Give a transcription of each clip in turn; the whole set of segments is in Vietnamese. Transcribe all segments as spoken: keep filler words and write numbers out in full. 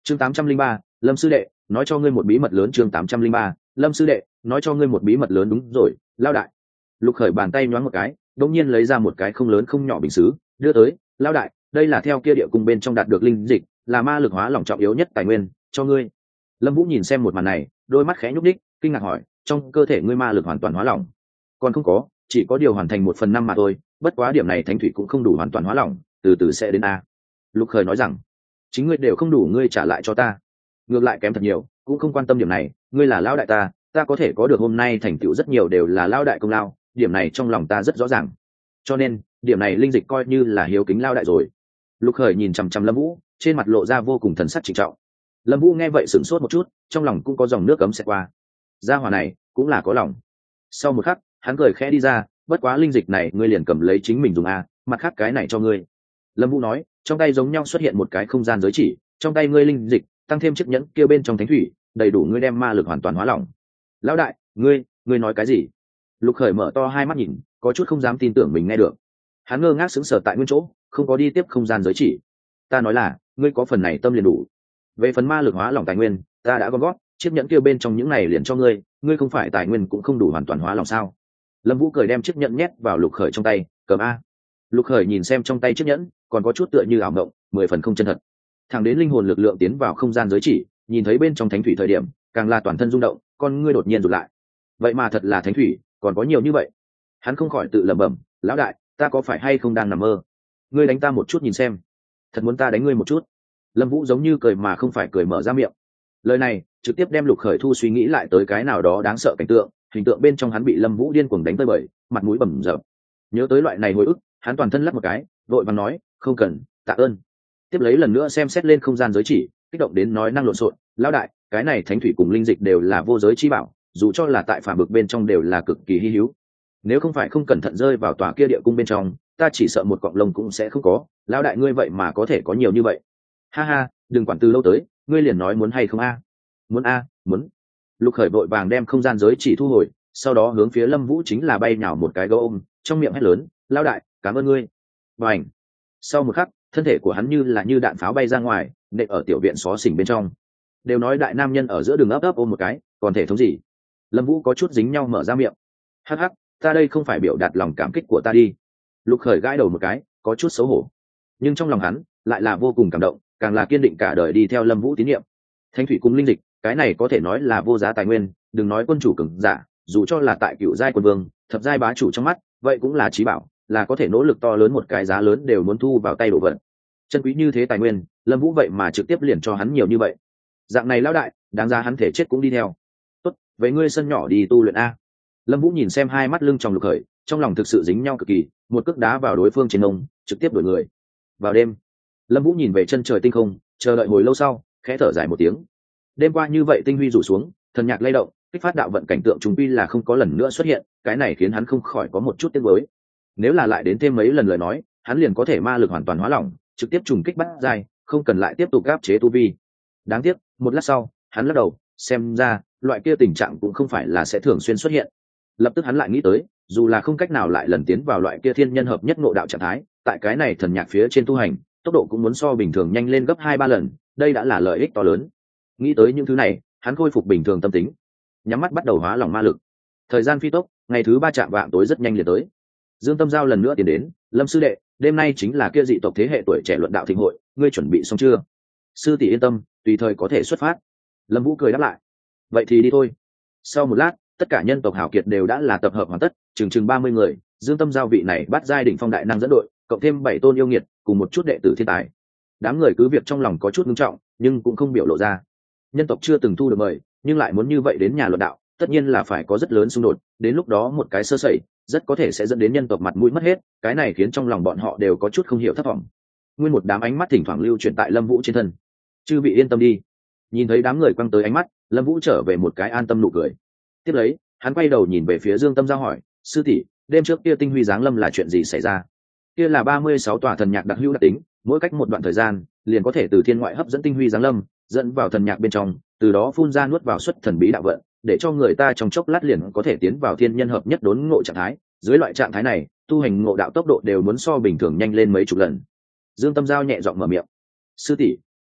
chương tám trăm linh ba, Lâm sư đệ nói cho ngươi một bí mật lớn. chương tám trăm linh ba, Lâm sư đệ nói cho ngươi một bí mật lớn. Đúng rồi, Lao đại. Lục Khởi bàn tay nhoáng một cái, đột nhiên lấy ra một cái không lớn không nhỏ bình sứ, đưa tới. Lao đại, đây là theo kia địa cung bên trong đạt được linh dịch, là ma lực hóa lỏng trọng yếu nhất tài nguyên, cho ngươi. Lâm Vũ nhìn xem một màn này, đôi mắt khẽ nhúc nhích, kinh ngạc hỏi, trong cơ thể ngươi ma lực hoàn toàn hóa lỏng? Còn không có, chỉ có điều hoàn thành một phần năm mà thôi, bất quá điểm này thánh thủy cũng không đủ hoàn toàn hóa lỏng, từ từ sẽ đến a. Lục Khởi nói rằng, chính ngươi đều không đủ, ngươi trả lại cho ta. Ngược lại kém thật nhiều, cũng không quan tâm điểm này, ngươi là lão đại ta, ta có thể có được hôm nay thành tựu rất nhiều đều là lão đại công lao, điểm này trong lòng ta rất rõ ràng. Cho nên, điểm này linh dịch coi như là hiếu kính lão đại rồi. Lục Khởi nhìn chằm chằm Lâm Vũ, trên mặt lộ ra vô cùng thần sắc trịnh trọng. Lâm Vũ nghe vậy sửng sốt một chút, trong lòng cũng có dòng nước cấm xẹt qua. Gia hỏa này cũng là có lòng. Sau một khắc, hắn cười khẽ đi ra, bất quá linh dịch này ngươi liền cầm lấy chính mình dùng a, mặt khác cái này cho ngươi. Lâm Vũ nói, trong tay giống nhau xuất hiện một cái không gian giới chỉ, trong tay ngươi linh dịch, tăng thêm chiếc nhẫn kia bên trong thánh thủy, đầy đủ ngươi đem ma lực hoàn toàn hóa lỏng. Lão đại, ngươi, ngươi nói cái gì? Lục Khởi mở to hai mắt nhìn, có chút không dám tin tưởng mình nghe được. Hắn ngơ ngác sững sờ tại nguyên chỗ, không có đi tiếp không gian giới chỉ. Ta nói là, ngươi có phần này tâm liền đủ. Về phần ma lực hóa lỏng tài nguyên, ta đã gom gót, chiếc nhẫn kia bên trong những này liền cho ngươi, ngươi không phải tài nguyên cũng không đủ hoàn toàn hóa lỏng sao? Lâm Vũ cười đem chiếc nhẫn nhét vào Lục Khởi trong tay, cầm a. Lục Khởi nhìn xem trong tay chiếc nhẫn, còn có chút tựa như ảo mộng, mười phần không chân thật. Thẳng đến linh hồn lực lượng tiến vào không gian giới chỉ, nhìn thấy bên trong thánh thủy thời điểm, càng là toàn thân rung động, con ngươi đột nhiên rụt lại. Vậy mà thật là thánh thủy, còn có nhiều như vậy. Hắn không khỏi tự lẩm bẩm, lão đại, ta có phải hay không đang nằm mơ? Ngươi đánh ta một chút nhìn xem. Thật muốn ta đánh ngươi một chút. Lâm Vũ giống như cười mà không phải cười mở ra miệng. Lời này trực tiếp đem Lục Khởi thu suy nghĩ lại tới cái nào đó đáng sợ cảnh tượng, hình tượng bên trong hắn bị Lâm Vũ điên cuồng đánh tơi bời, mặt mũi bầm dập. Nhớ tới loại này hồi ức, hắn toàn thân lắc một cái, vội vàng nói, không cần, tạ ơn. Tiếp lấy lần nữa xem xét lên không gian giới chỉ, kích động đến nói năng lộn xộn, lão đại, cái này thánh thủy cùng linh dịch đều là vô giới chi bảo, dù cho là tại phàm vực bên trong đều là cực kỳ hi hữu. Nếu không phải không cẩn thận rơi vào tòa kia địa cung bên trong, ta chỉ sợ một cọng lông cũng sẽ không có, lão đại ngươi vậy mà có thể có nhiều như vậy. Ha ha, đừng quản từ lâu tới, ngươi liền nói muốn hay không a? Muốn a, muốn. Lục Khởi vội vàng đem không gian giới chỉ thu hồi, sau đó hướng phía Lâm Vũ chính là bay nhào một cái gấu ôm, trong miệng hét lớn, lão đại, cảm ơn ngươi. Bành. Sau một khắc, thân thể của hắn như là như đạn pháo bay ra ngoài, nện ở tiểu viện xó xỉnh bên trong. Đều nói đại nam nhân ở giữa đường ấp ấp ôm một cái, còn thể thống gì? Lâm Vũ có chút dính nhau mở ra miệng. Hắc hắc, ta đây không phải biểu đạt lòng cảm kích của ta đi. Lục Khởi gãi đầu một cái, có chút xấu hổ. Nhưng trong lòng hắn lại là vô cùng cảm động, càng là kiên định cả đời đi theo Lâm Vũ tín nhiệm. Thánh thủy cùng linh dịch, cái này có thể nói là vô giá tài nguyên, đừng nói quân chủ cường giả, dù cho là tại cựu giai quân vương, thập giai bá chủ trong mắt, vậy cũng là chí bảo, là có thể nỗ lực to lớn một cái giá lớn đều muốn thu vào tay đổ vận. Chân quý như thế tài nguyên, Lâm Vũ vậy mà trực tiếp liền cho hắn nhiều như vậy. Dạng này lão đại, đáng ra hắn thể chết cũng đi theo. Tốt, vậy ngươi sân nhỏ đi tu luyện a. Lâm Vũ nhìn xem hai mắt lưng trong Lục Khởi, trong lòng thực sự dính nhau cực kỳ, một cước đá vào đối phương trên ông, trực tiếp đuổi người. Vào đêm, Lâm Vũ nhìn về chân trời tinh không, chờ đợi hồi lâu sau, khẽ thở dài một tiếng. Đêm qua như vậy tinh huy rủ xuống, thần nhạc lay động, kích phát đạo vận cảnh tượng chúng quy là không có lần nữa xuất hiện, cái này khiến hắn không khỏi có một chút tiếc nuối. Nếu là lại đến thêm mấy lần lời nói, hắn liền có thể ma lực hoàn toàn hóa lỏng, trực tiếp trùng kích bắt dai, không cần lại tiếp tục áp chế tu vi. Đáng tiếc, một lát sau, hắn lắc đầu, xem ra, loại kia tình trạng cũng không phải là sẽ thường xuyên xuất hiện. Lập tức hắn lại nghĩ tới, dù là không cách nào lại lần tiến vào loại kia thiên nhân hợp nhất ngộ đạo trạng thái, tại cái này thần nhạc phía trên tu hành, tốc độ cũng muốn so bình thường nhanh lên gấp hai ba lần, đây đã là lợi ích to lớn. Nghĩ tới những thứ này, hắn khôi phục bình thường tâm tính, nhắm mắt bắt đầu hóa lỏng ma lực. Thời gian phi tốc, ngày thứ ba chạm vạng tối rất nhanh liền tới. Dương Tâm Giao lần nữa tiến đến, Lâm sư đệ, đêm nay chính là kia dị tộc thế hệ tuổi trẻ luận đạo thịnh hội, ngươi chuẩn bị xong chưa? Sư tỷ yên tâm, tùy thời có thể xuất phát. Lâm Vũ cười đáp lại. Vậy thì đi thôi. Sau một lát, tất cả nhân tộc hảo kiệt đều đã là tập hợp hoàn tất, chừng chừng ba mươi người. Dương Tâm Giao vị này bắt giai đỉnh phong đại năng dẫn đội, cộng thêm bảy tôn yêu nghiệt, cùng một chút đệ tử thiên tài. Đám người cứ việc trong lòng có chút nghiêm trọng, nhưng cũng không biểu lộ ra. Nhân tộc chưa từng thu được mời, nhưng lại muốn như vậy đến nhà luận đạo, tất nhiên là phải có rất lớn xung đột, đến lúc đó một cái sơ sẩy, rất có thể sẽ dẫn đến nhân tộc mặt mũi mất hết, cái này khiến trong lòng bọn họ đều có chút không hiểu thất vọng. Nguyên một đám ánh mắt thỉnh thoảng lưu chuyển tại Lâm Vũ trên thân. Chư vị yên tâm đi. Nhìn thấy đám người quăng tới ánh mắt, Lâm Vũ trở về một cái an tâm nụ cười. Tiếp lấy, hắn quay đầu nhìn về phía Dương Tâm Giao hỏi, sư tỷ, đêm trước kia tinh huy giáng lâm là chuyện gì xảy ra? Kia là ba mươi sáu tòa thần nhạc đặc hữu đặc tính, mỗi cách một đoạn thời gian, liền có thể từ thiên ngoại hấp dẫn tinh huy giáng lâm, dẫn vào thần nhạc bên trong, từ đó phun ra nuốt vào xuất thần bí đạo vận, để cho người ta trong chốc lát liền có thể tiến vào thiên nhân hợp nhất đốn ngộ trạng thái. Dưới loại trạng thái này, tu hành ngộ đạo tốc độ đều muốn so bình thường nhanh lên mấy chục lần. Dương Tâm Giao nhẹ giọng mở miệng, sư tỷ,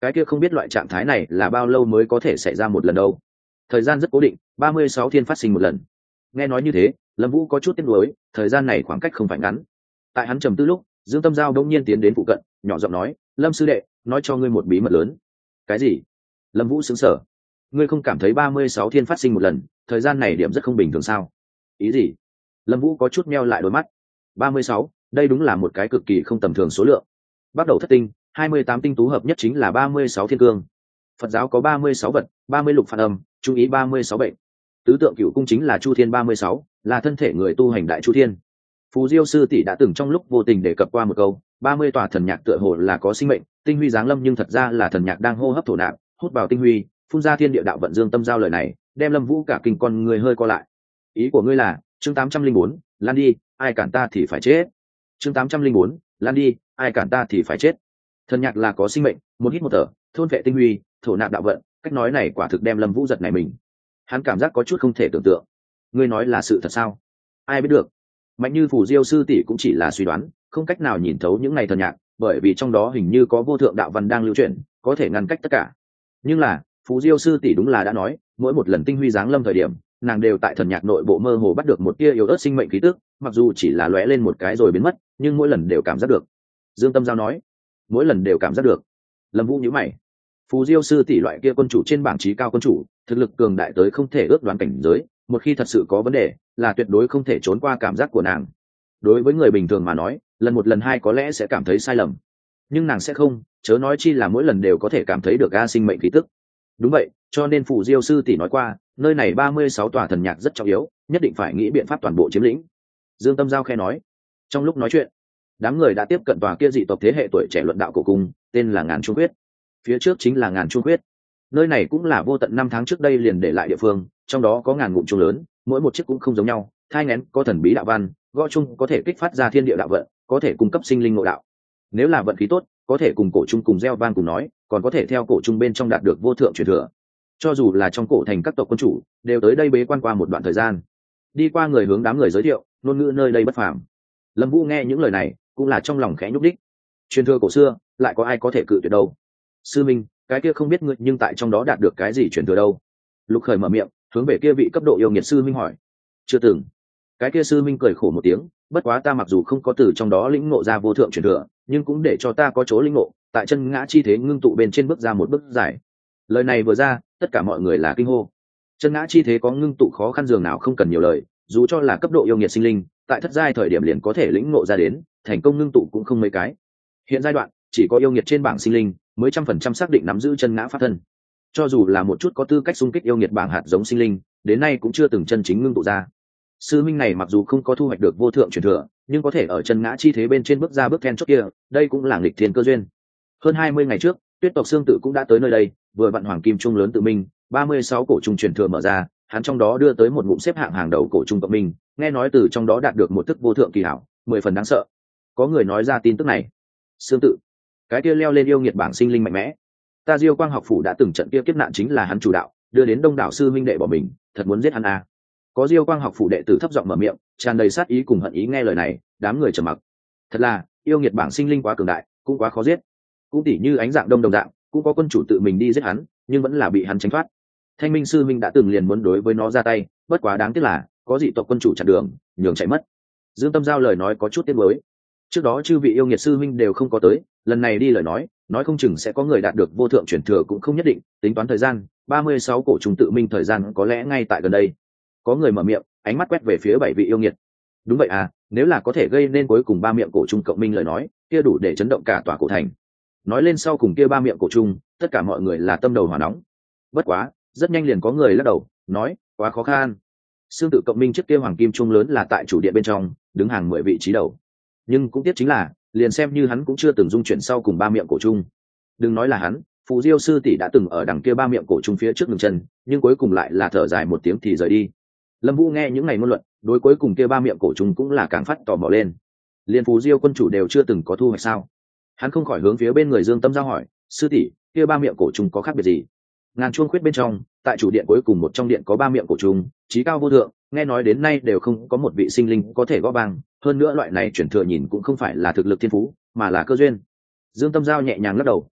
cái kia không biết loại trạng thái này là bao lâu mới có thể xảy ra một lần đâu. Thời gian rất cố định, ba mươi sáu thiên phát sinh một lần. Nghe nói như thế, Lâm Vũ có chút tiếc nuối, thời gian này khoảng cách không phải ngắn. Tại hắn trầm tư lúc, Dương Tâm Giao đông nhiên tiến đến phụ cận, nhỏ giọng nói, Lâm sư đệ, nói cho ngươi một bí mật lớn. Cái gì? Lâm Vũ sững sờ. Ngươi không cảm thấy ba mươi sáu thiên phát sinh một lần, thời gian này điểm rất không bình thường sao? Ý gì? Lâm Vũ có chút meo lại đôi mắt. ba mươi sáu, đây đúng là một cái cực kỳ không tầm thường số lượng. Bắt đầu thất tinh, hai mươi tám tinh tú hợp nhất chính là ba mươi sáu thiên cương. Phật giáo có ba mươi sáu vật, ba mươi lục phản âm, chú ý ba mươi sáu bệnh. Tứ tượng cửu cung chính là Chu Thiên ba mươi sáu, là thân thể người tu hành đại Chu Thiên. Phù Diêu sư tỷ đã từng trong lúc vô tình đề cập qua một câu, ba mươi tòa thần nhạc tựa hồ là có sinh mệnh, tinh huy giáng lâm nhưng thật ra là thần nhạc đang hô hấp thổ nạp, hút vào tinh huy, phun ra thiên địa đạo vận. Dương Tâm Giao lời này, đem Lâm Vũ cả kinh con người hơi co lại. Ý của ngươi là, chương tám trăm linh bốn, lan đi, ai cản ta thì phải chết. Chương tám trăm linh bốn, lan đi, ai cản ta thì phải chết. Thần nhạc là có sinh mệnh, một hít một thở, thôn vệ tinh huy, thổ nạp đạo vận, cách nói này quả thực đem Lâm Vũ giật này mình. Hắn cảm giác có chút không thể tưởng tượng. Ngươi nói là sự thật sao? Ai biết được. Mạnh như Phù Diêu sư tỷ cũng chỉ là suy đoán, không cách nào nhìn thấu những ngày thần nhạc, bởi vì trong đó hình như có vô thượng đạo văn đang lưu chuyển, có thể ngăn cách tất cả. Nhưng là, Phù Diêu sư tỷ đúng là đã nói, mỗi một lần tinh huy giáng lâm thời điểm, nàng đều tại thần nhạc nội bộ mơ hồ bắt được một tia yếu ớt sinh mệnh khí tức, mặc dù chỉ là lóe lên một cái rồi biến mất, nhưng mỗi lần đều cảm giác được. Dương Tâm Giao nói, mỗi lần đều cảm giác được. Lâm Vũ nhíu mày. Phù Diêu sư tỷ loại kia quân chủ trên bảng trí cao quân chủ, thực lực cường đại tới không thể ước đoán cảnh giới, một khi thật sự có vấn đề, là tuyệt đối không thể trốn qua cảm giác của nàng. Đối với người bình thường mà nói, lần một lần hai có lẽ sẽ cảm thấy sai lầm, nhưng nàng sẽ không, chớ nói chi là mỗi lần đều có thể cảm thấy được a sinh mệnh khí tức. Đúng vậy, cho nên Phù Diêu sư tỷ nói qua, nơi này ba mươi sáu tòa thần nhạc rất trọng yếu, nhất định phải nghĩ biện pháp toàn bộ chiếm lĩnh. Dương Tâm Giao khe nói. Trong lúc nói chuyện, đám người đã tiếp cận tòa kia dị tộc thế hệ tuổi trẻ luận đạo cổ cung, tên là Ngàn Chuông Quyết. Phía trước chính là Ngàn Chuông Quyết. Nơi này cũng là vô tận năm tháng trước đây liền để lại địa phương, trong đó có ngàn ngụm chuông lớn, mỗi một chiếc cũng không giống nhau, thai nghén có thần bí đạo văn, gõ chung có thể kích phát ra thiên địa đạo vận, có thể cung cấp sinh linh ngộ đạo. Nếu là vận khí tốt, có thể cùng cổ chung cùng gieo vang cùng nói, còn có thể theo cổ chung bên trong đạt được vô thượng truyền thừa. Cho dù là trong cổ thành các tộc quân chủ, đều tới đây bế quan qua một đoạn thời gian. Đi qua người hướng đám người giới thiệu, ngôn ngữ nơi đây bất phàm. Lâm Vũ nghe những lời này, cũng là trong lòng khẽ nhúc đích. Truyền thừa cổ xưa, lại có ai có thể cự tuyệt đâu? Sư Minh, cái kia không biết ngươi nhưng tại trong đó đạt được cái gì truyền thừa đâu? Lục Khởi mở miệng, hướng về kia vị cấp độ yêu nghiệt sư Minh hỏi. Chưa từng. Cái kia sư Minh cười khổ một tiếng, bất quá ta mặc dù không có từ trong đó lĩnh ngộ ra vô thượng truyền thừa, nhưng cũng để cho ta có chỗ lĩnh ngộ, tại chân ngã chi thế ngưng tụ bên trên bước ra một bước dài. Lời này vừa ra, tất cả mọi người là kinh hô. Chân ngã chi thế có ngưng tụ khó khăn dường nào không cần nhiều lời, dù cho là cấp độ yêu nghiệt sinh linh, tại thất giai thời điểm liền có thể lĩnh ngộ ra đến, thành công ngưng tụ cũng không mấy cái. Hiện giai đoạn, chỉ có yêu nghiệt trên bảng sinh linh mới trăm phần trăm xác định nắm giữ chân ngã pháp thân. Cho dù là một chút có tư cách xung kích yêu nghiệt bảng hạt giống sinh linh, đến nay cũng chưa từng chân chính ngưng tụ ra. Sư minh này mặc dù không có thu hoạch được vô thượng truyền thừa, nhưng có thể ở chân ngã chi thế bên trên bước ra bước then chốt kia, đây cũng là nghịch thiên cơ duyên. Hơn hai mươi ngày trước, Tuyết tộc Xương Tự cũng đã tới nơi đây, vừa vặn hoàng kim trung lớn tự minh, ba mươi sáu cổ trung truyền thừa mở ra, hắn trong đó đưa tới một ngụm xếp hạng hàng đầu cổ trung cộng minh, nghe nói từ trong đó đạt được một thức vô thượng kỳ hảo, mười phần đáng sợ. Có người nói ra tin tức này. Xương Tự, cái kia leo lên yêu nghiệt bảng sinh linh mạnh mẽ. Ta Diêu Quang học phủ đã từng trận kia kiếp nạn chính là hắn chủ đạo, đưa đến đông đảo sư minh đệ bỏ mình, thật muốn giết hắn à. Có Diêu Quang học phủ đệ tử thấp giọng mở miệng, tràn đầy sát ý cùng hận ý. Nghe lời này, đám người trầm mặc. Thật là, yêu nghiệt bảng sinh linh quá cường đại, cũng quá khó giết. Cũng tỉ như ánh dạng đông đồng dạng, cũng có quân chủ tự mình đi giết hắn, nhưng vẫn là bị hắn tránh thoát. Thanh Minh sư minh đã từng liền muốn đối với nó ra tay, bất quá đáng tiếc là có dị tộc quân chủ chặn đường, nhường chạy mất. Dương Tâm Giao lời nói có chút tiếc nuối. Trước đó chư vị yêu nghiệt sư minh đều không có tới, lần này đi lời nói, nói không chừng sẽ có người đạt được vô thượng truyền thừa cũng không nhất định. Tính toán thời gian, ba mươi sáu cổ trùng tự minh thời gian có lẽ ngay tại gần đây. Có người mở miệng, ánh mắt quét về phía bảy vị yêu nghiệt. Đúng vậy à, nếu là có thể gây nên cuối cùng ba miệng cổ trùng cộng minh lời nói, kia đủ để chấn động cả tòa cổ thành. Nói lên sau cùng kia ba miệng cổ trùng, tất cả mọi người là tâm đầu hỏa nóng. Bất quá, rất nhanh liền có người lắc đầu, nói, quá khó khăn. Xương Tự cộng minh trước kia hoàng kim trung lớn là tại chủ điện bên trong, đứng hàng mười vị trí đầu. Nhưng cũng tiếc chính là, liền xem như hắn cũng chưa từng dung chuyển sau cùng ba miệng cổ trung. Đừng nói là hắn, Phù Diêu sư tỷ đã từng ở đằng kia ba miệng cổ trung phía trước ngừng chân, nhưng cuối cùng lại là thở dài một tiếng thì rời đi. Lâm Vũ nghe những ngày ngôn luận, đối cuối cùng kia ba miệng cổ trung cũng là càng phát tò mò lên. Liên Phù Diêu quân chủ đều chưa từng có thu hoạch sao? Hắn không khỏi hướng phía bên người Dương Tâm Giao hỏi, sư tỷ, kia ba miệng cổ trung có khác biệt gì? Ngàn Chuông Khuyết bên trong, tại chủ điện cuối cùng một trong điện có ba miệng cổ trung, chí cao vô thượng, nghe nói đến nay đều không có một vị sinh linh có thể gõ vang, hơn nữa loại này chuyển thừa nhìn cũng không phải là thực lực thiên phú, mà là cơ duyên. Dương Tâm Giao nhẹ nhàng lắc đầu,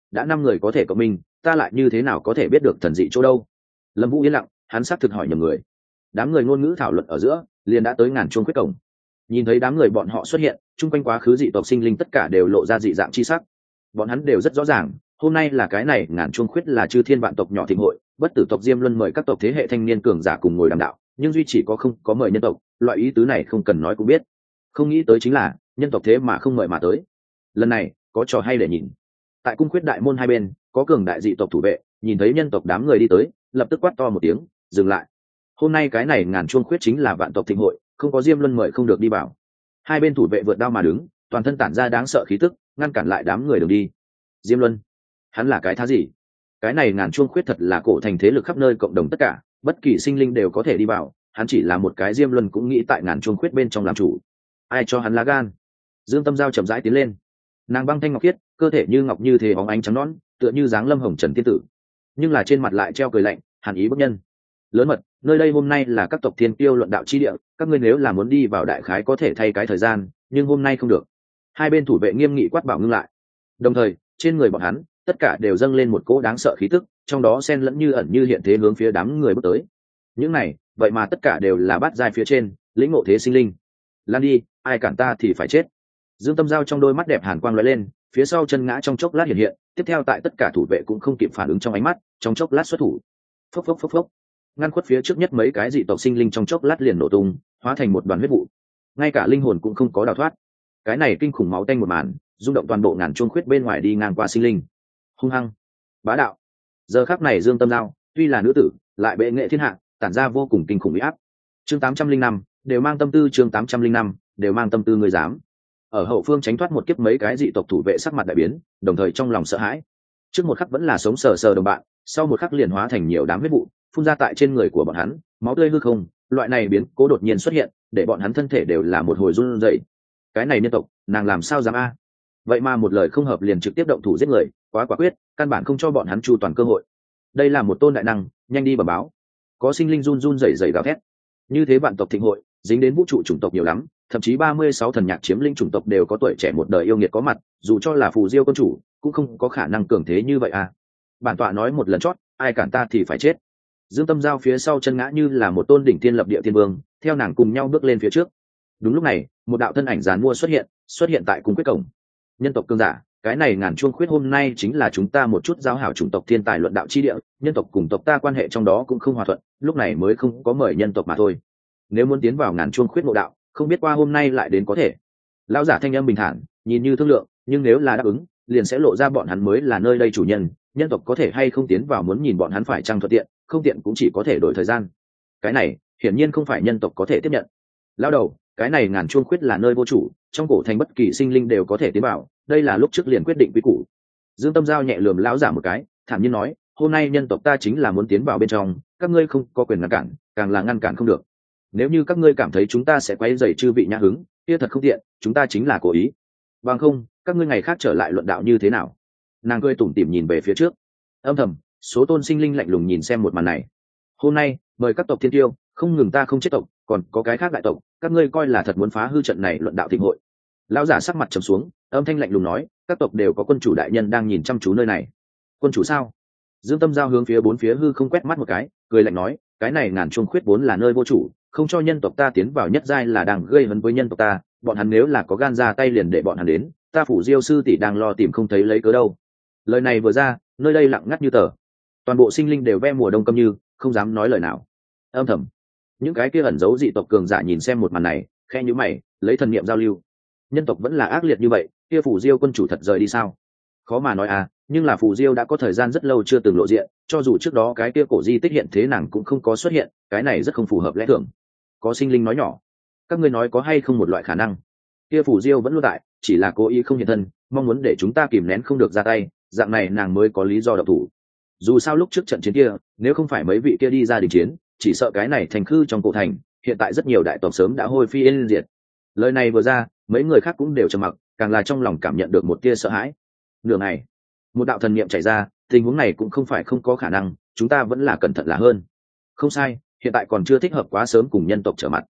đã năm người có thể cộng minh, ta lại như thế nào có thể biết được thần dị chỗ đâu? Lâm Vũ yên lặng, hắn xác thực hỏi nhầm người. Đám người ngôn ngữ thảo luận ở giữa, liền đã tới ngàn chuông khuyết cổng. Nhìn thấy đám người bọn họ xuất hiện, chung quanh quá khứ dị tộc sinh linh tất cả đều lộ ra dị dạng chi sắc. Bọn hắn đều rất rõ ràng, hôm nay là cái này ngàn chuông khuyết là chư thiên vạn tộc nhỏ thịnh hội, bất tử tộc Diêm Luân mời các tộc thế hệ thanh niên cường giả cùng ngồi đàm đạo, nhưng duy chỉ có không có mời nhân tộc, loại ý tứ này không cần nói cũng biết. Không nghĩ tới chính là nhân tộc thế mà không mời mà tới. Lần này có trò hay để nhìn. Tại cung khuyết đại môn hai bên có cường đại dị tộc thủ vệ, nhìn thấy nhân tộc đám người đi tới, lập tức quát to một tiếng, dừng lại. Hôm nay cái này ngàn chuông khuyết chính là vạn tộc thịnh hội, không có Diêm Luân mời không được đi vào. Hai bên thủ vệ vượt đao mà đứng, toàn thân tản ra đáng sợ khí tức, ngăn cản lại đám người đường đi. Diêm Luân, hắn là cái thá gì? Cái này ngàn chuông khuyết thật là cổ thành thế lực khắp nơi cộng đồng tất cả, bất kỳ sinh linh đều có thể đi vào, hắn chỉ là một cái Diêm Luân cũng nghĩ tại ngàn chuông khuyết bên trong làm chủ. Ai cho hắn lá gan? Dương Tâm Giao chậm rãi tiến lên, nàng băng thanh ngọc khiết, cơ thể như ngọc như thế bóng ánh trắng nõn, tựa như dáng lâm hồng trần tiên tử, nhưng là trên mặt lại treo cười lạnh, hàn ý bức nhân. Lớn mật, nơi đây hôm nay là các tộc thiên tiêu luận đạo chi địa, các ngươi nếu là muốn đi vào đại khái có thể thay cái thời gian, nhưng hôm nay không được. Hai bên thủ vệ nghiêm nghị quát bảo ngưng lại. Đồng thời, trên người bọn hắn, tất cả đều dâng lên một cỗ đáng sợ khí tức, trong đó xen lẫn như ẩn như hiện thế hướng phía đám người bước tới. Những này, vậy mà tất cả đều là bát giai phía trên, lĩnh ngộ thế sinh linh. Lan đi, ai cản ta thì phải chết. Dương Tâm Giao trong đôi mắt đẹp hàn quang lóe lên, phía sau chân ngã trong chốc lát hiện hiện, tiếp theo tại tất cả thủ vệ cũng không kịp phản ứng trong ánh mắt, trong chốc lát xuất thủ. Phốc phốc phốc phốc. Ngăn khuất phía trước nhất mấy cái dị tộc sinh linh trong chốc lát liền nổ tung, hóa thành một đoàn huyết vụ. Ngay cả linh hồn cũng không có đào thoát. Cái này kinh khủng máu tanh một màn, rung động toàn bộ ngàn chuông khuyết bên ngoài đi ngang qua sinh linh. Hung hăng, bá đạo. Giờ khắc này Dương Tâm Giao, tuy là nữ tử, lại bệ nghệ thiên hạ, tản ra vô cùng kinh khủng uy áp. Chương tám trăm linh năm, đều mang tâm tư chương tám trăm linh năm, đều mang tâm tư người dám. Ở hậu phương tránh thoát một kiếp mấy cái dị tộc thủ vệ sắc mặt đại biến, đồng thời trong lòng sợ hãi. Trước một khắc vẫn là sống sờ sờ đồng bạn, sau một khắc liền hóa thành nhiều đám huyết vụ, phun ra tại trên người của bọn hắn, máu tươi hư không, loại này biến cố đột nhiên xuất hiện, để bọn hắn thân thể đều là một hồi run rẩy. Cái này nhân tộc, nàng làm sao dám a? Vậy mà một lời không hợp liền trực tiếp động thủ giết người, quá quả quyết, căn bản không cho bọn hắn chu toàn cơ hội. Đây là một tôn đại năng, nhanh đi bẩm báo. Có sinh linh run run rẩy rẩy gào thét. Như thế vạn tộc thịnh hội, dính đến vũ trụ chủng tộc nhiều lắm, thậm chí ba mươi sáu thần nhạc chiếm linh chủng tộc đều có tuổi trẻ một đời yêu nghiệt có mặt, dù cho là phù diêu quân chủ, cũng không có khả năng cường thế như vậy à. Bản tọa nói một lần chót, ai cản ta thì phải chết. Dương Tâm Giao phía sau chân ngã như là một tôn đỉnh thiên lập địa thiên vương, theo nàng cùng nhau bước lên phía trước. Đúng lúc này, một đạo thân ảnh giàn mua xuất hiện, xuất hiện tại cung quyết cổng. Nhân tộc cương giả, cái này ngàn chuông khuyết hôm nay chính là chúng ta một chút giao hảo chủng tộc thiên tài luận đạo chi địa, nhân tộc cùng tộc ta quan hệ trong đó cũng không hòa thuận, lúc này mới không có mời nhân tộc mà thôi. Nếu muốn tiến vào ngàn chuông khuyết ngộ đạo, không biết qua hôm nay lại đến có thể. Lão giả thanh âm bình thản, nhìn như thương lượng, nhưng nếu là đáp ứng, liền sẽ lộ ra bọn hắn mới là nơi đây chủ nhân, nhân tộc có thể hay không tiến vào muốn nhìn bọn hắn phải chăng thuận tiện, không tiện cũng chỉ có thể đổi thời gian. Cái này, hiển nhiên không phải nhân tộc có thể tiếp nhận. Lão đầu, cái này ngàn chuông khuyết là nơi vô chủ, trong cổ thành bất kỳ sinh linh đều có thể tiến vào, đây là lúc trước liền quyết định quy củ. Dương Tâm Giao nhẹ lườm lão giả một cái, thản nhiên nói, hôm nay nhân tộc ta chính là muốn tiến vào bên trong, các ngươi không có quyền ngăn cản, càng là ngăn cản không được. Nếu như các ngươi cảm thấy chúng ta sẽ quấy rầy chư vị nhã hứng, kia thật không tiện, chúng ta chính là cố ý. Bằng không, các ngươi ngày khác trở lại luận đạo như thế nào? Nàng cười tủm tỉm nhìn về phía trước. Âm thầm, số tôn sinh linh lạnh lùng nhìn xem một màn này. Hôm nay, mời các tộc thiên tiêu, không ngừng ta không chết tộc, còn có cái khác đại tộc, các ngươi coi là thật muốn phá hư trận này luận đạo thịnh hội. Lão giả sắc mặt trầm xuống, âm thanh lạnh lùng nói, các tộc đều có quân chủ đại nhân đang nhìn chăm chú nơi này. Quân chủ sao? Dương Tâm Giao hướng phía bốn phía hư không quét mắt một cái, cười lạnh nói, cái này ngàn chuông khuyết vốn là nơi vô chủ, không cho nhân tộc ta tiến vào nhất giai là đang gây hấn với nhân tộc ta, bọn hắn nếu là có gan ra tay liền để bọn hắn đến, ta phủ diêu sư tỷ đang lo tìm không thấy lấy cớ đâu. Lời này vừa ra, nơi đây lặng ngắt như tờ, toàn bộ sinh linh đều ve mùa đông câm như, không dám nói lời nào. Âm thầm, những cái kia ẩn giấu dị tộc cường giả nhìn xem một màn này, khe nhíu mày, lấy thần niệm giao lưu. Nhân tộc vẫn là ác liệt như vậy, kia phủ diêu quân chủ thật rời đi sao? Khó mà nói à, nhưng là phù diêu đã có thời gian rất lâu chưa từng lộ diện, cho dù trước đó cái kia cổ di tích hiện thế nàng cũng không có xuất hiện, cái này rất không phù hợp lẽ thường. Có sinh linh nói nhỏ, các ngươi nói có hay không một loại khả năng kia phù diêu vẫn luôn tại, chỉ là cố ý không hiện thân, mong muốn để chúng ta kìm nén không được ra tay, dạng này nàng mới có lý do độc thủ. Dù sao lúc trước trận chiến kia, nếu không phải mấy vị kia đi ra đình chiến, chỉ sợ cái này thành khư trong cổ thành, hiện tại rất nhiều đại tộc sớm đã hôi phi yên diệt. Lời này vừa ra, mấy người khác cũng đều trầm mặc, càng là trong lòng cảm nhận được một tia sợ hãi. Nửa ngày, một đạo thần niệm chảy ra, tình huống này cũng không phải không có khả năng, chúng ta vẫn là cẩn thận là hơn. Không sai, hiện tại còn chưa thích hợp quá sớm cùng nhân tộc trở mặt.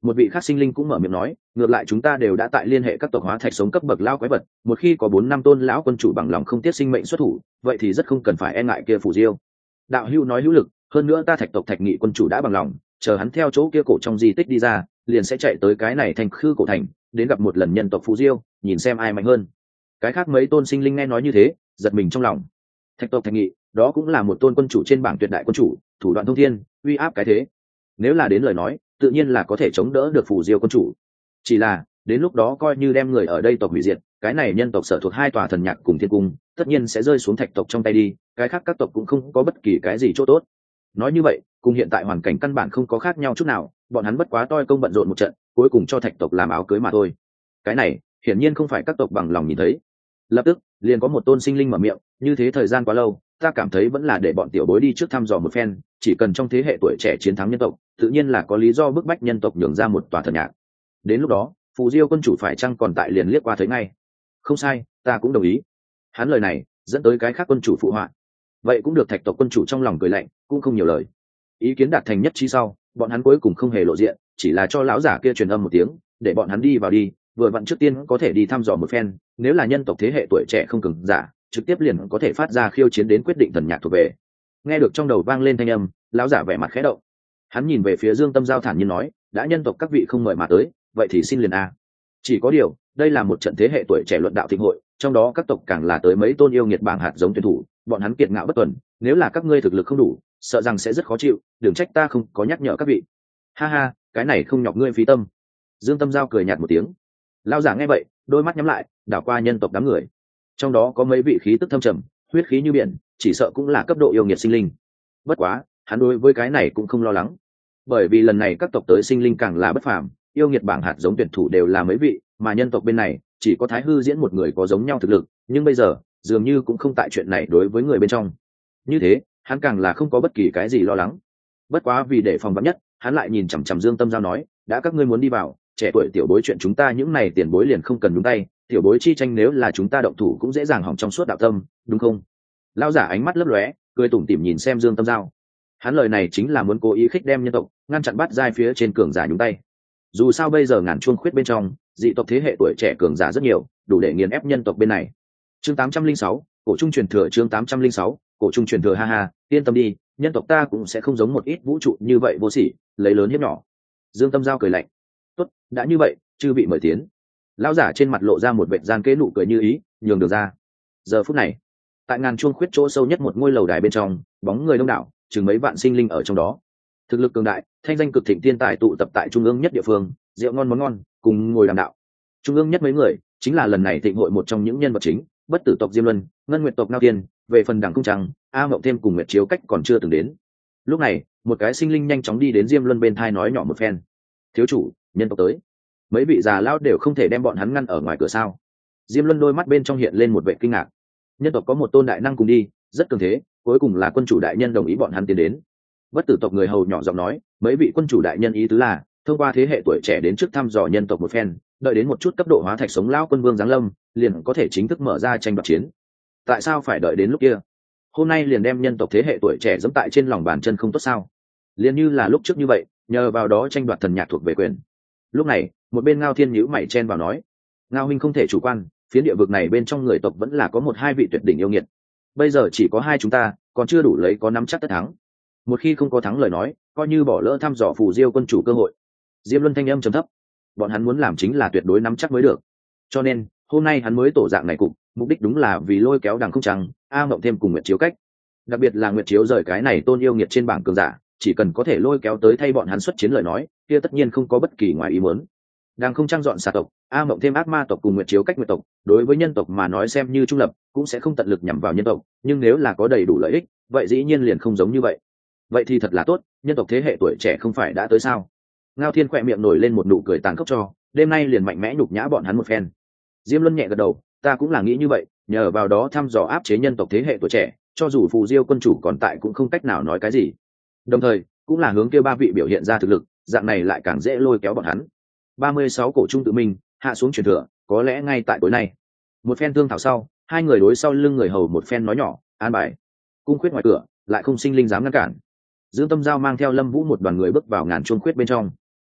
Một vị khác sinh linh cũng mở miệng nói, ngược lại chúng ta đều đã tại liên hệ các tộc hóa thạch sống cấp bậc lão quái vật, một khi có bốn năm tôn lão quân chủ bằng lòng không tiếc sinh mệnh xuất thủ, vậy thì rất không cần phải e ngại kia phù diêu. Đạo hữu nói hữu lực, hơn nữa ta thạch tộc thạch nghị quân chủ đã bằng lòng, chờ hắn theo chỗ kia cổ trong di tích đi ra, liền sẽ chạy tới cái này thành khư cổ thành, đến gặp một lần nhân tộc phù diêu, nhìn xem ai mạnh hơn. Cái khác mấy tôn sinh linh nghe nói như thế, giật mình trong lòng. Thạch tộc thạch nghị, đó cũng là một tôn quân chủ trên bảng tuyệt đại quân chủ, thủ đoạn thông thiên, uy áp cái thế. Nếu là đến lời nói, tự nhiên là có thể chống đỡ được phù diêu quân chủ. Chỉ là đến lúc đó coi như đem người ở đây tộc hủy diệt, cái này nhân tộc sở thuộc hai tòa thần nhạc cùng thiên cung, tất nhiên sẽ rơi xuống thạch tộc trong tay đi, cái khác các tộc cũng không có bất kỳ cái gì chỗ tốt. Nói như vậy, cùng hiện tại hoàn cảnh căn bản không có khác nhau chút nào, bọn hắn bất quá toi công bận rộn một trận, cuối cùng cho thạch tộc làm áo cưới mà thôi. Cái này hiển nhiên không phải các tộc bằng lòng nhìn thấy. Lập tức liền có một tôn sinh linh mở miệng, như thế thời gian quá lâu, ta cảm thấy vẫn là để bọn tiểu bối đi trước thăm dò một phen, chỉ cần trong thế hệ tuổi trẻ chiến thắng nhân tộc, tự nhiên là có lý do bức bách nhân tộc nhường ra một tòa thần nhạc. Đến lúc đó phù diêu quân chủ phải chăng còn tại liền liếc qua thấy ngay. Không sai, ta cũng đồng ý. Hắn lời này dẫn tới cái khác quân chủ phụ họa. Vậy cũng được. Thạch tộc quân chủ trong lòng cười lạnh, cũng không nhiều lời. Ý kiến đạt thành nhất trí sau, bọn hắn cuối cùng không hề lộ diện, chỉ là cho lão giả kia truyền âm một tiếng, để bọn hắn đi vào đi, vừa vặn trước tiên có thể đi thăm dò một phen, nếu là nhân tộc thế hệ tuổi trẻ không cường giả, trực tiếp liền có thể phát ra khiêu chiến đến quyết định thần nhạc thuộc về. Nghe được trong đầu vang lên thanh âm, lão giả vẻ mặt khẽ động. Hắn nhìn về phía Dương Tâm Giao thản nhiên nói, đã nhân tộc các vị không mời mà tới, vậy thì xin liền a. Chỉ có điều, đây là một trận thế hệ tuổi trẻ luận đạo thịnh hội, trong đó các tộc càng là tới mấy tôn yêu nghiệt bảng hạt giống tuyển thủ, bọn hắn kiệt ngạo bất tuần, nếu là các ngươi thực lực không đủ, sợ rằng sẽ rất khó chịu, đừng trách ta không có nhắc nhở các vị. Ha ha, cái này không nhọc ngươi phí tâm. Dương Tâm Giao cười nhạt một tiếng. Lão giả nghe vậy, đôi mắt nhắm lại, đảo qua nhân tộc đám người. Trong đó có mấy vị khí tức thâm trầm, huyết khí như biển, chỉ sợ cũng là cấp độ yêu nghiệt sinh linh. Bất quá, hắn đối với cái này cũng không lo lắng, bởi vì lần này các tộc tới sinh linh càng là bất phàm, yêu nghiệt bảng hạt giống tuyển thủ đều là mấy vị, mà nhân tộc bên này chỉ có Thái Hư diễn một người có giống nhau thực lực, nhưng bây giờ dường như cũng không tại chuyện này đối với người bên trong. Như thế, hắn càng là không có bất kỳ cái gì lo lắng. Bất quá vì để phòng vắn nhất, hắn lại nhìn chằm chằm Dương Tâm Giao nói, đã các ngươi muốn đi vào, trẻ tuổi tiểu bối chuyện chúng ta những này tiền bối liền không cần nhúng tay, tiểu bối chi tranh nếu là chúng ta động thủ cũng dễ dàng hỏng trong suốt đạo tâm, đúng không? Lão giả ánh mắt lấp lóe, cười tủm tỉm nhìn xem Dương Tâm Giao. Hắn lời này chính là muốn cố ý khích đem nhân tộc ngăn chặn bắt giai phía trên cường giả nhúng tay. Dù sao bây giờ ngàn chuông khuyết bên trong dị tộc thế hệ tuổi trẻ cường giả rất nhiều, đủ để nghiền ép nhân tộc bên này. Chương tám trăm linh sáu, cổ trung truyền thừa. Chương tám trăm linh sáu, cổ trung truyền thừa. Ha ha, yên tâm đi, nhân tộc ta cũng sẽ không giống một ít vũ trụ như vậy vô sỉ, lấy lớn hiếp nhỏ. Dương Tâm Giao cười lạnh. Tốt, đã như vậy, chư vị mời tiến. Lão giả trên mặt lộ ra một vệt gian kế nụ cười như ý, nhường đường ra. Giờ phút này, tại ngàn chuông khuyết chỗ sâu nhất một ngôi lầu đài bên trong, bóng người đông đảo, chừng mấy vạn sinh linh ở trong đó. Thực lực cường đại, thanh danh cực thịnh tiên tài tụ tập tại trung ương nhất địa phương, rượu ngon món ngon, cùng ngồi đàm đạo. Trung ương nhất mấy người chính là lần này thịnh hội một trong những nhân vật chính, bất tử tộc Diêm Luân, ngân nguyệt tộc Ngao Tiên, về phần đẳng cung trăng, A Mộng thêm cùng Nguyệt Chiếu Cách còn chưa từng đến. Lúc này, một cái sinh linh nhanh chóng đi đến Diêm Luân bên thai nói nhỏ một phen. Thiếu chủ, nhân tộc tới. Mấy vị già lão đều không thể đem bọn hắn ngăn ở ngoài cửa sao? Diêm Luân đôi mắt bên trong hiện lên một vẻ kinh ngạc. Nhân tộc có một tôn đại năng cùng đi, rất cường thế, cuối cùng là quân chủ đại nhân đồng ý bọn hắn tiến đến. Bất tử tộc người hầu nhỏ giọng nói, mấy vị quân chủ đại nhân ý tứ là thông qua thế hệ tuổi trẻ đến trước thăm dò nhân tộc một phen, đợi đến một chút cấp độ hóa thạch sống lão quân vương giáng lâm, liền có thể chính thức mở ra tranh đoạt chiến. Tại sao phải đợi đến lúc kia? Hôm nay liền đem nhân tộc thế hệ tuổi trẻ giẫm tại trên lòng bàn chân không tốt sao? Liền như là lúc trước như vậy, nhờ vào đó tranh đoạt thần nhạc thuộc về quyền. Lúc này, một bên Ngao Thiên nhíu mày chen vào nói, Ngao huynh không thể chủ quan, phiến địa vực này bên trong người tộc vẫn là có một hai vị tuyệt đỉnh yêu nghiệt. Bây giờ chỉ có hai chúng ta, còn chưa đủ lấy có nắm chắc tất thắng. Một khi không có thắng lời nói, coi như bỏ lỡ thăm dò phù diêu quân chủ cơ hội. Diêm Luân thanh âm trầm thấp, bọn hắn muốn làm chính là tuyệt đối nắm chắc mới được. Cho nên hôm nay hắn mới tổ dạng này cục, mục đích đúng là vì lôi kéo đằng không trăng, A Mộng thêm cùng Nguyệt Chiếu Cách. Đặc biệt là Nguyệt Chiếu rời cái này tôn yêu nghiệt trên bảng cường giả, chỉ cần có thể lôi kéo tới thay bọn hắn xuất chiến lời nói, kia tất nhiên không có bất kỳ ngoài ý muốn. Đằng không trăng dọn xà tộc, A Mộng thêm ác ma tộc cùng Nguyệt Chiếu Cách Nguyệt tộc, đối với nhân tộc mà nói xem như trung lập, cũng sẽ không tận lực nhằm vào nhân tộc, nhưng nếu là có đầy đủ lợi ích, vậy dĩ nhiên liền không giống như vậy. Vậy thì thật là tốt, nhân tộc thế hệ tuổi trẻ không phải đã tới sao? Ngao Thiên khỏe miệng nổi lên một nụ cười tàn khốc cho, đêm nay liền mạnh mẽ nhục nhã bọn hắn một phen. Diêm Luân nhẹ gật đầu, ta cũng là nghĩ như vậy, nhờ vào đó thăm dò áp chế nhân tộc thế hệ tuổi trẻ, cho dù phù diêu quân chủ còn tại cũng không cách nào nói cái gì. Đồng thời, cũng là hướng kia ba vị biểu hiện ra thực lực, dạng này lại càng dễ lôi kéo bọn hắn. ba mươi sáu cổ trung tự mình hạ xuống truyền thừa, có lẽ ngay tại tối nay. Một phen thương thảo sau, hai người đối sau lưng người hầu một phen nói nhỏ, an bài. Cung khuyết ngoài cửa, lại không sinh linh dám ngăn cản. Dương Tâm Giao mang theo Lâm Vũ một đoàn người bước vào ngàn chuông khuyết bên trong.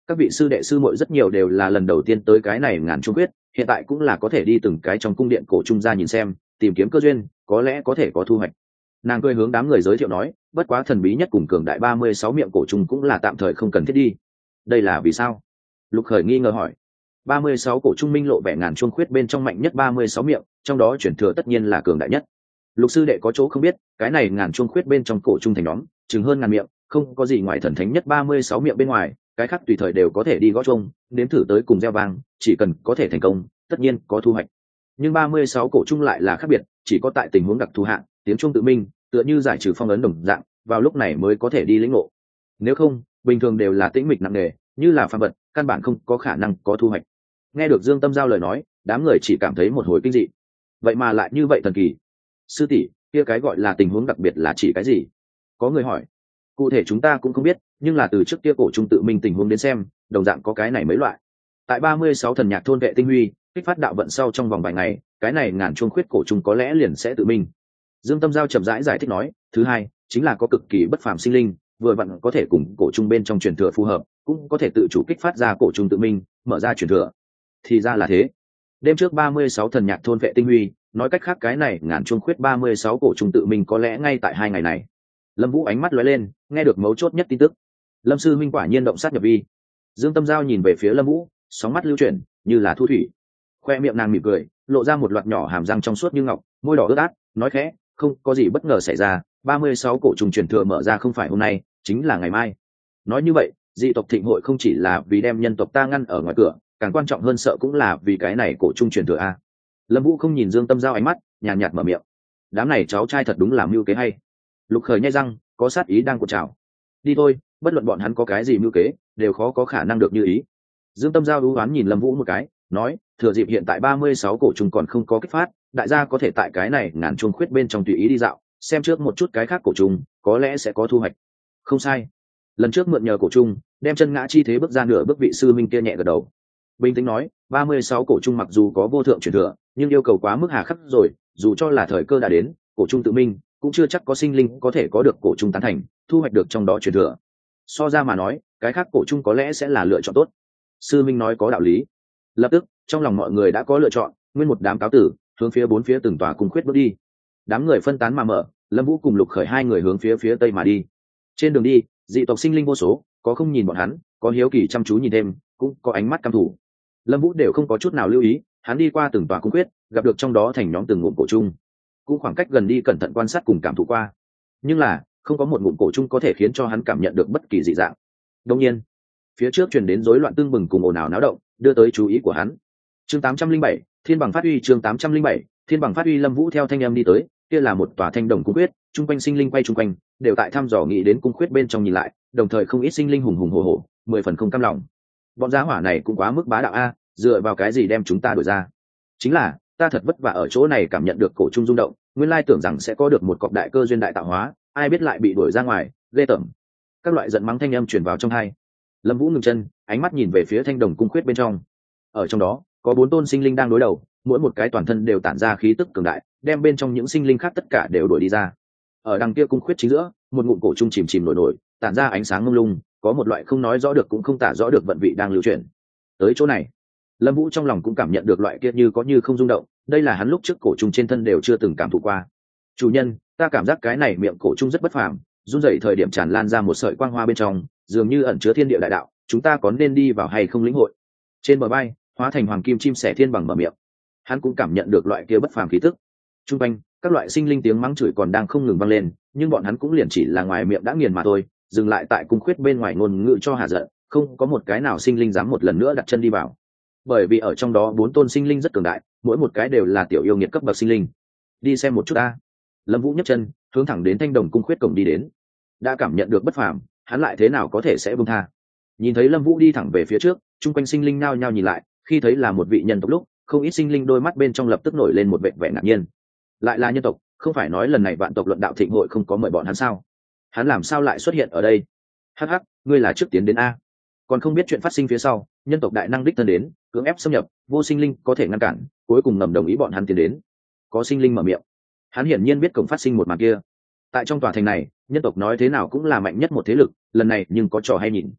Các vị sư đệ sư muội rất nhiều đều là lần đầu tiên tới cái này ngàn trung quyết, hiện tại cũng là có thể đi từng cái trong cung điện cổ trung ra nhìn xem, tìm kiếm cơ duyên, có lẽ có thể có thu hoạch. Nàng cười hướng đám người giới thiệu nói, bất quá thần bí nhất cùng cường đại ba mươi sáu miệng cổ trùng cũng là tạm thời không cần thiết đi. Đây là vì sao? Lục Khởi nghi ngờ hỏi. ba mươi sáu cổ trung minh lộ vẻ ngàn chuông khuyết bên trong mạnh nhất ba mươi sáu miệng, trong đó chuyển thừa tất nhiên là cường đại nhất. Lục sư đệ có chỗ không biết, cái này ngàn chuông khuyết bên trong cổ trung thành nhóm, chừng hơn ngàn miệng, không có gì ngoài thần thánh nhất ba mươi sáu miệng bên ngoài, cái khác tùy thời đều có thể đi gõ chuông, nếm thử tới cùng gieo vang, chỉ cần có thể thành công, tất nhiên có thu hoạch. Nhưng ba mươi sáu cổ trung lại là khác biệt, chỉ có tại tình huống đặc thù hạng, tiếng chuông tự minh, tựa như giải trừ phong ấn đồng dạng, vào lúc này mới có thể đi lĩnh ngộ. Nếu không, bình thường đều là tĩnh mịch nặng nề, như là phàm vật, căn bản không có khả năng có thu hoạch. Nghe được Dương Tâm Giao lời nói, đám người chỉ cảm thấy một hồi kinh dị. Vậy mà lại như vậy thần kỳ. Sư tỷ, kia cái gọi là tình huống đặc biệt là chỉ cái gì? Có người hỏi. Cụ thể chúng ta cũng không biết, nhưng là từ trước kia cổ trung tự minh tình huống đến xem, đồng dạng có cái này mấy loại. Tại ba mươi sáu thần nhạc thôn vệ tinh huy, kích phát đạo vận sau trong vòng vài ngày, cái này ngàn chuông khuyết cổ trung có lẽ liền sẽ tự minh. Dương Tâm Giao chậm rãi giải, giải thích nói, thứ hai chính là có cực kỳ bất phàm sinh linh, vừa vặn có thể cùng cổ trung bên trong truyền thừa phù hợp, cũng có thể tự chủ kích phát ra cổ trung tự minh, mở ra truyền thừa. Thì ra là thế. Đêm trước ba mươi sáu thần nhạc thôn vệ tinh huy, nói cách khác cái này ngàn chuông khuyết ba mươi sáu cổ trung tự minh có lẽ ngay tại hai ngày này. Lâm Vũ ánh mắt lóe lên, nghe được mấu chốt nhất tin tức. Lâm sư minh quả nhiên động sát nhập vi. Dương Tâm Giao nhìn về phía Lâm Vũ, sóng mắt lưu chuyển, như là thu thủy. Khoe miệng nàng mỉm cười, lộ ra một loạt nhỏ hàm răng trong suốt như ngọc, môi đỏ ướt át, nói khẽ, không có gì bất ngờ xảy ra, ba mươi sáu cổ trùng truyền thừa mở ra không phải hôm nay, chính là ngày mai. Nói như vậy, dị tộc thịnh hội không chỉ là vì đem nhân tộc ta ngăn ở ngoài cửa, càng quan trọng hơn sợ cũng là vì cái này cổ trung truyền thừa a. Lâm Vũ không nhìn Dương Tâm Giao ánh mắt, nhàn nhạt mở miệng. Đám này cháu trai thật đúng là mưu kế hay. Lục Khởi nhếch răng, có sát ý đang cuộn trào. Đi thôi, bất luận bọn hắn có cái gì mưu kế, đều khó có khả năng được như ý. Dương Tâm Giao ưu oán nhìn Lâm Vũ một cái, nói, thừa dịp hiện tại ba mươi sáu cổ trùng còn không có kích phát, đại gia có thể tại cái này ngàn chuông khuyết bên trong tùy ý đi dạo, xem trước một chút cái khác cổ trùng, có lẽ sẽ có thu hoạch. Không sai. Lần trước mượn nhờ cổ trùng, đem chân ngã chi thế bước ra nửa bước vị sư minh kia nhẹ gật đầu. Bình tĩnh nói, ba mươi sáu cổ trùng mặc dù có vô thượng truyền thừa, nhưng yêu cầu quá mức hà khắc rồi, dù cho là thời cơ đã đến, cổ trùng tự minh cũng chưa chắc có sinh linh có thể có được cổ trùng tán thành, thu hoạch được trong đó truyền thừa. So ra mà nói, cái khác cổ trùng có lẽ sẽ là lựa chọn tốt. Sư minh nói có đạo lý. Lập tức, trong lòng mọi người đã có lựa chọn, nguyên một đám cáo tử, hướng phía bốn phía từng tòa cung khuyết bước đi. Đám người phân tán mà mở, Lâm Vũ cùng Lục Khởi hai người hướng phía phía tây mà đi. Trên đường đi, dị tộc sinh linh vô số, có không nhìn bọn hắn, có hiếu kỳ chăm chú nhìn thêm, cũng có ánh mắt căm thù. Lâm Vũ đều không có chút nào lưu ý, hắn đi qua từng tòa cung khuyết, gặp được trong đó thành nhóm từng ngụm cổ chung, cũng khoảng cách gần đi cẩn thận quan sát cùng cảm thụ qua. Nhưng là, không có một ngụm cổ chung có thể khiến cho hắn cảm nhận được bất kỳ dị dạng. Đương nhiên, phía trước truyền đến rối loạn tương bừng cùng ồn ào náo động, đưa tới chú ý của hắn. Chương tám trăm linh bảy, Thiên bằng phát uy. Chương tám trăm linh bảy, Thiên bằng phát uy. Lâm Vũ theo thanh âm đi tới, kia là một tòa thanh đồng cung khuyết, trung quanh sinh linh quay trung quanh, đều tại thăm dò nghĩ đến cung khuyết bên trong nhìn lại, đồng thời không ít sinh linh hùng hùng hổ hổ, mười phần không cam lòng. Bọn giá hỏa này cũng quá mức bá đạo a, dựa vào cái gì đem chúng ta đuổi ra? Chính là, ta thật vất vả ở chỗ này cảm nhận được cổ trung rung động, nguyên lai tưởng rằng sẽ có được một cọc đại cơ duyên đại tạo hóa, ai biết lại bị đuổi ra ngoài, ghê tởm. Các loại giận mắng thanh âm truyền vào trong tai. Lâm Vũ ngừng chân, ánh mắt nhìn về phía thanh đồng cung khuyết bên trong. Ở trong đó, có bốn tôn sinh linh đang đối đầu, mỗi một cái toàn thân đều tản ra khí tức cường đại, đem bên trong những sinh linh khác tất cả đều đuổi đi ra. Ở đằng kia cung khuyết chính giữa, một ngụm cổ trung chìm chìm nổi nổi, tản ra ánh sáng ngông lung, có một loại không nói rõ được cũng không tả rõ được vận vị đang lưu chuyển. Tới chỗ này, Lâm Vũ trong lòng cũng cảm nhận được loại kia như có như không rung động, đây là hắn lúc trước cổ trung trên thân đều chưa từng cảm thụ qua. Chủ nhân, ta cảm giác cái này miệng cổ trung rất bất phàm, run rẩy thời điểm tràn lan ra một sợi quang hoa bên trong, dường như ẩn chứa thiên địa đại đạo, chúng ta có nên đi vào hay không lĩnh hội? Trên bờ bay, hóa thành hoàng kim chim sẻ thiên bằng mở miệng, hắn cũng cảm nhận được loại kia bất phàm khí tức. Trung quanh, các loại sinh linh tiếng mắng chửi còn đang không ngừng vang lên, nhưng bọn hắn cũng liền chỉ là ngoài miệng đã nghiền mà thôi, dừng lại tại cung khuyết bên ngoài ngôn ngữ cho hà giận, không có một cái nào sinh linh dám một lần nữa đặt chân đi vào. Bởi vì ở trong đó bốn tôn sinh linh rất cường đại, mỗi một cái đều là tiểu yêu nghiệt cấp bậc sinh linh. Đi xem một chút a. Lâm Vũ nhấc chân, hướng thẳng đến thanh đồng cung khuyết cổng đi đến. Đã cảm nhận được bất phàm, hắn lại thế nào có thể sẽ buông tha. Nhìn thấy Lâm Vũ đi thẳng về phía trước, chung quanh sinh linh nao nhao nhìn lại, khi thấy là một vị nhân tộc lúc, không ít sinh linh đôi mắt bên trong lập tức nổi lên một vẻ vẻ ngạc nhiên. Lại là nhân tộc, không phải nói lần này vạn tộc luận đạo thịnh hội không có mời bọn hắn sao? Hắn làm sao lại xuất hiện ở đây? Hắc hắc, ngươi là trước tiến đến a. Còn không biết chuyện phát sinh phía sau, nhân tộc đại năng đích thân đến, cưỡng ép xâm nhập, vô sinh linh có thể ngăn cản, cuối cùng ngầm đồng ý bọn hắn tiến đến. Có sinh linh mở miệng. Hắn hiển nhiên biết cổng phát sinh một màn kia. Tại trong tòa thành này, nhân tộc nói thế nào cũng là mạnh nhất một thế lực, lần này nhưng có trò hay nhìn.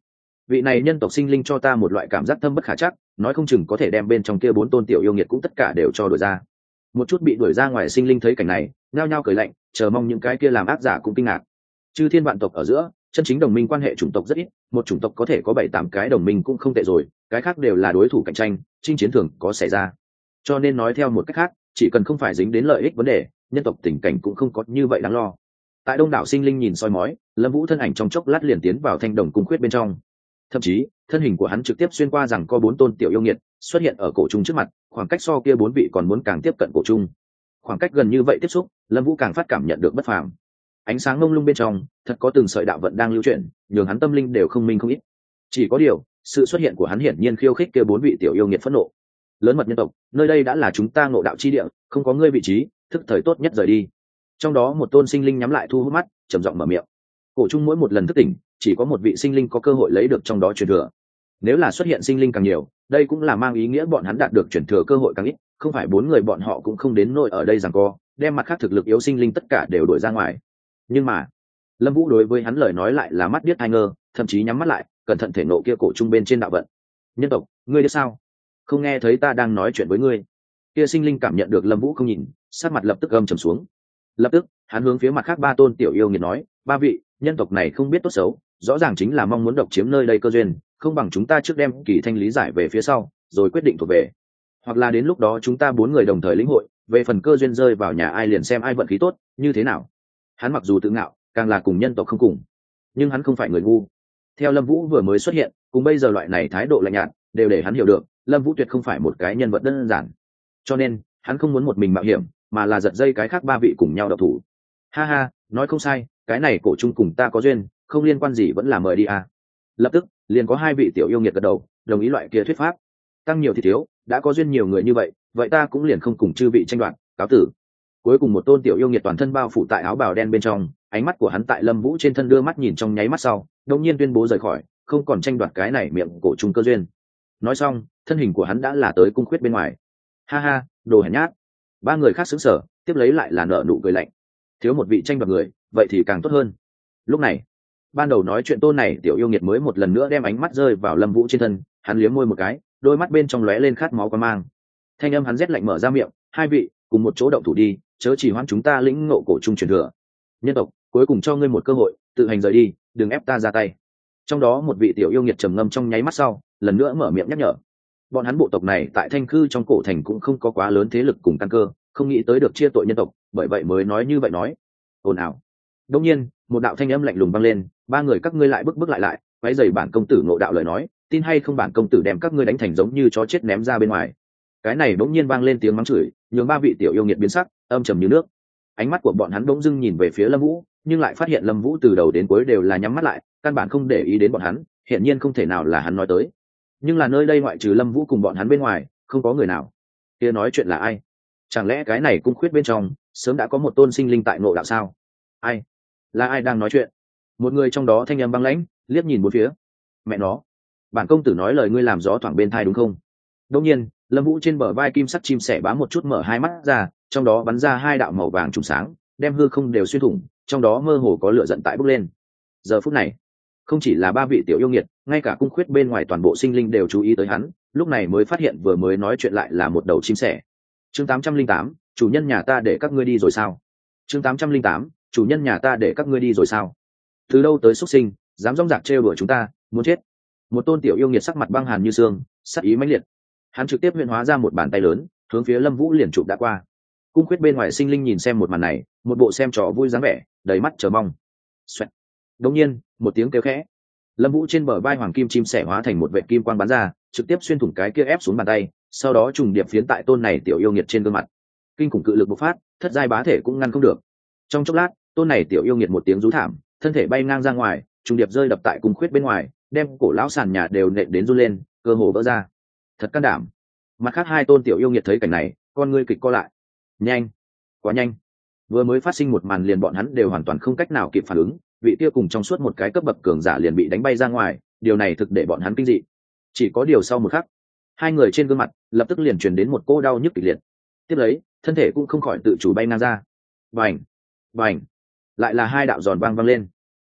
vị này nhân tộc sinh linh cho ta một loại cảm giác thâm bất khả chắc, nói không chừng có thể đem bên trong kia bốn tôn tiểu yêu nghiệt cũng tất cả đều cho đuổi ra. Một chút bị đuổi ra ngoài sinh linh thấy cảnh này nhao nhao cười lạnh, chờ mong những cái kia làm ác giả cũng kinh ngạc. Chư thiên vạn tộc ở giữa chân chính đồng minh quan hệ chủng tộc rất ít, một chủng tộc có thể có bảy tám cái đồng minh cũng không tệ rồi, cái khác đều là đối thủ cạnh tranh, chinh chiến thường có xảy ra. Cho nên nói theo một cách khác, chỉ cần không phải dính đến lợi ích vấn đề, nhân tộc tình cảnh cũng không có như vậy đáng lo. Tại đông đảo sinh linh nhìn soi mói, Lâm Vũ thân ảnh trong chốc lát liền tiến vào thanh đồng cung khuyết bên trong. Thậm chí thân hình của hắn trực tiếp xuyên qua rằng có bốn tôn tiểu yêu nghiệt xuất hiện ở cổ trung trước mặt, khoảng cách so kia bốn vị còn muốn càng tiếp cận cổ trung. Khoảng cách gần như vậy tiếp xúc, Lâm Vũ càng phát cảm nhận được bất phàm. Ánh sáng mông lung bên trong thật có từng sợi đạo vận đang lưu chuyển, nhường hắn tâm linh đều không minh không ít. Chỉ có điều sự xuất hiện của hắn hiển nhiên khiêu khích kia bốn vị tiểu yêu nghiệt phẫn nộ. Lớn mật nhân tộc, nơi đây đã là chúng ta ngộ đạo chi địa, không có ngươi vị trí, thức thời tốt nhất rời đi. Trong đó một tôn sinh linh nhắm lại thu hút mắt, trầm giọng mở miệng. Cổ trung mỗi một lần thức tỉnh chỉ có một vị sinh linh có cơ hội lấy được trong đó truyền thừa, nếu là xuất hiện sinh linh càng nhiều, đây cũng là mang ý nghĩa bọn hắn đạt được truyền thừa cơ hội càng ít, không phải bốn người bọn họ cũng không đến nỗi ở đây giằng co đem mặt khác thực lực yếu sinh linh tất cả đều đuổi ra ngoài. Nhưng mà Lâm Vũ đối với hắn lời nói lại là mắt biết ai ngơ, thậm chí nhắm mắt lại cẩn thận thể nộ kia cổ trung bên trên đạo vận. Nhân tộc, ngươi biết sao? Không nghe thấy ta đang nói chuyện với ngươi? Kia sinh linh cảm nhận được Lâm Vũ không nhìn, sắc mặt lập tức âm trầm xuống. Lập tức hắn hướng phía mặt khác ba tôn tiểu yêu nghiệt nói, ba vị nhân tộc này không biết tốt xấu, rõ ràng chính là mong muốn độc chiếm nơi đây cơ duyên, không bằng chúng ta trước đem Kỳ Thanh lý giải về phía sau rồi quyết định thuộc về, hoặc là đến lúc đó chúng ta bốn người đồng thời lĩnh hội về phần cơ duyên rơi vào nhà ai liền xem ai vận khí tốt như thế nào. Hắn mặc dù tự ngạo, càng là cùng nhân tộc không cùng, nhưng hắn không phải người ngu. Theo Lâm Vũ vừa mới xuất hiện cùng bây giờ loại này thái độ lạnh nhạt đều để hắn hiểu được Lâm Vũ tuyệt không phải một cái nhân vật đơn giản, cho nên hắn không muốn một mình mạo hiểm mà là giật dây cái khác ba vị cùng nhau độc thủ. Ha ha, nói không sai, cái này cổ trung cùng ta có duyên, không liên quan gì vẫn là mời đi à. Lập tức liền có hai vị tiểu yêu nghiệt gật đầu đồng ý loại kia thuyết pháp. Tăng nhiều thì thiếu, đã có duyên nhiều người như vậy vậy ta cũng liền không cùng chư vị tranh đoạt, cáo tử. Cuối cùng một tôn tiểu yêu nghiệt toàn thân bao phủ tại áo bào đen bên trong, ánh mắt của hắn tại Lâm Vũ trên thân đưa mắt nhìn trong nháy mắt sau đột nhiên tuyên bố rời khỏi, không còn tranh đoạt cái này miệng cổ trung cơ duyên. Nói xong thân hình của hắn đã là tới cung khuyết bên ngoài. Ha ha, đồ hèn nhát. Ba người khác sững sờ, tiếp lấy lại là nở nụ cười lạnh. Thiếu một vị tranh đoạt người vậy thì càng tốt hơn. Lúc này ban đầu nói chuyện tôn này tiểu yêu nghiệt mới một lần nữa đem ánh mắt rơi vào Lâm Vũ trên thân, hắn liếm môi một cái, đôi mắt bên trong lóe lên khát máu quan mang. Thanh âm hắn rét lạnh mở ra miệng, hai vị cùng một chỗ động thủ đi, chớ chỉ hoãn chúng ta lĩnh ngộ cổ trung truyền thừa. Nhân tộc, cuối cùng cho ngươi một cơ hội, tự hành rời đi, đừng ép ta ra tay. Trong đó một vị tiểu yêu nghiệt trầm ngâm trong nháy mắt sau lần nữa mở miệng nhắc nhở. Bọn hắn bộ tộc này tại Thanh Khư trong cổ thành cũng không có quá lớn thế lực cùng căn cơ, không nghĩ tới được chia tội nhân tộc, bởi vậy mới nói như vậy nói. Ồn ào. Đột nhiên một đạo thanh âm lạnh lùng vang lên, ba người các ngươi lại bước bước lại lại, quấy rầy bản công tử ngộ đạo lời nói, tin hay không bản công tử đem các ngươi đánh thành giống như chó chết ném ra bên ngoài. Cái này bỗng nhiên vang lên tiếng mắng chửi, nhường ba vị tiểu yêu nghiệt biến sắc, âm trầm như nước. Ánh mắt của bọn hắn bỗng dưng nhìn về phía Lâm Vũ, nhưng lại phát hiện Lâm Vũ từ đầu đến cuối đều là nhắm mắt lại, căn bản không để ý đến bọn hắn, hiển nhiên không thể nào là hắn nói tới. Nhưng là nơi đây ngoại trừ Lâm Vũ cùng bọn hắn bên ngoài, không có người nào. Kia nói chuyện là ai? Chẳng lẽ cái này cung khuyết bên trong sớm đã có một tôn sinh linh tại ngộ đạo sao? Ai? Là ai đang nói chuyện? Một người trong đó thanh âm băng lãnh, liếc nhìn bốn phía. Mẹ nó, bản công tử nói lời ngươi làm gió thoảng bên tai đúng không? Đột nhiên Lâm Vũ trên bờ vai kim sắc chim sẻ bám một chút mở hai mắt ra, trong đó bắn ra hai đạo màu vàng trùng sáng, đem hư không đều xuyên thủng, trong đó mơ hồ có lửa giận tại bốc lên. Giờ phút này không chỉ là ba vị tiểu yêu nghiệt, ngay cả cung khuyết bên ngoài toàn bộ sinh linh đều chú ý tới hắn, lúc này mới phát hiện vừa mới nói chuyện lại là một đầu chim sẻ. Chương tám trăm linh tám, chủ nhân nhà ta để các ngươi đi rồi sao? Chương tám trăm linh tám, chủ nhân nhà ta để các ngươi đi rồi sao? Từ đâu tới xuất sinh, dám rong rạc trêu đuổi chúng ta, muốn chết. Một tôn tiểu yêu nghiệt sắc mặt băng hàn như xương, sắc ý mãnh liệt. Hắn trực tiếp huyễn hóa ra một bàn tay lớn, hướng phía Lâm Vũ liền chụp đã qua. Cung khuyết bên ngoài sinh linh nhìn xem một màn này, một bộ xem trò vui dáng vẻ, đầy mắt chờ mong. Xoẹt. Đột nhiên một tiếng kêu khẽ, Lâm Vũ trên bờ vai hoàng kim chim sẻ hóa thành một vệt kim quang bắn ra, trực tiếp xuyên thủng cái kia ép xuống bàn tay, sau đó trùng điệp phiến tại tôn này tiểu yêu nghiệt trên gương mặt. Kinh khủng cự lực bộc phát, thất giai bá thể cũng ngăn không được. Trong chốc lát tôn này tiểu yêu nghiệt một tiếng rú thảm, thân thể bay ngang ra ngoài, trùng điệp rơi đập tại cung khuyết bên ngoài, đem cổ lão sàn nhà đều nện đến run lên, cơ hồ vỡ ra. Thật can đảm. Mặt khác hai tôn tiểu yêu nghiệt thấy cảnh này, con ngươi kịch co lại. Nhanh, quá nhanh. Vừa mới phát sinh một màn liền bọn hắn đều hoàn toàn không cách nào kịp phản ứng, vị kia cùng trong suốt một cái cấp bậc cường giả liền bị đánh bay ra ngoài, điều này thực để bọn hắn kinh dị. Chỉ có điều sau một khắc, hai người trên gương mặt lập tức liền truyền đến một cô đau nhức kịch liệt. Tiếp lấy thân thể cũng không khỏi tự chủ bay ngang ra. Bành, bành, lại là hai đạo giòn vang vang lên.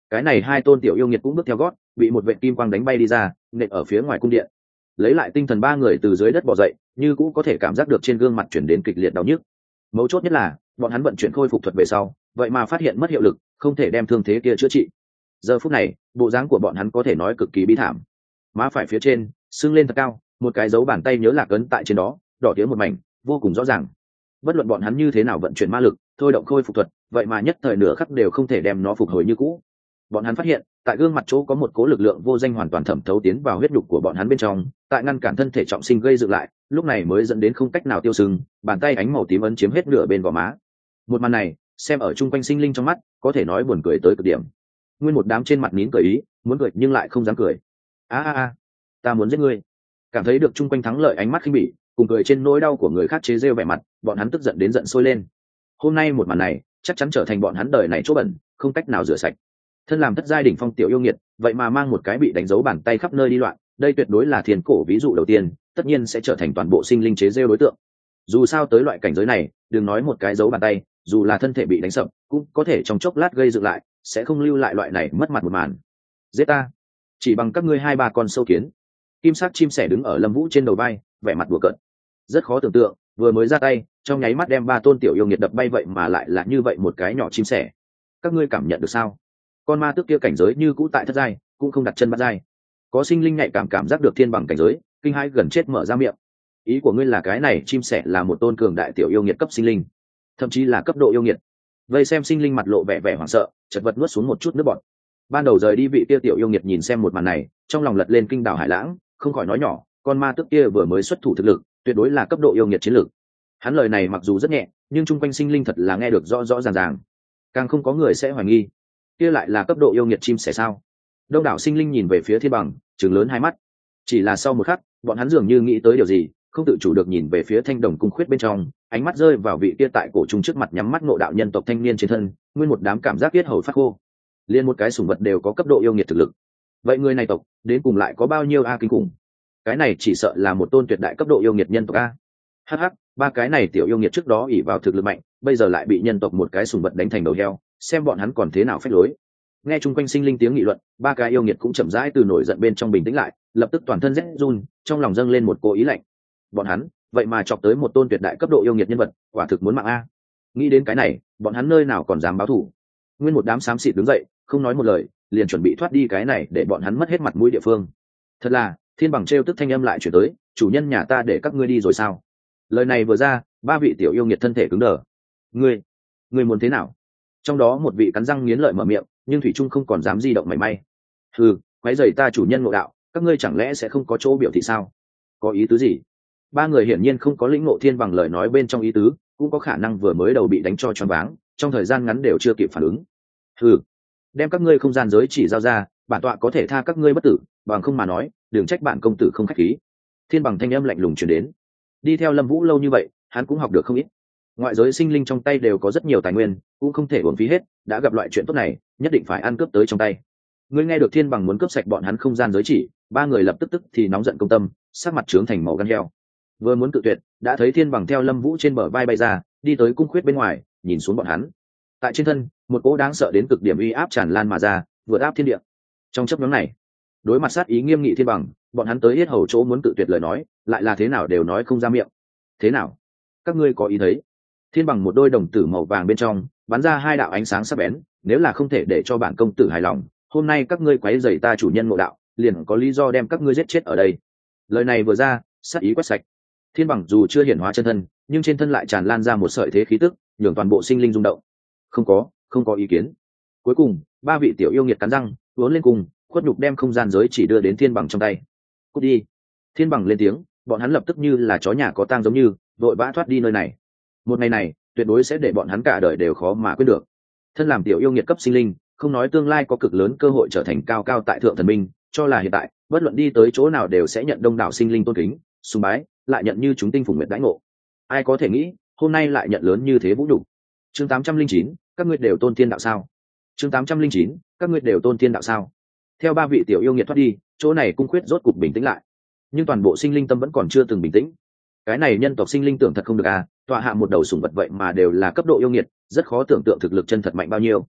cái này hai tôn tiểu yêu nghiệt cũng bước theo gót, bị một vệ kim quang đánh bay đi ra, nện ở phía ngoài cung điện. Lấy lại tinh thần, ba người từ dưới đất bò dậy, như cũ có thể cảm giác được trên gương mặt chuyển đến kịch liệt đau nhức. Mấu chốt nhất là bọn hắn vận chuyển khôi phục thuật về sau, vậy mà phát hiện mất hiệu lực, không thể đem thương thế kia chữa trị. Giờ phút này, bộ dáng của bọn hắn có thể nói cực kỳ bi thảm. Má phải phía trên sưng lên thật cao, một cái dấu bàn tay nhớ lạc ấn tại trên đó, đỏ tía một mảnh, vô cùng rõ ràng. Bất luận bọn hắn như thế nào vận chuyển ma lực, thôi động khôi phục thuật, vậy mà nhất thời nửa khắc đều không thể đem nó phục hồi như cũ. Bọn hắn phát hiện, tại gương mặt chỗ có một cố lực lượng vô danh hoàn toàn thẩm thấu tiến vào huyết nhục của bọn hắn bên trong, tại ngăn cản thân thể trọng sinh gây dựng lại, lúc này mới dẫn đến không cách nào tiêu sưng, bàn tay ánh màu tím ấn chiếm hết nửa bên gò má. Một màn này, xem ở chung quanh sinh linh trong mắt, có thể nói buồn cười tới cực điểm. Nguyên một đám trên mặt nín cười ý, muốn cười nhưng lại không dám cười. A a a, ta muốn giết ngươi. Cảm thấy được chung quanh thắng lợi ánh mắt khinh bỉ, cùng cười trên nỗi đau của người khác chế giễu vẻ mặt, bọn hắn tức giận đến giận sôi lên. Hôm nay một màn này, chắc chắn trở thành bọn hắn đời này chỗ bẩn, không cách nào rửa sạch. Thân làm thất giai đỉnh phong tiểu yêu nghiệt, vậy mà mang một cái bị đánh dấu bàn tay khắp nơi đi loạn, đây tuyệt đối là thiên cổ ví dụ đầu tiên, tất nhiên sẽ trở thành toàn bộ sinh linh chế giễu đối tượng. Dù sao tới loại cảnh giới này, đừng nói một cái dấu bàn tay, dù là thân thể bị đánh sập, cũng có thể trong chốc lát gây dựng lại, sẽ không lưu lại loại này mất mặt một màn. Giết ta, chỉ bằng các ngươi hai ba con sâu kiến. Kim sắc chim sẻ đứng ở Lâm Vũ trên đầu vai, vẻ mặt đùa cợt. Rất khó tưởng tượng, vừa mới ra tay, trong nháy mắt đem ba tôn tiểu yêu nghiệt đập bay, vậy mà lại là như vậy một cái nhỏ chim sẻ. Các ngươi cảm nhận được sao? Con ma tước kia cảnh giới như cũ tại thất giai, cũng không đặt chân bát giai. Có sinh linh nhạy cảm cảm giác được thiên bằng cảnh giới, kinh hãi gần chết mở ra miệng. Ý của ngươi là cái này chim sẻ là một tôn cường đại tiểu yêu nghiệt cấp sinh linh, thậm chí là cấp độ yêu nghiệt. Vây xem sinh linh mặt lộ vẻ vẻ hoảng sợ, chật vật nuốt xuống một chút nước bọt. Ban đầu rời đi vị kia tiểu yêu nghiệt nhìn xem một màn này, trong lòng lật lên kinh đảo hải lãng, không khỏi nói nhỏ, con ma tước kia vừa mới xuất thủ thực lực, tuyệt đối là cấp độ yêu nghiệt chiến lược. Hắn lời này mặc dù rất nhẹ, nhưng chung quanh sinh linh thật là nghe được rõ rõ ràng ràng. Càng không có người sẽ hoài nghi, kia lại là cấp độ yêu nghiệt chim sẻ sao? Đông đảo sinh linh nhìn về phía Thiên Bằng, trừng lớn hai mắt. Chỉ là sau một khắc, bọn hắn dường như nghĩ tới điều gì, không tự chủ được nhìn về phía Thanh Đồng cung khuyết bên trong, ánh mắt rơi vào vị kia tại cổ trung trước mặt nhắm mắt ngộ đạo nhân tộc thanh niên trên thân, nguyên một đám cảm giác yết hầu phát khô. Liên một cái sủng vật đều có cấp độ yêu nghiệt thực lực, vậy người này tộc đến cùng lại có bao nhiêu a kinh khủng? Cái này chỉ sợ là một tôn tuyệt đại cấp độ yêu nghiệt nhân tộc a. Hắc hắc, ba cái này tiểu yêu nghiệt trước đó ỷ vào thực lực mạnh, bây giờ lại bị nhân tộc một cái sủng vật đánh thành đầu heo, xem bọn hắn còn thế nào phách lối. Nghe chung quanh sinh linh tiếng nghị luận, ba cái yêu nghiệt cũng chậm rãi từ nổi giận bên trong bình tĩnh lại, lập tức toàn thân rét run, trong lòng dâng lên một cố ý lạnh. Bọn hắn vậy mà chọc tới một tôn tuyệt đại cấp độ yêu nghiệt nhân vật, quả thực muốn mạng a. Nghĩ đến cái này, bọn hắn nơi nào còn dám báo thù. Nguyên một đám xám xịt đứng dậy, không nói một lời, liền chuẩn bị thoát đi cái này để bọn hắn mất hết mặt mũi địa phương. Thật là, Thiên Bằng trêu tức thanh âm lại chuyển tới, chủ nhân nhà ta để các ngươi đi rồi sao? Lời này vừa ra, ba vị tiểu yêu nghiệt thân thể cứng đờ. Ngươi, ngươi muốn thế nào? Trong đó một vị cắn răng nghiến lợi mở miệng, nhưng thủy trung không còn dám di động mảy may. Hừ, quấy rầy ta chủ nhân ngộ đạo, các ngươi chẳng lẽ sẽ không có chỗ biểu thị sao? Có ý tứ gì? Ba người hiển nhiên không có lĩnh ngộ Thiên Bằng lời nói bên trong ý tứ, cũng có khả năng vừa mới đầu bị đánh cho choáng váng, trong thời gian ngắn đều chưa kịp phản ứng. Hừ, đem các ngươi không gian giới chỉ giao ra, bản tọa có thể tha các ngươi bất tử, bằng không mà nói, đừng trách bạn công tử không khách khí. Thiên Bằng thanh âm lạnh lùng truyền đến. Đi theo Lâm Vũ lâu như vậy, hắn cũng học được không ít. Ngoại giới sinh linh trong tay đều có rất nhiều tài nguyên, cũng không thể uổng phí hết, đã gặp loại chuyện tốt này, nhất định phải ăn cướp tới trong tay. Ngươi nghe được Thiên Bằng muốn cướp sạch bọn hắn không gian giới chỉ, ba người lập tức tức thì nóng giận công tâm, sắc mặt trướng thành màu gan heo. Vừa muốn cự tuyệt, đã thấy Thiên Bằng theo Lâm Vũ trên bờ vai bay ra, đi tới cung khuyết bên ngoài, nhìn xuống bọn hắn. Tại trên thân, một cỗ đáng sợ đến cực điểm uy áp tràn lan mà ra, vượt áp thiên địa. Trong chớp nhoáng này, đối mặt sát ý nghiêm nghị Thiên Bằng, bọn hắn tới hết hầu chỗ muốn cự tuyệt lời nói, lại là thế nào đều nói không ra miệng. Thế nào? Các ngươi có ý thấy? Thiên Bằng một đôi đồng tử màu vàng bên trong bắn ra hai đạo ánh sáng sắc bén, nếu là không thể để cho bản công tử hài lòng, hôm nay các ngươi quấy rầy ta chủ nhân ngộ đạo, liền có lý do đem các ngươi giết chết ở đây. Lời này vừa ra, sát ý quét sạch. Thiên Bằng dù chưa hiển hóa chân thân, nhưng trên thân lại tràn lan ra một sợi thế khí tức, nhường toàn bộ sinh linh rung động. Không có, không có ý kiến. Cuối cùng, ba vị tiểu yêu nghiệt cắn răng, uốn lên cùng, khuất nhục đem không gian giới chỉ đưa đến Thiên Bằng trong tay. Cút đi. Thiên Bằng lên tiếng, bọn hắn lập tức như là chó nhà có tang giống như vội vã thoát đi nơi này. Một ngày này tuyệt đối sẽ để bọn hắn cả đời đều khó mà quên được. Thân làm tiểu yêu nghiệt cấp sinh linh, không nói tương lai có cực lớn cơ hội trở thành cao cao tại thượng thần minh, cho là hiện tại bất luận đi tới chỗ nào đều sẽ nhận đông đảo sinh linh tôn kính sùng bái, lại nhận như chúng tinh phùng nguyệt đãi ngộ. Ai có thể nghĩ hôm nay lại nhận lớn như thế vũ nhục. Chương tám trăm linh chín, các ngươi đều tôn thiên đạo sao? Chương tám trăm linh chín, các ngươi đều tôn thiên đạo sao? Theo ba vị tiểu yêu nghiệt thoát đi, chỗ này cung khuyết rốt cục bình tĩnh lại, nhưng toàn bộ sinh linh tâm vẫn còn chưa từng bình tĩnh. Cái này nhân tộc sinh linh tưởng thật không được à, tọa hạ một đầu sủng vật vậy mà đều là cấp độ yêu nghiệt, rất khó tưởng tượng thực lực chân thật mạnh bao nhiêu.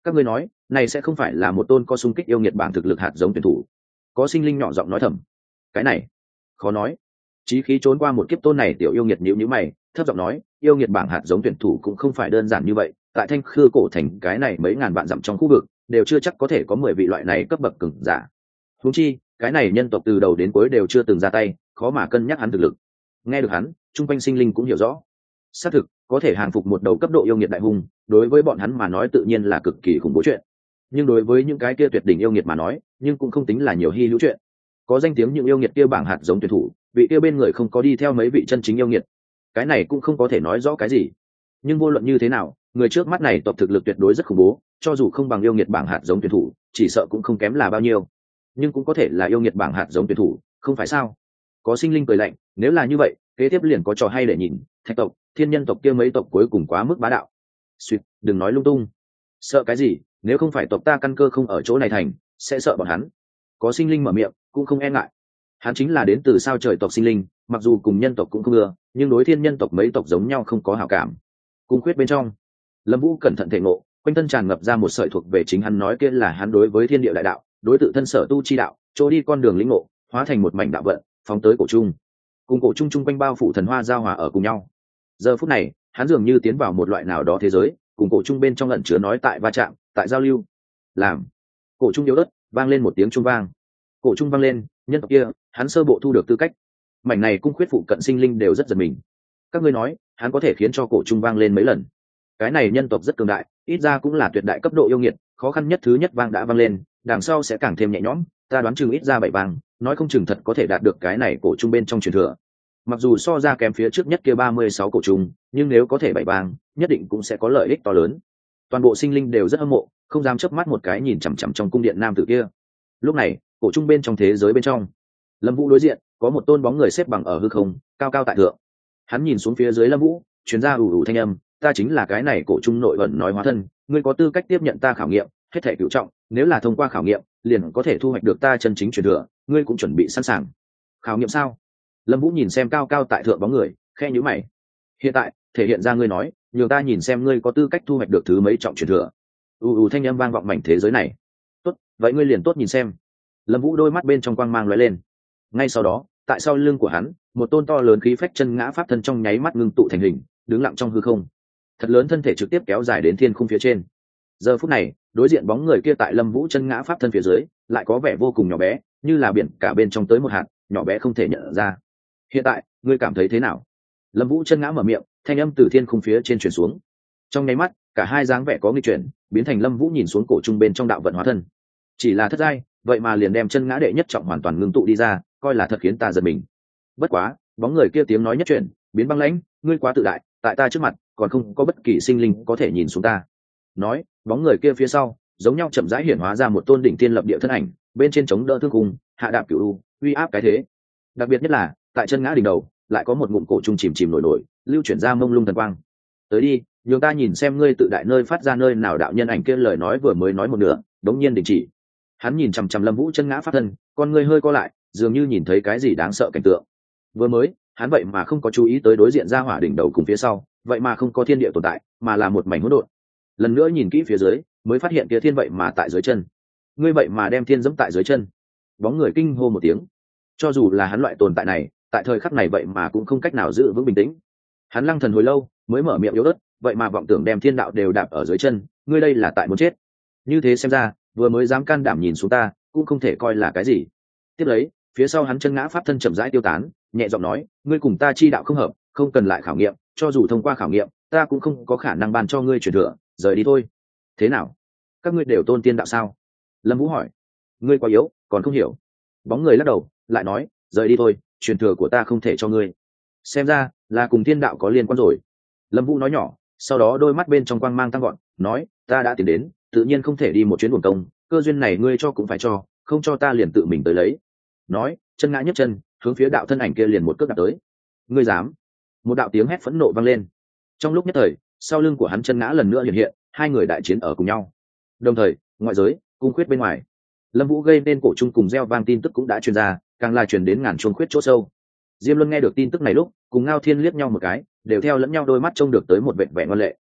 Các ngươi nói này sẽ không phải là một tôn có xung kích yêu nghiệt bảng thực lực hạt giống tuyển thủ? Có sinh linh nhỏ giọng nói thầm. Cái này khó nói. Chí khí trốn qua một kiếp tôn này tiểu yêu nghiệt nhíu nhíu mày, thấp giọng nói, yêu nghiệt bảng hạt giống tuyển thủ cũng không phải đơn giản như vậy, tại Thanh Khư cổ thành cái này mấy ngàn vạn dặm trong khu vực, đều chưa chắc có thể có mười vị loại này cấp bậc cường giả. Huống chi, cái này nhân tộc từ đầu đến cuối đều chưa từng ra tay, khó mà cân nhắc hắn thực lực. Nghe được hắn, trung quanh sinh linh cũng hiểu rõ. Xác thực, có thể hàng phục một đầu cấp độ yêu nghiệt đại hung, đối với bọn hắn mà nói tự nhiên là cực kỳ khủng bố chuyện. Nhưng đối với những cái kia tuyệt đỉnh yêu nghiệt mà nói, nhưng cũng không tính là nhiều hi hữu chuyện. Có danh tiếng những yêu nghiệt kia bảng hạt giống tuyển thủ, vị kia bên người không có đi theo mấy vị chân chính yêu nghiệt, cái này cũng không có thể nói rõ cái gì. Nhưng vô luận như thế nào, người trước mắt này tộc thực lực tuyệt đối rất khủng bố, cho dù không bằng yêu nghiệt bảng hạt giống tuyển thủ, chỉ sợ cũng không kém là bao nhiêu. Nhưng cũng có thể là yêu nghiệt bảng hạt giống tuyển thủ, không phải sao? Có sinh linh cười lạnh, nếu là như vậy, kế tiếp liền có trò hay để nhìn. Thạch tộc, thiên nhân tộc kia mấy tộc cuối cùng quá mức bá đạo. Xuyệt, đừng nói lung tung. Sợ cái gì? Nếu không phải tộc ta căn cơ không ở chỗ này thành, sẽ sợ bọn hắn. Có sinh linh mở miệng, cũng không e ngại. Hắn chính là đến từ sao trời tộc sinh linh, mặc dù cùng nhân tộc cũng không ưa, nhưng đối thiên nhân tộc mấy tộc giống nhau không có hảo cảm. Cung khuyết bên trong, Lâm Vũ cẩn thận thể ngộ, quanh thân tràn ngập ra một sợi thuộc về chính hắn nói kia là hắn đối với thiên địa đại đạo, đối tự thân sở tu chi đạo, chỗ đi con đường lĩnh ngộ, hóa thành một mảnh đạo vận, phóng tới cổ trung. Cùng cổ trung trung quanh bao phủ thần hoa giao hòa ở cùng nhau. Giờ phút này, hắn dường như tiến vào một loại nào đó thế giới, cùng cổ trung bên trong ẩn chứa nói tại va chạm, tại giao lưu. Làm cổ trung yếu ớt, vang lên một tiếng trung vang. Cổ trung vang lên, nhân tộc kia, hắn sơ bộ thu được tư cách. Mảnh này cung khuyết phụ cận sinh linh đều rất giật mình. Các ngươi nói, hắn có thể khiến cho cổ trung vang lên mấy lần? Cái này nhân tộc rất cường đại, ít ra cũng là tuyệt đại cấp độ yêu nghiệt, khó khăn nhất thứ nhất vang đã vang lên, đằng sau sẽ càng thêm nhẹ nhõm, ta đoán chừng ít ra bảy vang, nói không chừng thật có thể đạt được cái này cổ trung bên trong truyền thừa. Mặc dù so ra kém phía trước nhất kia ba mươi sáu cổ trung, nhưng nếu có thể bảy vang, nhất định cũng sẽ có lợi ích to lớn. Toàn bộ sinh linh đều rất hâm mộ, không dám chớp mắt một cái nhìn chằm chằm trong cung điện nam tử kia. Lúc này, cổ trung bên trong thế giới bên trong, Lâm Vũ đối diện, có một tôn bóng người xếp bằng ở hư không, cao cao tại thượng. Hắn nhìn xuống phía dưới Lâm Vũ, truyền ra ù ù thanh âm, ta chính là cái này cổ trung nội ẩn nói hóa thân, ngươi có tư cách tiếp nhận ta khảo nghiệm, hết thảy cửu trọng, nếu là thông qua khảo nghiệm, liền có thể thu hoạch được ta chân chính truyền thừa, ngươi cũng chuẩn bị sẵn sàng. Khảo nghiệm sao? Lâm Vũ nhìn xem cao cao tại thượng bóng người, khẽ nhíu mày. Hiện tại, thể hiện ra ngươi nói, nhường ta nhìn xem ngươi có tư cách thu hoạch được thứ mấy trọng truyền thừa. U u thanh âm vang vọng mảnh thế giới này. Tốt, vậy ngươi liền tốt nhìn xem. Lâm Vũ đôi mắt bên trong quang mang lóe lên. Ngay sau đó, tại sau lưng của hắn, một tôn to lớn khí phách chân ngã pháp thân trong nháy mắt ngưng tụ thành hình, đứng lặng trong hư không. Thật lớn thân thể trực tiếp kéo dài đến thiên khung phía trên. Giờ phút này, đối diện bóng người kia tại Lâm Vũ chân ngã pháp thân phía dưới, lại có vẻ vô cùng nhỏ bé, như là biển cả bên trong tới một hạt, nhỏ bé không thể nhận ra. Hiện tại, ngươi cảm thấy thế nào? Lâm Vũ chân ngã mở miệng, thanh âm từ thiên khung phía trên truyền xuống. Trong nháy mắt, cả hai dáng vẻ có nghi chuyển, biến thành Lâm Vũ nhìn xuống cổ trung bên trong đạo vận hóa thân. Chỉ là thất giai, vậy mà liền đem chân ngã đệ nhất trọng hoàn toàn ngưng tụ đi ra, coi là thật khiến ta giật mình. Bất quá, bóng người kia tiếng nói nhất chuyển, biến băng lãnh, ngươi quá tự đại, tại ta trước mặt, còn không có bất kỳ sinh linh có thể nhìn xuống ta. Nói, bóng người kia phía sau, giống nhau chậm rãi hiển hóa ra một tôn đỉnh tiên lập địa thân ảnh, bên trên chống đỡ thương khung, hạ đạp cửu u, uy áp cái thế. Đặc biệt nhất là, tại chân ngã đỉnh đầu, lại có một ngụm cổ trung chìm chìm nổi nổi, lưu chuyển ra mông lung thần quang. Tới đi, nhường ta nhìn xem ngươi tự đại nơi phát ra nơi nào đạo nhân ảnh kia lời nói vừa mới nói một nửa, đống nhiên đình chỉ. Hắn nhìn chằm chằm Lâm Vũ chân ngã pháp thân, con ngươi hơi co lại, dường như nhìn thấy cái gì đáng sợ cảnh tượng. Vừa mới, hắn vậy mà không có chú ý tới đối diện ra hỏa đỉnh đầu cùng phía sau, vậy mà không có thiên địa tồn tại, mà là một mảnh hỗn độn. Lần nữa nhìn kỹ phía dưới, mới phát hiện kia thiên vậy mà tại dưới chân. Ngươi vậy mà đem thiên dẫm tại dưới chân. Bóng người kinh hô một tiếng. Cho dù là hắn loại tồn tại này, tại thời khắc này vậy mà cũng không cách nào giữ vững bình tĩnh. Hắn lăng thần hồi lâu, mới mở miệng yếu ớt, vậy mà vọng tưởng đem thiên đạo đều đạp ở dưới chân, ngươi đây là tại muốn chết. Như thế xem ra, vừa mới dám can đảm nhìn xuống ta, cũng không thể coi là cái gì. Tiếp lấy, phía sau hắn chân ngã pháp thân chậm rãi tiêu tán, nhẹ giọng nói, ngươi cùng ta chi đạo không hợp, không cần lại khảo nghiệm, cho dù thông qua khảo nghiệm, ta cũng không có khả năng ban cho ngươi truyền thừa, rời đi thôi. Thế nào? Các ngươi đều tôn tiên đạo sao? Lâm Vũ hỏi. Ngươi quá yếu, còn không hiểu. Bóng người lắc đầu, lại nói, rời đi thôi, truyền thừa của ta không thể cho ngươi. Xem ra là cùng tiên đạo có liên quan rồi. Lâm Vũ nói nhỏ, sau đó đôi mắt bên trong quang mang tăng gọn, nói, ta đã tìm đến, tự nhiên không thể đi một chuyến buồn công, cơ duyên này ngươi cho cũng phải cho, không cho ta liền tự mình tới lấy. Nói, chân ngã nhấc chân, hướng phía đạo thân ảnh kia liền một cước đạp tới. Ngươi dám? Một đạo tiếng hét phẫn nộ vang lên. Trong lúc nhất thời, sau lưng của hắn chân ngã lần nữa hiện hiện, hai người đại chiến ở cùng nhau. Đồng thời, ngoại giới, cung khuyết bên ngoài, Lâm Vũ gây nên cổ trung cùng gieo vang tin tức cũng đã truyền ra, càng là truyền đến ngàn chuông khuyết chỗ sâu. Diêm Luân nghe được tin tức này lúc, cùng Ngao Thiên liếc nhau một cái, đều theo lẫn nhau đôi mắt trông được tới một vệt vẻ ngoan lệ.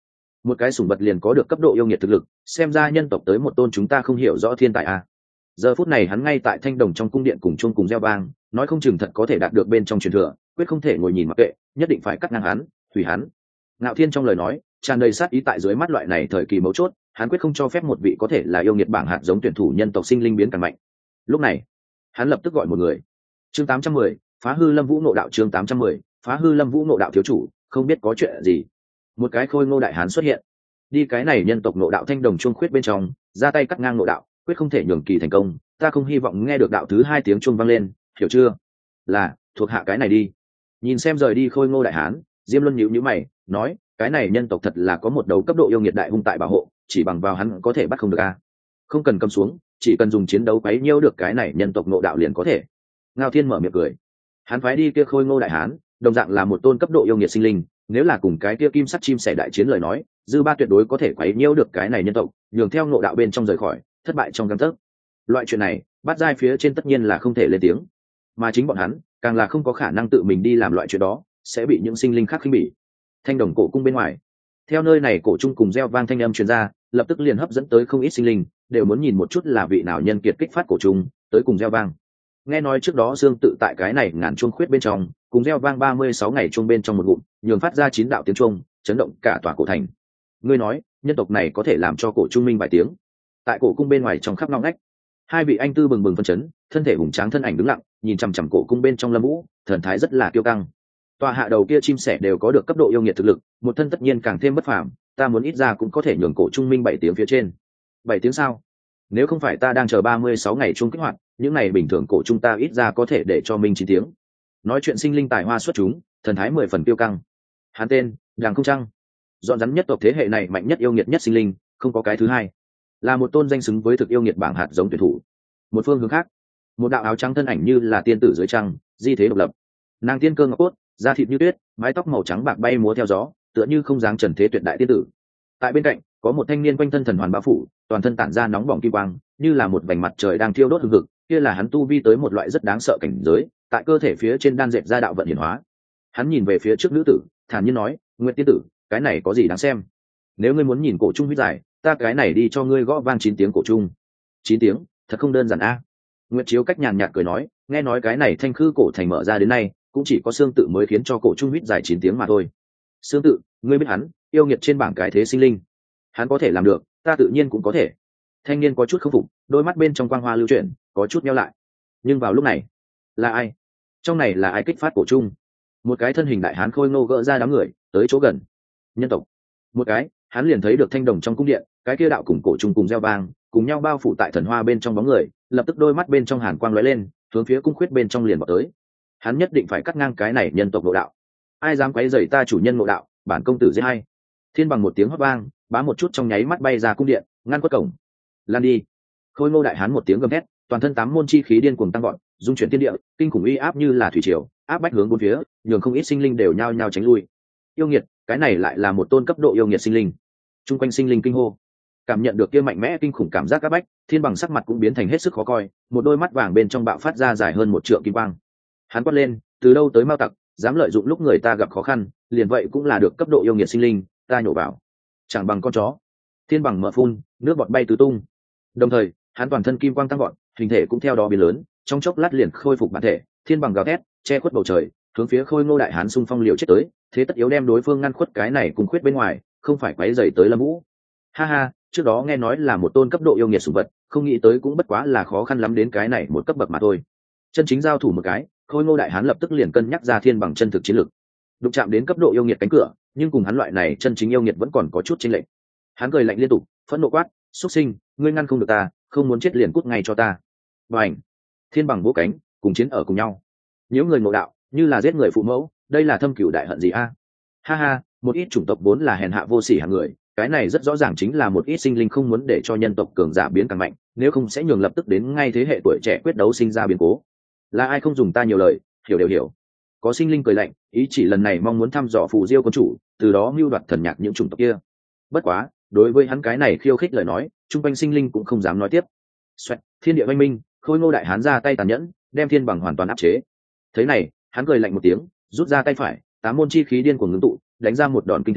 một cái sủng vật liền có được cấp độ yêu nghiệt thực lực, xem ra nhân tộc tới một tôn chúng ta không hiểu rõ thiên tài a. Giờ phút này hắn ngay tại thanh đồng trong cung điện cùng chuông cùng reo vang, nói không chừng thật có thể đạt được bên trong truyền thừa, quyết không thể ngồi nhìn mặc kệ, nhất định phải cắt ngang hắn, hủy hắn. Ngạo Thiên trong lời nói tràn đầy sát ý, tại dưới mắt loại này thời kỳ mấu chốt, hắn quyết không cho phép một vị có thể là yêu nghiệt bảng hạt giống tuyển thủ nhân tộc sinh linh biến càng mạnh. Lúc này hắn lập tức gọi một người. Chương tám trăm mười, phá hư Lâm Vũ Ngộ Đạo. Chương tám trăm mười, phá hư Lâm Vũ Ngộ Đạo. Thiếu chủ, không biết có chuyện gì. Một cái khôi ngô đại hán xuất hiện, đi cái này nhân tộc ngộ đạo thanh đồng chuông khuyết bên trong, ra tay cắt ngang ngộ đạo, quyết không thể nhường kỳ thành công, ta không hy vọng nghe được đạo thứ hai tiếng chuông vang lên, hiểu chưa? Là, thuộc hạ cái này đi. Nhìn xem rời đi khôi ngô đại hán, Diêm Luân nhíu nhíu mày, nói, cái này nhân tộc thật là có một đầu cấp độ yêu nghiệt đại hung tại bảo hộ, chỉ bằng vào hắn có thể bắt không được a. Không cần cầm xuống, chỉ cần dùng chiến đấu quấy nhiễu được cái này nhân tộc ngộ đạo liền có thể. Ngao Thiên mở miệng cười, hắn phái đi kia khôi ngô đại hán, đồng dạng là một tôn cấp độ yêu nghiệt sinh linh, nếu là cùng cái kia kim sắt chim sẻ đại chiến lời nói, dư ba tuyệt đối có thể quấy nhiễu được cái này nhân tộc, nhường theo ngộ đạo bên trong rời khỏi, thất bại trong gang tấc. Loại chuyện này, bát giai phía trên tất nhiên là không thể lên tiếng, mà chính bọn hắn càng là không có khả năng tự mình đi làm loại chuyện đó, sẽ bị những sinh linh khác khinh bỉ. Thanh đồng cổ cung bên ngoài, theo nơi này cổ trung cùng reo vang thanh âm truyền ra, lập tức liền hấp dẫn tới không ít sinh linh, đều muốn nhìn một chút là vị nào nhân kiệt kích phát cổ trung tới cùng reo vang. Nghe nói trước đó Dương tự tại cái này ngàn chuông khuyết bên trong, cùng reo vang ba mươi sáu ngày chuông bên trong một ngụm, nhường phát ra chín đạo tiếng chuông, chấn động cả tòa cổ thành. Ngươi nói, nhân tộc này có thể làm cho cổ trung minh vài tiếng. Tại cổ cung bên ngoài trong khắp ngõ ngách, hai vị anh tư bừng bừng phân chấn, thân thể hùng tráng thân ảnh đứng lặng, nhìn chằm chằm cổ cung bên trong Lâm Vũ, thần thái rất là kiêu căng. Tòa hạ đầu kia chim sẻ đều có được cấp độ yêu nghiệt thực lực, một thân tất nhiên càng thêm bất phàm, ta muốn ít ra cũng có thể nhường cổ trung minh bảy tiếng phía trên. Bảy tiếng sao? Nếu không phải ta đang chờ ba mươi sáu ngày chuông kích hoạt, những ngày bình thường cổ trung ta ít ra có thể để cho minh chín tiếng. Nói chuyện sinh linh tài hoa xuất chúng, thần thái mười phần kiêu căng. Hắn tên Đàng Không Trăng, dọn rắn nhất tộc thế hệ này mạnh nhất yêu nghiệt nhất sinh linh, không có cái thứ hai, là một tôn danh xứng với thực yêu nghiệt bảng hạt giống tuyển thủ. Một phương hướng khác, một đạo áo trắng thân ảnh như là tiên tử dưới trăng, di thế độc lập, nàng tiên cơ ngọc cốt, da thịt như tuyết, mái tóc màu trắng bạc bay múa theo gió, tựa như không dáng trần thế tuyệt đại tiên tử. Tại bên cạnh có một thanh niên quanh thân thần hoàn bao phủ, toàn thân tản ra nóng bỏng kim quang, như là một vành mặt trời đang thiêu đốt hừng hực, kia là hắn tu vi tới một loại rất đáng sợ cảnh giới, tại cơ thể phía trên đan dệt ra đạo vận hiển hóa. Hắn nhìn về phía trước nữ tử, thản nhiên nói, Nguyệt tiên tử, cái này có gì đáng xem? Nếu ngươi muốn nhìn cổ trung huyết giải, ta cái này đi cho ngươi gõ vang chín tiếng cổ trung. Chín tiếng, thật không đơn giản a. Nguyệt Chiếu cách nhàn nhạt cười nói, nghe nói cái này thanh khư cổ thành mở ra đến nay, cũng chỉ có xương tự mới khiến cho cổ trung huyết dài chín tiếng mà thôi. Xương tự, ngươi biết hắn, yêu nghiệt trên bảng cái thế sinh linh, hắn có thể làm được, ta tự nhiên cũng có thể. Thanh niên có chút không phục, đôi mắt bên trong quang hoa lưu chuyển, có chút nheo lại. Nhưng vào lúc này, là ai? Trong này là ai kích phát cổ trung? Một cái thân hình đại hán khôi ngô gỡ ra đám người, tới chỗ gần. Nhân tộc. Một cái, hắn liền thấy được thanh đồng trong cung điện, cái kia đạo cùng cổ trung cùng reo vang, cùng nhau bao phủ tại thần hoa bên trong bóng người, lập tức đôi mắt bên trong hàn quang lóe lên, hướng phía cung khuyết bên trong liền vào tới. Hắn nhất định phải cắt ngang cái này nhân tộc ngộ đạo. Ai dám quấy rầy ta chủ nhân ngộ đạo, bản công tử giết hay. Thiên bằng một tiếng hót vang, bá một chút trong nháy mắt bay ra cung điện, ngăn quất cổng. Lan đi. Khôi ngô đại hán một tiếng gầm thét, toàn thân tám môn chi khí điên cuồng tăng vọt, dung chuyển thiên địa, kinh khủng uy áp như là thủy triều, áp bách hướng bốn phía, nhường không ít sinh linh đều nhao nhao tránh lui. Yêu nghiệt, cái này lại là một tôn cấp độ yêu nghiệt sinh linh. Trung quanh sinh linh kinh hô, cảm nhận được kia mạnh mẽ kinh khủng cảm giác áp bách, Thiên bằng sắc mặt cũng biến thành hết sức khó coi, một đôi mắt vàng bên trong bạo phát ra dài hơn một trượng kim quang. Hắn quát lên, từ đâu tới mao tặc, dám lợi dụng lúc người ta gặp khó khăn, liền vậy cũng là được cấp độ yêu nghiệt sinh linh, ta nhổ vào, chẳng bằng con chó. Thiên bằng mở phun, nước bọt bay tứ tung. Đồng thời, hắn toàn thân kim quang tăng vọt, hình thể cũng theo đó biến lớn, trong chốc lát liền khôi phục bản thể. Thiên bằng gào thét, che khuất bầu trời, hướng phía khôi ngô đại hán xung phong liều chết tới, thế tất yếu đem đối phương ngăn khuất cái này cùng khuyết bên ngoài, không phải quấy rầy tới Lâm Vũ. Ha ha, trước đó nghe nói là một tôn cấp độ yêu nghiệt sủng vật, không nghĩ tới cũng bất quá là khó khăn lắm đến cái này một cấp bậc mà thôi. Chân chính giao thủ một cái, khôi ngô đại hán lập tức liền cân nhắc ra Thiên bằng chân thực chiến lực. Đụng chạm đến cấp độ yêu nghiệt cánh cửa, nhưng cùng hắn loại này chân chính yêu nghiệt vẫn còn có chút chênh lệch. Hắn cười lạnh liên tục, phẫn nộ quát, xuất sinh, ngươi ngăn không được ta, không muốn chết liền cút ngay cho ta. Bành! Thiên bằng vỗ cánh, cùng chiến ở cùng nhau. Những người ngộ đạo, như là giết người phụ mẫu, đây là thâm cửu đại hận gì a? Ha ha, một ít chủng tộc vốn là hèn hạ vô sỉ hạng người, cái này rất rõ ràng chính là một ít sinh linh không muốn để cho nhân tộc cường giả biến càng mạnh, nếu không sẽ nhường lập tức đến ngay thế hệ tuổi trẻ quyết đấu sinh ra biến cố. Là ai không dùng ta nhiều lời, hiểu đều hiểu. Có sinh linh cười lạnh, ý chỉ lần này mong muốn thăm dò phù diêu quân chủ, từ đó mưu đoạt thần nhạc những chủng tộc kia. Bất quá, đối với hắn cái này khiêu khích lời nói, trung quanh sinh linh cũng không dám nói tiếp. Xoẹt, thiên địa oanh minh, khôi ngô đại hán ra tay tàn nhẫn, đem Thiên bằng hoàn toàn áp chế. Thế này, hắn cười lạnh một tiếng, rút ra tay phải, tám môn chi khí điên cuồng ngưng tụ, đánh ra một đòn kinh thế,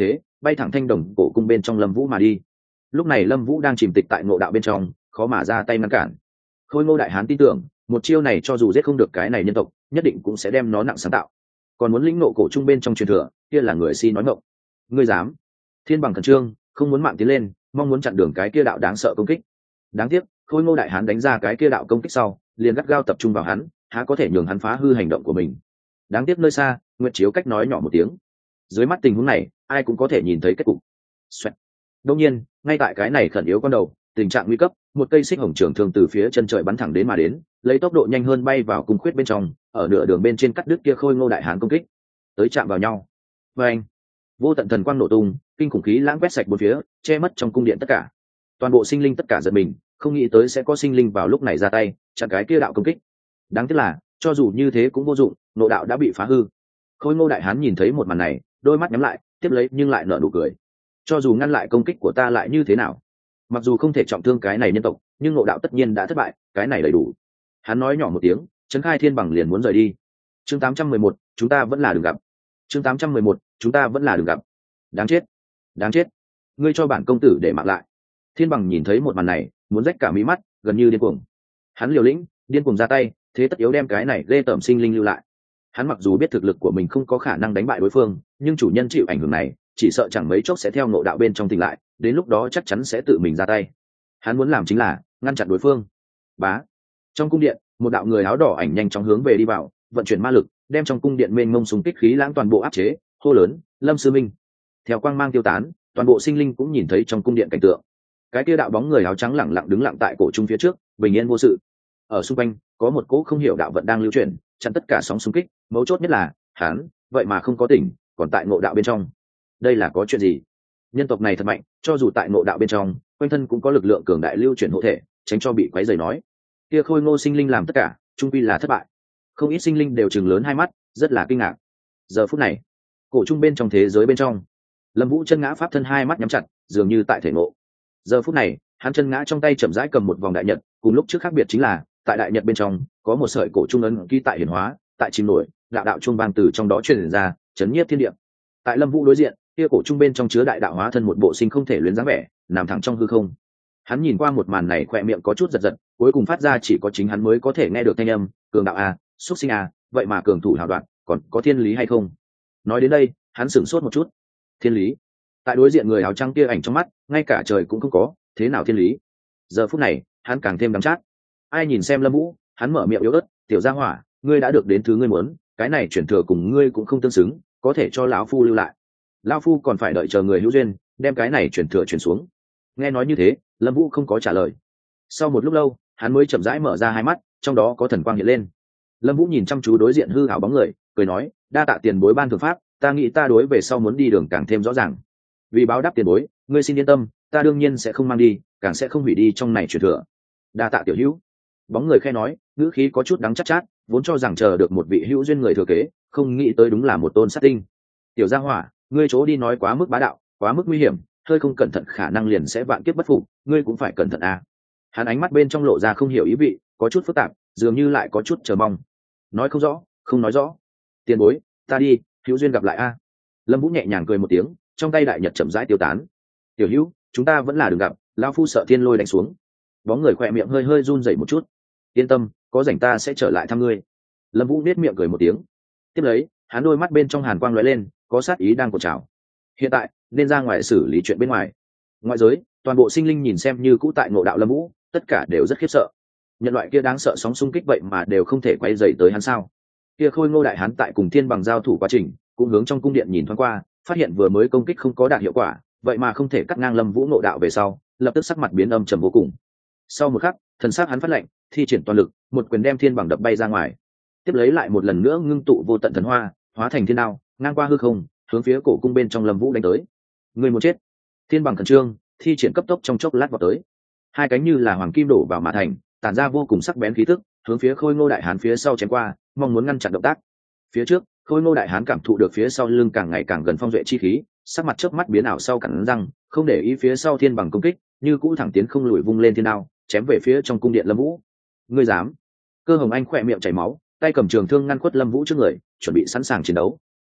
bay thẳng thanh đồng cổ cung bên trong lâm vũ mà đi. Lúc này lâm vũ đang chìm tịch tại ngộ đạo bên trong, khó mà ra tay ngăn cản. Khôi Ngô đại hán tin tưởng một chiêu này cho dù giết không được cái này nhân tộc, nhất định cũng sẽ đem nó nặng sáng tạo. Còn muốn lĩnh nộ cổ trung bên trong truyền thừa, kia là người si nói ngọng. Ngươi dám? Thiên Bằng khẩn trương, không muốn mạng tiến lên, mong muốn chặn đường cái kia đạo đáng sợ công kích. Đáng tiếc, Khôi Ngô đại hán đánh ra cái kia đạo công kích sau, liền gắt gao tập trung vào hắn, há có thể nhường hắn phá hư hành động của mình. Đáng tiếc nơi xa, Nguyệt Chiếu cách nói nhỏ một tiếng. Dưới mắt tình huống này, ai cũng có thể nhìn thấy kết cục. Xoẹt. Đương nhiên, ngay tại cái này khẩn yếu con đầu, tình trạng nguy cấp, một cây xích hồng trường thương từ phía chân trời bắn thẳng đến mà đến, lấy tốc độ nhanh hơn bay vào cung khuyết bên trong, ở nửa đường bên trên cắt đứt kia Khôi Ngô đại hán công kích, tới chạm vào nhau. Và anh, vô tận thần quang nổ tung, kinh khủng khí lãng quét sạch bốn phía, che mất trong cung điện tất cả. Toàn bộ sinh linh tất cả giật mình, không nghĩ tới sẽ có sinh linh vào lúc này ra tay chặn cái kia đạo công kích. Đáng tiếc là, cho dù như thế cũng vô dụng, nộ đạo đã bị phá hư. Khôi Ngô đại hán nhìn thấy một màn này, đôi mắt nhắm lại, tiếp lấy nhưng lại nở nụ cười. Cho dù ngăn lại công kích của ta lại như thế nào, mặc dù không thể trọng thương cái này nhân tộc, nhưng nộ đạo tất nhiên đã thất bại, cái này đầy đủ. Hắn nói nhỏ một tiếng, Trấn Khai Thiên Bằng liền muốn rời đi. Chương tám trăm mười một, chúng ta vẫn là đừng gặp. Chương tám trăm mười một, chúng ta vẫn là đừng gặp. Đáng chết, đáng chết, ngươi cho bản công tử để mạng lại. Thiên Bằng nhìn thấy một màn này, muốn rách cả mí mắt, gần như điên cuồng. Hắn liều lĩnh, điên cuồng ra tay, thế tất yếu đem cái này ghê tởm sinh linh lưu lại. Hắn mặc dù biết thực lực của mình không có khả năng đánh bại đối phương, nhưng chủ nhân chịu ảnh hưởng này, chỉ sợ chẳng mấy chốc sẽ theo ngộ đạo bên trong tỉnh lại, đến lúc đó chắc chắn sẽ tự mình ra tay. Hắn muốn làm chính là ngăn chặn đối phương. Bá. Trong cung điện, một đạo người áo đỏ ảnh nhanh chóng hướng về đi vào, vận chuyển ma lực, đem trong cung điện mênh mông súng kích khí lãng toàn bộ áp chế, hô lớn, Lâm Sư Minh. Theo quang mang tiêu tán, toàn bộ sinh linh cũng nhìn thấy trong cung điện cảnh tượng. Cái kia đạo bóng người áo trắng lẳng lặng đứng lặng tại cổ trung phía trước, bình yên vô sự. Ở xung quanh, có một cỗ không hiểu đạo vận đang lưu chuyển, chặn tất cả sóng xung kích, mấu chốt nhất là, hắn, vậy mà không có tỉnh, còn tại ngộ đạo bên trong. Đây là có chuyện gì? Nhân tộc này thật mạnh, cho dù tại ngộ đạo bên trong, quanh thân cũng có lực lượng cường đại lưu chuyển hộ thể, tránh cho bị quấy rầy nói. Kia Khôi Ngô sinh linh làm tất cả, trung quy là thất bại. Không ít sinh linh đều trừng lớn hai mắt, rất là kinh ngạc. Giờ phút này, cổ trung bên trong thế giới bên trong, Lâm Vũ chân ngã pháp thân hai mắt nhắm chặt, dường như tại thể ngộ. Giờ phút này, hắn chân ngã trong tay chậm rãi cầm một vòng đại nhật, cùng lúc trước khác biệt chính là, tại đại nhật bên trong có một sợi cổ trung ấn ký tại hiển hóa, tại chìm nổi, đạo đạo trung vang từ trong đó truyền ra, chấn nhiếp thiên địa. Tại Lâm Vũ đối diện, kia cổ trung bên trong chứa đại đạo hóa thân một bộ sinh không thể luyến dáng vẻ, nằm thẳng trong hư không. Hắn nhìn qua một màn này khỏe miệng có chút giật giật, cuối cùng phát ra chỉ có chính hắn mới có thể nghe được thanh âm, cường đạo a, xuất sinh a, vậy mà cường thủ hào đoạn, còn có thiên lý hay không? Nói đến đây, hắn sửng sốt một chút. Thiên lý? Tại đối diện người áo trắng kia ảnh trong mắt, ngay cả trời cũng không có, thế nào thiên lý? Giờ phút này, hắn càng thêm đắng chát. Ai nhìn xem Lâm Vũ, hắn mở miệng yếu ớt, "Tiểu gia hỏa, ngươi đã được đến thứ ngươi muốn, cái này chuyển thừa cùng ngươi cũng không tương xứng, có thể cho lão phu lưu lại. Lão phu còn phải đợi chờ người hữu duyên, đem cái này chuyển thừa chuyển xuống." Nghe nói như thế, Lâm Vũ không có trả lời. Sau một lúc lâu, hắn mới chậm rãi mở ra hai mắt, trong đó có thần quang hiện lên. Lâm Vũ nhìn chăm chú đối diện hư ảo bóng người, cười nói, "Đa tạ tiền bối ban thượng pháp, ta nghĩ ta đối về sau muốn đi đường càng thêm rõ ràng. Vì báo đáp tiền bối, ngươi xin yên tâm, ta đương nhiên sẽ không mang đi, càng sẽ không hủy đi trong này truyền thừa." "Đa tạ tiểu hữu." Bóng người khẽ nói, ngữ khí có chút đắng chát chát, vốn cho rằng chờ được một vị hữu duyên người thừa kế, không nghĩ tới đúng là một tôn sát tinh. "Tiểu gia hỏa, ngươi chỗ đi nói quá mức bá đạo, quá mức nguy hiểm, hơi không cẩn thận khả năng liền sẽ vạn kiếp bất phục, ngươi cũng phải cẩn thận a." Hắn ánh mắt bên trong lộ ra không hiểu ý vị, có chút phức tạp, dường như lại có chút chờ mong. "Nói không rõ, không nói rõ. Tiền bối, ta đi, hữu duyên gặp lại a." Lâm Vũ nhẹ nhàng cười một tiếng, trong tay đại nhật chậm rãi tiêu tán. "Tiểu hữu, chúng ta vẫn là đừng gặp, lão phu sợ thiên lôi đánh xuống." Bóng người khỏe miệng hơi hơi run rẩy một chút. "Yên tâm, có rảnh ta sẽ trở lại thăm ngươi." Lâm Vũ nét miệng cười một tiếng. Tiếp lấy, hắn đôi mắt bên trong hàn quang lóe lên, có sát ý đang cột trào. Hiện tại, nên ra ngoài xử lý chuyện bên ngoài. Ngoại giới, toàn bộ sinh linh nhìn xem như cũ tại ngộ đạo Lâm Vũ, tất cả đều rất khiếp sợ. Nhân loại kia đáng sợ sóng xung kích vậy mà đều không thể quay dậy tới hắn sao? Kia Khôi Ngô đại hán tại cùng Thiên Bằng giao thủ quá trình, cũng hướng trong cung điện nhìn thoáng qua, phát hiện vừa mới công kích không có đạt hiệu quả, vậy mà không thể cắt ngang Lâm Vũ ngộ đạo về sau, lập tức sắc mặt biến âm trầm vô cùng. Sau một khắc, thần sắc hắn phát lệnh, thi triển toàn lực, một quyền đem Thiên Bằng đập bay ra ngoài. Tiếp lấy lại một lần nữa ngưng tụ vô tận thần hoa, hóa thành thiên đao, ngang qua hư không, hướng phía cổ cung bên trong Lâm Vũ đánh tới. Người muốn chết. Thiên Bằng khẩn trương, thi triển cấp tốc trong chốc lát vào tới. Hai cánh như là hoàng kim đổ vào mã thành, tản ra vô cùng sắc bén khí tức, hướng phía Khôi Ngô đại hán phía sau chém qua, mong muốn ngăn chặn động tác. Phía trước, Khôi Ngô đại hán cảm thụ được phía sau lưng càng ngày càng gần phong duệ chi khí, sắc mặt chớp mắt biến ảo sau cắn răng, không để ý phía sau Thiên Bằng công kích, như cũ thẳng tiến không lùi vung lên thiên đao, chém về phía trong cung điện Lâm Vũ. Ngươi dám? Cơ Hồng Anh khỏe miệng chảy máu, tay cầm trường thương ngăn khuất Lâm Vũ trước người, chuẩn bị sẵn sàng chiến đấu.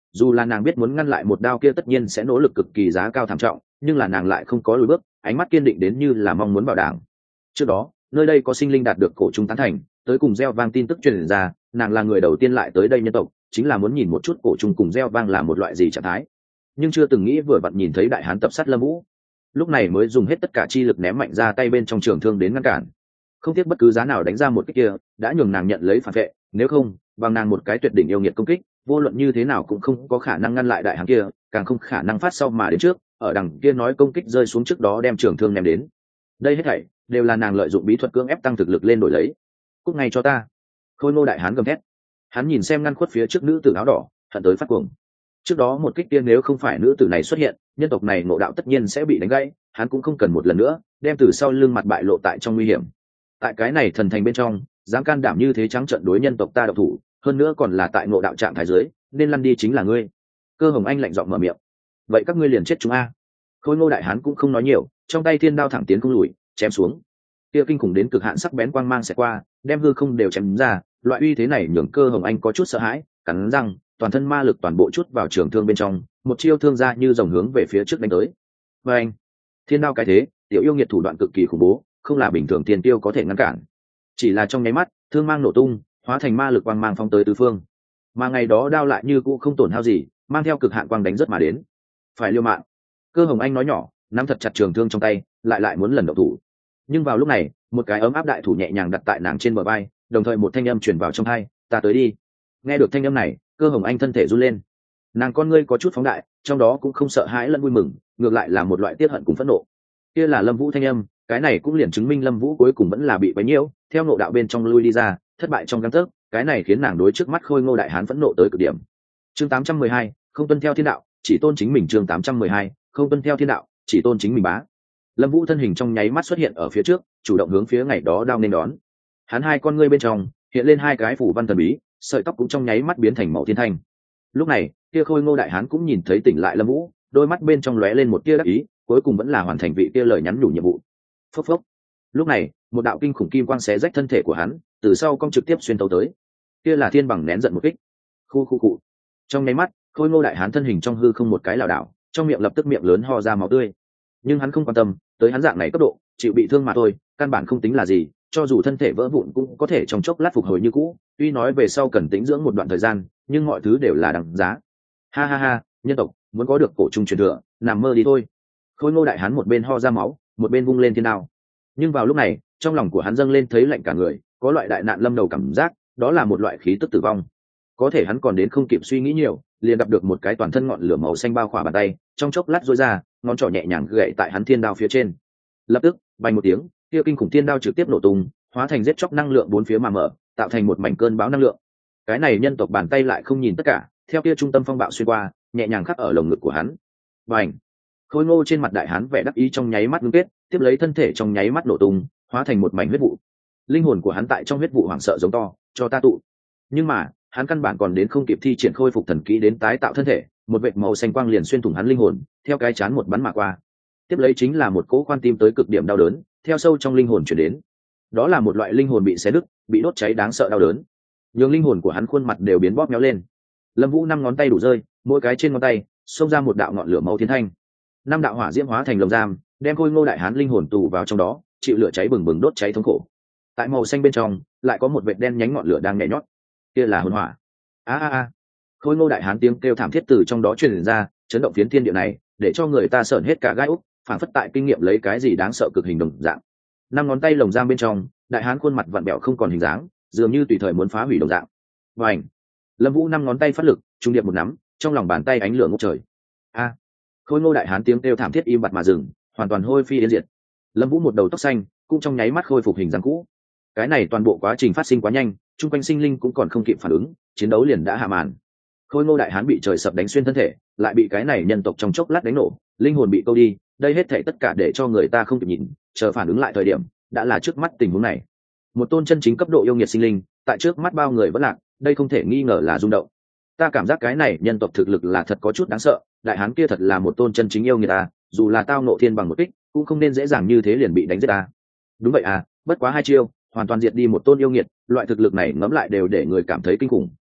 dù là nàng biết muốn ngăn lại một đao kia tất nhiên sẽ nỗ lực cực kỳ giá cao thảm trọng, nhưng là nàng lại không có lùi bước, ánh mắt kiên định đến như là mong muốn bảo đảm. Trước đó nơi đây có sinh linh đạt được cổ trung tán thành, tới cùng gieo vang tin tức truyền ra, nàng là người đầu tiên lại tới đây nhân tộc, chính là muốn nhìn một chút cổ trung cùng gieo vang là một loại gì trạng thái, nhưng chưa từng nghĩ vừa vặn nhìn thấy đại hán tập sát Lâm Vũ, lúc này mới dùng hết tất cả chi lực ném mạnh ra tay bên trong trường thương đến ngăn cản, không tiếc bất cứ giá nào đánh ra một kích kia, đã nhường nàng nhận lấy phản vệ, nếu không, bằng nàng một cái tuyệt đỉnh yêu nghiệt công kích, vô luận như thế nào cũng không có khả năng ngăn lại đại hán kia, càng không khả năng phát sau mà đến trước, ở đằng kia nói công kích rơi xuống trước đó đem trường thương ném đến. Đây hết thảy đều là nàng lợi dụng bí thuật cưỡng ép tăng thực lực lên đổi lấy. Cút ngay cho ta! Khôi Ngô đại hán gầm thét. Hắn nhìn xem ngăn khuất phía trước nữ tử áo đỏ, hận tới phát cuồng. Trước đó một kích kia nếu không phải nữ tử này xuất hiện, nhân tộc này ngộ đạo tất nhiên sẽ bị đánh gãy, hắn cũng không cần một lần nữa đem từ sau lưng mặt bại lộ tại trong nguy hiểm. Tại cái này thần thành bên trong, dám can đảm như thế trắng trợn đối nhân tộc ta độc thủ, hơn nữa còn là tại ngộ đạo trạng thái dưới, nên lăn đi chính là ngươi. Cơ Hồng Anh lạnh giọng mở miệng. Vậy các ngươi liền chết chúng a. Khôi Ngô đại hán cũng không nói nhiều, trong tay thiên đao thẳng tiến không lùi, chém xuống. Kia kinh khủng đến cực hạn sắc bén quang mang sẽ qua, đem hư không đều chém ra, loại uy thế này nhường Cơ Hồng Anh có chút sợ hãi, cắn răng, toàn thân ma lực toàn bộ chút vào trường thương bên trong, một chiêu thương ra như dòng hướng về phía trước đánh tới. Và anh, thiên đao cái thế, tiểu yêu nghiệt thủ đoạn cực kỳ khủng bố, không là bình thường tiền tiêu có thể ngăn cản. Chỉ là trong nháy mắt, thương mang nổ tung, hóa thành ma lực quang mang phóng tới tứ phương. Mà ngày đó đao lại như cũ không tổn hao gì, mang theo cực hạn quang đánh rất mà đến. Phải liều mạng. Cơ Hồng Anh nói nhỏ, nắm thật chặt trường thương trong tay, lại lại muốn lần động thủ. Nhưng vào lúc này, một cái ấm áp đại thủ nhẹ nhàng đặt tại nàng trên bờ vai, đồng thời một thanh âm truyền vào trong tai, "Ta tới đi." Nghe được thanh âm này, Cơ Hồng Anh thân thể run lên. Nàng con ngươi có chút phóng đại, trong đó cũng không sợ hãi lẫn vui mừng, ngược lại là một loại tiết hận cùng phẫn nộ. Kia là Lâm Vũ thanh âm, cái này cũng liền chứng minh Lâm Vũ cuối cùng vẫn là bị bấy nhiêu, theo ngộ đạo bên trong lui đi ra, thất bại trong gang tấc, cái này khiến nàng đối trước mắt Khôi Ngô đại hán phẫn nộ tới cực điểm. Chương tám trăm mười hai, không tuân theo thiên đạo, chỉ tôn chính mình. Chương tám trăm mười hai, không tuân theo thiên đạo, chỉ tôn chính mình bá. Lâm Vũ thân hình trong nháy mắt xuất hiện ở phía trước, chủ động hướng phía ngày đó đao nên đón. Hắn hai con ngươi bên trong hiện lên hai cái phủ văn thần bí, sợi tóc cũng trong nháy mắt biến thành màu thiên thanh. Lúc này, kia Khôi Ngô đại hán cũng nhìn thấy tỉnh lại Lâm Vũ, đôi mắt bên trong lóe lên một tia đắc ý, cuối cùng vẫn là hoàn thành vị kia lời nhắn nhủ nhiệm vụ. Phốc phốc. Lúc này, một đạo kinh khủng kim quang xé rách thân thể của hắn, từ sau cong trực tiếp xuyên tấu tới. Kia là thiên bằng nén giận một kích. Khu khu cụ. Trong nháy mắt, Khôi Ngô đại hán thân hình trong hư không một cái lảo đảo, trong miệng lập tức miệng lớn ho ra máu tươi. Nhưng hắn không quan tâm, tới hắn dạng này cấp độ, chịu bị thương mà thôi, căn bản không tính là gì, cho dù thân thể vỡ vụn cũng có thể trong chốc lát phục hồi như cũ, tuy nói về sau cần tĩnh dưỡng một đoạn thời gian, nhưng mọi thứ đều là đằng giá. Ha ha ha, nhân tộc muốn có được cổ trung truyền thừa, nằm mơ đi thôi. Khôi Ngô đại hán một bên ho ra máu, một bên vung lên thiên đao. Nhưng vào lúc này, trong lòng của hắn dâng lên thấy lạnh cả người, có loại đại nạn lâm đầu cảm giác, đó là một loại khí tức tử vong. Có thể hắn còn đến không kịp suy nghĩ nhiều, liền gặp được một cái toàn thân ngọn lửa màu xanh bao khỏa bàn tay, trong chốc lát rối ra, ngón trỏ nhẹ nhàng gậy tại hắn thiên đao phía trên. Lập tức, bay một tiếng, kia kinh khủng thiên đao trực tiếp nổ tung, hóa thành giết chóc năng lượng bốn phía mà mở, tạo thành một mảnh cơn bão năng lượng. Cái này nhân tộc bàn tay lại không nhìn tất cả, theo kia trung tâm phong bạo xuyên qua, nhẹ nhàng khắc ở lồng ngực của hắn. Bành! Khôi Ngô trên mặt đại hán vẻ đắc ý trong nháy mắt ngưng kết, tiếp lấy thân thể trong nháy mắt nổ tung, hóa thành một mảnh huyết vụ. Linh hồn của hắn tại trong huyết vụ hoảng sợ giống to, "Cho ta tụ!" Nhưng mà, hắn căn bản còn đến không kịp thi triển khôi phục thần kỹ đến tái tạo thân thể, một vệt màu xanh quang liền xuyên thủng hắn linh hồn, theo cái chán một bắn mà qua. Tiếp lấy chính là một cỗ khoan tim tới cực điểm đau đớn, theo sâu trong linh hồn truyền đến. Đó là một loại linh hồn bị xé đứt, bị đốt cháy đáng sợ đau đớn. Nhưng linh hồn của hắn khuôn mặt đều biến bóp méo lên. Lâm Vũ năm ngón tay đủ rơi, mỗi cái trên ngón tay xông ra một đạo ngọn lửa màu thiên thanh. Năm đạo hỏa diễm hóa thành lồng giam, đem Khôi Ngô đại hán linh hồn tù vào trong đó, chịu lửa cháy bừng bừng đốt cháy thống khổ. Tại màu xanh bên trong, lại có một vệt đen nhánh ngọn lửa đang nhảy nhót. Kia là hồn hỏa. A a a. Khôi Ngô đại hán tiếng kêu thảm thiết từ trong đó truyền ra, chấn động phiến thiên địa này, để cho người ta sởn hết cả gai ốc, phản phất tại kinh nghiệm lấy cái gì đáng sợ cực hình đồng dạng. Năm ngón tay lồng giam bên trong, đại hán khuôn mặt vặn bẹo không còn hình dáng, dường như tùy thời muốn phá hủy đồng dạng. Vành. Lâm Vũ năm ngón tay phát lực, trung điệp một nắm, trong lòng bàn tay ánh lửa ngút trời. A. Khôi Ngô đại hán tiếng kêu thảm thiết im bặt mà dừng, hoàn toàn hôi phi yên diệt. Lâm Vũ một đầu tóc xanh, cũng trong nháy mắt khôi phục hình dáng cũ. Cái này toàn bộ quá trình phát sinh quá nhanh, chung quanh sinh linh cũng còn không kịp phản ứng, chiến đấu liền đã hạ màn. Khôi Ngô đại hán bị trời sập đánh xuyên thân thể, lại bị cái này nhân tộc trong chốc lát đánh nổ, linh hồn bị câu đi, đây hết thảy tất cả để cho người ta không kịp nhìn, chờ phản ứng lại thời điểm, đã là trước mắt tình huống này. Một tôn chân chính cấp độ yêu nghiệt sinh linh, tại trước mắt bao người vẫn lạc, đây không thể nghi ngờ là rung động. Ta cảm giác cái này nhân tộc thực lực là thật có chút đáng sợ, đại hán kia thật là một tôn chân chính yêu nghiệt ta, dù là tao ngộ thiên bằng một kích, cũng không nên dễ dàng như thế liền bị đánh giết ta. Đúng vậy à, bất quá hai chiêu, hoàn toàn diệt đi một tôn yêu nghiệt, loại thực lực này ngẫm lại đều để người cảm thấy kinh khủng.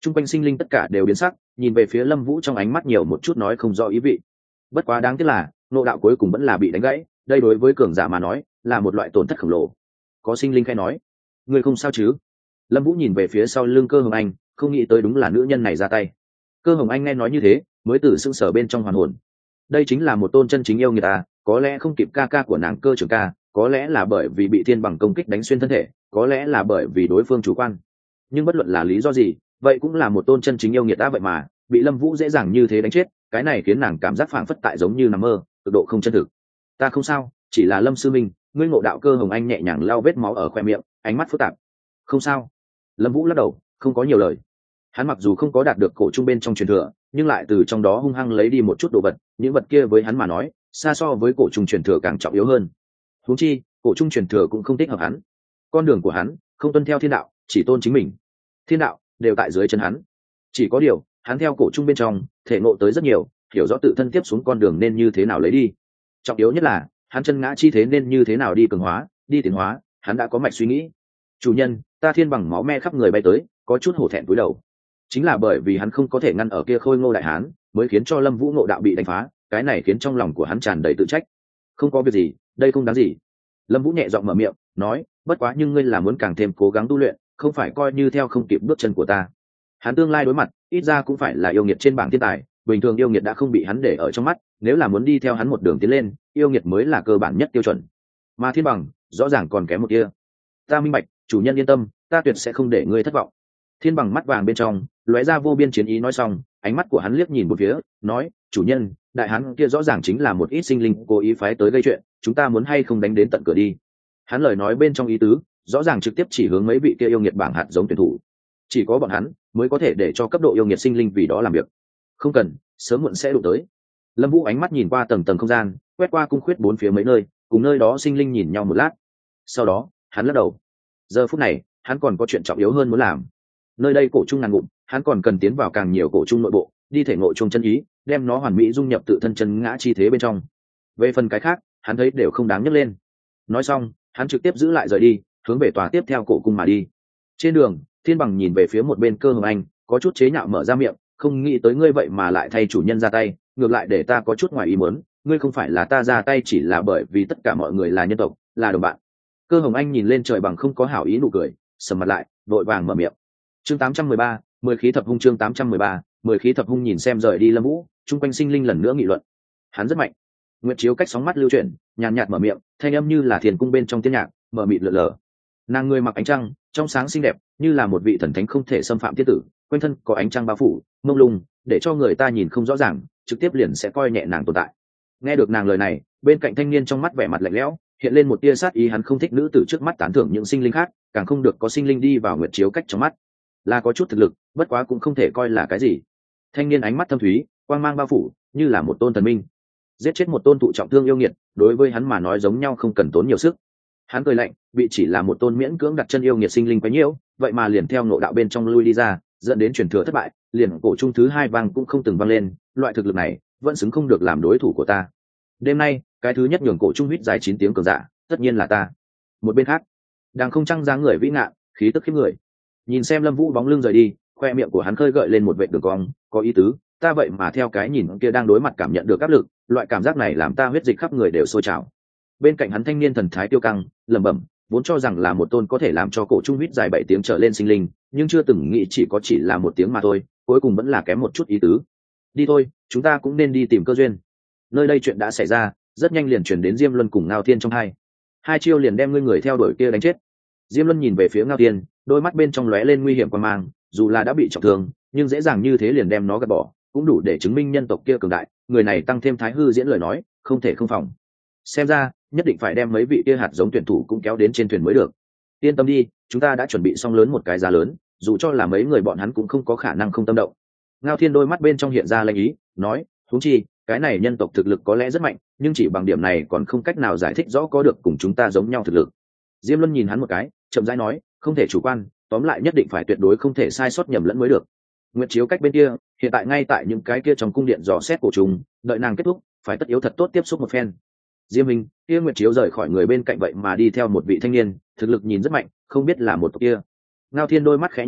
chung quanh sinh linh tất cả đều biến sắc, nhìn về phía Lâm Vũ trong ánh mắt nhiều một chút nói không rõ ý vị. Bất quá đáng tiếc là ngộ đạo cuối cùng vẫn là bị đánh gãy, đây đối với cường giả mà nói là một loại tổn thất khổng lồ. Có sinh linh khai nói, ngươi không sao chứ? Lâm Vũ nhìn về phía sau lưng Cơ Hồng Anh, không nghĩ tới đúng là nữ nhân này ra tay. Cơ Hồng Anh nghe nói như thế mới từ sững sờ bên trong hoàn hồn. Đây chính là một tôn chân chính yêu người ta, có lẽ không kịp ca ca của nàng Cơ trưởng ca, có lẽ là bởi vì bị thiên bằng công kích đánh xuyên thân thể, có lẽ là bởi vì đối phương chủ quan, nhưng bất luận là lý do gì, vậy cũng là một tôn chân chính yêu nghiệt ta vậy mà bị Lâm Vũ dễ dàng như thế đánh chết, cái này khiến nàng cảm giác phảng phất tại giống như nằm mơ, cực độ không chân thực. Ta không sao, chỉ là Lâm sư minh, ngươi ngộ đạo. Cơ Hồng Anh nhẹ nhàng lau vết máu ở khoe miệng, ánh mắt phức tạp. Không sao. Lâm Vũ lắc đầu, không có nhiều lời. Hắn mặc dù không có đạt được cổ trung bên trong truyền thừa, nhưng lại từ trong đó hung hăng lấy đi một chút đồ vật, những vật kia với hắn mà nói xa so với cổ trung truyền thừa càng trọng yếu hơn. Huống chi cổ trung truyền thừa cũng không thích hợp hắn, con đường của hắn không tuân theo thiên đạo, chỉ tôn chính mình. Thiên đạo đều tại dưới chân hắn, chỉ có điều hắn theo cổ trung bên trong thể ngộ tới rất nhiều, hiểu rõ tự thân tiếp xuống con đường nên như thế nào lấy đi. Trọng yếu nhất là hắn chân ngã chi thế nên như thế nào đi cường hóa, đi tiến hóa, hắn đã có mạch suy nghĩ. Chủ nhân, ta thiên bằng máu me khắp người bay tới, có chút hổ thẹn cúi đầu. Chính là bởi vì hắn không có thể ngăn ở kia khôi ngô đại hán, mới khiến cho Lâm Vũ ngộ đạo bị đánh phá, cái này khiến trong lòng của hắn tràn đầy tự trách. Không có việc gì, đây không đáng gì. Lâm Vũ nhẹ giọng mở miệng nói, bất quá nhưng ngươi là muốn càng thêm cố gắng tu luyện, không phải coi như theo không kịp bước chân của ta. Hắn tương lai đối mặt ít ra cũng phải là yêu nghiệt trên bảng thiên tài, bình thường yêu nghiệt đã không bị hắn để ở trong mắt, nếu là muốn đi theo hắn một đường tiến lên, yêu nghiệt mới là cơ bản nhất tiêu chuẩn, mà thiên bằng rõ ràng còn kém một kia. Ta minh bạch, chủ nhân yên tâm, ta tuyệt sẽ không để ngươi thất vọng. Thiên bằng mắt vàng bên trong lóe ra vô biên chiến ý, nói xong ánh mắt của hắn liếc nhìn một phía, nói, chủ nhân, đại hán kia rõ ràng chính là một ít sinh linh cố ý phái tới gây chuyện, chúng ta muốn hay không đánh đến tận cửa đi. Hắn lời nói bên trong ý tứ rõ ràng trực tiếp chỉ hướng mấy vị kia yêu nghiệt bảng hạt giống tuyển thủ, chỉ có bọn hắn mới có thể để cho cấp độ yêu nghiệt sinh linh vì đó làm việc. Không cần, sớm muộn sẽ đụng tới. Lâm Vũ ánh mắt nhìn qua tầng tầng không gian, quét qua cung khuyết bốn phía mấy nơi, cùng nơi đó sinh linh nhìn nhau một lát, sau đó hắn lắc đầu. Giờ phút này hắn còn có chuyện trọng yếu hơn muốn làm. Nơi đây cổ trung ngàn ngụm, hắn còn cần tiến vào càng nhiều cổ trung nội bộ, đi thể ngộ chung chân ý, đem nó hoàn mỹ dung nhập tự thân chân ngã chi thế bên trong. Về phần cái khác, hắn thấy đều không đáng nhắc lên. Nói xong hắn trực tiếp giữ lại rời đi, hướng về tòa tiếp theo cổ cung mà đi. Trên đường thiên bằng nhìn về phía một bên Cơ Hồng Anh, có chút chế nhạo mở ra miệng, không nghĩ tới ngươi vậy mà lại thay chủ nhân ra tay, ngược lại để ta có chút ngoài ý muốn, ngươi không phải là ta ra tay chỉ là bởi vì tất cả mọi người là nhân tộc, là đồng bạn. Cơ Hồng Anh nhìn lên trời bằng không có hảo ý nụ cười, sầm mặt lại vội vàng mở miệng. Chương tám trăm mười ba, mười khí thập hung. Chương tám trăm mười ba, mười khí thập hung. Nhìn xem rời đi Lâm Vũ, chung quanh sinh linh lần nữa nghị luận. Hắn rất mạnh. Nguyệt Chiếu cách sóng mắt lưu chuyển, nhàn nhạt mở miệng, thanh âm như là thiền cung bên trong tiên nhạc, mở mịt lờ lờ. Nàng người mặc ánh trăng, trong sáng xinh đẹp, như là một vị thần thánh không thể xâm phạm tiên tử, quanh thân có ánh trăng bao phủ, mông lung, để cho người ta nhìn không rõ ràng, trực tiếp liền sẽ coi nhẹ nàng tồn tại. Nghe được nàng lời này, bên cạnh thanh niên trong mắt vẻ mặt lạnh lẽo, hiện lên một tia sát ý, hắn không thích nữ tử trước mắt tán thưởng những sinh linh khác, càng không được có sinh linh đi vào Nguyệt Chiếu cách trong mắt. Là có chút thực lực, bất quá cũng không thể coi là cái gì. Thanh niên ánh mắt thâm thúy, quang mang bao phủ, như là một tôn thần minh. Giết chết một tôn thụ trọng thương yêu nghiệt, đối với hắn mà nói giống nhau không cần tốn nhiều sức. Hắn cười lạnh, bị chỉ là một tôn miễn cưỡng đặt chân yêu nghiệt sinh linh quá nhiễu, vậy mà liền theo ngộ đạo bên trong lui đi ra, dẫn đến truyền thừa thất bại, liền cổ trung thứ hai vang cũng không từng vang lên, loại thực lực này vẫn xứng không được làm đối thủ của ta. Đêm nay cái thứ nhất nhường cổ trung huýt dài chín tiếng cường giả, tất nhiên là ta. Một bên khác, đang không trăng dáng người vĩ ngạn, khí tức khiếp người. Nhìn xem Lâm Vũ bóng lưng rời đi, khoe miệng của hắn khơi gợi lên một vệt đường cong, có ý tứ, ta vậy mà theo cái nhìn kia đang đối mặt cảm nhận được áp lực, loại cảm giác này làm ta huyết dịch khắp người đều sôi trào. Bên cạnh hắn thanh niên thần thái tiêu căng, lẩm bẩm, vốn cho rằng là một tôn có thể làm cho cổ trung huýt dài bảy tiếng trở lên sinh linh, nhưng chưa từng nghĩ chỉ có chỉ là một tiếng mà thôi, cuối cùng vẫn là kém một chút ý tứ. Đi thôi, chúng ta cũng nên đi tìm cơ duyên. Nơi đây chuyện đã xảy ra, rất nhanh liền truyền đến Diêm Luân cùng Ngao Thiên trong hai. Hai chiêu liền đem ngươi người theo đuổi kia đánh chết. Diêm Luân nhìn về phía Ngao Thiên, đôi mắt bên trong lóe lên nguy hiểm quan mang, dù là đã bị trọng thương, nhưng dễ dàng như thế liền đem nó gạt bỏ, cũng đủ để chứng minh nhân tộc kia cường đại, người này tăng thêm Thái Hư diễn lời nói, không thể không phòng. Xem ra, nhất định phải đem mấy vị kia hạt giống tuyển thủ cũng kéo đến trên thuyền mới được. Yên tâm đi, chúng ta đã chuẩn bị xong lớn một cái giá lớn, dù cho là mấy người bọn hắn cũng không có khả năng không tâm động. Ngao Thiên đôi mắt bên trong hiện ra lanh ý, nói, huống chi, cái này nhân tộc thực lực có lẽ rất mạnh, nhưng chỉ bằng điểm này còn không cách nào giải thích rõ có được cùng chúng ta giống nhau thực lực. Diêm Luân nhìn hắn một cái, chậm rãi nói, không thể chủ quan, tóm lại nhất định phải tuyệt đối không thể sai sót nhầm lẫn mới được. Nguyệt Chiếu cách bên kia, hiện tại ngay tại những cái kia trong cung điện dò xét cổ trùng, đợi nàng kết thúc, phải tất yếu thật tốt tiếp xúc một phen. Diêm Minh, kia Nguyệt Chiếu rời khỏi người bên cạnh vậy mà đi theo một vị thanh niên, thực lực nhìn rất mạnh, không biết là một tộc kia. Ngao Thiên đôi mắt khẽ nhúc đích,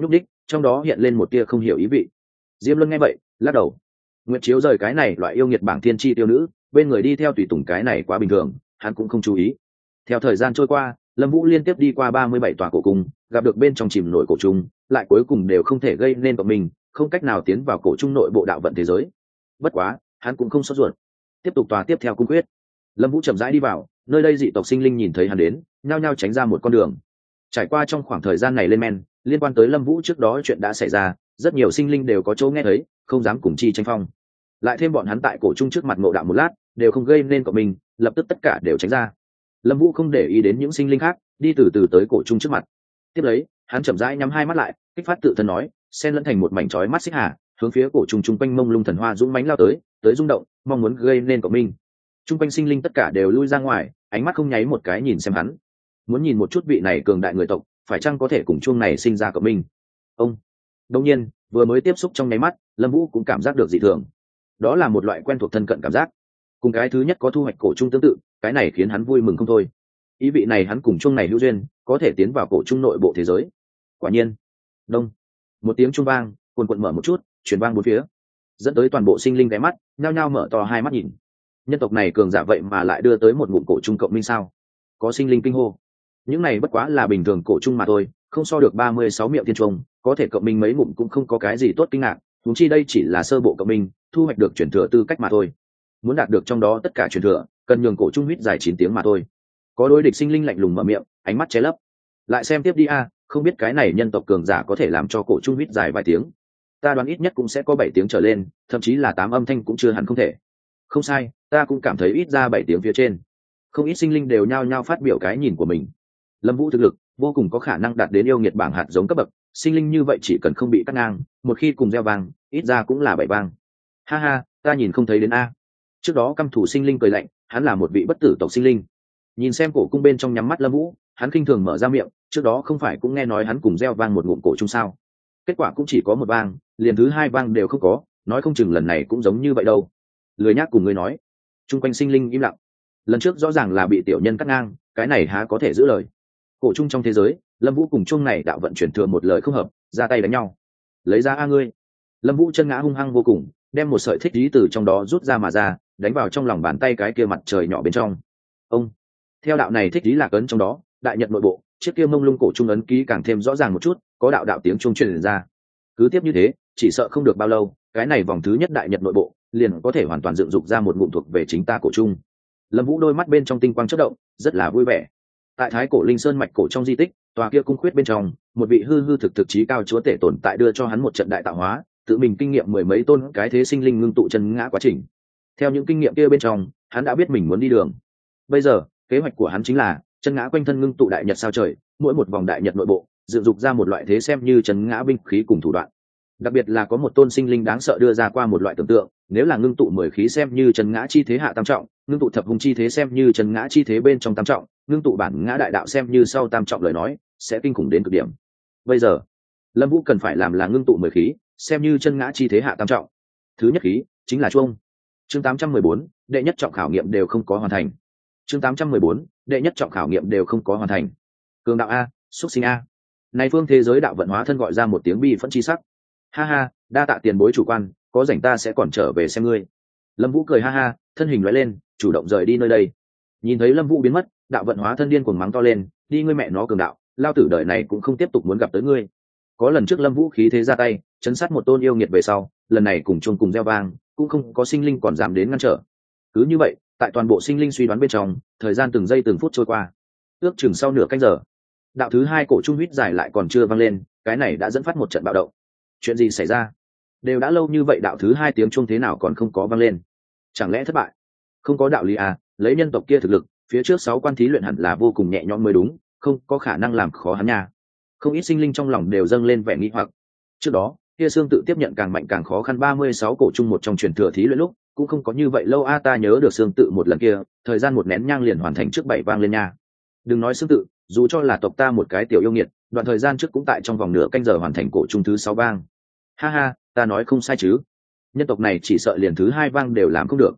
trong đó hiện lên một tia không hiểu ý vị. Diêm Luân nghe vậy lắc đầu. Nguyệt Chiếu rời cái này loại yêu nghiệt bảng thiên chi tiêu nữ, bên người đi theo tùy tùng cái này quá bình thường, hắn cũng không chú ý. Theo thời gian trôi qua, Lâm Vũ liên tiếp đi qua ba mươi bảy tòa cổ cung, gặp được bên trong chìm nổi cổ trung, lại cuối cùng đều không thể gây nên cộng mình, không cách nào tiến vào cổ trung nội bộ đạo vận thế giới. Bất quá, hắn cũng không sốt ruột, tiếp tục tòa tiếp theo cung quyết. Lâm Vũ chậm rãi đi vào, nơi đây dị tộc sinh linh nhìn thấy hắn đến, nhao nhao tránh ra một con đường. Trải qua trong khoảng thời gian này lên men, liên quan tới Lâm Vũ trước đó chuyện đã xảy ra, rất nhiều sinh linh đều có chỗ nghe thấy, không dám cùng chi tranh phong. Lại thêm bọn hắn tại cổ trung trước mặt ngộ đạo một lát, đều không gây nên cộng mình, lập tức tất cả đều tránh ra. Lâm Vũ không để ý đến những sinh linh khác, đi từ từ tới cổ trung trước mặt. Tiếp lấy, hắn chậm rãi nhắm hai mắt lại, kích phát tự thân nói, xen lẫn thành một mảnh chói mắt xích hà, hướng phía cổ trung trung quanh mông lung thần hoa dũng mãnh lao tới, tới rung động, mong muốn gây nên cộng minh. Trung quanh sinh linh tất cả đều lui ra ngoài, ánh mắt không nháy một cái nhìn xem hắn, muốn nhìn một chút vị này cường đại người tộc, phải chăng có thể cùng chuông này sinh ra cộng minh. Ông đương nhiên, vừa mới tiếp xúc trong nháy mắt, Lâm Vũ cũng cảm giác được dị thường. Đó là một loại quen thuộc thân cận cảm giác, cùng cái thứ nhất có thu hoạch cổ trung tương tự, cái này khiến hắn vui mừng không thôi. Ý vị này hắn cùng chuông này hữu duyên, có thể tiến vào cổ trung nội bộ thế giới. Quả nhiên, đông, một tiếng chuông vang, cuồn cuộn mở một chút, truyền vang bốn phía, dẫn tới toàn bộ sinh linh ghé mắt, nhao nhao mở to hai mắt nhìn. Nhân tộc này cường giả vậy mà lại đưa tới một ngụm cổ trung cộng minh sao? Có sinh linh kinh hô. Những này bất quá là bình thường cổ trung mà thôi, không so được ba mươi sáu miệng thiên trung, có thể cộng minh mấy ngụm cũng không có cái gì tốt kinh ngạc, huống chi đây chỉ là sơ bộ cộng minh, thu hoạch được chuyển thừa tư cách mà thôi. Muốn đạt được trong đó tất cả chuyển thừa, cần nhường cổ trung huyết dài chín tiếng mà thôi. Có đối địch sinh linh lạnh lùng mở miệng, ánh mắt che lấp. Lại xem tiếp đi a, không biết cái này nhân tộc cường giả có thể làm cho cổ trung huyết dài vài tiếng. Ta đoán ít nhất cũng sẽ có bảy tiếng trở lên, thậm chí là tám âm thanh cũng chưa hẳn không thể. Không sai, ta cũng cảm thấy ít ra bảy tiếng phía trên. Không ít sinh linh đều nhao nhao phát biểu cái nhìn của mình. Lâm Vũ thực lực vô cùng có khả năng đạt đến yêu nghiệt bảng hạt giống cấp bậc, sinh linh như vậy chỉ cần không bị cắt ngang, một khi cùng gieo vang, ít ra cũng là bảy vang. Ha ha, ta nhìn không thấy đến a. Trước đó căm thủ sinh linh cười lạnh, hắn là một vị bất tử tộc sinh linh. Nhìn xem cổ cung bên trong nhắm mắt Lâm Vũ, hắn khinh thường mở ra miệng, trước đó không phải cũng nghe nói hắn cùng gieo vang một ngụm cổ chung sao? Kết quả cũng chỉ có một vang, liền thứ hai vang đều không có, nói không chừng lần này cũng giống như vậy đâu. Lười nhác cùng ngươi nói. Trung quanh sinh linh im lặng. Lần trước rõ ràng là bị tiểu nhân cắt ngang, cái này há có thể giữ lời. Cổ chung trong thế giới, Lâm Vũ cùng chung này đạo vận chuyển thừa một lời không hợp, ra tay đánh nhau. Lấy ra a ngươi. Lâm Vũ chân ngã hung hăng vô cùng, đem một sợi thích lý từ trong đó rút ra mà ra, đánh vào trong lòng bàn tay cái kia mặt trời nhỏ bên trong. Ông. Theo đạo này thích lý lạc ấn trong đó, đại nhật nội bộ, chiếc kia mông lung cổ trung ấn ký càng thêm rõ ràng một chút, có đạo đạo tiếng chuông truyền ra. Cứ tiếp như thế, chỉ sợ không được bao lâu, cái này vòng thứ nhất đại nhật nội bộ, liền có thể hoàn toàn dựng dục ra một ngụm thuộc về chính ta cổ trung. Lâm Vũ đôi mắt bên trong tinh quang chớp động, rất là vui vẻ. Tại Thái Cổ Linh Sơn mạch cổ trong di tích, tòa kia cung khuyết bên trong, một vị hư hư thực thực chí cao chúa tể tồn tại đưa cho hắn một trận đại tạo hóa, tự mình kinh nghiệm mười mấy tôn cái thế sinh linh ngưng tụ chân ngã quá trình. Theo những kinh nghiệm kia bên trong, hắn đã biết mình muốn đi đường. Bây giờ, kế hoạch của hắn chính là chân ngã quanh thân ngưng tụ đại nhật sao trời, mỗi một vòng đại nhật nội bộ, dựng dục ra một loại thế xem như chân ngã binh khí cùng thủ đoạn. Đặc biệt là có một tôn sinh linh đáng sợ đưa ra qua một loại tưởng tượng, nếu là ngưng tụ mười khí xem như chân ngã chi thế hạ tam trọng, ngưng tụ thập hung chi thế xem như chân ngã chi thế bên trong tam trọng, ngưng tụ bản ngã đại đạo xem như sau tam trọng lời nói, sẽ kinh khủng đến cực điểm. Bây giờ, Lâm Vũ cần phải làm là ngưng tụ mười khí, xem như chân ngã chi thế hạ tam trọng. Thứ nhất khí chính là chuông. Chương tám trăm mười bốn, đệ nhất trọng khảo nghiệm đều không có hoàn thành. Chương tám trăm mười bốn, đệ nhất trọng khảo nghiệm đều không có hoàn thành. Cường đạo a, xuất sinh a. Này phương thế giới đạo vận hóa thân gọi ra một tiếng bi phẫn chi sắc. Ha ha, đa tạ tiền bối chủ quan, có rảnh ta sẽ còn trở về xem ngươi. Lâm Vũ cười ha ha, thân hình lóe lên, chủ động rời đi nơi đây. Nhìn thấy Lâm Vũ biến mất, đạo vận hóa thân điên cuồng mắng to lên, đi ngươi mẹ nó cường đạo, lao tử đời này cũng không tiếp tục muốn gặp tới ngươi. Có lần trước Lâm Vũ khí thế ra tay, chấn sát một tôn yêu nghiệt về sau, lần này cùng chuông cùng gieo vang, cũng không có sinh linh còn dám đến ngăn trở. Cứ như vậy, tại toàn bộ sinh linh suy đoán bên trong, thời gian từng giây từng phút trôi qua. Ước chừng sau nửa canh giờ, đạo thứ hai cổ trung huyết dài lại còn chưa vang lên, cái này đã dẫn phát một trận bạo động. Chuyện gì xảy ra? Đều đã lâu như vậy đạo thứ hai tiếng chuông thế nào còn không có vang lên? Chẳng lẽ thất bại? Không có đạo lý à, lấy nhân tộc kia thực lực, phía trước sáu quan thí luyện hẳn là vô cùng nhẹ nhõm mới đúng, không có khả năng làm khó hắn nha. Không ít sinh linh trong lòng đều dâng lên vẻ nghi hoặc. Trước đó, kia xương tự tiếp nhận càng mạnh càng khó khăn ba mươi sáu cổ trung một trong truyền thừa thí luyện lúc, cũng không có như vậy lâu a, ta nhớ được xương tự một lần kia, thời gian một nén nhang liền hoàn thành trước bảy vang lên nha. Đừng nói xương tự, dù cho là tộc ta một cái tiểu yêu nghiệt, đoạn thời gian trước cũng tại trong vòng nửa canh giờ hoàn thành cổ trung thứ sáu vang. Ha ha, ta nói không sai chứ? Nhân tộc này chỉ sợ liền thứ hai vang đều làm không được.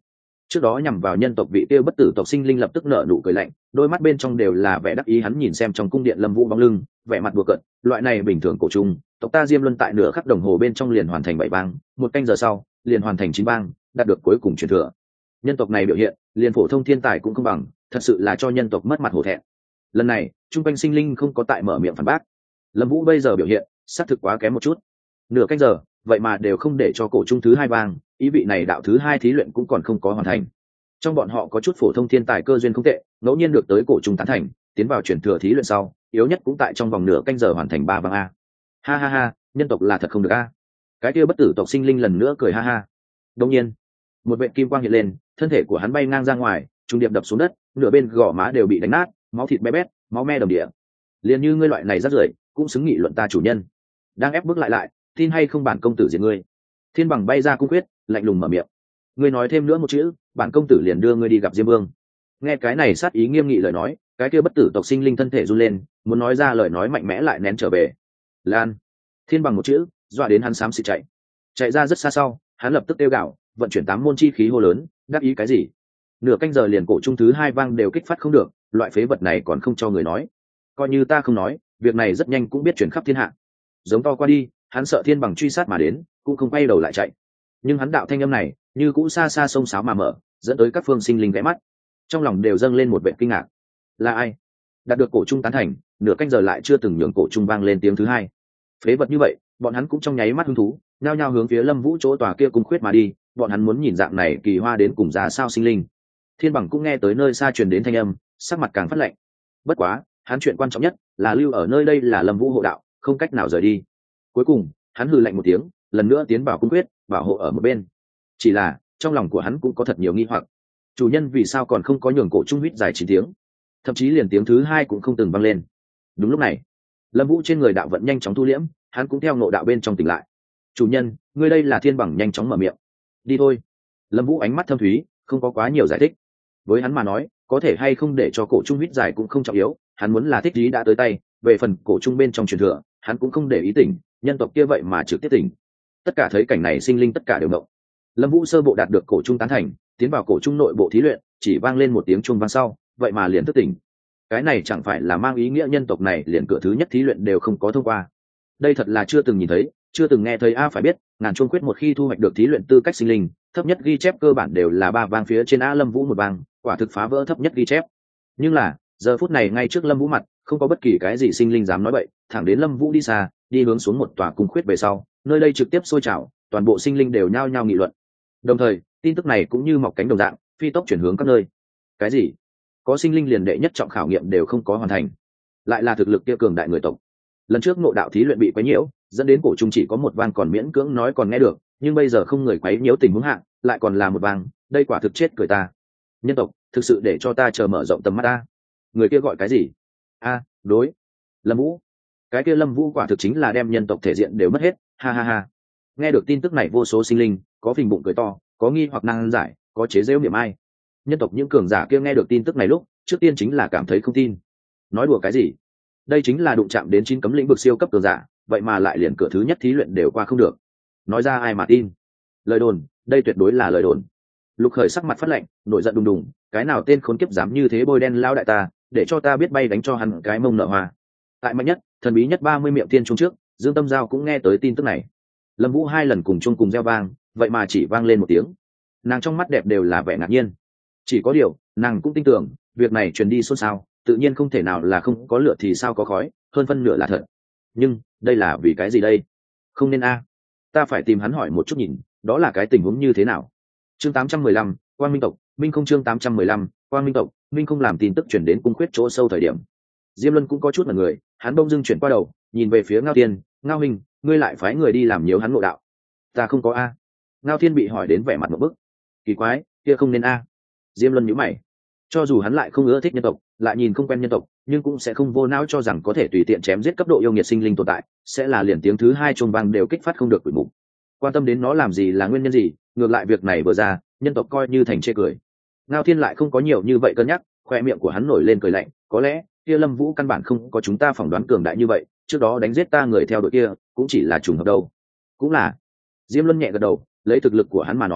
trước đó nhằm vào nhân tộc vị kia bất tử tộc sinh linh lập tức nở nụ cười lạnh, đôi mắt bên trong đều là vẻ đắc ý. Hắn nhìn xem trong cung điện Lâm Vũ bóng lưng, vẻ mặt đùa cợt, loại này bình thường cổ trùng, tộc ta Diêm Luân tại nửa khắc đồng hồ bên trong liền hoàn thành bảy bang, một canh giờ sau liền hoàn thành chín bang, đạt được cuối cùng truyền thừa. Nhân tộc này biểu hiện, liền phổ thông thiên tài cũng không bằng, thật sự là cho nhân tộc mất mặt hổ thẹn. Lần này, trung quanh sinh linh không có tại mở miệng phản bác. Lâm Vũ bây giờ biểu hiện, xác thực quá kém một chút. Nửa canh giờ, vậy mà đều không để cho cổ trung thứ hai bang, ý vị này đạo thứ hai thí luyện cũng còn không có hoàn thành. Trong bọn họ có chút phổ thông thiên tài cơ duyên không tệ, ngẫu nhiên được tới cổ trung tán thành, tiến vào chuyển thừa thí luyện sau, yếu nhất cũng tại trong vòng nửa canh giờ hoàn thành ba bang a. Ha ha ha, nhân tộc là thật không được a. Cái kia bất tử tộc sinh linh lần nữa cười ha ha. Đột nhiên, một vệt kim quang hiện lên, thân thể của hắn bay ngang ra ngoài, trung điệp đập xuống đất, nửa bên gò má đều bị đánh nát, máu thịt bé bét, máu me đồng địa. Liền như ngươi loại này rất rưởi, cũng xứng nghị luận ta chủ nhân. Đang ép bước lại lại, tin hay không bản công tử diệt ngươi. Thiên Bằng bay ra cung quyết, lạnh lùng mở miệng. Ngươi nói thêm nữa một chữ, bản công tử liền đưa ngươi đi gặp Diêm Vương. Nghe cái này sát ý nghiêm nghị lời nói, cái kia bất tử tộc sinh linh thân thể run lên, muốn nói ra lời nói mạnh mẽ lại nén trở về. Lan. Thiên Bằng một chữ, dọa đến hắn xám xịt chạy. Chạy ra rất xa sau, hắn lập tức kêu gào, vận chuyển tám môn chi khí hô lớn, đáp ý cái gì? Nửa canh giờ liền cổ trung thứ hai vang đều kích phát không được, loại phế vật này còn không cho người nói. Coi như ta không nói, việc này rất nhanh cũng biết chuyển khắp thiên hạ. Giống to qua đi, hắn sợ Thiên Bằng truy sát mà đến, cũng không quay đầu lại chạy. Nhưng hắn đạo thanh âm này, như cũ xa xa sông sáo mà mở, dẫn tới các phương sinh linh ghé mắt, trong lòng đều dâng lên một vẻ kinh ngạc. Là ai? Đạt được cổ trung tán thành, nửa canh giờ lại chưa từng nhường cổ trung vang lên tiếng thứ hai. Phế vật như vậy, bọn hắn cũng trong nháy mắt hứng thú, nhao nhao hướng phía Lâm Vũ chỗ tòa kia cung khuyết mà đi, bọn hắn muốn nhìn dạng này kỳ hoa đến cùng ra sao sinh linh. Thiên Bằng cũng nghe tới nơi xa truyền đến thanh âm, sắc mặt càng phát lạnh. Bất quá, hắn chuyện quan trọng nhất là lưu ở nơi đây là Lâm Vũ hộ đạo, không cách nào rời đi. Cuối cùng, hắn hừ lạnh một tiếng, lần nữa tiến vào cung quyết, bảo hộ ở một bên. Chỉ là, trong lòng của hắn cũng có thật nhiều nghi hoặc. Chủ nhân vì sao còn không có nhường cổ trung huyết dài chín tiếng, thậm chí liền tiếng thứ hai cũng không từng vang lên. Đúng lúc này, Lâm Vũ trên người đạo vận nhanh chóng thu liễm, hắn cũng theo ngộ đạo bên trong tỉnh lại. Chủ nhân, ngươi đây là Thiên Bằng nhanh chóng mở miệng. Đi thôi. Lâm Vũ ánh mắt thâm thúy, không có quá nhiều giải thích. Với hắn mà nói, có thể hay không để cho cổ trung huyết dài cũng không trọng yếu, hắn muốn là thích ý đã tới tay, về phần cổ trung bên trong truyền thừa, hắn cũng không để ý tỉnh, nhân tộc kia vậy mà trực tiếp tỉnh. Tất cả thấy cảnh này sinh linh tất cả đều động. Lâm Vũ sơ bộ đạt được cổ trung tán thành, tiến vào cổ trung nội bộ thí luyện, chỉ vang lên một tiếng chuông vang sau, vậy mà liền thức tỉnh. Cái này chẳng phải là mang ý nghĩa nhân tộc này liền cửa thứ nhất thí luyện đều không có thông qua. Đây thật là chưa từng nhìn thấy, chưa từng nghe thấy a. Phải biết, ngàn chuông quyết một khi thu hoạch được thí luyện tư cách sinh linh, thấp nhất ghi chép cơ bản đều là ba vang phía trên a. Lâm Vũ một vang, quả thực phá vỡ thấp nhất ghi chép. Nhưng là, giờ phút này ngay trước Lâm Vũ mặt, không có bất kỳ cái gì sinh linh dám nói bậy, thẳng đến Lâm Vũ đi xa, đi hướng xuống một tòa cung khuyết về sau, nơi đây trực tiếp sôi trào, toàn bộ sinh linh đều nhao nhao nghị luận. Đồng thời, tin tức này cũng như mọc cánh đồng dạng, phi tốc chuyển hướng các nơi. Cái gì? Có sinh linh liền đệ nhất trọng khảo nghiệm đều không có hoàn thành, lại là thực lực kia cường đại người tộc. Lần trước ngộ đạo thí luyện bị quấy nhiễu, dẫn đến cổ trung chỉ có một vang còn miễn cưỡng nói còn nghe được, nhưng bây giờ không người quấy nhiễu tình huống hạng, lại còn là một vang, đây quả thực chết cười ta. Nhân tộc, thực sự để cho ta chờ mở rộng tầm mắt ta. Người kia gọi cái gì? A, đối, Lâm Vũ. Cái kia Lâm Vũ quả thực chính là đem nhân tộc thể diện đều mất hết, ha ha ha. Nghe được tin tức này vô số sinh linh, có phình bụng cười to, có nghi hoặc năng giải, có chế giễu niệm ai. Nhân tộc những cường giả kia nghe được tin tức này lúc, trước tiên chính là cảm thấy không tin. Nói đùa cái gì? Đây chính là đụng chạm đến chín cấm lĩnh vực siêu cấp cường giả, vậy mà lại liền cửa thứ nhất thí luyện đều qua không được. Nói ra ai mà tin? Lời đồn, đây tuyệt đối là lời đồn. Lục Khởi sắc mặt phát lạnh, nổi giận đùng đùng, cái nào tên khốn kiếp dám như thế bôi đen lao đại ta, để cho ta biết bay đánh cho hắn cái mông nợ hoa. Tại mạnh nhất, thần bí nhất ba mươi miệng tiên trung trước, Dương Tâm Giao cũng nghe tới tin tức này. Lâm Vũ hai lần cùng chung cùng gieo vang, vậy mà chỉ vang lên một tiếng. Nàng trong mắt đẹp đều là vẻ ngạc nhiên. Chỉ có điều, nàng cũng tin tưởng, việc này truyền đi xôn xao, tự nhiên không thể nào là không có lửa thì sao có khói, hơn phân nửa là thật. Nhưng, đây là vì cái gì đây? Không nên a. Ta phải tìm hắn hỏi một chút nhìn, đó là cái tình huống như thế nào. Chương tám trăm mười lăm, Quang Minh tộc, Minh không chương tám trăm mười lăm, Quang Minh tộc, Minh không làm tin tức truyền đến cung khuyết chỗ sâu thời điểm. Diêm Luân cũng có chút mặt người, hắn bỗng dưng chuyển qua đầu, nhìn về phía Ngao Thiên, "Ngao huynh, ngươi lại phái người đi làm nhiễu hắn ngộ đạo?" "Ta không có a." Ngao Thiên bị hỏi đến vẻ mặt ngộp bức. "Kỳ quái, kia không nên a." Diêm Luân nhíu mày. Cho dù hắn lại không ưa thích nhân tộc, lại nhìn không quen nhân tộc, nhưng cũng sẽ không vô não cho rằng có thể tùy tiện chém giết cấp độ yêu nghiệt sinh linh tồn tại, sẽ là liền tiếng thứ hai chuông vang đều kích phát không được quỷ mục. Quan tâm đến nó làm gì là nguyên nhân gì, ngược lại việc này vừa ra, nhân tộc coi như thành chê cười. Ngao Thiên lại không có nhiều như vậy cân nhắc, khoe miệng của hắn nổi lên cười lạnh, có lẽ kia Lâm Vũ căn bản không có chúng ta phỏng đoán cường đại như vậy, trước đó đánh giết ta người theo đội kia cũng chỉ là trùng hợp đâu. Cũng là. Diêm Luân nhẹ gật đầu, lấy thực lực của hắn mà nói,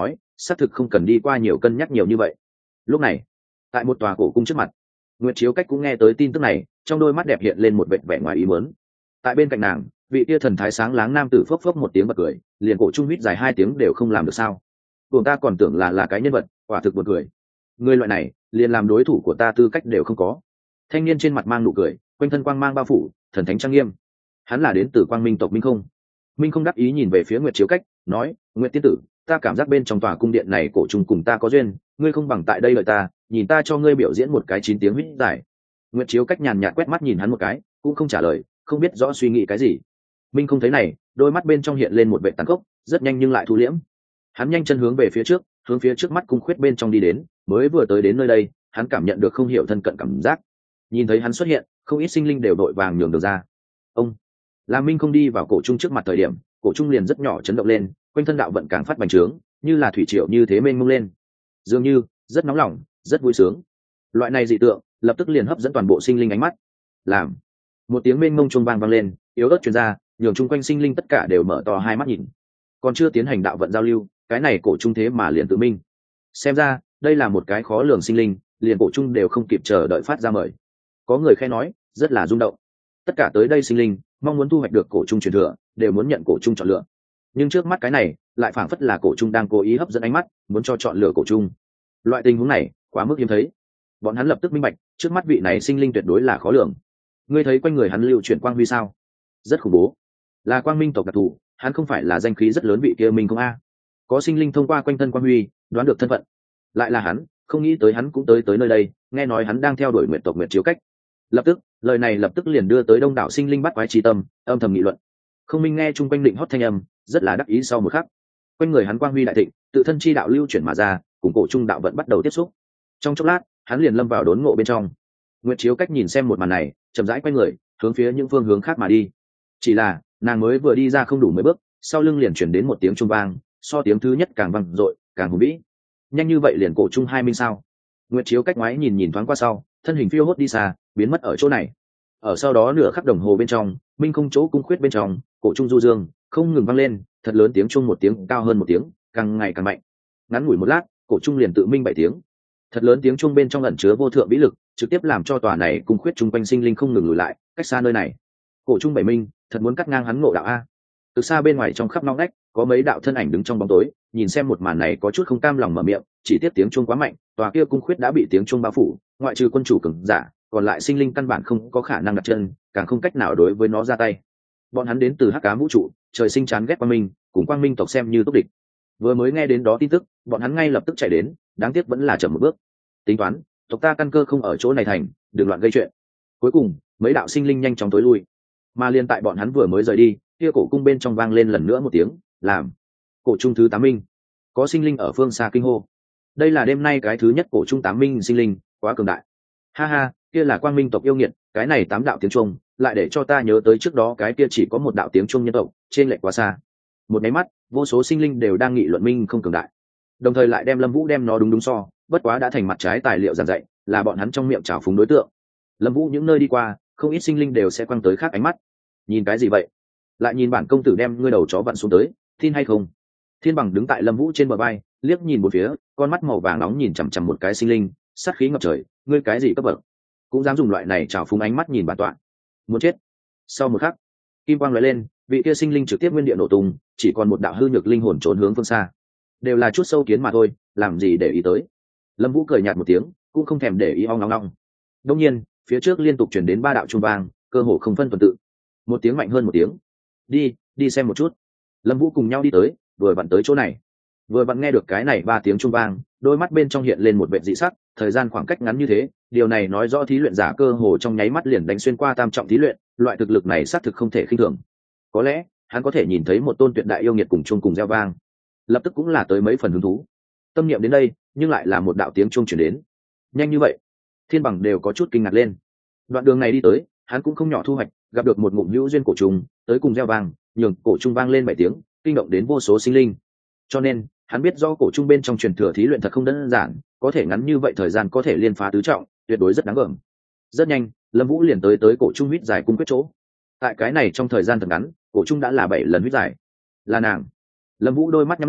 xác thực không cần đi qua nhiều cân nhắc nhiều như vậy. Lúc này tại một tòa cổ cung trước mặt, Nguyệt Chiếu Cách cũng nghe tới tin tức này, trong đôi mắt đẹp hiện lên một vẻ vẻ ngoài ý muốn. Tại bên cạnh nàng, vị tia thần thái sáng láng nam tử phốc phốc một tiếng bật cười, liền cổ trung huýt dài hai tiếng đều không làm được sao? Buồn ta còn tưởng là là cái nhân vật, quả thực buồn cười. Người loại này, liền làm đối thủ của ta tư cách đều không có. Thanh niên trên mặt mang nụ cười, quanh thân quang mang bao phủ, thần thánh trang nghiêm. Hắn là đến từ Quang Minh tộc Minh Không. Minh Không đắc ý nhìn về phía Nguyệt Chiếu Cách, nói: "Nguyệt tiên tử, ta cảm giác bên trong tòa cung điện này cổ trùng cùng ta có duyên, ngươi không bằng tại đây đợi ta, nhìn ta cho ngươi biểu diễn một cái chín tiếng huýt dài." Nguyệt Chiếu Cách nhàn nhạt quét mắt nhìn hắn một cái, cũng không trả lời, không biết rõ suy nghĩ cái gì. Minh Không thấy này, đôi mắt bên trong hiện lên một vẻ tàn khốc, rất nhanh nhưng lại thu liễm. Hắn nhanh chân hướng về phía trước, hướng phía trước mắt cung khuyết bên trong đi đến, mới vừa tới đến nơi đây, hắn cảm nhận được không hiểu thân cận cảm giác. Nhìn thấy hắn xuất hiện, không ít sinh linh đều đội vàng nhường đường ra. Ông Lam Minh Không đi vào cổ trung trước mặt thời điểm, cổ trung liền rất nhỏ chấn động lên, quanh thân đạo vận càng phát bành trướng, như là thủy triều như thế mênh mông lên, dường như rất nóng lòng, rất vui sướng. Loại này dị tượng lập tức liền hấp dẫn toàn bộ sinh linh ánh mắt. Làm một tiếng mênh mông chuông vang vang lên, yếu ớt truyền ra, nhường chung quanh sinh linh tất cả đều mở to hai mắt nhìn. Còn chưa tiến hành đạo vận giao lưu, cái này cổ trung thế mà liền tự minh. Xem ra đây là một cái khó lường sinh linh, liền cổ trung đều không kịp chờ đợi phát ra mời. Có người khen nói, rất là rung động. Tất cả tới đây sinh linh mong muốn thu hoạch được cổ trung truyền thừa, đều muốn nhận cổ trung chọn lựa. Nhưng trước mắt cái này, lại phảng phất là cổ trung đang cố ý hấp dẫn ánh mắt, muốn cho chọn lựa cổ trung. Loại tình huống này quá mức hiếm thấy. Bọn hắn lập tức minh bạch, trước mắt vị này sinh linh tuyệt đối là khó lường. Ngươi thấy quanh người hắn lưu chuyển quang huy sao? Rất khủng bố. Là Quang Minh tộc đặc thù, hắn không phải là danh khí rất lớn vị kia Minh Không a. Có sinh linh thông qua quanh thân quang huy đoán được thân phận. Lại là hắn, không nghĩ tới hắn cũng tới tới nơi đây, nghe nói hắn đang theo đuổi Nguyệt tộc Nguyệt Chiếu Cách. Lập tức, lời này lập tức liền đưa tới đông đảo sinh linh bắt quái trí tâm, âm thầm nghị luận. Không Minh nghe chung quanh định hót thanh âm, rất là đắc ý sau một khắc. Quanh người hắn quang huy đại thịnh, tự thân chi đạo lưu chuyển mà ra, cùng cổ trung đạo vận bắt đầu tiếp xúc. Trong chốc lát, hắn liền lâm vào đốn ngộ bên trong. Nguyệt Chiếu Cách nhìn xem một màn này, chậm rãi quay người, hướng phía những phương hướng khác mà đi. Chỉ là, nàng mới vừa đi ra không đủ mấy bước, sau lưng liền chuyển đến một tiếng trung vang, so tiếng thứ nhất càng vang dội, càng hùng vĩ. Nhanh như vậy liền cổ trung hai minh sao? Nguyệt Chiếu Cách ngoái nhìn nhìn thoáng qua sau, thân hình phiêu hốt đi xa, biến mất ở chỗ này. Ở sau đó nửa khắc đồng hồ bên trong, Minh Không chỗ cung khuyết bên trong, cổ trung du dương không ngừng vang lên, thật lớn tiếng chuông một tiếng cao hơn một tiếng, càng ngày càng mạnh. Ngắn ngủi một lát, cổ trung liền tự minh bảy tiếng. Thật lớn tiếng chuông bên trong ẩn chứa vô thượng vĩ lực, trực tiếp làm cho tòa này cung khuyết trung quanh sinh linh không ngừng lùi lại, cách xa nơi này. Cổ trung bảy minh, thật muốn cắt ngang hắn ngộ đạo a. Từ xa bên ngoài trong khắp nóng nách, có mấy đạo thân ảnh đứng trong bóng tối, nhìn xem một màn này có chút không cam lòng mở miệng, chỉ tiếc tiếng chuông quá mạnh, tòa kia cung khuyết đã bị tiếng chuông bao phủ, ngoại trừ quân chủ cường giả, còn lại sinh linh căn bản không có khả năng đặt chân, càng không cách nào đối với nó ra tay. Bọn hắn đến từ hắc ám vũ trụ, trời sinh chán ghét Quang Minh, cùng Quang Minh tộc xem như túc địch. Vừa mới nghe đến đó tin tức, bọn hắn ngay lập tức chạy đến, đáng tiếc vẫn là chậm một bước. Tính toán, tộc ta căn cơ không ở chỗ này thành, đừng loạn gây chuyện. Cuối cùng, mấy đạo sinh linh nhanh chóng tối lui. Mà liên tại bọn hắn vừa mới rời đi, kia cổ cung bên trong vang lên lần nữa một tiếng, làm cổ trung thứ tám minh. Có sinh linh ở phương xa kinh hô. Đây là đêm nay cái thứ nhất cổ trung tám minh sinh linh, quá cường đại. Ha ha, kia là Quang Minh tộc yêu nghiệt, cái này tám đạo tiếng chuông, lại để cho ta nhớ tới trước đó cái kia chỉ có một đạo tiếng chuông nhân tộc, trên lệch quá xa. Một cái mắt, vô số sinh linh đều đang nghị luận Minh không cường đại. Đồng thời lại đem Lâm Vũ đem nó đúng đúng so, bất quá đã thành mặt trái tài liệu giảng dạy, là bọn hắn trong miệng trào phúng đối tượng. Lâm Vũ những nơi đi qua, không ít sinh linh đều sẽ quăng tới khác ánh mắt. Nhìn cái gì vậy? Lại nhìn bản công tử đem ngươi đầu chó vặn xuống tới, tin hay không? Thiên Bằng đứng tại Lâm Vũ trên bờ vai, liếc nhìn một phía, con mắt màu vàng nóng nhìn chằm chằm một cái sinh linh, sát khí ngập trời, ngươi cái gì cấp bậc? Cũng dám dùng loại này trào phúng ánh mắt nhìn bản tọa. Muốn chết. Sau một khắc, kim quang lóe lên, vị kia sinh linh trực tiếp nguyên địa nổ tung, chỉ còn một đạo hư nhược linh hồn trốn hướng phương xa. Đều là chút sâu kiến mà thôi, làm gì để ý tới. Lâm Vũ cười nhạt một tiếng, cũng không thèm để ý ong ong ong. Đương nhiên, phía trước liên tục truyền đến ba đạo trung vang, cơ hồ không phân tuần tự. Một tiếng mạnh hơn một tiếng. Đi, đi xem một chút. Lâm Vũ cùng nhau đi tới, vừa vặn tới chỗ này. Vừa vặn nghe được cái này ba tiếng trung vang, đôi mắt bên trong hiện lên một vẻ dị sắc, thời gian khoảng cách ngắn như thế, điều này nói rõ thí luyện giả cơ hồ trong nháy mắt liền đánh xuyên qua tam trọng thí luyện, loại thực lực này xác thực không thể khinh thường. Có lẽ, hắn có thể nhìn thấy một tôn tuyệt đại yêu nghiệt cùng chuông cùng reo vang. Lập tức cũng là tới mấy phần hứng thú. Tâm niệm đến đây, nhưng lại là một đạo tiếng chuông truyền đến. Nhanh như vậy, Thiên Bằng đều có chút kinh ngạc lên. Đoạn đường này đi tới, hắn cũng không nhỏ thu hoạch, gặp được một ngụm hữu duyên cổ trùng, tới cùng reo vang, nhường cổ trung vang lên bảy tiếng, kinh động đến vô số sinh linh. Cho nên, hắn biết do cổ trung bên trong truyền thừa thí luyện thật không đơn giản, có thể ngắn như vậy thời gian có thể liên phá tứ trọng, tuyệt đối rất đáng gờm. Rất nhanh, Lâm Vũ liền tới tới cổ trung huyết giải cung quyết chỗ. Tại cái này trong thời gian thật ngắn, cổ trung đã là bảy lần huyết giải. Là nàng. Lâm Vũ đôi mắt nhắm lại,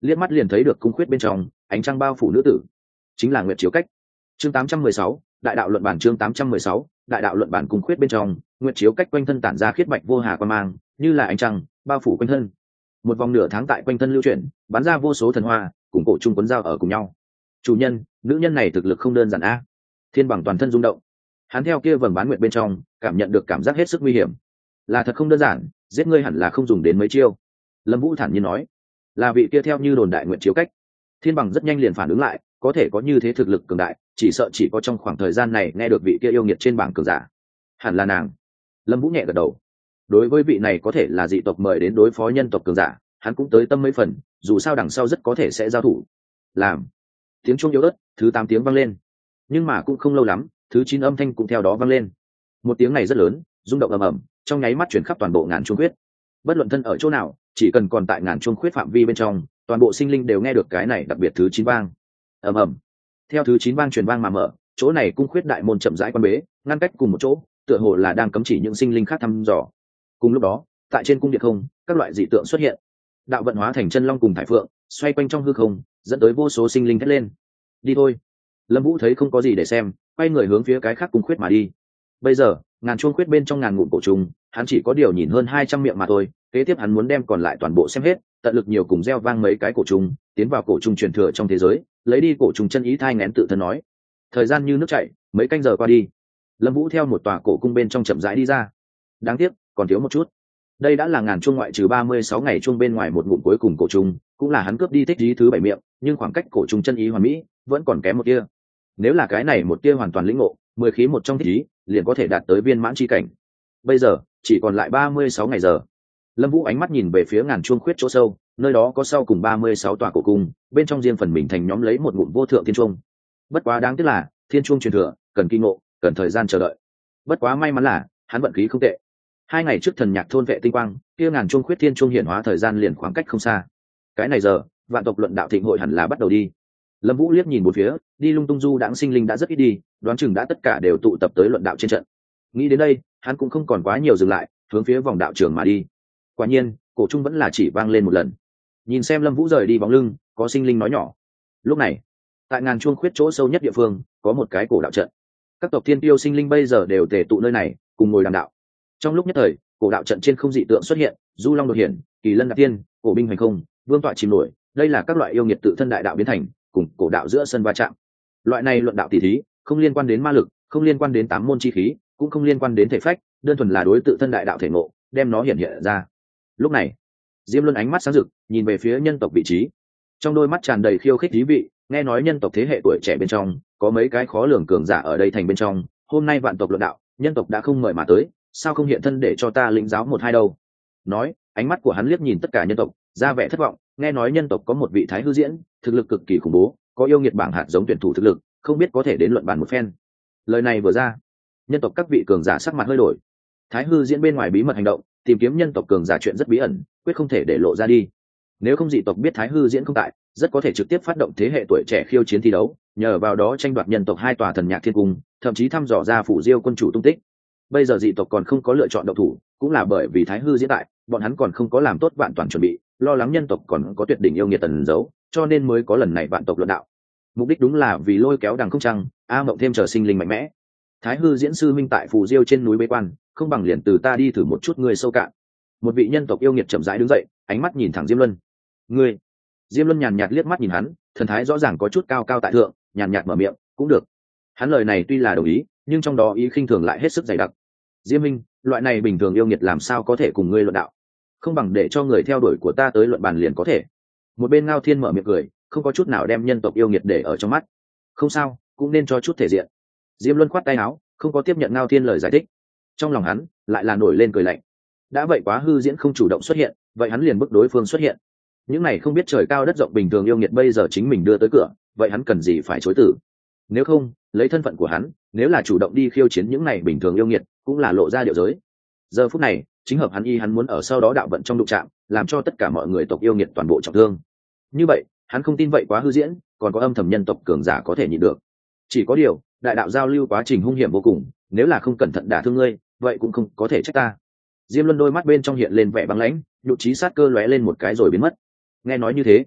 liếc mắt liền thấy được cung khuyết bên trong ánh trăng bao phủ nữ tử, chính là Nguyệt Chiếu Cách. Chương tám trăm mười sáu, đại đạo luận bản. Chương tám trăm mười sáu, đại đạo luận bản. Cung khuyết bên trong Nguyệt Chiếu Cách quanh thân tản ra khiết bạch vô hà quang mang, như là ánh trăng bao phủ quanh thân. Một vòng nửa tháng tại quanh thân lưu chuyển, bắn ra vô số thần hoa, cùng cổ trung quấn giao ở cùng nhau. Chủ nhân, nữ nhân này thực lực không đơn giản a. Thiên Bằng toàn thân rung động, hắn theo kia vầng bán nguyệt bên trong cảm nhận được cảm giác hết sức nguy hiểm, là thật không đơn giản, giết ngươi hẳn là không dùng đến mấy chiêu. Lâm Vũ thản nhiên nói, là vị kia theo như đồn đại Nguyệt Chiếu Cách. Thiên Bằng rất nhanh liền phản ứng lại, có thể có như thế thực lực cường đại, chỉ sợ chỉ có trong khoảng thời gian này nghe được vị kia yêu nghiệt trên bảng cường giả, hẳn là nàng. Lâm Vũ nhẹ gật đầu, đối với vị này có thể là dị tộc mời đến đối phó nhân tộc cường giả, hắn cũng tới tâm mấy phần, dù sao đằng sau rất có thể sẽ giao thủ. Làm tiếng chuông yếu ớt, thứ tám tiếng vang lên, nhưng mà cũng không lâu lắm, thứ chín âm thanh cũng theo đó vang lên. Một tiếng này rất lớn, rung động ầm ầm, trong nháy mắt chuyển khắp toàn bộ ngàn chuông khuyết. Bất luận thân ở chỗ nào, chỉ cần còn tại ngàn chuông khuyết phạm vi bên trong, toàn bộ sinh linh đều nghe được cái này đặc biệt thứ chín vang. Ầm ầm. Theo thứ chín vang truyền vang mà mở, chỗ này cung khuyết đại môn chậm rãi quan bế, ngăn cách cùng một chỗ, tựa hồ là đang cấm chỉ những sinh linh khác thăm dò. Cùng lúc đó, tại trên cung điện không, các loại dị tượng xuất hiện. Đạo vận hóa thành chân long cùng thải phượng, xoay quanh trong hư không, dẫn tới vô số sinh linh thét lên. Đi thôi. Lâm Vũ thấy không có gì để xem, quay người hướng phía cái khác cung khuyết mà đi. Bây giờ, ngàn chuông khuyết bên trong ngàn ngụm cổ trùng, hắn chỉ có điều nhìn hơn hai trăm miệng mà thôi, kế tiếp hắn muốn đem còn lại toàn bộ xem hết, tận lực nhiều cùng gieo vang mấy cái cổ trùng, tiến vào cổ trùng truyền thừa trong thế giới, lấy đi cổ trùng chân ý thai nghén tự thân nói. Thời gian như nước chảy, mấy canh giờ qua đi, Lâm Vũ theo một tòa cổ cung bên trong chậm rãi đi ra. Đáng tiếc, còn thiếu một chút. Đây đã là ngàn chuông ngoại trừ ba mươi sáu ngày chuông bên ngoài một ngụm cuối cùng cổ trùng, cũng là hắn cướp đi thích ý thứ bảy miệng, nhưng khoảng cách cổ trùng chân ý hoàn mỹ vẫn còn kém một tia. Nếu là cái này một tia hoàn toàn lĩnh ngộ, mười khí một trong thích ý, liền có thể đạt tới viên mãn chi cảnh. Bây giờ, chỉ còn lại ba mươi sáu ngày giờ. Lâm Vũ ánh mắt nhìn về phía ngàn chuông khuyết chỗ sâu, nơi đó có sau cùng ba mươi sáu tòa cổ cung, bên trong riêng phần mình thành nhóm lấy một ngụm vô thượng thiên chuông. Bất quá đáng tiếc là, thiên chuông truyền thừa, cần kinh ngộ, cần thời gian chờ đợi. Bất quá may mắn là, hắn vận khí không tệ. Hai ngày trước thần nhạc thôn vệ tinh quang, kia ngàn chuông khuyết thiên chuông hiển hóa thời gian liền khoảng cách không xa. Cái này giờ, vạn tộc luận đạo thịnh hội hẳn là bắt đầu đi. Lâm Vũ liếc nhìn một phía, đi lung tung du đãng sinh linh đã rất ít đi, đoán chừng đã tất cả đều tụ tập tới luận đạo trên trận. Nghĩ đến đây, hắn cũng không còn quá nhiều dừng lại, hướng phía vòng đạo trường mà đi. Quả nhiên, cổ trung vẫn là chỉ vang lên một lần. Nhìn xem Lâm Vũ rời đi bóng lưng, có sinh linh nói nhỏ. Lúc này, tại ngàn chuông khuyết chỗ sâu nhất địa phương, có một cái cổ đạo trận. Các tộc thiên tiêu sinh linh bây giờ đều tề tụ nơi này, cùng ngồi đàm đạo. Trong lúc nhất thời, cổ đạo trận trên không dị tượng xuất hiện, du long đột hiển, kỳ lân đạp tiên, cổ binh hành không, vương tọa chìm nổi, đây là các loại yêu nghiệt tự thân đại đạo biến thành, cùng cổ đạo giữa sân va chạm. Loại này luận đạo tỷ thí, không liên quan đến ma lực, không liên quan đến tám môn chi khí, cũng không liên quan đến thể phách, đơn thuần là đối tự thân đại đạo thể ngộ, đem nó hiện hiện ra. Lúc này, Diêm Luân ánh mắt sáng rực, nhìn về phía nhân tộc vị trí. Trong đôi mắt tràn đầy khiêu khích thí vị, nghe nói nhân tộc thế hệ tuổi trẻ bên trong, có mấy cái khó lường cường giả ở đây thành bên trong, hôm nay vạn tộc luận đạo, nhân tộc đã không mời mà tới, sao không hiện thân để cho ta lĩnh giáo một hai đâu. Nói, ánh mắt của hắn liếc nhìn tất cả nhân tộc, ra vẻ thất vọng, nghe nói nhân tộc có một vị thái hư diễn, thực lực cực kỳ khủng bố, có yêu nghiệt bảng hạt giống tuyển thủ thực lực, không biết có thể đến luận bàn một phen. Lời này vừa ra, nhân tộc các vị cường giả sắc mặt hơi đổi. Thái hư diễn bên ngoài bí mật hành động, tìm kiếm nhân tộc cường giả chuyện rất bí ẩn, quyết không thể để lộ ra đi. Nếu không dị tộc biết thái hư diễn không tại, rất có thể trực tiếp phát động thế hệ tuổi trẻ khiêu chiến thi đấu, nhờ vào đó tranh đoạt nhân tộc hai tòa thần nhạc thiên cung, thậm chí thăm dò ra phủ diêu quân chủ tung tích. Bây giờ dị tộc còn không có lựa chọn động thủ, cũng là bởi vì thái hư diễn tại, bọn hắn còn không có làm tốt vạn toàn chuẩn bị, lo lắng nhân tộc còn có tuyệt đỉnh yêu nghiệt tần giấu, cho nên mới có lần này vạn tộc luận đạo. Mục đích đúng là vì lôi kéo đằng không trăng, a mộng thêm chờ sinh linh mạnh mẽ. Thái hư diễn sư minh tại phù diêu trên núi bế quan, không bằng liền từ ta đi thử một chút người sâu cạn. Một vị nhân tộc yêu nghiệt chậm rãi đứng dậy, ánh mắt nhìn thẳng Diêm Luân. Ngươi? Diêm Luân nhàn nhạt liếc mắt nhìn hắn, thần thái rõ ràng có chút cao cao tại thượng, nhàn nhạt mở miệng, cũng được. Hắn lời này tuy là đồng ý, nhưng trong đó ý khinh thường lại hết sức dày đặc. Diêm Minh, loại này bình thường yêu nghiệt làm sao có thể cùng ngươi luận đạo? Không bằng để cho người theo đuổi của ta tới luận bàn liền có thể. Một bên Ngao Thiên mở miệng cười, không có chút nào đem nhân tộc yêu nghiệt để ở trong mắt. Không sao, cũng nên cho chút thể diện. Diêm Luân khoát tay áo, không có tiếp nhận Ngao Thiên lời giải thích. Trong lòng hắn lại là nổi lên cười lạnh. Đã vậy quá hư diễn không chủ động xuất hiện, vậy hắn liền bức đối phương xuất hiện. Những này không biết trời cao đất rộng bình thường yêu nghiệt bây giờ chính mình đưa tới cửa, vậy hắn cần gì phải chối từ? Nếu không, lấy thân phận của hắn, nếu là chủ động đi khiêu chiến những này bình thường yêu nghiệt, cũng là lộ ra điệu giới. Giờ phút này, chính hợp hắn y hắn muốn ở sau đó đạo vận trong đụng chạm, làm cho tất cả mọi người tộc yêu nghiệt toàn bộ trọng thương. Như vậy, hắn không tin vậy quá hư diễn, còn có âm thầm nhân tộc cường giả có thể nhịn được. Chỉ có điều, đại đạo giao lưu quá trình hung hiểm vô cùng, nếu là không cẩn thận đả thương ngươi, vậy cũng không có thể trách ta. Diêm Luân đôi mắt bên trong hiện lên vẻ băng lãnh, nhục trí sát cơ lóe lên một cái rồi biến mất. Nghe nói như thế,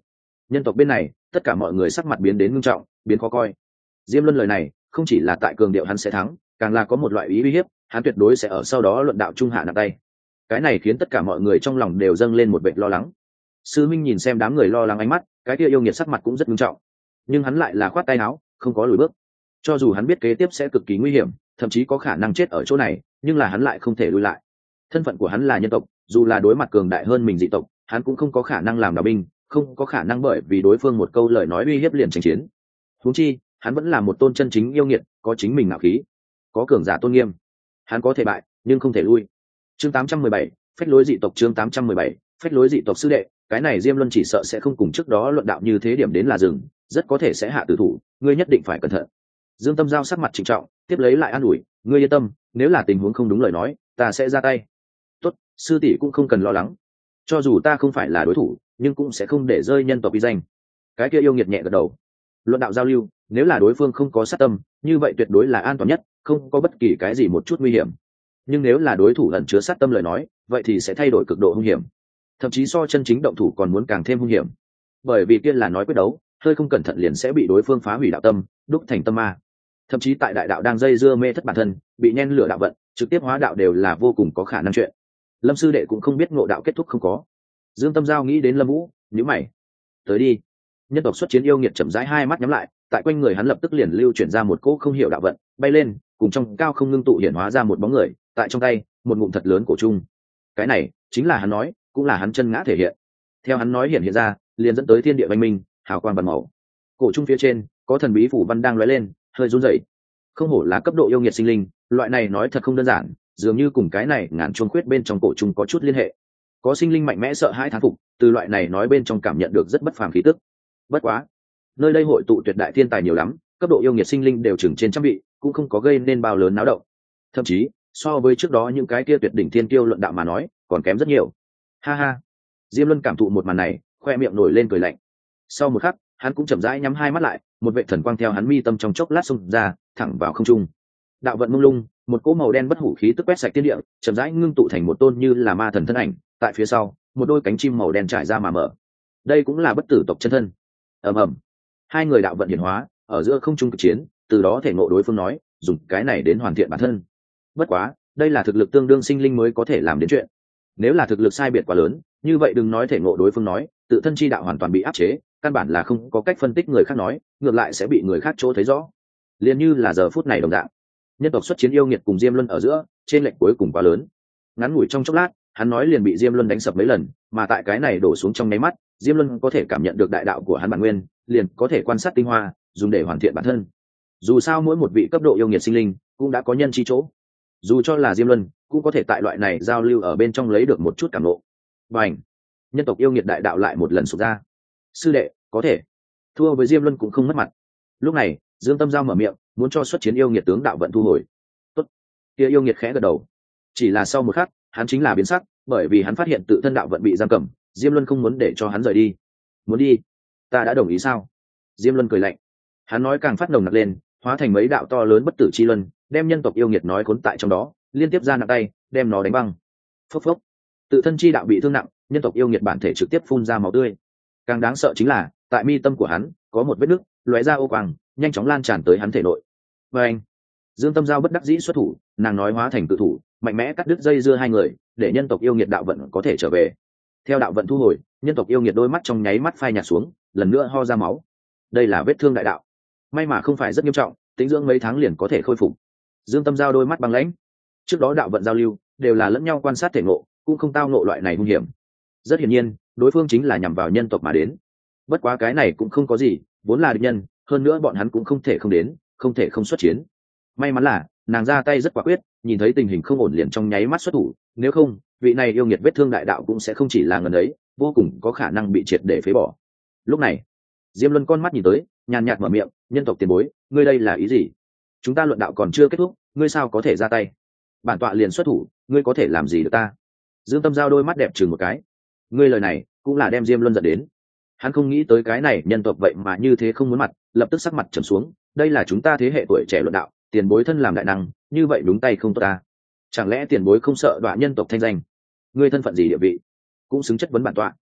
Nhân tộc bên này tất cả mọi người sắc mặt biến đến ngưng trọng, biến khó coi. Diêm Luân lời này không chỉ là tại cường điệu hắn sẽ thắng, càng là có một loại ý uy hiếp, hắn tuyệt đối sẽ ở sau đó luận đạo trung hạ nặng tay. Cái này khiến tất cả mọi người trong lòng đều dâng lên một vẻ lo lắng. Sư Minh nhìn xem đám người lo lắng ánh mắt, cái kia yêu nghiệt sắc mặt cũng rất nghiêm trọng, nhưng hắn lại là khoát tay áo, không có lùi bước. Cho dù hắn biết kế tiếp sẽ cực kỳ nguy hiểm, thậm chí có khả năng chết ở chỗ này, nhưng là hắn lại không thể lùi lại. Thân phận của hắn là nhân tộc, dù là đối mặt cường đại hơn mình dị tộc, hắn cũng không có khả năng làm đạo binh, không có khả năng bởi vì đối phương một câu lời nói uy hiếp liền tranh chiến. Huống chi, hắn vẫn là một tôn chân chính yêu nghiệt, có chính mình ngạo khí, có cường giả tôn nghiêm. Hắn có thể bại, nhưng không thể lui. Chương tám trăm mười bảy, phách lối dị tộc. Chương tám trăm mười bảy, phách lối dị tộc. Sư đệ, cái này Diêm Luân chỉ sợ sẽ không cùng trước đó luận đạo như thế điểm đến là dừng, rất có thể sẽ hạ tử thủ, ngươi nhất định phải cẩn thận. Dương Tâm Giao sắc mặt trịnh trọng, tiếp lấy lại an ủi, ngươi yên tâm, nếu là tình huống không đúng lời nói, ta sẽ ra tay. Tốt, sư tỷ cũng không cần lo lắng, cho dù ta không phải là đối thủ, nhưng cũng sẽ không để rơi nhân tộc uy danh. Cái kia yêu nghiệt nhẹ gật đầu. Luận đạo giao lưu, nếu là đối phương không có sát tâm, như vậy tuyệt đối là an toàn nhất, không có bất kỳ cái gì một chút nguy hiểm. Nhưng nếu là đối thủ ẩn chứa sát tâm lời nói, vậy thì sẽ thay đổi cực độ hung hiểm, thậm chí so chân chính động thủ còn muốn càng thêm hung hiểm. Bởi vì kia là nói quyết đấu, hơi không cẩn thận liền sẽ bị đối phương phá hủy đạo tâm, đúc thành tâm ma. Thậm chí tại đại đạo đang dây dưa mê thất bản thân, bị nhen lửa đạo vận, trực tiếp hóa đạo đều là vô cùng có khả năng chuyện. Lâm sư đệ cũng không biết ngộ đạo kết thúc không có. Dương Tâm Giao nghĩ đến Lâm Vũ, nhíu mày. Tới đi. Nhân tộc xuất chiến yêu nghiệt chậm rãi hai mắt nhắm lại, tại quanh người hắn lập tức liền lưu chuyển ra một cỗ không hiểu đạo vận, bay lên, cùng trong cao không ngưng tụ hiển hóa ra một bóng người, tại trong tay, một ngụm thật lớn cổ trung. Cái này chính là hắn nói, cũng là hắn chân ngã thể hiện. Theo hắn nói hiện hiện ra, liền dẫn tới thiên địa văn minh, hào quang vằn màu. Cổ trung phía trên có thần bí phủ văn đang lóe lên, hơi run rẩy. Không hổ là cấp độ yêu nghiệt sinh linh, loại này nói thật không đơn giản, dường như cùng cái này ngàn chuông khuyết bên trong cổ trung có chút liên hệ. Có sinh linh mạnh mẽ sợ hãi thán phục, từ loại này nói bên trong cảm nhận được rất bất phàm khí tức. Bất quá, nơi đây hội tụ tuyệt đại thiên tài nhiều lắm, cấp độ yêu nghiệt sinh linh đều chừng trên trăm vị, cũng không có gây nên bao lớn náo động. Thậm chí, so với trước đó những cái kia tuyệt đỉnh thiên kiêu luận đạo mà nói, còn kém rất nhiều. Ha ha. Diêm Luân cảm thụ một màn này, khoe miệng nổi lên cười lạnh. Sau một khắc, hắn cũng chậm rãi nhắm hai mắt lại, một vệ thần quang theo hắn mi tâm trong chốc lát xông ra, thẳng vào không trung. Đạo vận mông lung, một cỗ màu đen bất hủ khí tức quét sạch thiên địa, chậm rãi ngưng tụ thành một tôn như là ma thần thân ảnh, tại phía sau, một đôi cánh chim màu đen trải ra mà mở. Đây cũng là bất tử tộc chân thân. Ầm ầm. Hai người đạo vận hiển hóa, ở giữa không trung cực chiến, từ đó thể ngộ đối phương nói, dùng cái này đến hoàn thiện bản thân. Bất quá, đây là thực lực tương đương sinh linh mới có thể làm đến chuyện. Nếu là thực lực sai biệt quá lớn, như vậy đừng nói thể ngộ đối phương nói, tự thân chi đạo hoàn toàn bị áp chế, căn bản là không có cách phân tích người khác nói, ngược lại sẽ bị người khác chỗ thấy rõ. Liên như là giờ phút này đồng dạng, nhân tộc xuất chiến yêu nghiệt cùng Diêm Luân ở giữa, trên lệch cuối cùng quá lớn. Ngắn ngủi trong chốc lát, hắn nói liền bị Diêm Luân đánh sập mấy lần, mà tại cái này đổ xuống trong nháy mắt, Diêm Luân có thể cảm nhận được đại đạo của hắn bản nguyên, liền có thể quan sát tinh hoa, dùng để hoàn thiện bản thân. Dù sao mỗi một vị cấp độ yêu nghiệt sinh linh cũng đã có nhân chi chỗ, dù cho là Diêm Luân cũng có thể tại loại này giao lưu ở bên trong lấy được một chút cảm ngộ. Bành, nhân tộc yêu nghiệt đại đạo lại một lần sụp ra. Sư đệ, có thể thua với Diêm Luân cũng không mất mặt. Lúc này, Dương Tâm Giao mở miệng, muốn cho xuất chiến yêu nghiệt tướng đạo vận thu hồi. Tốt. Kia yêu nghiệt khẽ gật đầu. Chỉ là sau một khắc, hắn chính là biến sắc, bởi vì hắn phát hiện tự thân đạo vận bị giam cầm, Diêm Luân không muốn để cho hắn rời đi. Muốn đi? Ta đã đồng ý sao? Diêm Luân cười lạnh. Hắn nói càng phát nồng nặc lên, hóa thành mấy đạo to lớn bất tử chi luân, đem nhân tộc yêu nghiệt nói cuốn tại trong đó, liên tiếp ra nặng tay, đem nó đánh băng. Phốc phốc. Tự thân chi đạo bị thương nặng, nhân tộc yêu nghiệt bản thể trực tiếp phun ra máu tươi. Càng đáng sợ chính là, tại mi tâm của hắn có một vết nứt, lóe ra ô quang, nhanh chóng lan tràn tới hắn thể nội. Và anh, Dương Tâm Giao bất đắc dĩ xuất thủ, nàng nói hóa thành tự thủ, mạnh mẽ cắt đứt dây dưa hai người, để nhân tộc yêu nghiệt đạo vận có thể trở về. Theo đạo vận thu hồi, nhân tộc yêu nghiệt đôi mắt trong nháy mắt phai nhạt xuống, lần nữa ho ra máu. Đây là vết thương đại đạo, may mà không phải rất nghiêm trọng, tính dưỡng mấy tháng liền có thể khôi phục. Dương Tâm Giao đôi mắt băng lãnh. Trước đó đạo vận giao lưu đều là lẫn nhau quan sát thể ngộ, cũng không tao ngộ loại này hung hiểm. Rất hiển nhiên, đối phương chính là nhằm vào nhân tộc mà đến. Bất quá cái này cũng không có gì, vốn là địch nhân, hơn nữa bọn hắn cũng không thể không đến, không thể không xuất chiến. May mắn là nàng ra tay rất quả quyết, nhìn thấy tình hình không ổn liền trong nháy mắt xuất thủ, nếu không, vị này yêu nghiệt vết thương đại đạo cũng sẽ không chỉ là ngần ấy, vô cùng có khả năng bị triệt để phế bỏ. Lúc này, Diêm Luân con mắt nhìn tới, nhàn nhạt mở miệng, nhân tộc tiền bối, ngươi đây là ý gì? Chúng ta luận đạo còn chưa kết thúc, ngươi sao có thể ra tay? Bản tọa liền xuất thủ, ngươi có thể làm gì được ta? Dương Tâm Giao đôi mắt đẹp chừng một cái. Ngươi lời này cũng là đem Diêm Luân giận đến. Hắn không nghĩ tới cái này nhân tộc vậy mà như thế không muốn mặt, lập tức sắc mặt trầm xuống. Đây là chúng ta thế hệ tuổi trẻ luận đạo, tiền bối thân làm đại năng, như vậy đúng tay không tốt ta. Chẳng lẽ tiền bối không sợ đọa nhân tộc thanh danh? Ngươi thân phận gì địa vị, cũng xứng chất vấn bản tọa.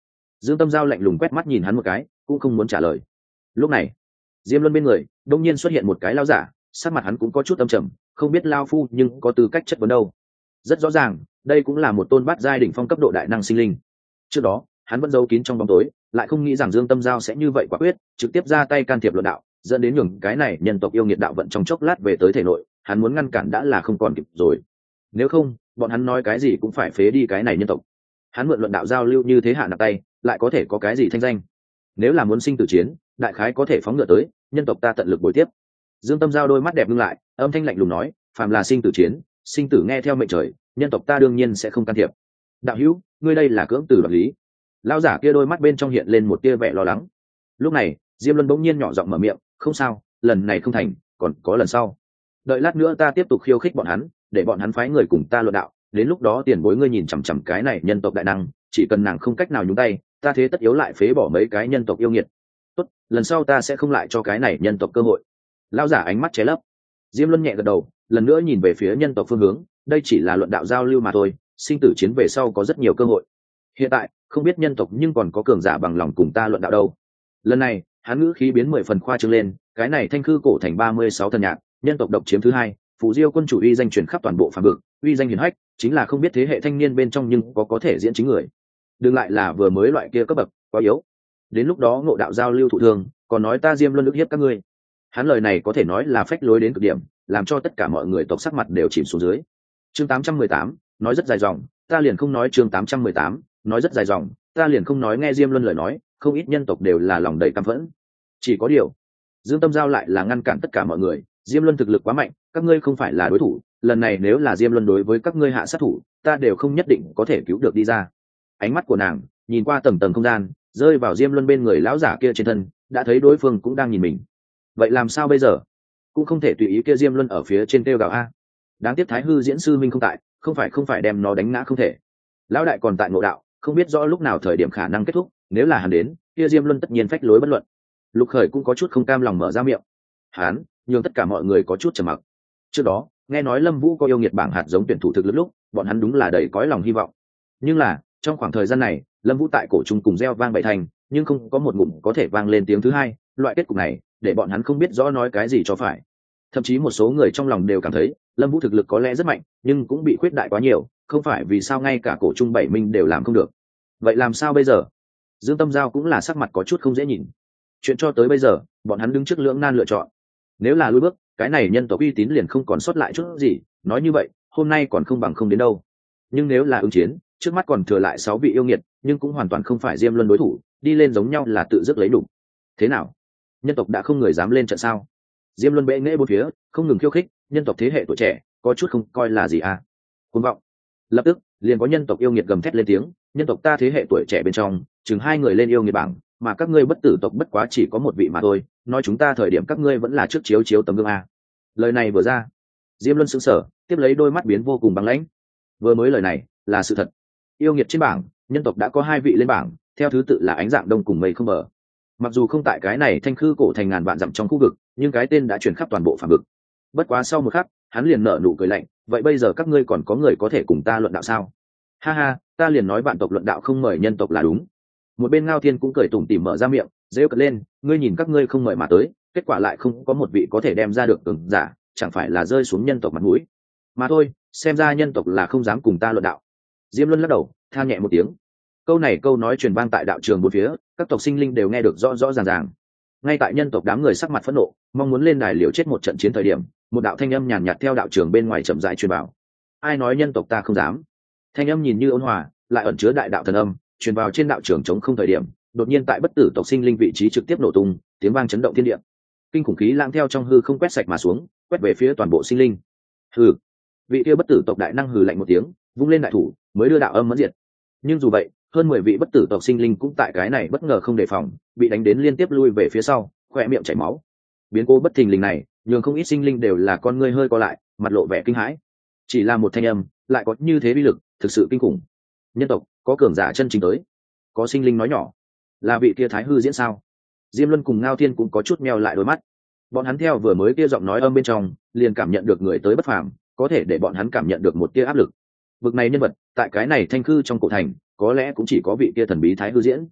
Dương Tâm Giao lạnh lùng quét mắt nhìn hắn một cái, cũng không muốn trả lời. Lúc này, Diêm Luân bên người đông nhiên xuất hiện một cái lao giả, sắc mặt hắn cũng có chút âm trầm, không biết lao phu nhưng có tư cách chất vấn đâu. Rất rõ ràng, đây cũng là một tôn bát giai đỉnh phong cấp độ đại năng sinh linh. Trước đó, hắn vẫn giấu kín trong bóng tối, lại không nghĩ rằng Dương Tâm Giao sẽ như vậy quả quyết, trực tiếp ra tay can thiệp luận đạo, dẫn đến nhường cái này nhân tộc yêu nghiệt đạo vận trong chốc lát về tới thể nội, hắn muốn ngăn cản đã là không còn kịp rồi. Nếu không, bọn hắn nói cái gì cũng phải phế đi cái này nhân tộc. Hắn mượn luận đạo giao lưu như thế hạ nặng tay, lại có thể có cái gì thanh danh? Nếu là muốn sinh tử chiến, đại khái có thể phóng ngựa tới, nhân tộc ta tận lực bồi tiếp. Dương Tâm Giao đôi mắt đẹp ngưng lại, âm thanh lạnh lùng nói, phàm là sinh tử chiến, sinh tử nghe theo mệnh trời, nhân tộc ta đương nhiên sẽ không can thiệp. Đạo hữu, ngươi đây là cưỡng tử đoạt lý. Lão giả kia đôi mắt bên trong hiện lên một tia vẻ lo lắng. Lúc này, Diêm Luân bỗng nhiên nhỏ giọng mở miệng, không sao, lần này không thành, còn có lần sau. Đợi lát nữa ta tiếp tục khiêu khích bọn hắn, để bọn hắn phái người cùng ta luận đạo, đến lúc đó tiền bối ngươi nhìn chằm chằm cái này nhân tộc đại năng, chỉ cần nàng không cách nào nhúng tay, ta thế tất yếu lại phế bỏ mấy cái nhân tộc yêu nghiệt. Tốt, lần sau ta sẽ không lại cho cái này nhân tộc cơ hội. Lão giả ánh mắt che lấp. Diêm Luân nhẹ gật đầu, lần nữa nhìn về phía nhân tộc phương hướng, đây chỉ là luận đạo giao lưu mà thôi, sinh tử chiến về sau có rất nhiều cơ hội. Hiện tại, không biết nhân tộc nhưng còn có cường giả bằng lòng cùng ta luận đạo đâu. Lần này, hắn ngữ khí biến mười phần khoa trương lên, cái này thanh khư cổ thành ba mươi sáu thần nhạc, nhân tộc độc chiếm thứ hai, Phù Diêu quân chủ uy danh truyền khắp toàn bộ phàm vực, uy danh hiển hách, chính là không biết thế hệ thanh niên bên trong nhưng có có thể diễn chính người. Đừng lại là vừa mới loại kia cấp bậc, quá yếu. Đến lúc đó ngộ đạo giao lưu thụ thương, còn nói ta Diêm Luân ức hiếp các ngươi. Hắn lời này có thể nói là phách lối đến cực điểm, làm cho tất cả mọi người tộc sắc mặt đều chìm xuống dưới. Chương tám trăm mười tám, nói rất dài dòng, ta liền không nói chương tám trăm mười tám, nói rất dài dòng, ta liền không nói nghe Diêm Luân lời nói, không ít nhân tộc đều là lòng đầy căm phẫn. Chỉ có điều, Dương Tâm Giao lại là ngăn cản tất cả mọi người, Diêm Luân thực lực quá mạnh, các ngươi không phải là đối thủ, lần này nếu là Diêm Luân đối với các ngươi hạ sát thủ, ta đều không nhất định có thể cứu được đi ra. Ánh mắt của nàng nhìn qua tầng tầng không gian, rơi vào Diêm Luân bên người lão giả kia trên thân, đã thấy đối phương cũng đang nhìn mình. Vậy làm sao bây giờ? Cũng không thể tùy ý kia Diêm Luân ở phía trên kêu gào a. Đáng tiếc Thái Hư diễn sư minh không tại, không phải không phải đem nó đánh ngã không thể. Lão đại còn tại ngộ đạo, không biết rõ lúc nào thời điểm khả năng kết thúc, nếu là hắn đến, kia Diêm Luân tất nhiên phách lối bất luận. Lục Khởi cũng có chút không cam lòng mở ra miệng. Hắn, nhưng tất cả mọi người có chút trầm mặc. Trước đó, nghe nói Lâm Vũ có yêu nghiệt bảng hạt giống tuyển thủ thực lực lúc, bọn hắn đúng là đầy cõi lòng hy vọng. Nhưng là, trong khoảng thời gian này, Lâm Vũ tại cổ trung cùng gieo vang bậy thành, nhưng không có một ngụm có thể vang lên tiếng thứ hai, loại kết cục này, để bọn hắn không biết rõ nói cái gì cho phải. Thậm chí một số người trong lòng đều cảm thấy, Lâm Vũ thực lực có lẽ rất mạnh, nhưng cũng bị khuyết đại quá nhiều, không phải vì sao ngay cả cổ trung bảy minh đều làm không được. Vậy làm sao bây giờ? Dương Tâm Giao cũng là sắc mặt có chút không dễ nhìn. Chuyện cho tới bây giờ, bọn hắn đứng trước lưỡng nan lựa chọn. Nếu là lùi bước, cái này nhân tộc uy tín liền không còn sót lại chút gì, nói như vậy, hôm nay còn không bằng không đến đâu. Nhưng nếu là ứng chiến, trước mắt còn thừa lại sáu vị yêu nghiệt, nhưng cũng hoàn toàn không phải Diêm Luân đối thủ, đi lên giống nhau là tự dứt lấy đủ. Thế nào? Nhân tộc đã không người dám lên trận sao? Diêm Luân bệ nghệ bốn phía, không ngừng khiêu khích, nhân tộc thế hệ tuổi trẻ, có chút không coi là gì à? Cuồng vọng. Lập tức, liền có nhân tộc yêu nghiệt gầm thét lên tiếng, nhân tộc ta thế hệ tuổi trẻ bên trong, chừng hai người lên yêu nghiệt bảng, mà các ngươi bất tử tộc bất quá chỉ có một vị mà thôi, nói chúng ta thời điểm các ngươi vẫn là trước chiếu chiếu tấm gương a. Lời này vừa ra, Diêm Luân sững sờ, tiếp lấy đôi mắt biến vô cùng băng lãnh. Vừa mới lời này là sự thật. Yêu nghiệt trên bảng, nhân tộc đã có hai vị lên bảng, theo thứ tự là Ánh Dạng Đông cùng Mây Không Bờ. Mặc dù không tại cái này thanh khư cổ thành ngàn vạn dặm trong khu vực, nhưng cái tên đã truyền khắp toàn bộ phàm vực. Bất quá sau một khắc, hắn liền nở nụ cười lạnh, vậy bây giờ các ngươi còn có người có thể cùng ta luận đạo sao? Ha ha, ta liền nói vạn tộc luận đạo không mời nhân tộc là đúng. Một bên Ngao Thiên cũng cười tủm tỉm mở ra miệng, rêu cợt lên, ngươi nhìn các ngươi không mời mà tới, kết quả lại không có một vị có thể đem ra được cường giả, chẳng phải là rơi xuống nhân tộc mặt mũi. Mà thôi, xem ra nhân tộc là không dám cùng ta luận đạo. Diêm Luân lắc đầu, than nhẹ một tiếng. Câu này câu nói truyền vang tại đạo trường bốn phía, các tộc sinh linh đều nghe được rõ rõ ràng ràng. Ngay tại nhân tộc đám người sắc mặt phẫn nộ, mong muốn lên đài liều chết một trận chiến thời điểm, một đạo thanh âm nhàn nhạt theo đạo trường bên ngoài chậm rãi truyền vào. Ai nói nhân tộc ta không dám? Thanh âm nhìn như ôn hòa, lại ẩn chứa đại đạo thần âm, truyền vào trên đạo trường chống không thời điểm, đột nhiên tại bất tử tộc sinh linh vị trí trực tiếp nổ tung, tiếng vang chấn động thiên địa. Kinh khủng khí lang theo trong hư không quét sạch mà xuống, quét về phía toàn bộ sinh linh. Hừ. Vị kia bất tử tộc đại năng hừ lạnh một tiếng, vung lên đại thủ, mới đưa đạo âm mẫn diệt. Nhưng dù vậy, hơn mười vị bất tử tộc sinh linh cũng tại cái này bất ngờ không đề phòng, bị đánh đến liên tiếp lui về phía sau, khỏe miệng chảy máu. Biến cố bất thình lình này, nhường không ít sinh linh đều là con ngươi hơi co lại, mặt lộ vẻ kinh hãi. Chỉ là một thanh âm, lại có như thế uy lực, thực sự kinh khủng. Nhân tộc có cường giả chân chính tới. Có sinh linh nói nhỏ, là vị kia Thái Hư diễn sao? Diêm Luân cùng Ngao Thiên cũng có chút meo lại đôi mắt. Bọn hắn theo vừa mới kia giọng nói âm bên trong, liền cảm nhận được người tới bất phàm, có thể để bọn hắn cảm nhận được một tia áp lực. Vực này nhân vật, tại cái này thanh khư trong cổ thành, có lẽ cũng chỉ có vị kia thần bí Thái Hư diễn.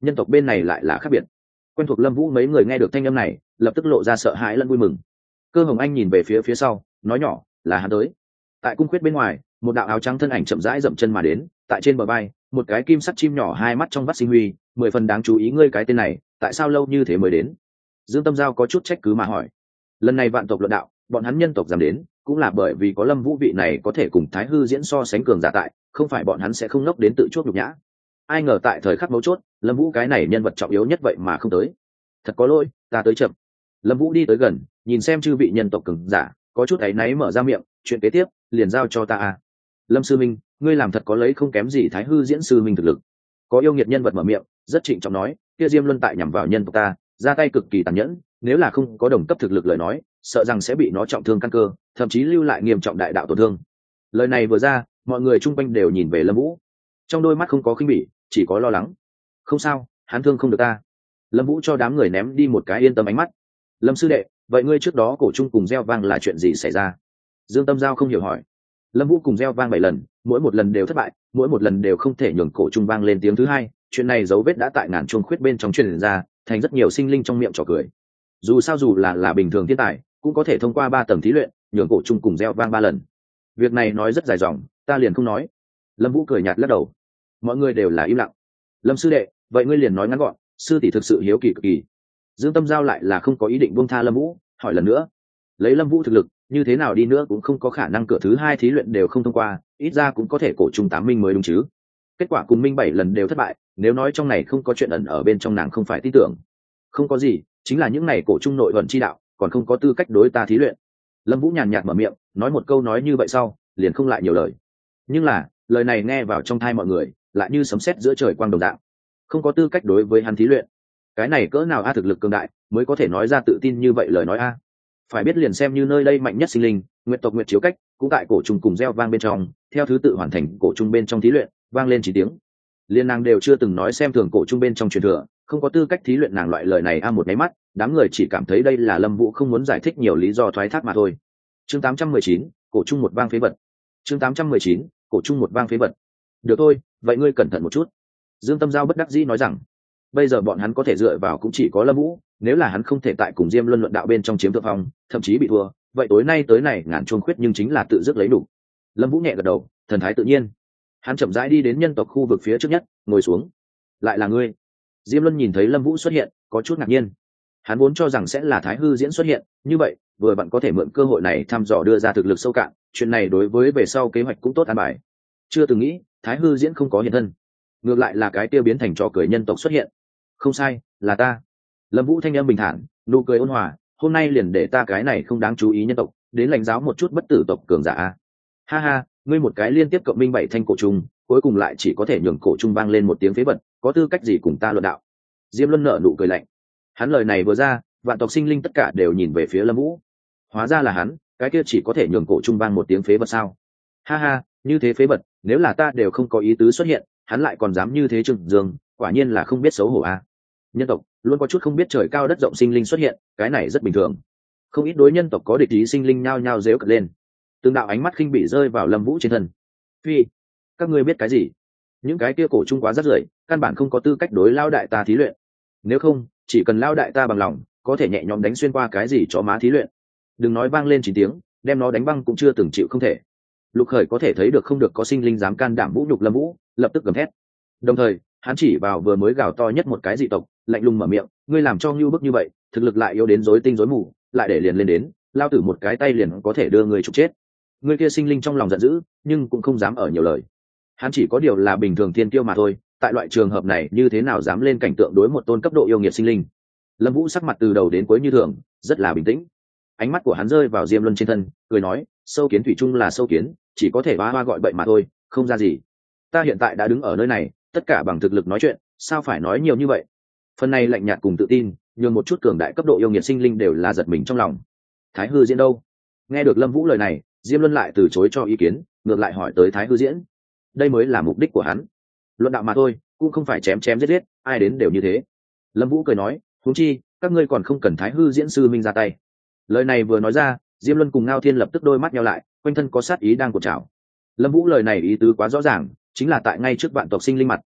nhân tộc bên này lại là khác biệt. Quen thuộc Lâm Vũ mấy người nghe được thanh âm này lập tức lộ ra sợ hãi lẫn vui mừng. Cơ Hồng Anh nhìn về phía phía sau nói nhỏ, là hắn tới. Tại cung khuyết bên ngoài, một đạo áo trắng thân ảnh chậm rãi dậm chân mà đến, tại trên bờ vai một cái kim sắt chim nhỏ hai mắt trong vắt sinh huy, mười phần đáng chú ý. Ngươi cái tên này tại sao lâu như thế mới đến? Dương Tâm Giao có chút trách cứ mà hỏi. Lần này vạn tộc luận đạo, bọn hắn nhân tộc dám đến cũng là bởi vì có Lâm Vũ vị này có thể cùng Thái Hư Diễn so sánh cường giả tại, không phải bọn hắn sẽ không ngốc đến tự chuốc nhục nhã. Ai ngờ tại thời khắc mấu chốt, Lâm Vũ cái này nhân vật trọng yếu nhất vậy mà không tới. Thật có lỗi, ta tới chậm. Lâm Vũ đi tới gần, nhìn xem chư vị nhân tộc cường giả, có chút áy náy mở ra miệng, chuyện kế tiếp liền giao cho ta à. Lâm sư minh, ngươi làm thật có lấy không kém gì Thái Hư Diễn sư minh thực lực. Có yêu nghiệt nhân vật mở miệng, rất trịnh trọng nói, kia Diêm Luân tại nhằm vào nhân tộc ta, ra tay cực kỳ tàn nhẫn, nếu là không có đồng cấp thực lực lời nói, sợ rằng sẽ bị nó trọng thương căn cơ, thậm chí lưu lại nghiêm trọng đại đạo tổn thương. Lời này vừa ra, mọi người chung quanh đều nhìn về Lâm Vũ, trong đôi mắt không có khinh bỉ, chỉ có lo lắng. Không sao, hắn thương không được ta. Lâm Vũ cho đám người ném đi một cái yên tâm ánh mắt. Lâm sư đệ, vậy ngươi trước đó cổ chung cùng gieo vang là chuyện gì xảy ra? Dương Tâm Giao không hiểu hỏi. Lâm Vũ cùng gieo vang bảy lần, mỗi một lần đều thất bại, mỗi một lần đều không thể nhường cổ chung vang lên tiếng thứ hai. Chuyện này dấu vết đã tại ngàn chuông khuyết bên trong truyền ra, thành rất nhiều sinh linh trong miệng trò cười. Dù sao dù là là bình thường thiên tài, cũng có thể thông qua ba tầng thí luyện, nhường cổ chung cùng gieo vang ba lần. Việc này nói rất dài dòng, ta liền không nói. Lâm Vũ cười nhạt lắc đầu. Mọi người đều là im lặng. Lâm sư đệ, vậy ngươi liền nói ngắn gọn, sư tỷ thực sự hiếu kỳ cực kỳ. Dương Tâm Giao lại là không có ý định buông tha Lâm Vũ, hỏi lần nữa. Lấy Lâm Vũ thực lực, như thế nào đi nữa cũng không có khả năng cửa thứ hai thí luyện đều không thông qua, ít ra cũng có thể cổ chung tám minh mới đúng chứ. Kết quả cùng minh bảy lần đều thất bại, nếu nói trong này không có chuyện ẩn ở bên trong nàng không phải tin tưởng. Không có gì, chính là những này cổ chung nội vận chi đạo, còn không có tư cách đối ta thí luyện. Lâm Vũ nhàn nhạt mở miệng, nói một câu nói như vậy sau, liền không lại nhiều lời. Nhưng là, lời này nghe vào trong tai mọi người, lại như sấm sét giữa trời quang đồng dạng. Không có tư cách đối với hắn thí luyện. Cái này cỡ nào a thực lực cường đại, mới có thể nói ra tự tin như vậy lời nói a. Phải biết liền xem như nơi đây mạnh nhất sinh linh, nguyệt tộc nguyệt chiếu cách, cũng tại cổ trùng cùng gieo vang bên trong, theo thứ tự hoàn thành cổ trùng bên trong thí luyện, vang lên chín tiếng. Liên nàng đều chưa từng nói xem thường cổ trùng bên trong truyền thừa, không có tư cách thí luyện nàng loại lời này a một cái mắt, đám người chỉ cảm thấy đây là Lâm Vũ không muốn giải thích nhiều lý do thoái thác mà thôi. Chương tám trăm mười chín, cổ trùng một vang phế vật. Chương tám trăm mười chín, cổ trùng một vang phế vật. Được thôi, vậy ngươi cẩn thận một chút. Dương Tâm Giao bất đắc dĩ nói rằng, bây giờ bọn hắn có thể dựa vào cũng chỉ có Lâm Vũ, nếu là hắn không thể tại cùng Diêm Luân luận đạo bên trong chiếm thượng phong, thậm chí bị thua, vậy tối nay tới này ngàn chuông khuyết nhưng chính là tự dứt lấy đủ. Lâm Vũ nhẹ gật đầu, thần thái tự nhiên. Hắn chậm rãi đi đến nhân tộc khu vực phía trước nhất, ngồi xuống. Lại là ngươi? Diêm Luân nhìn thấy Lâm Vũ xuất hiện, có chút ngạc nhiên. Hắn vốn cho rằng sẽ là Thái Hư Diễn xuất hiện, như vậy, vừa bạn có thể mượn cơ hội này thăm dò đưa ra thực lực sâu cạn, chuyện này đối với về sau kế hoạch cũng tốt an bài. Chưa từng nghĩ, Thái Hư Diễn không có hiện thân, ngược lại là cái tiêu biến thành trò cười nhân tộc xuất hiện. Không sai, là ta. Lâm Vũ thanh âm bình thản, nụ cười ôn hòa, hôm nay liền để ta cái này không đáng chú ý nhân tộc, đến lãnh giáo một chút bất tử tộc cường giả. Ha ha, ngươi một cái liên tiếp cộng minh bảy thanh cổ trùng, cuối cùng lại chỉ có thể nhường cổ trùng vang lên một tiếng phế vật, có tư cách gì cùng ta luận đạo? Diêm Luân nở nụ cười lạnh. Hắn lời này vừa ra, vạn tộc sinh linh tất cả đều nhìn về phía Lâm Vũ. Hóa ra là hắn, cái kia chỉ có thể nhường cổ trùng vang một tiếng phế vật sao? Ha ha, như thế phế vật, nếu là ta đều không có ý tứ xuất hiện, hắn lại còn dám như thế trừng dương, quả nhiên là không biết xấu hổ a. Nhân tộc luôn có chút không biết trời cao đất rộng sinh linh xuất hiện, cái này rất bình thường. Không ít đối nhân tộc có địch ý sinh linh nhao nhao giễu cợt lên. Từng đạo ánh mắt khinh bỉ rơi vào Lâm Vũ trên thân. Phi, các ngươi biết cái gì? Những cái kia cổ trung quá rất rưởi, căn bản không có tư cách đối lao đại ta thí luyện. Nếu không, chỉ cần lao đại ta bằng lòng, có thể nhẹ nhõm đánh xuyên qua cái gì chó má thí luyện. Đừng nói vang lên chín tiếng, đem nó đánh băng cũng chưa từng chịu không thể. Lục Khởi có thể thấy được không được có sinh linh dám can đảm vũ nhục Lâm Vũ, lập tức gầm thét. Đồng thời, hắn chỉ vào vừa mới gào to nhất một cái dị tộc, lạnh lùng mở miệng, ngươi làm cho ngưu bức như vậy, thực lực lại yếu đến rối tinh rối mù, lại để liền lên đến, lao tử một cái tay liền có thể đưa ngươi trục chết. Ngươi kia sinh linh trong lòng giận dữ, nhưng cũng không dám ở nhiều lời. Hắn chỉ có điều là bình thường thiên tiêu mà thôi, tại loại trường hợp này như thế nào dám lên cảnh tượng đối một tôn cấp độ yêu nghiệt sinh linh. Lâm Vũ sắc mặt từ đầu đến cuối như thường, rất là bình tĩnh. Ánh mắt của hắn rơi vào Diêm Luân trên thân, cười nói, sâu kiến thủy chung là sâu kiến, chỉ có thể ba hoa gọi bậy mà thôi, không ra gì. Ta hiện tại đã đứng ở nơi này, tất cả bằng thực lực nói chuyện, sao phải nói nhiều như vậy? Phần này lạnh nhạt cùng tự tin, nhường một chút cường đại cấp độ yêu nghiệt sinh linh đều là giật mình trong lòng. Thái Hư Diễn đâu? Nghe được Lâm Vũ lời này, Diêm Luân lại từ chối cho ý kiến, ngược lại hỏi tới Thái Hư Diễn. Đây mới là mục đích của hắn. Luận đạo mà thôi, cũng không phải chém chém giết giết, ai đến đều như thế. Lâm Vũ cười nói, huống chi, các ngươi còn không cần Thái Hư Diễn sư minh ra tay. Lời này vừa nói ra, Diêm Luân cùng Ngao Thiên lập tức đôi mắt nheo lại, quanh thân có sát ý đang cột trào. Lâm Vũ lời này ý tứ quá rõ ràng, chính là tại ngay trước vạn tộc sinh linh mặt,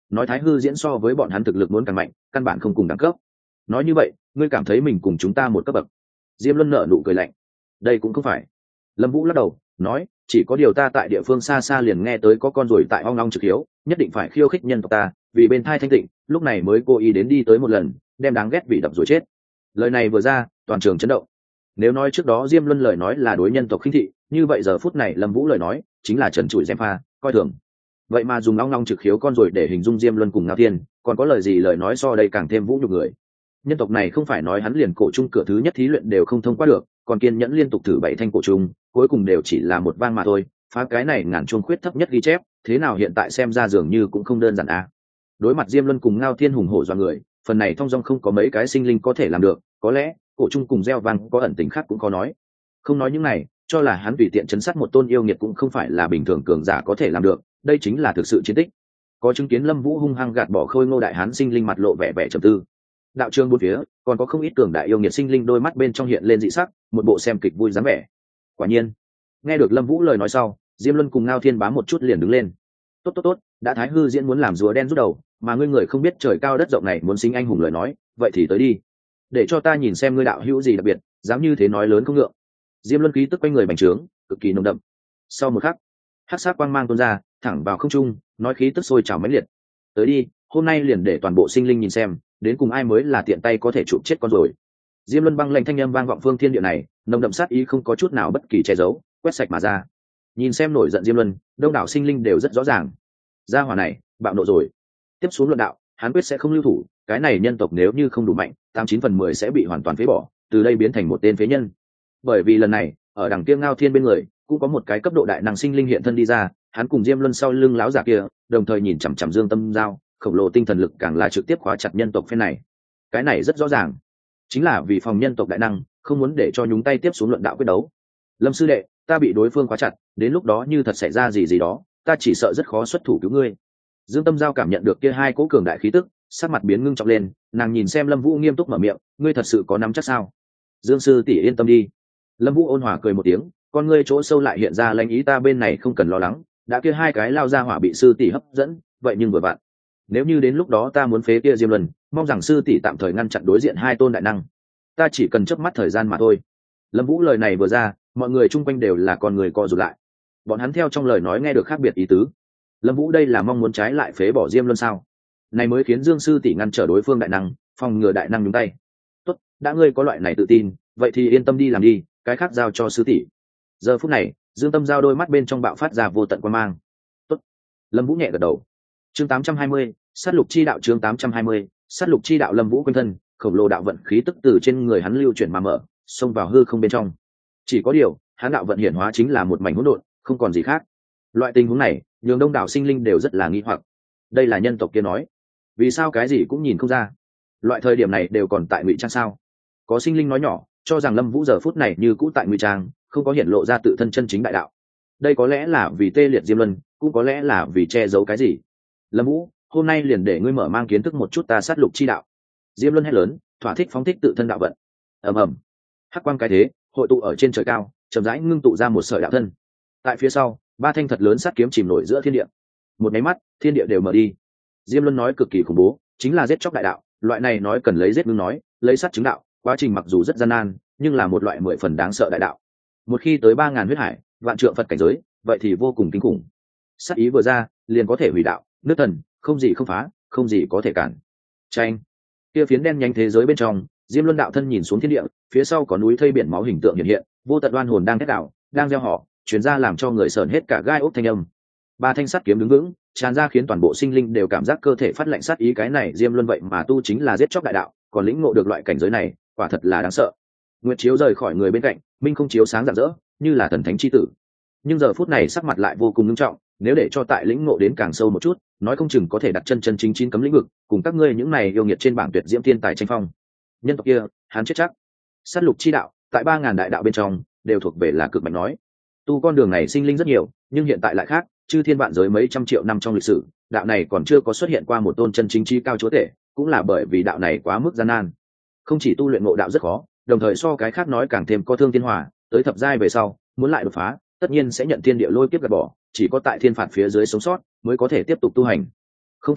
nói thái hư diễn so với bọn hắn thực lực muốn càng mạnh, căn bản không cùng đẳng cấp. Nói như vậy ngươi cảm thấy mình cùng chúng ta một cấp bậc? Diêm Luân nở nụ cười lạnh. Đây cũng không phải. Lâm Vũ lắc đầu nói, chỉ có điều ta tại địa phương xa xa liền nghe tới có con ruồi tại ong ong trực hiếu, nhất định phải khiêu khích nhân tộc ta, vì bên thai thanh tịnh, lúc này mới cố ý đến đi tới một lần, đem đáng ghét vị đập rồi chết. Lời này vừa ra, toàn trường chấn động. Nếu nói trước đó Diêm Luân lời nói là đối nhân tộc khinh thị, như vậy giờ phút này Lâm Vũ lời nói chính là trần trụi gièm pha, coi thường. Vậy mà dùng ong ong trực hiếu con ruồi để hình dung Diêm Luân cùng Ngao Thiên, còn có lời gì lời nói so đây càng thêm vũ nhục người. Nhân tộc này không phải nói hắn liền cổ trung cửa thứ nhất thí luyện đều không thông qua được, còn kiên nhẫn liên tục thử bảy thanh cổ trung, cuối cùng đều chỉ là một vang mà thôi, phá cái này ngàn chuông khuyết thấp nhất ghi chép, thế nào hiện tại xem ra dường như cũng không đơn giản à. Đối mặt Diêm Luân cùng Ngao Thiên hùng hổ dọa người, phần này thông dong không có mấy cái sinh linh có thể làm được, có lẽ cổ trung cùng gieo vang có ẩn tình khác cũng có nói. Không nói những này, cho là hắn tùy tiện chấn sát một tôn yêu nghiệt cũng không phải là bình thường cường giả có thể làm được, đây chính là thực sự chiến tích. Có chứng kiến Lâm Vũ hung hăng gạt bỏ Khôi Ngô đại hán sinh linh mặt lộ vẻ vẻ trầm tư. Đạo trường bốn phía còn có không ít cường đại yêu nghiệt sinh linh đôi mắt bên trong hiện lên dị sắc, một bộ xem kịch vui dáng vẻ. Quả nhiên, nghe được Lâm Vũ lời nói sau, Diêm Luân cùng Ngao Thiên bám một chút liền đứng lên. Tốt tốt tốt, đã thái hư diễn muốn làm rùa đen rút đầu, mà ngươi người không biết trời cao đất rộng này muốn sinh anh hùng lời nói, vậy thì tới đi, để cho ta nhìn xem ngươi đạo hữu gì đặc biệt, dám như thế nói lớn không ngượng. Diêm Luân khí tức quanh người bành trướng, cực kỳ nồng đậm. Sau một khắc, hắc sắc quang mang tuôn ra, thẳng vào không trung, nói khí tức sôi trào mãnh liệt. Tới đi, hôm nay liền để toàn bộ sinh linh nhìn xem, đến cùng ai mới là tiện tay có thể chụp chết con rồi. Diêm Luân băng lệnh thanh âm vang vọng phương thiên địa này, nồng đậm sát ý không có chút nào bất kỳ che giấu, quét sạch mà ra. Nhìn xem nổi giận Diêm Luân, đông đảo sinh linh đều rất rõ ràng. Gia hỏa này, bạo nộ rồi. Tiếp xuống luận đạo, hắn quyết sẽ không lưu thủ, cái này nhân tộc nếu như không đủ mạnh, tám chín phần mười sẽ bị hoàn toàn phế bỏ, từ đây biến thành một tên phế nhân. Bởi vì lần này, ở đằng kia Ngao Thiên bên người, cũng có một cái cấp độ đại năng sinh linh hiện thân đi ra, hắn cùng Diêm Luân sau lưng láo giả kia, đồng thời nhìn chằm chằm Dương Tâm Giao, khổng lồ tinh thần lực càng là trực tiếp khóa chặt nhân tộc phe này. Cái này rất rõ ràng, chính là vì phòng nhân tộc đại năng không muốn để cho nhúng tay tiếp xuống luận đạo quyết đấu. Lâm sư đệ, ta bị đối phương khóa chặt, đến lúc đó như thật xảy ra gì gì đó, ta chỉ sợ rất khó xuất thủ cứu ngươi. Dương Tâm Giao cảm nhận được kia hai cỗ cường đại khí tức, sắc mặt biến ngưng trọng lên, nàng nhìn xem Lâm Vũ nghiêm túc mở miệng, ngươi thật sự có nắm chắc sao? Dương sư tỷ yên tâm đi. Lâm Vũ ôn hòa cười một tiếng, con ngươi chỗ sâu lại hiện ra lãnh ý, ta bên này không cần lo lắng, đã kia hai cái lao ra hỏa bị sư tỷ hấp dẫn, vậy nhưng vừa vặn, nếu như đến lúc đó ta muốn phế kia Diêm Luân, mong rằng sư tỷ tạm thời ngăn chặn đối diện hai tôn đại năng, ta chỉ cần chớp mắt thời gian mà thôi. Lâm Vũ lời này vừa ra, mọi người chung quanh đều là con người co rụt lại, bọn hắn theo trong lời nói nghe được khác biệt ý tứ. Lâm Vũ đây là mong muốn trái lại phế bỏ Diêm Luân sao? Này mới khiến Dương sư tỷ ngăn trở đối phương đại năng, phòng ngừa đại năng nhúng tay. Tốt, đã ngươi có loại này tự tin, vậy thì yên tâm đi làm đi, cái khác giao cho sư tỷ. Giờ phút này, Dương Tâm Giao đôi mắt bên trong bạo phát ra vô tận quan mang. Tốt. Lâm Vũ nhẹ gật đầu. Chương tám trăm hai mươi, sát lục chi đạo. Chương tám trăm hai mươi, sát lục chi đạo. Lâm Vũ quanh thân, khổng lồ đạo vận khí tức từ trên người hắn lưu chuyển mà mở, xông vào hư không bên trong. Chỉ có điều, hắn đạo vận hiển hóa chính là một mảnh hỗn độn, không còn gì khác. Loại tình huống này, nhường đông đảo sinh linh đều rất là nghi hoặc. Đây là nhân tộc kia nói, vì sao cái gì cũng nhìn không ra? Loại thời điểm này đều còn tại ngụy trang sao? Có sinh linh nói nhỏ, cho rằng Lâm Vũ giờ phút này như cũ tại ngụy trang, không có hiện lộ ra tự thân chân chính đại đạo. Đây có lẽ là vì tê liệt Diêm Luân, cũng có lẽ là vì che giấu cái gì. Lâm Vũ, hôm nay liền để ngươi mở mang kiến thức một chút ta sát lục chi đạo. Diêm Luân hét lớn, thỏa thích phóng thích tự thân đạo vận. Ầm ầm, hắc quang cái thế, hội tụ ở trên trời cao, chậm rãi ngưng tụ ra một sợi đạo thân. Tại phía sau, ba thanh thật lớn sát kiếm chìm nổi giữa thiên địa. Một máy mắt, thiên địa đều mở đi. Diêm Luân nói cực kỳ khủng bố, chính là giết chóc đại đạo, loại này nói cần lấy giết ngưng nói, lấy sát chứng đạo, quá trình mặc dù rất gian nan, nhưng là một loại mười phần đáng sợ đại đạo. Một khi tới ba ngàn huyết hải, vạn trượng Phật cảnh giới, vậy thì vô cùng kinh khủng. Sát ý vừa ra, liền có thể hủy đạo, nước thần, không gì không phá, không gì có thể cản. Tranh. Kia phiến đen nhánh thế giới bên trong, Diêm Luân đạo thân nhìn xuống thiên địa, phía sau có núi thây biển máu hình tượng hiện hiện, vô tận oan hồn đang thét đạo, đang gieo họ, truyền ra làm cho người sởn hết cả gai ốc thanh âm. Ba thanh sắt kiếm đứng vững, tràn ra khiến toàn bộ sinh linh đều cảm giác cơ thể phát lạnh sát ý, cái này Diêm Luân vậy mà tu chính là giết chóc đại đạo, còn lĩnh ngộ được loại cảnh giới này, quả thật là đáng sợ. Nguyệt chiếu rời khỏi người bên cạnh, minh không chiếu sáng rạng rỡ, như là thần thánh chi tử. Nhưng giờ phút này sắc mặt lại vô cùng nghiêm trọng, nếu để cho tại lĩnh ngộ đến càng sâu một chút, nói không chừng có thể đặt chân chân chính chín cấm lĩnh vực, cùng các ngươi những này yêu nghiệt trên bảng tuyệt diễm thiên tài tranh phong. Nhân tộc kia, hắn chết chắc. Sát lục chi đạo, tại ba ngàn đại đạo bên trong, đều thuộc về là cực mạnh nói. Tu con đường này sinh linh rất nhiều, nhưng hiện tại lại khác, chư thiên vạn giới mấy trăm triệu năm trong lịch sử, đạo này còn chưa có xuất hiện qua một tôn chân chính chi cao chúa tể, cũng là bởi vì đạo này quá mức gian nan. Không chỉ tu luyện ngộ đạo rất khó, đồng thời so cái khác nói càng thêm có thương thiên hòa, tới thập giai về sau, muốn lại đột phá, tất nhiên sẽ nhận thiên địa lôi kiếp gạt bỏ, chỉ có tại thiên phạt phía dưới sống sót mới có thể tiếp tục tu hành. Không phải,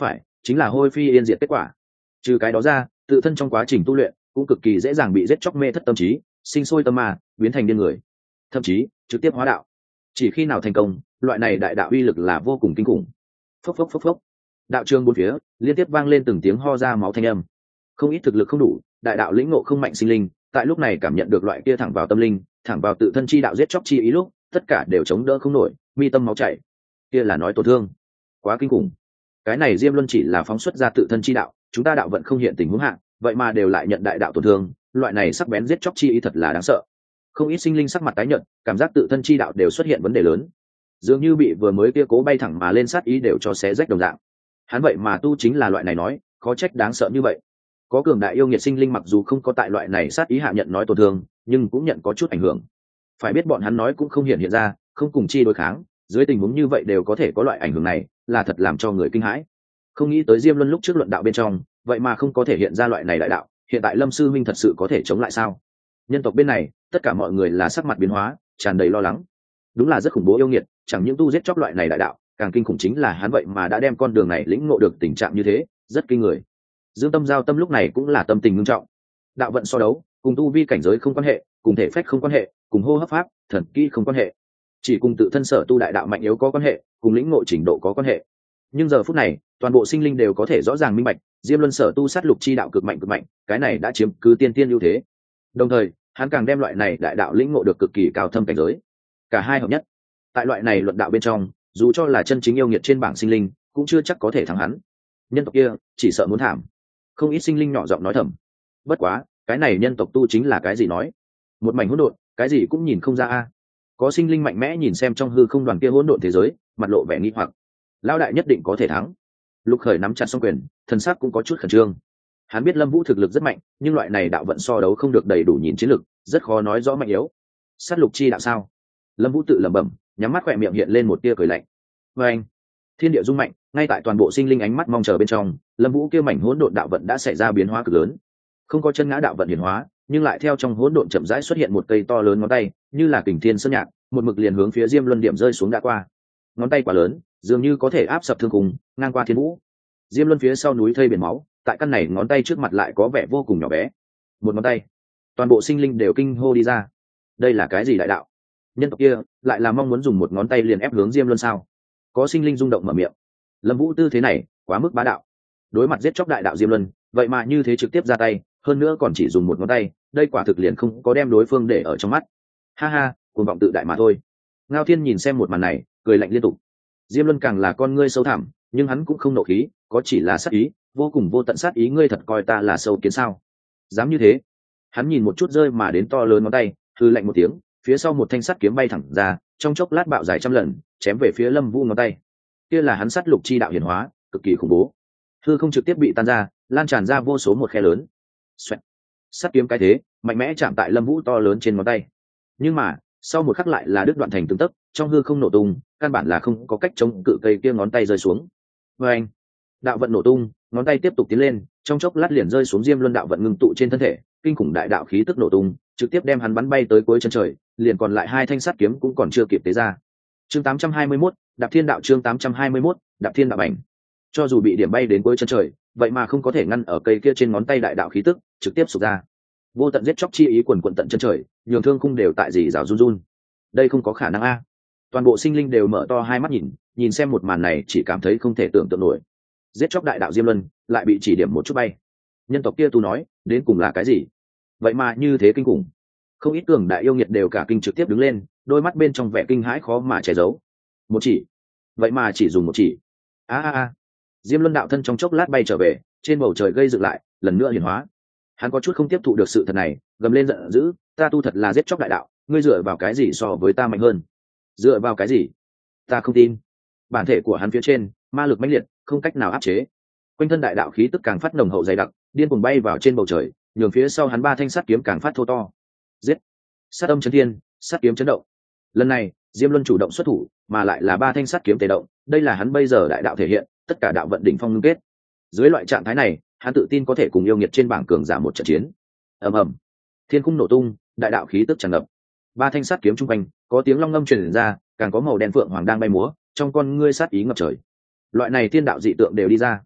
chính là hôi phi yên diệt kết quả. Trừ cái đó ra, tự thân trong quá trình tu luyện cũng cực kỳ dễ dàng bị giết chóc mê thất tâm trí, sinh sôi tâm ma, biến thành điên người, thậm chí trực tiếp hóa đạo. Chỉ khi nào thành công, loại này đại đạo uy lực là vô cùng kinh khủng. Phốc phốc phốc phốc, đạo trường bốn phía liên tiếp vang lên từng tiếng ho ra máu thanh âm. Không ít thực lực không đủ, đại đạo lĩnh ngộ không mạnh sinh linh, tại lúc này cảm nhận được loại kia thẳng vào tâm linh, thẳng vào tự thân chi đạo giết chóc chi ý lúc, tất cả đều chống đỡ không nổi, mi tâm máu chảy. Kia là nói tổn thương, quá kinh khủng. Cái này Diêm Luân chỉ là phóng xuất ra tự thân chi đạo, chúng ta đạo vận không hiện tình huống hạ, vậy mà đều lại nhận đại đạo tổn thương, loại này sắc bén giết chóc chi ý thật là đáng sợ. Không ít sinh linh sắc mặt tái nhợt, cảm giác tự thân chi đạo đều xuất hiện vấn đề lớn, dường như bị vừa mới kia cố bay thẳng mà lên sát ý đều cho xé rách đồng dạng. Hắn vậy mà tu chính là loại này nói, khó trách đáng sợ như vậy. Có cường đại yêu nghiệt sinh linh mặc dù không có tại loại này sát ý hạ nhận nói tổn thương, nhưng cũng nhận có chút ảnh hưởng. Phải biết bọn hắn nói cũng không hiện hiện ra, không cùng chi đối kháng, dưới tình huống như vậy đều có thể có loại ảnh hưởng này, là thật làm cho người kinh hãi. Không nghĩ tới Diêm Luân lúc trước luận đạo bên trong, vậy mà không có thể hiện ra loại này đại đạo, hiện tại Lâm sư minh thật sự có thể chống lại sao? Nhân tộc bên này, tất cả mọi người là sắc mặt biến hóa, tràn đầy lo lắng. Đúng là rất khủng bố yêu nghiệt, chẳng những tu giết chóc loại này đại đạo, càng kinh khủng chính là hắn vậy mà đã đem con đường này lĩnh ngộ được tình trạng như thế, rất kinh người. Dương Tâm Giao Tâm lúc này cũng là tâm tình nghiêm trọng. Đạo vận so đấu, cùng tu vi cảnh giới không quan hệ, cùng thể phách không quan hệ, cùng hô hấp pháp, thần kỹ không quan hệ, chỉ cùng tự thân sở tu đại đạo mạnh yếu có quan hệ, cùng lĩnh ngộ trình độ có quan hệ. Nhưng giờ phút này, toàn bộ sinh linh đều có thể rõ ràng minh bạch, Diêm Luân sở tu sát lục chi đạo cực mạnh cực mạnh, cái này đã chiếm cứ tiên tiên ưu thế. Đồng thời, hắn càng đem loại này đại đạo lĩnh ngộ được cực kỳ cao thâm cảnh giới. Cả hai hợp nhất. Tại loại này luận đạo bên trong, dù cho là chân chính yêu nghiệt trên bảng sinh linh, cũng chưa chắc có thể thắng hắn. Nhân tộc kia, chỉ sợ muốn thảm. Không ít sinh linh nhỏ giọng nói thầm. Bất quá, cái này nhân tộc tu chính là cái gì nói? Một mảnh hỗn độn, cái gì cũng nhìn không ra a. Có sinh linh mạnh mẽ nhìn xem trong hư không đoàn kia hỗn độn thế giới, mặt lộ vẻ nghi hoặc. Lão đại nhất định có thể thắng. Lục Khởi nắm chặt song quyền, thần sắc cũng có chút khẩn trương. Hắn biết Lâm Vũ thực lực rất mạnh, nhưng loại này đạo vận so đấu không được đầy đủ nhìn chiến lực, rất khó nói rõ mạnh yếu. Sát lục chi đạo sao? Lâm Vũ tự lẩm bẩm, nhắm mắt khỏe miệng hiện lên một tia cười lạnh. Và anh, thiên địa rung mạnh, ngay tại toàn bộ sinh linh ánh mắt mong chờ bên trong, Lâm Vũ kia mảnh hỗn độn đạo vận đã xảy ra biến hóa cực lớn. Không có chân ngã đạo vận hiển hóa, nhưng lại theo trong hỗn độn chậm rãi xuất hiện một cây to lớn ngón tay, như là kình thiên sơn nhạc, một mực liền hướng phía Diêm Luân điểm rơi xuống đã qua. Ngón tay quá lớn, dường như có thể áp sập thương khung, ngang qua thiên vũ. Diêm Luân phía sau núi thây biển máu, tại căn này ngón tay trước mặt lại có vẻ vô cùng nhỏ bé. Một ngón tay, toàn bộ sinh linh đều kinh hô đi ra. Đây là cái gì đại đạo? Nhân tộc kia lại là mong muốn dùng một ngón tay liền ép hướng Diêm Luân sao? Có sinh linh rung động mở miệng. Lâm Vũ tư thế này quá mức bá đạo, đối mặt giết chóc đại đạo Diêm Luân, vậy mà như thế trực tiếp ra tay, hơn nữa còn chỉ dùng một ngón tay, đây quả thực liền không có đem đối phương để ở trong mắt. Ha ha, cuồng vọng tự đại mà thôi. Ngao Thiên nhìn xem một màn này, cười lạnh liên tục. Diêm Luân càng là con ngươi sâu thẳm, nhưng hắn cũng không nộ khí, có chỉ là sát ý, vô cùng vô tận sát ý. Ngươi thật coi ta là sâu kiến sao? Dám như thế? Hắn nhìn một chút rơi mà đến to lớn ngón tay, hư lạnh một tiếng, phía sau một thanh sắt kiếm bay thẳng ra, trong chốc lát bạo dài trăm lần, chém về phía Lâm Vũ ngón tay. Kia là hắn sát lục chi đạo hiển hóa, cực kỳ khủng bố. Hư không trực tiếp bị tan ra, lan tràn ra vô số một khe lớn. Xoẹt. Sắt kiếm cái thế, mạnh mẽ chạm tại Lâm Vũ to lớn trên ngón tay. Nhưng mà, sau một khắc lại là đứt đoạn thành từng tấc, trong hư không nổ tung, căn bản là không có cách chống cự cây kia ngón tay rơi xuống. Và anh, đạo vận nổ tung, ngón tay tiếp tục tiến lên, trong chốc lát liền rơi xuống Diêm Luân đạo vận ngưng tụ trên thân thể, kinh khủng đại đạo khí tức nổ tung, trực tiếp đem hắn bắn bay tới cuối chân trời, liền còn lại hai thanh sắt kiếm cũng còn chưa kịp tế ra. Chương tám trăm hai mươi mốt, Đạp Thiên đạo chương tám trăm hai mươi mốt, Đạp Thiên đạo ảnh. Cho dù bị điểm bay đến cuối chân trời, vậy mà không có thể ngăn ở cây kia trên ngón tay đại đạo khí tức, trực tiếp sụp ra. Vô tận giết chóc chi ý quần quần tận chân trời, nhường thương khung đều tại dì rào run run. Đây không có khả năng a. Toàn bộ sinh linh đều mở to hai mắt nhìn, nhìn xem một màn này chỉ cảm thấy không thể tưởng tượng nổi. Giết chóc đại đạo Diêm Luân lại bị chỉ điểm một chút bay. Nhân tộc kia tu nói, đến cùng là cái gì? Vậy mà như thế kinh khủng. Không ít cường đại yêu nghiệt đều cả kinh trực tiếp đứng lên, đôi mắt bên trong vẻ kinh hãi khó mà che giấu. Một chỉ, vậy mà chỉ dùng một chỉ. A a a. Diêm Luân đạo thân trong chốc lát bay trở về, trên bầu trời gây dựng lại, lần nữa hiển hóa. Hắn có chút không tiếp thụ được sự thật này, gầm lên giận dữ, ta tu thật là giết chóc đại đạo, ngươi dựa vào cái gì so với ta mạnh hơn? Dựa vào cái gì? Ta không tin. Bản thể của hắn phía trên, ma lực mãnh liệt, không cách nào áp chế. Quanh thân đại đạo khí tức càng phát nồng hậu dày đặc, điên cuồng bay vào trên bầu trời, nhường phía sau hắn ba thanh sắt kiếm càng phát thô to. Giết! Sát âm chấn thiên, sắt kiếm chấn động. Lần này, Diêm Luân chủ động xuất thủ, mà lại là ba thanh sắt kiếm tề động, đây là hắn bây giờ đại đạo thể hiện, tất cả đạo vận đỉnh phong ngưng kết. Dưới loại trạng thái này, hắn tự tin có thể cùng yêu nghiệt trên bảng cường giả một trận chiến. Ầm ầm, thiên cung nổ tung, đại đạo khí tức tràn ngập. Ba thanh sắt kiếm trung quanh, có tiếng long ngâm truyền ra, càng có màu đen phượng hoàng đang bay múa, trong con ngươi sát ý ngập trời. Loại này thiên đạo dị tượng đều đi ra.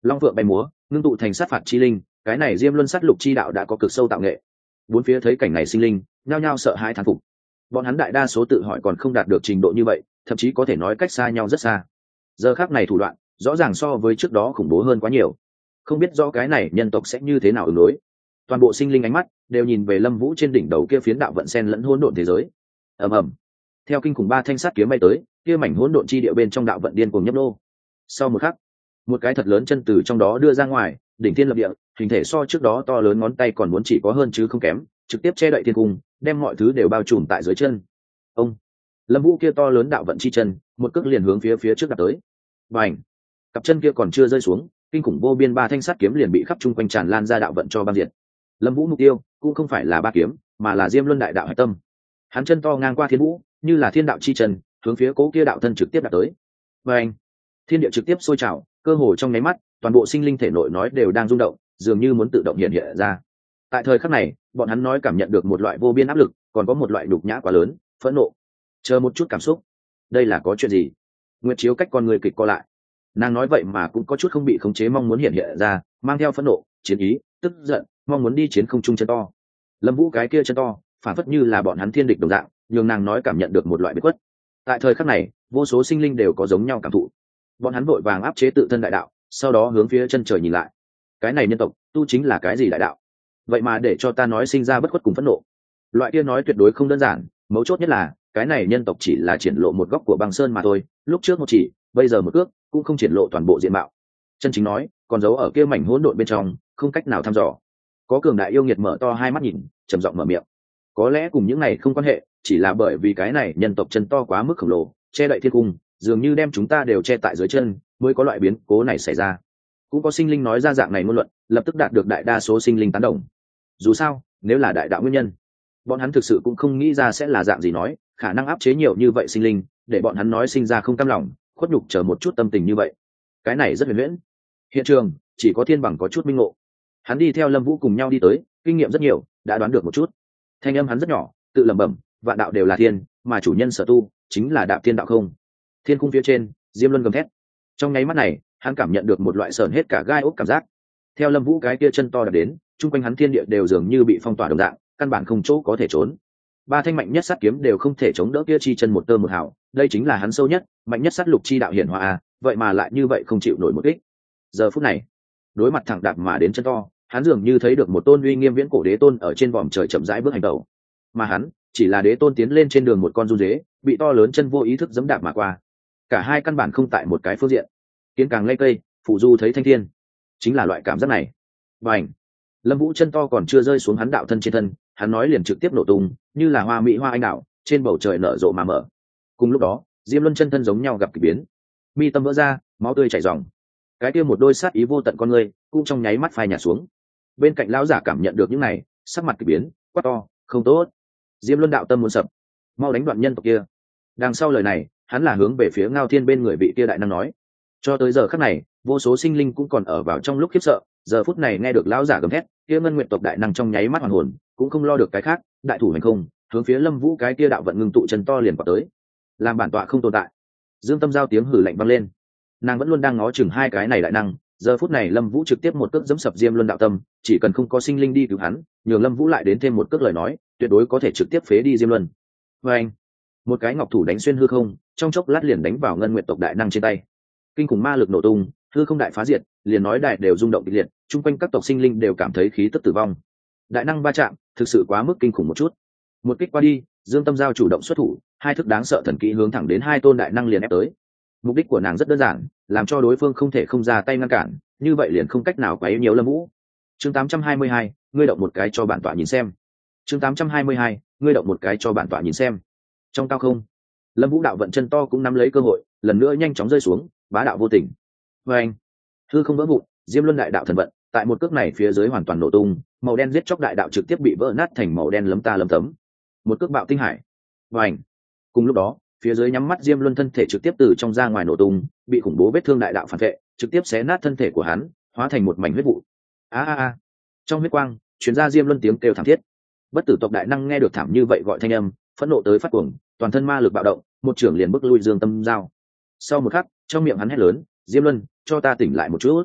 long phượng bay múa, ngưng tụ thành sát phạt chi linh, cái này diêm luân sát lục chi đạo đã có cực sâu tạo nghệ. Bốn phía thấy cảnh này sinh linh nhao nhao sợ hãi thán phục. Bọn hắn đại đa số tự hỏi còn không đạt được trình độ như vậy, thậm chí có thể nói cách xa nhau rất xa. Giờ khắc này thủ đoạn rõ ràng so với trước đó khủng bố hơn quá nhiều. Không biết rõ cái này nhân tộc sẽ như thế nào ứng đối. Toàn bộ sinh linh ánh mắt đều nhìn về Lâm Vũ trên đỉnh đầu kia phiến đạo vận sen lẫn hỗn độn thế giới. Ầm ầm. Theo kinh khủng ba thanh sắt kiếm bay tới, kia mảnh hỗn độn chi địa bên trong đạo vận điên cuồng nhấp nô. Sau một khắc, một cái thật lớn chân từ trong đó đưa ra ngoài, đỉnh thiên lập địa, hình thể so trước đó to lớn ngón tay còn muốn chỉ có hơn chứ không kém, trực tiếp che đậy thiên cung, đem mọi thứ đều bao trùm tại dưới chân. Ông Lâm Vũ kia to lớn đạo vận chi chân, một cước liền hướng phía phía trước đạp tới. Bành! Cặp chân kia còn chưa rơi xuống, kinh khủng vô biên ba thanh sắt kiếm liền bị khắp chung quanh tràn lan ra đạo vận cho băng diệt. Lâm Vũ mục tiêu cũng không phải là ba kiếm, mà là Diêm Luân đại đạo hải tâm. Hắn chân to ngang qua thiên vũ, như là thiên đạo chi chân, hướng phía cố kia đạo thân trực tiếp đạp tới. Bành! Thiên địa trực tiếp sôi trào, cơ hồ trong nháy mắt, toàn bộ sinh linh thể nội nói đều đang rung động, dường như muốn tự động hiện hiện ra. Tại thời khắc này, bọn hắn nói cảm nhận được một loại vô biên áp lực, còn có một loại nhục nhã quá lớn, phẫn nộ. Chờ một chút cảm xúc, đây là có chuyện gì? Nguyệt Chiếu cách con người kịch co lại. Nàng nói vậy mà cũng có chút không bị khống chế, mong muốn hiện hiện ra, mang theo phẫn nộ, chiến ý, tức giận, mong muốn đi chiến không trung chân to. Lâm Vũ cái kia chân to, phản phất như là bọn hắn thiên địch đồng dạng, nhường nàng nói cảm nhận được một loại biệt khuất. Tại thời khắc này, vô số sinh linh đều có giống nhau cảm thụ. Bọn hắn vội vàng áp chế tự thân đại đạo, sau đó hướng phía chân trời nhìn lại. Cái này nhân tộc tu chính là cái gì đại đạo? Vậy mà để cho ta nói sinh ra bất khuất cùng phẫn nộ. Loại kia nói tuyệt đối không đơn giản, mấu chốt nhất là cái này nhân tộc chỉ là triển lộ một góc của băng sơn mà thôi, lúc trước một chỉ, bây giờ một cước, cũng không triển lộ toàn bộ diện mạo. Chân chính nói, còn giấu ở kia mảnh hỗn độn bên trong, không cách nào thăm dò. Có cường đại yêu nghiệt mở to hai mắt nhìn, trầm giọng mở miệng. Có lẽ cùng những này không quan hệ, chỉ là bởi vì cái này nhân tộc chân to quá mức khổng lồ, che đậy thiên cung, dường như đem chúng ta đều che tại dưới chân, mới có loại biến cố này xảy ra. Cũng có sinh linh nói ra dạng này ngôn luận, lập tức đạt được đại đa số sinh linh tán đồng. Dù sao, nếu là đại đạo nguyên nhân, bọn hắn thực sự cũng không nghĩ ra sẽ là dạng gì nói, khả năng áp chế nhiều như vậy sinh linh, để bọn hắn nói sinh ra không cam lòng, khuất nhục chờ một chút tâm tình như vậy. Cái này rất huyền huyễn. Hiện trường chỉ có Thiên Bằng có chút minh ngộ. Hắn đi theo Lâm Vũ cùng nhau đi tới, kinh nghiệm rất nhiều, đã đoán được một chút. Thanh âm hắn rất nhỏ, tự lẩm bẩm, vạn đạo đều là thiên, mà chủ nhân sở tu chính là đạp thiên đạo không. Thiên cung phía trên, Diêm Luân gầm thét. Trong nháy mắt này, hắn cảm nhận được một loại sờn hết cả gai ốc cảm giác. Theo Lâm Vũ cái kia chân to đạp đến, chung quanh hắn thiên địa đều dường như bị phong tỏa đồng dạng, căn bản không chỗ có thể trốn. Ba thanh mạnh nhất sát kiếm đều không thể chống đỡ kia chi chân một tơ một hào, đây chính là hắn sâu nhất, mạnh nhất sát lục chi đạo hiển hóa a, vậy mà lại như vậy không chịu nổi một kích. Giờ phút này, đối mặt thẳng đạp mà đến chân to, hắn dường như thấy được một tôn uy nghiêm viễn cổ đế tôn ở trên vòm trời chậm rãi bước hành tẩu. Mà hắn, chỉ là đế tôn tiến lên trên đường một con run dế, bị to lớn chân vô ý thức giẫm đạp mà qua. Cả hai căn bản không tại một cái phương diện. Kiến càng lây cây, phụ du thấy thanh thiên. Chính là loại cảm giác này. Bành! Lâm Vũ chân to còn chưa rơi xuống hắn đạo thân trên thân, hắn nói liền trực tiếp nổ tung, như là hoa mỹ hoa anh đạo, trên bầu trời nở rộ mà mở. Cùng lúc đó, Diêm Luân chân thân giống nhau gặp kỳ biến. Mi tâm vỡ ra, máu tươi chảy ròng. Cái kia một đôi sát ý vô tận con người, cũng trong nháy mắt phai nhạt xuống. Bên cạnh lão giả cảm nhận được những này, sắc mặt kỳ biến, quát to, không tốt. Diêm Luân đạo tâm muốn sập, mau đánh đoạn nhân tộc kia. Đằng sau lời này, hắn là hướng về phía Ngao Thiên bên người vị kia đại năng nói. Cho tới giờ khắc này, vô số sinh linh cũng còn ở vào trong lúc khiếp sợ, giờ phút này nghe được lão giả gầm thét, kia ngân nguyện tộc đại năng trong nháy mắt hoàn hồn, cũng không lo được cái khác, đại thủ hành không, hướng phía Lâm Vũ cái kia đạo vận ngưng tụ chân to liền vào tới. Làm bản tọa không tồn tại. Dương Tâm Giao tiếng hử lạnh vang lên. Nàng vẫn luôn đang ngó chừng hai cái này đại năng, giờ phút này Lâm Vũ trực tiếp một cước giẫm sập Diêm Luân đạo tâm, chỉ cần không có sinh linh đi cứu hắn, nhường Lâm Vũ lại đến thêm một cước lời nói, tuyệt đối có thể trực tiếp phế đi Diêm Luân. Oeng! Một cái ngọc thủ đánh xuyên hư không, trong chốc lát liền đánh vào ngân nguyện tộc đại năng trên tay. Kinh khủng ma lực nổ tung, hư không đại phá diệt, liền nói đại đều rung động kịch liệt, chung quanh các tộc sinh linh đều cảm thấy khí tức tử vong. Đại năng va chạm, thực sự quá mức kinh khủng một chút. Một kích qua đi, Dương Tâm Giao chủ động xuất thủ, hai thức đáng sợ thần kỹ hướng thẳng đến hai tôn đại năng liền ép tới. Mục đích của nàng rất đơn giản, làm cho đối phương không thể không ra tay ngăn cản, như vậy liền không cách nào quấy nhiễu Lâm Vũ. Chương tám trăm hai mươi hai, ngươi động một cái cho bản tọa nhìn xem. Chương tám trăm hai mươi hai, ngươi động một cái cho bản tọa nhìn xem. Trong cao không, Lâm Vũ đạo vận chân to cũng nắm lấy cơ hội, lần nữa nhanh chóng rơi xuống, bá đạo vô tình. Oeng! Hư không vỡ vụn, Diêm Luân đại đạo thần vận, tại một cước này phía dưới hoàn toàn nổ tung, màu đen giết chóc đại đạo trực tiếp bị vỡ nát thành màu đen lấm ta lấm tấm. Một cước bạo tinh hải. Oeng! Cùng lúc đó, phía dưới nhắm mắt Diêm Luân thân thể trực tiếp từ trong ra ngoài nổ tung, bị khủng bố vết thương đại đạo phản vệ, trực tiếp xé nát thân thể của hắn, hóa thành một mảnh huyết vụ. A a a! Trong huyết quang, truyền ra Diêm Luân tiếng kêu thảm thiết. Bất tử tộc đại năng nghe được thảm như vậy gọi thanh âm, phẫn nộ tới phát cuồng, toàn thân ma lực bạo động, một trưởng liền bức lui Dương Tâm Giao. Sau một khắc, trong miệng hắn hét lớn, Diêm Luân, cho ta tỉnh lại một chút.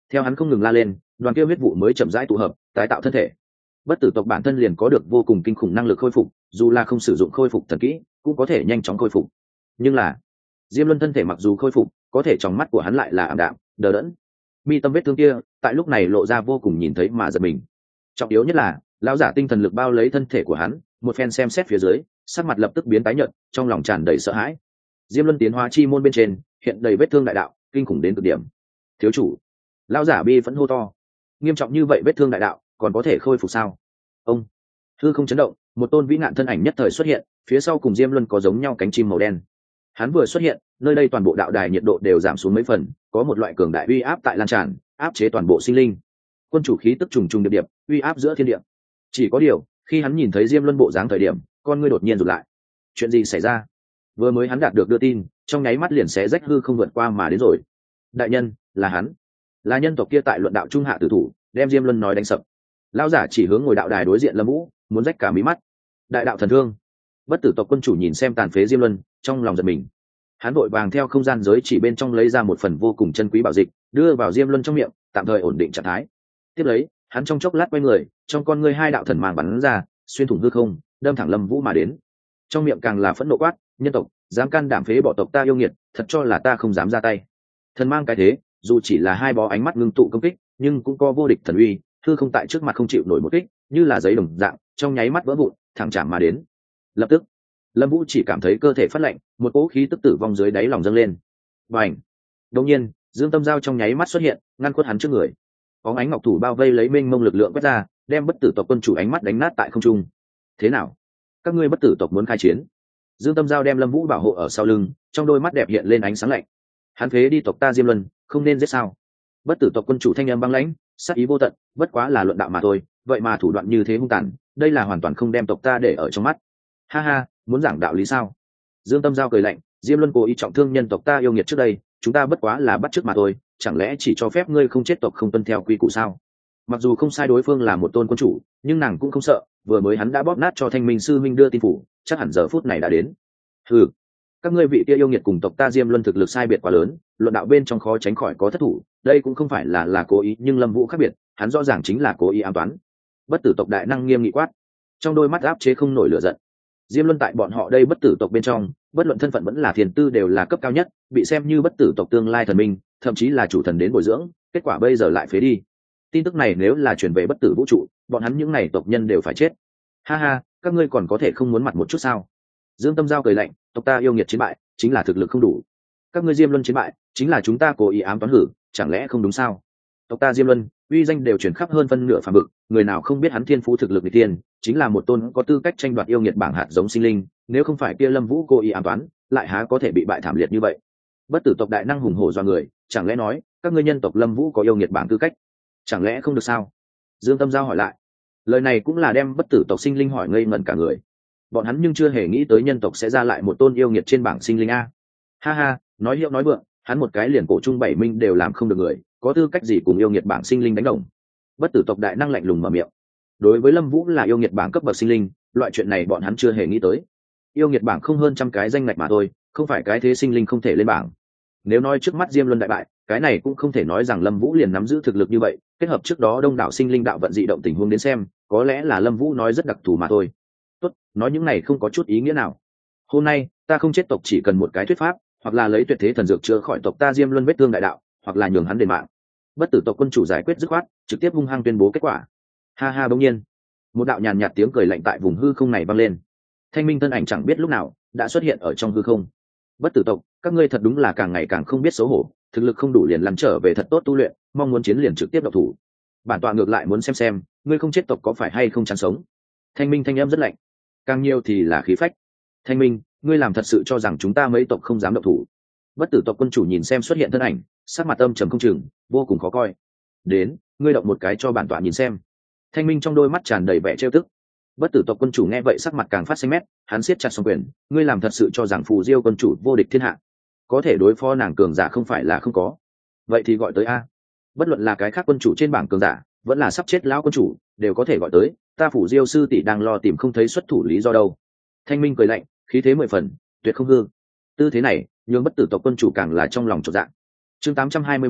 Theo hắn không ngừng la lên, đoàn kia huyết vụ mới chậm rãi tụ hợp, tái tạo thân thể. Bất tử tộc bản thân liền có được vô cùng kinh khủng năng lực khôi phục, dù là không sử dụng khôi phục thần kỹ cũng có thể nhanh chóng khôi phục. Nhưng là Diêm Luân thân thể mặc dù khôi phục, có thể trong mắt của hắn lại là ảm đạm, đờ đẫn. Mi tâm vết thương kia tại lúc này lộ ra vô cùng nhìn thấy mà giật mình. Trọng yếu nhất là lão giả tinh thần lực bao lấy thân thể của hắn, một phen xem xét phía dưới, sắc mặt lập tức biến tái nhợt, trong lòng tràn đầy sợ hãi. Diêm Luân tiến hóa chi môn bên trên hiện đầy vết thương đại đạo, kinh khủng đến cực điểm. Thiếu chủ, lão giả bi phẫn hô to, nghiêm trọng như vậy vết thương đại đạo còn có thể khôi phục sao? Ông hư không chấn động, một tôn vĩ nạn thân ảnh nhất thời xuất hiện, phía sau cùng Diêm Luân có giống nhau cánh chim màu đen. Hắn vừa xuất hiện, nơi đây toàn bộ đạo đài nhiệt độ đều giảm xuống mấy phần, có một loại cường đại uy áp tại lan tràn, áp chế toàn bộ sinh linh. Quân chủ khí tức trùng trùng điệp điệp, uy áp giữa thiên địa. Chỉ có điều, khi hắn nhìn thấy Diêm Luân bộ dáng thời điểm, con ngươi đột nhiên rụt lại. Chuyện gì xảy ra? Vừa mới hắn đạt được đưa tin, trong nháy mắt liền xé rách hư không vượt qua mà đến rồi. Đại nhân, là hắn, là nhân tộc kia tại luận đạo trung hạ tử thủ, đem Diêm Luân nói đánh sập. Lão giả chỉ hướng ngồi đạo đài đối diện Lâm Vũ, muốn rách cả mí mắt. Đại đạo thần thương. Bất tử tộc quân chủ nhìn xem tàn phế Diêm Luân, trong lòng giật mình. Hắn vội vàng theo không gian giới chỉ bên trong lấy ra một phần vô cùng chân quý bảo dịch, đưa vào Diêm Luân trong miệng, tạm thời ổn định trạng thái. Tiếp lấy, hắn trong chốc lát quay người, trong con ngươi hai đạo thần mang bắn ra, xuyên thủng hư không, đâm thẳng Lâm Vũ mà đến. Trong miệng càng là phẫn nộ quát, nhân tộc dám can đảm phế bỏ tộc ta yêu nghiệt, thật cho là ta không dám ra tay. Thần mang cái thế, dù chỉ là hai bó ánh mắt ngưng tụ công kích, nhưng cũng có vô địch thần uy, hư không tại trước mặt không chịu nổi một kích, như là giấy đồng dạng, trong nháy mắt vỡ vụn, thẳng chạm mà đến. Lập tức, Lâm Vũ chỉ cảm thấy cơ thể phát lạnh, một cỗ khí tức tử vong dưới đáy lòng dâng lên. Bành! Đột nhiên, Dương Tâm Giao trong nháy mắt xuất hiện, ngăn khuất hắn trước người. Bóng ánh ngọc thủ bao vây lấy mênh mông lực lượng quét ra, đem bất tử tộc quân chủ ánh mắt đánh nát tại không trung. Thế nào? Các ngươi bất tử tộc muốn khai chiến? Dương Tâm Giao đem Lâm Vũ bảo hộ ở sau lưng, trong đôi mắt đẹp hiện lên ánh sáng lạnh. Hắn phế đi tộc ta Diêm Luân, không nên giết sao? Bất tử tộc quân chủ thanh âm băng lãnh, sát ý vô tận, bất quá là luận đạo mà thôi, vậy mà thủ đoạn như thế hung tàn, đây là hoàn toàn không đem tộc ta để ở trong mắt. Ha ha, muốn giảng đạo lý sao? Dương Tâm Giao cười lạnh, Diêm Luân cố ý trọng thương nhân tộc ta yêu nghiệt trước đây, chúng ta bất quá là bắt chước mà thôi, chẳng lẽ chỉ cho phép ngươi không chết tộc không tuân theo quy củ sao? Mặc dù không sai đối phương là một tôn quân chủ, nhưng nàng cũng không sợ, vừa mới hắn đã bóp nát cho Thanh Minh sư minh đưa tin phủ, chắc hẳn giờ phút này đã đến. Hừ, các ngươi vị kia yêu nghiệt cùng tộc ta Diêm Luân thực lực sai biệt quá lớn, luận đạo bên trong khó tránh khỏi có thất thủ, đây cũng không phải là là cố ý, nhưng Lâm Vũ khác biệt, hắn rõ ràng chính là cố ý ám toán. Bất tử tộc đại năng nghiêm nghị quát, trong đôi mắt áp chế không nổi lửa giận. Diêm Luân tại bọn họ đây bất tử tộc bên trong, bất luận thân phận vẫn là thiền tư đều là cấp cao nhất, bị xem như bất tử tộc tương lai thần minh, thậm chí là chủ thần đến bồi dưỡng, kết quả bây giờ lại phế đi. Tin tức này nếu là truyền về bất tử vũ trụ, bọn hắn những này tộc nhân đều phải chết. Ha ha, các ngươi còn có thể không muốn mặt một chút sao? Dương Tâm Giao cười lạnh, tộc ta yêu nghiệt chiến bại, chính là thực lực không đủ. Các ngươi Diêm Luân chiến bại, chính là chúng ta cố ý ám toán hử, chẳng lẽ không đúng sao? Tộc ta Diêm Luân, uy danh đều truyền khắp hơn phân nửa phàm vực, người nào không biết hắn thiên phú thực lực nghịch tiên, chính là một tôn có tư cách tranh đoạt yêu nghiệt bảng hạt giống sinh linh, nếu không phải kia Lâm Vũ cố ý ám toán, lại há có thể bị bại thảm liệt như vậy. Bất tử tộc đại năng hùng hổ do người, chẳng lẽ nói, các ngươi nhân tộc Lâm Vũ có yêu nghiệt bảng tư cách? Chẳng lẽ không được sao? Dương Tâm Giao hỏi lại. Lời này cũng là đem bất tử tộc sinh linh hỏi ngây ngẩn cả người. Bọn hắn nhưng chưa hề nghĩ tới nhân tộc sẽ ra lại một tôn yêu nghiệt trên bảng sinh linh a. Ha ha, nói hiệu nói vượng, hắn một cái liền cổ trung bảy minh đều làm không được người, có tư cách gì cùng yêu nghiệt bảng sinh linh đánh đồng? Bất tử tộc đại năng lạnh lùng mở miệng. Đối với Lâm Vũ là yêu nghiệt bảng cấp bậc sinh linh, loại chuyện này bọn hắn chưa hề nghĩ tới. Yêu nghiệt bảng không hơn trăm cái danh ngạch mà thôi, không phải cái thế sinh linh không thể lên bảng. Nếu nói trước mắt Diêm Luân đại bại, cái này cũng không thể nói rằng Lâm Vũ liền nắm giữ thực lực như vậy, kết hợp trước đó đông đảo sinh linh đạo vận dị động tình huống đến xem, có lẽ là Lâm Vũ nói rất đặc thù mà thôi. Tốt, nói những này không có chút ý nghĩa nào. Hôm nay, ta không chết tộc chỉ cần một cái thuyết pháp, hoặc là lấy tuyệt thế thần dược chữa khỏi tộc ta Diêm Luân vết thương đại đạo, hoặc là nhường hắn đền mạng. Bất tử tộc quân chủ giải quyết dứt khoát, trực tiếp hung hăng tuyên bố kết quả. Ha ha, bỗng nhiên, một đạo nhàn nhạt tiếng cười lạnh tại vùng hư không này vang lên. Thanh Minh thân ảnh chẳng biết lúc nào đã xuất hiện ở trong hư không. Bất tử tộc, các ngươi thật đúng là càng ngày càng không biết xấu hổ, thực lực không đủ liền lăn trở về thật tốt tu luyện, mong muốn chiến liền trực tiếp độc thủ. Bản tọa ngược lại muốn xem xem, ngươi không chết tộc có phải hay không chán sống. Thanh Minh thanh âm rất lạnh, càng nhiều thì là khí phách. Thanh Minh, ngươi làm thật sự cho rằng chúng ta mấy tộc không dám động thủ? Bất tử tộc quân chủ nhìn xem xuất hiện thân ảnh, sắc mặt âm trầm không chừng, vô cùng khó coi. Đến, ngươi động một cái cho bản tọa nhìn xem. Thanh Minh trong đôi mắt tràn đầy vẻ trêu tức. Bất tử tộc quân chủ nghe vậy sắc mặt càng phát xanh mét, hắn siết chặt song quyền, ngươi làm thật sự cho rằng Phù Diêu quân chủ vô địch thiên hạ, có thể đối phó nàng cường giả không phải là không có. Vậy thì gọi tới a. Bất luận là cái khác quân chủ trên bảng cường giả, vẫn là sắp chết lão quân chủ, đều có thể gọi tới, ta Phù Diêu sư tỷ đang lo tìm không thấy xuất thủ lý do đâu. Thanh Minh cười lạnh, khí thế mười phần, tuyệt không hư. Tư thế này, nhường bất tử tộc quân chủ càng là trong lòng chột dạ. Chương tám trăm hai mươi ba,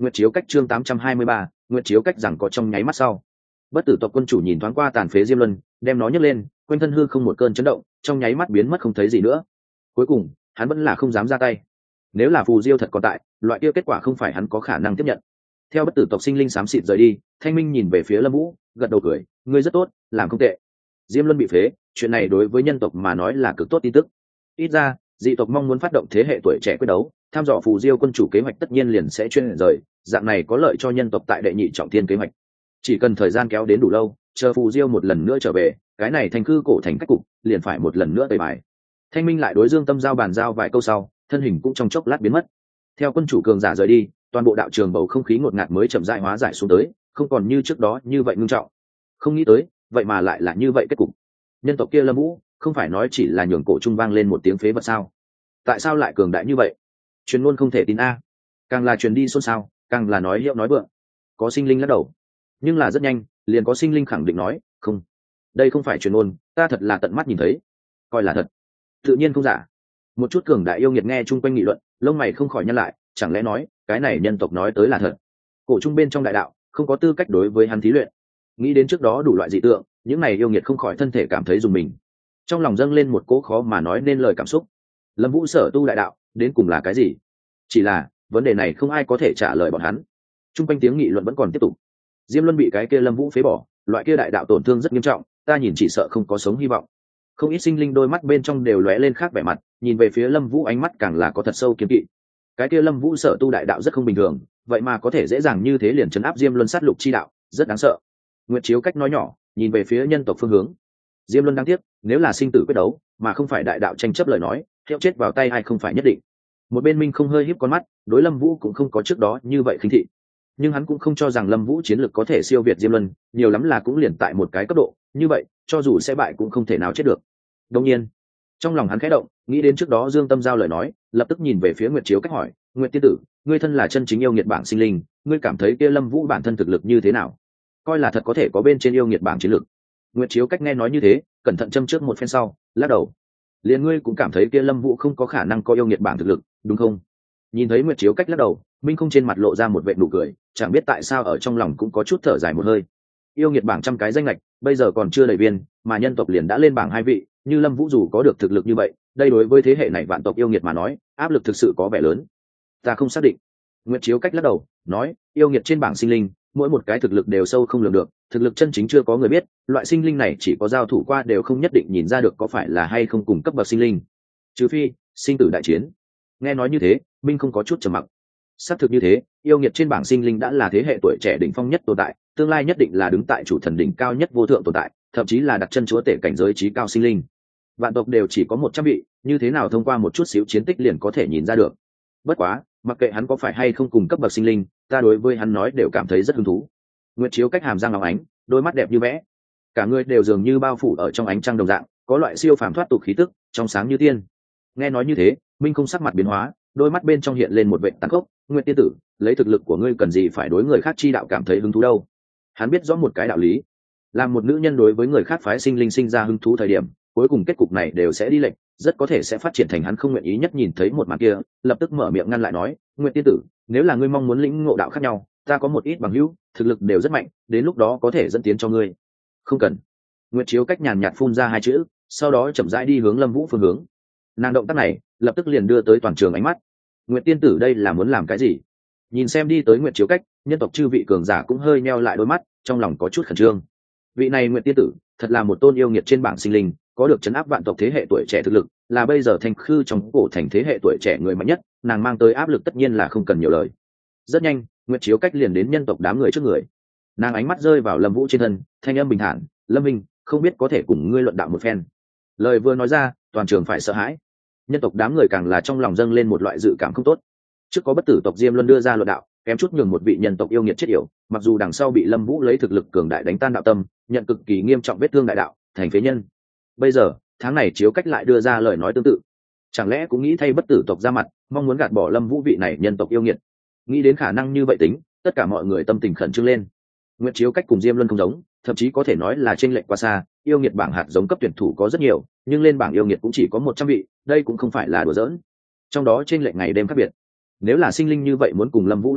Nguyệt chiếu cách chương tám trăm hai mươi ba, Nguyệt chiếu cách rằng có trong nháy mắt sau. Bất tử tộc quân chủ nhìn thoáng qua tàn phế Diêm Luân, đem nó nhấc lên, quanh thân hư không một cơn chấn động, trong nháy mắt biến mất không thấy gì nữa. Cuối cùng, hắn vẫn là không dám ra tay. Nếu là phù diêu thật còn tại, loại kia kết quả không phải hắn có khả năng tiếp nhận. Theo bất tử tộc sinh linh xám xịt rời đi, Thanh Minh nhìn về phía Lâm Vũ, gật đầu cười, ngươi rất tốt, làm không tệ. Diêm Luân bị phế, chuyện này đối với nhân tộc mà nói là cực tốt tin tức. Ít ra, dị tộc mong muốn phát động thế hệ tuổi trẻ quyết đấu, tham dò phù diêu quân chủ kế hoạch tất nhiên liền sẽ chuyên rời, dạng này có lợi cho nhân tộc tại đệ nhị trọng thiên kế hoạch. Chỉ cần thời gian kéo đến đủ lâu, chờ phù diêu một lần nữa trở về, cái này thành cư cổ thành cách cục, liền phải một lần nữa tẩy bài. Thanh Minh lại đối Dương Tâm giao bàn giao vài câu sau, thân hình cũng trong chốc lát biến mất. Theo quân chủ cường giả rời đi, toàn bộ đạo trường bầu không khí ngột ngạt mới chậm rãi hóa giải xuống tới, không còn như trước đó như vậy nghiêm trọng. Không nghĩ tới, vậy mà lại là như vậy kết cục. Nhân tộc kia Lâm Vũ, không phải nói chỉ là nhường cổ trung vang lên một tiếng phế vật sao? Tại sao lại cường đại như vậy? Truyền ngôn không thể tin a. Càng là truyền đi xôn xao, càng là nói hiệu nói vượng. Có sinh linh lắc đầu, nhưng là rất nhanh, liền có sinh linh khẳng định nói, không, đây không phải truyền ngôn, ta thật là tận mắt nhìn thấy, coi là thật, tự nhiên không giả. Một chút cường đại yêu nghiệt nghe chung quanh nghị luận, lông mày không khỏi nhăn lại, chẳng lẽ nói cái này nhân tộc nói tới là thật? Cổ trung bên trong đại đạo không có tư cách đối với hắn thí luyện. Nghĩ đến trước đó đủ loại dị tượng, những này yêu nghiệt không khỏi thân thể cảm thấy dùng mình, trong lòng dâng lên một cỗ khó mà nói nên lời cảm xúc. Lâm Vũ sở tu đại đạo đến cùng là cái gì? Chỉ là vấn đề này không ai có thể trả lời bọn hắn. Trung quanh tiếng nghị luận vẫn còn tiếp tục. Diêm Luân bị cái kia Lâm Vũ phế bỏ, loại kia đại đạo tổn thương rất nghiêm trọng, ta nhìn chỉ sợ không có sống hy vọng. Không ít sinh linh đôi mắt bên trong đều lóe lên khác vẻ mặt, nhìn về phía Lâm Vũ ánh mắt càng là có thật sâu kiêng kỵ. Cái kia Lâm Vũ sở tu đại đạo rất không bình thường, vậy mà có thể dễ dàng như thế liền trấn áp Diêm Luân sát lục chi đạo, rất đáng sợ. Nguyệt chiếu cách nói nhỏ, nhìn về phía nhân tộc phương hướng. Diêm Luân đáng tiếc, nếu là sinh tử quyết đấu, mà không phải đại đạo tranh chấp lời nói, theo chết vào tay ai không phải nhất định. Một bên Minh không hơi híp con mắt, đối Lâm Vũ cũng không có trước đó như vậy khinh thị, nhưng hắn cũng không cho rằng Lâm Vũ chiến lược có thể siêu việt Diêm Luân, nhiều lắm là cũng liền tại một cái cấp độ, như vậy, cho dù sẽ bại cũng không thể nào chết được. Đương nhiên, trong lòng hắn khẽ động, nghĩ đến trước đó Dương Tâm giao lời nói, lập tức nhìn về phía Nguyệt chiếu cách hỏi, Nguyệt tiên tử, ngươi thân là chân chính yêu nghiệt bảng sinh linh, ngươi cảm thấy kia Lâm Vũ bản thân thực lực như thế nào? Coi là thật có thể có bên trên yêu nghiệt bảng chiến lược. Nguyệt chiếu cách nghe nói như thế, cẩn thận châm trước một phen sau, lắc đầu. Liền ngươi cũng cảm thấy kia Lâm Vũ không có khả năng có yêu nghiệt bảng thực lực, đúng không? Nhìn thấy Nguyệt chiếu cách lắc đầu, Minh không trên mặt lộ ra một vệt nụ cười, chẳng biết tại sao ở trong lòng cũng có chút thở dài một hơi. Yêu nghiệt bảng trăm cái danh lệch, bây giờ còn chưa đầy viên, mà nhân tộc liền đã lên bảng hai vị, như Lâm Vũ dù có được thực lực như vậy, đây đối với thế hệ này vạn tộc yêu nghiệt mà nói, áp lực thực sự có vẻ lớn. Ta không xác định. Nguyệt chiếu cách lắc đầu, nói, yêu nghiệt trên bảng sinh linh, mỗi một cái thực lực đều sâu không lường được, thực lực chân chính chưa có người biết, loại sinh linh này chỉ có giao thủ qua đều không nhất định nhìn ra được có phải là hay không cùng cấp bậc sinh linh. Trừ phi, sinh tử đại chiến. Nghe nói như thế, Minh không có chút trầm mặc. Xác thực như thế, yêu nghiệt trên bảng sinh linh đã là thế hệ tuổi trẻ đỉnh phong nhất tồn tại, tương lai nhất định là đứng tại chủ thần đỉnh cao nhất vô thượng tồn tại, thậm chí là đặt chân chúa tể cảnh giới trí cao sinh linh. Vạn tộc đều chỉ có một trăm vị, như thế nào thông qua một chút xíu chiến tích liền có thể nhìn ra được. Bất quá, mặc kệ hắn có phải hay không cùng cấp bậc sinh linh, ta đối với hắn nói đều cảm thấy rất hứng thú. Nguyệt chiếu cách hàm răng óng ánh, đôi mắt đẹp như vẽ, cả người đều dường như bao phủ ở trong ánh trăng đồng dạng, có loại siêu phàm thoát tục khí tức, trong sáng như tiên. Nghe nói như thế, Minh không sắc mặt biến hóa, đôi mắt bên trong hiện lên một vệt tàn khốc. Nguyệt tiên tử, lấy thực lực của ngươi cần gì phải đối người khác chi đạo cảm thấy hứng thú đâu? Hắn biết rõ một cái đạo lý, làm một nữ nhân đối với người khác phái sinh linh sinh ra hứng thú thời điểm, cuối cùng kết cục này đều sẽ đi lệch, rất có thể sẽ phát triển thành hắn không nguyện ý nhất nhìn thấy một màn kia. Lập tức mở miệng ngăn lại nói, Nguyệt tiên tử, nếu là ngươi mong muốn lĩnh ngộ đạo khác nhau, ta có một ít bằng hữu, thực lực đều rất mạnh, đến lúc đó có thể dẫn tiến cho ngươi. Không cần. Nguyệt chiếu cách nhàn nhạt phun ra hai chữ, sau đó chậm rãi đi hướng Lâm Vũ phương hướng. Nàng động tác này, lập tức liền đưa tới toàn trường ánh mắt. Nguyệt tiên tử đây là muốn làm cái gì? Nhìn xem đi tới Nguyệt chiếu cách, nhân tộc chư vị cường giả cũng hơi nheo lại đôi mắt, trong lòng có chút khẩn trương. Vị này Nguyệt tiên tử, thật là một tôn yêu nghiệt trên bảng sinh linh, có được chấn áp vạn tộc thế hệ tuổi trẻ thực lực, là bây giờ thành khư trong cổ thành thế hệ tuổi trẻ người mạnh nhất, nàng mang tới áp lực tất nhiên là không cần nhiều lời. Rất nhanh, Nguyệt chiếu cách liền đến nhân tộc đám người trước người. Nàng ánh mắt rơi vào Lâm Vũ trên thân, thanh âm bình thản, Lâm Minh, không biết có thể cùng ngươi luận đạo một phen. Lời vừa nói ra, toàn trường phải sợ hãi. Nhân tộc đám người càng là trong lòng dâng lên một loại dự cảm không tốt. Trước có bất tử tộc Diêm Luân đưa ra luận đạo, kém chút nhường một vị nhân tộc yêu nghiệt chết yểu, mặc dù đằng sau bị Lâm Vũ lấy thực lực cường đại đánh tan đạo tâm, nhận cực kỳ nghiêm trọng vết thương đại đạo, thành phế nhân. Bây giờ, tháng này chiếu cách lại đưa ra lời nói tương tự. Chẳng lẽ cũng nghĩ thay bất tử tộc ra mặt, mong muốn gạt bỏ Lâm Vũ vị này nhân tộc yêu nghiệt. Nghĩ đến khả năng như vậy tính, tất cả mọi người tâm tình khẩn trương lên. Nguyệt chiếu cách cùng Diêm Luân không giống, thậm chí có thể nói là chênh lệch quá xa, yêu nghiệt bảng hạt giống cấp tuyển thủ có rất nhiều, nhưng lên bảng yêu nghiệt cũng chỉ có một trăm vị, đây cũng không phải là đùa giỡn. Trong đó chênh lệch ngày đêm khác biệt. Nếu là sinh linh như vậy muốn cùng Lâm Vũ luận đạo,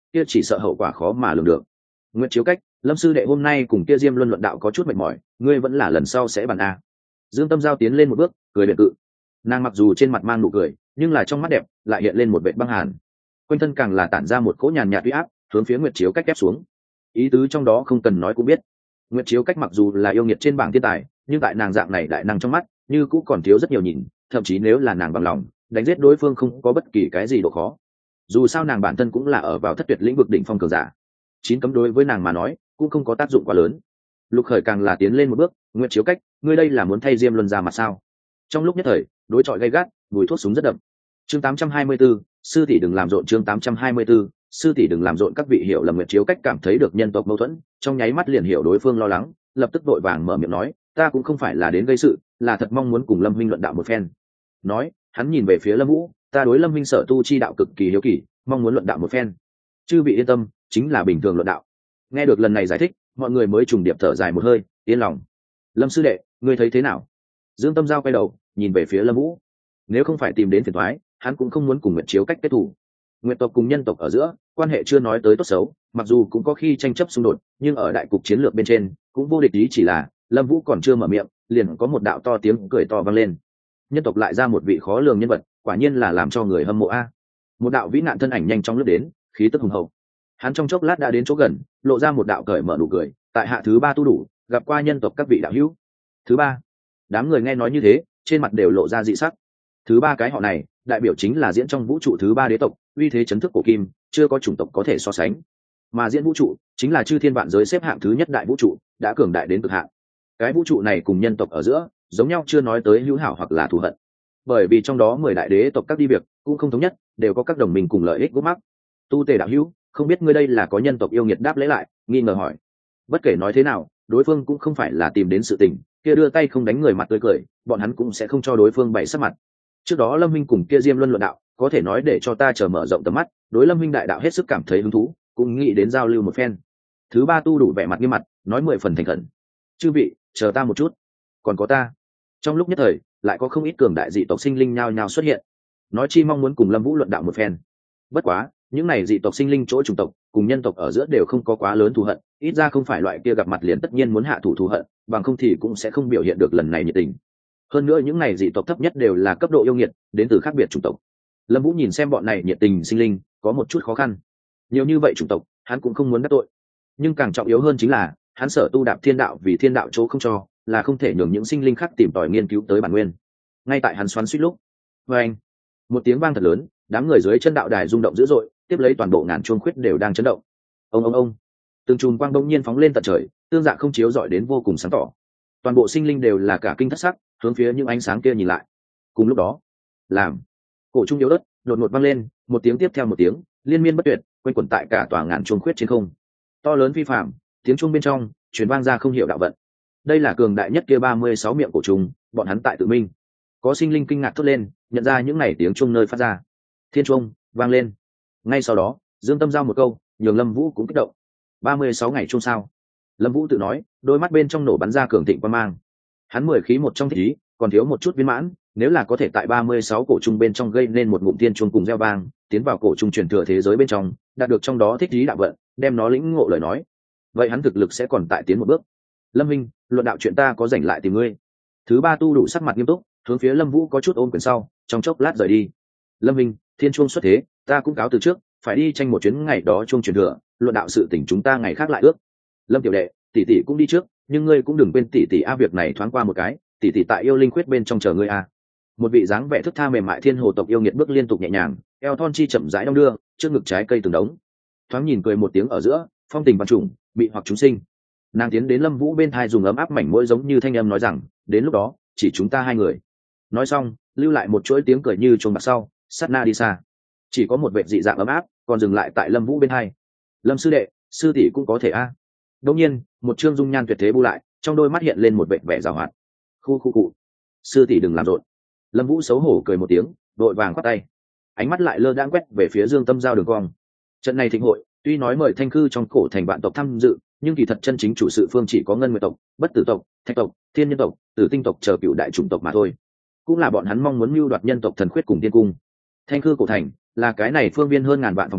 kia chỉ sợ hậu quả khó mà lường được. Nguyệt Chiếu Cách, Lâm sư đệ hôm nay cùng kia Diêm Luân luận đạo có chút mệt mỏi, ngươi vẫn là lần sau sẽ bàn a. Dương Tâm Giao tiến lên một bước, cười biệt cự. Nàng mặc dù trên mặt mang nụ cười, nhưng là trong mắt đẹp lại hiện lên một vệt băng hàn. Quanh thân càng là tản ra một cỗ nhàn nhạt uy áp, hướng phía Nguyệt Chiếu Cách ép xuống. Ý tứ trong đó không cần nói cũng biết. Nguyệt Chiếu Cách mặc dù là yêu nghiệt trên bảng thiên tài, nhưng tại nàng dạng này đại năng trong mắt, như cũng còn thiếu rất nhiều nhìn, thậm chí nếu là nàng bằng lòng, đánh giết đối phương không có bất kỳ cái gì độ khó. Dù sao nàng bản thân cũng là ở vào thất tuyệt lĩnh vực đỉnh phong cường giả, chín cấm đối với nàng mà nói cũng không có tác dụng quá lớn. Lục Khởi càng là tiến lên một bước, Nguyệt Chiếu Cách, ngươi đây là muốn thay Diêm Luân ra mặt sao? Trong lúc nhất thời, đối chọi gay gắt, mùi thuốc súng rất đậm. Chương tám trăm hai mươi 824, sư tỷ đừng làm rộn. Chương tám trăm hai mươi 824, sư tỷ đừng làm rộn. Các vị hiểu lầm Nguyệt Chiếu Cách cảm thấy được nhân tộc mâu thuẫn, trong nháy mắt liền hiểu đối phương lo lắng, lập tức vội vàng mở miệng nói, ta cũng không phải là đến gây sự, là thật mong muốn cùng Lâm huynh luận đạo một phen. Nói, hắn nhìn về phía Lâm Vũ, ta đối Lâm huynh sở tu chi đạo cực kỳ hiếu kỳ, mong muốn luận đạo một phen. Chư vị yên tâm, chính là bình thường luận đạo. Nghe được lần này giải thích, mọi người mới trùng điệp thở dài một hơi, yên lòng. Lâm sư đệ, ngươi thấy thế nào? Dương Tâm Giao quay đầu, nhìn về phía Lâm Vũ. Nếu không phải tìm đến phiền toái, hắn cũng không muốn cùng Nguyệt Chiếu Cách kết thù. Nguyệt tộc cùng nhân tộc ở giữa quan hệ chưa nói tới tốt xấu, mặc dù cũng có khi tranh chấp xung đột, nhưng ở đại cục chiến lược bên trên cũng vô địch ý, chỉ là Lâm Vũ còn chưa mở miệng, liền có một đạo to tiếng cười to vang lên. Nhân tộc lại ra một vị khó lường nhân vật, quả nhiên là làm cho người hâm mộ a. Một đạo vĩ nạn thân ảnh nhanh chóng lướt đến, khí tức hùng hậu. Hắn trong chốc lát đã đến chỗ gần, lộ ra một đạo cởi mở nụ cười, tại hạ thứ ba tu đủ, gặp qua nhân tộc các vị đạo hữu. Thứ ba. Đám người nghe nói như thế, trên mặt đều lộ ra dị sắc. Thứ ba cái họ này, đại biểu chính là diễn trong vũ trụ thứ ba đế tộc, uy thế chấn thức cổ kim, chưa có chủng tộc có thể so sánh. Mà diễn vũ trụ chính là chư thiên vạn giới xếp hạng thứ nhất đại vũ trụ, đã cường đại đến cực hạn. Cái vũ trụ này cùng nhân tộc ở giữa, giống nhau chưa nói tới hữu hảo hoặc là thù hận. Bởi vì trong đó mười đại đế tộc các đi việc cũng không thống nhất, đều có các đồng minh cùng lợi ích gốc mắc. Tu Tề đạo hữu, không biết ngươi đây là có nhân tộc yêu nghiệt đáp lễ lại, nghi ngờ hỏi. Bất kể nói thế nào, đối phương cũng không phải là tìm đến sự tình, kia đưa tay không đánh người mặt tươi cười, bọn hắn cũng sẽ không cho đối phương bày sắc mặt. Trước đó Lâm Minh cùng kia Diêm Luân luận đạo, có thể nói để cho ta chờ mở rộng tầm mắt, đối Lâm Minh đại đạo hết sức cảm thấy hứng thú, cũng nghĩ đến giao lưu một phen. Thứ ba tu đủ vẻ mặt nghiêm mặt, nói mười phần thành khẩn. Chư vị, chờ ta một chút. Còn có ta. Trong lúc nhất thời, lại có không ít cường đại dị tộc sinh linh nhao nhao xuất hiện, nói chi mong muốn cùng Lâm Vũ luận đạo một phen. Bất quá, những này dị tộc sinh linh chỗ chủng tộc cùng nhân tộc ở giữa đều không có quá lớn thù hận, ít ra không phải loại kia gặp mặt liền tất nhiên muốn hạ thủ thù hận, bằng không thì cũng sẽ không biểu hiện được lần này nhiệt tình. Hơn nữa những này dị tộc thấp nhất đều là cấp độ yêu nghiệt, đến từ khác biệt chủng tộc. Lâm Vũ nhìn xem bọn này nhiệt tình sinh linh, có một chút khó khăn. Nhiều như vậy chủng tộc, hắn cũng không muốn đắc tội. Nhưng càng trọng yếu hơn chính là, hắn sở tu đạp thiên đạo vì thiên đạo chỗ không cho, là không thể nhường những sinh linh khác tìm tòi nghiên cứu tới bản nguyên. Ngay tại hắn xoắn suýt lúc, oeng, một tiếng vang thật lớn, đám người dưới chân đạo đài rung động dữ dội, tiếp lấy toàn bộ ngàn chuông khuyết đều đang chấn động. Ông ông ông, từng chùm quang bỗng nhiên phóng lên tận trời, tương dạ không chiếu rọi đến vô cùng sáng tỏ. Toàn bộ sinh linh đều là cả kinh thất sắc, hướng phía những ánh sáng kia nhìn lại. Cùng lúc đó, làm cổ trung yếu đất đột ngột vang lên, một tiếng tiếp theo một tiếng, liên miên bất tuyệt, quanh quẩn tại cả tòa ngàn chuông khuyết trên không. To lớn phi phàm, tiếng chuông bên trong truyền vang ra không hiểu đạo vận. Đây là cường đại nhất kia ba mươi sáu miệng cổ trùng, bọn hắn tại tự minh. Có sinh linh kinh ngạc thốt lên, nhận ra những này tiếng chuông nơi phát ra. Thiên chuông vang lên. Ngay sau đó, Dương Tâm giao một câu, nhường Lâm Vũ cũng kích động. ba mươi sáu ngày chuông sao? Lâm Vũ tự nói, đôi mắt bên trong nổ bắn ra cường thịnh quang mang. Hắn mười khí một trong thích ý, còn thiếu một chút viên mãn, nếu là có thể tại ba mươi sáu cổ trung bên trong gây nên một ngụm thiên chuông cùng reo vang, tiến vào cổ trung truyền thừa thế giới bên trong, đạt được trong đó thích ý đạo vận, đem nó lĩnh ngộ lời nói, vậy hắn thực lực sẽ còn tại tiến một bước. Lâm Minh, luận đạo chuyện ta có rảnh lại tìm ngươi. Thứ ba tu đủ sắc mặt nghiêm túc, hướng phía Lâm Vũ có chút ôm quyền sau, trong chốc lát rời đi. Lâm Minh, thiên chuông xuất thế, ta cũng cáo từ trước, phải đi tranh một chuyến ngày đó chuông truyền thừa, luận đạo sự tình chúng ta ngày khác lại ước. Lâm tiểu đệ, tỷ tỷ cũng đi trước, nhưng ngươi cũng đừng quên tỷ tỷ a, việc này thoáng qua một cái, tỷ tỷ tại yêu linh quyết bên trong chờ ngươi a. Một vị dáng vẻ thức tha mềm mại thiên hồ tộc yêu nghiệt bước liên tục nhẹ nhàng, eo thon chi chậm rãi đong đưa, trước ngực trái cây từng đống. Thoáng nhìn cười một tiếng ở giữa, phong tình văn trùng, bị hoặc chúng sinh. Nàng tiến đến Lâm Vũ bên thai dùng ấm áp mảnh môi giống như thanh âm nói rằng, đến lúc đó, chỉ chúng ta hai người. Nói xong, lưu lại một chuỗi tiếng cười như chuông bạc sau, sát na đi xa. Chỉ có một vệ dị dạng ấm áp, còn dừng lại tại Lâm Vũ bên hai. Lâm sư đệ, sư tỷ cũng có thể a. Đột nhiên, một trương dung nhan tuyệt thế bu lại, trong đôi mắt hiện lên một vẻ vẻ giàu hoạt. Khu khu cụ, sư tỷ đừng làm rộn. Lâm Vũ xấu hổ cười một tiếng, đội vàng quát tay, ánh mắt lại lơ đãng quét về phía Dương Tâm giao đường cong. Trận này thịnh hội, tuy nói mời thanh khư trong cổ thành vạn tộc tham dự, nhưng kỳ thật chân chính chủ sự phương chỉ có ngân nguyệt tộc, bất tử tộc, thạch tộc, thiên nhân tộc, tử tinh tộc chờ cựu đại chủng tộc mà thôi. Cũng là bọn hắn mong muốn mưu đoạt nhân tộc thần khuyết cùng tiên cung. Thanh khư cổ thành là cái này phương viên hơn ngàn vạn phòng trong,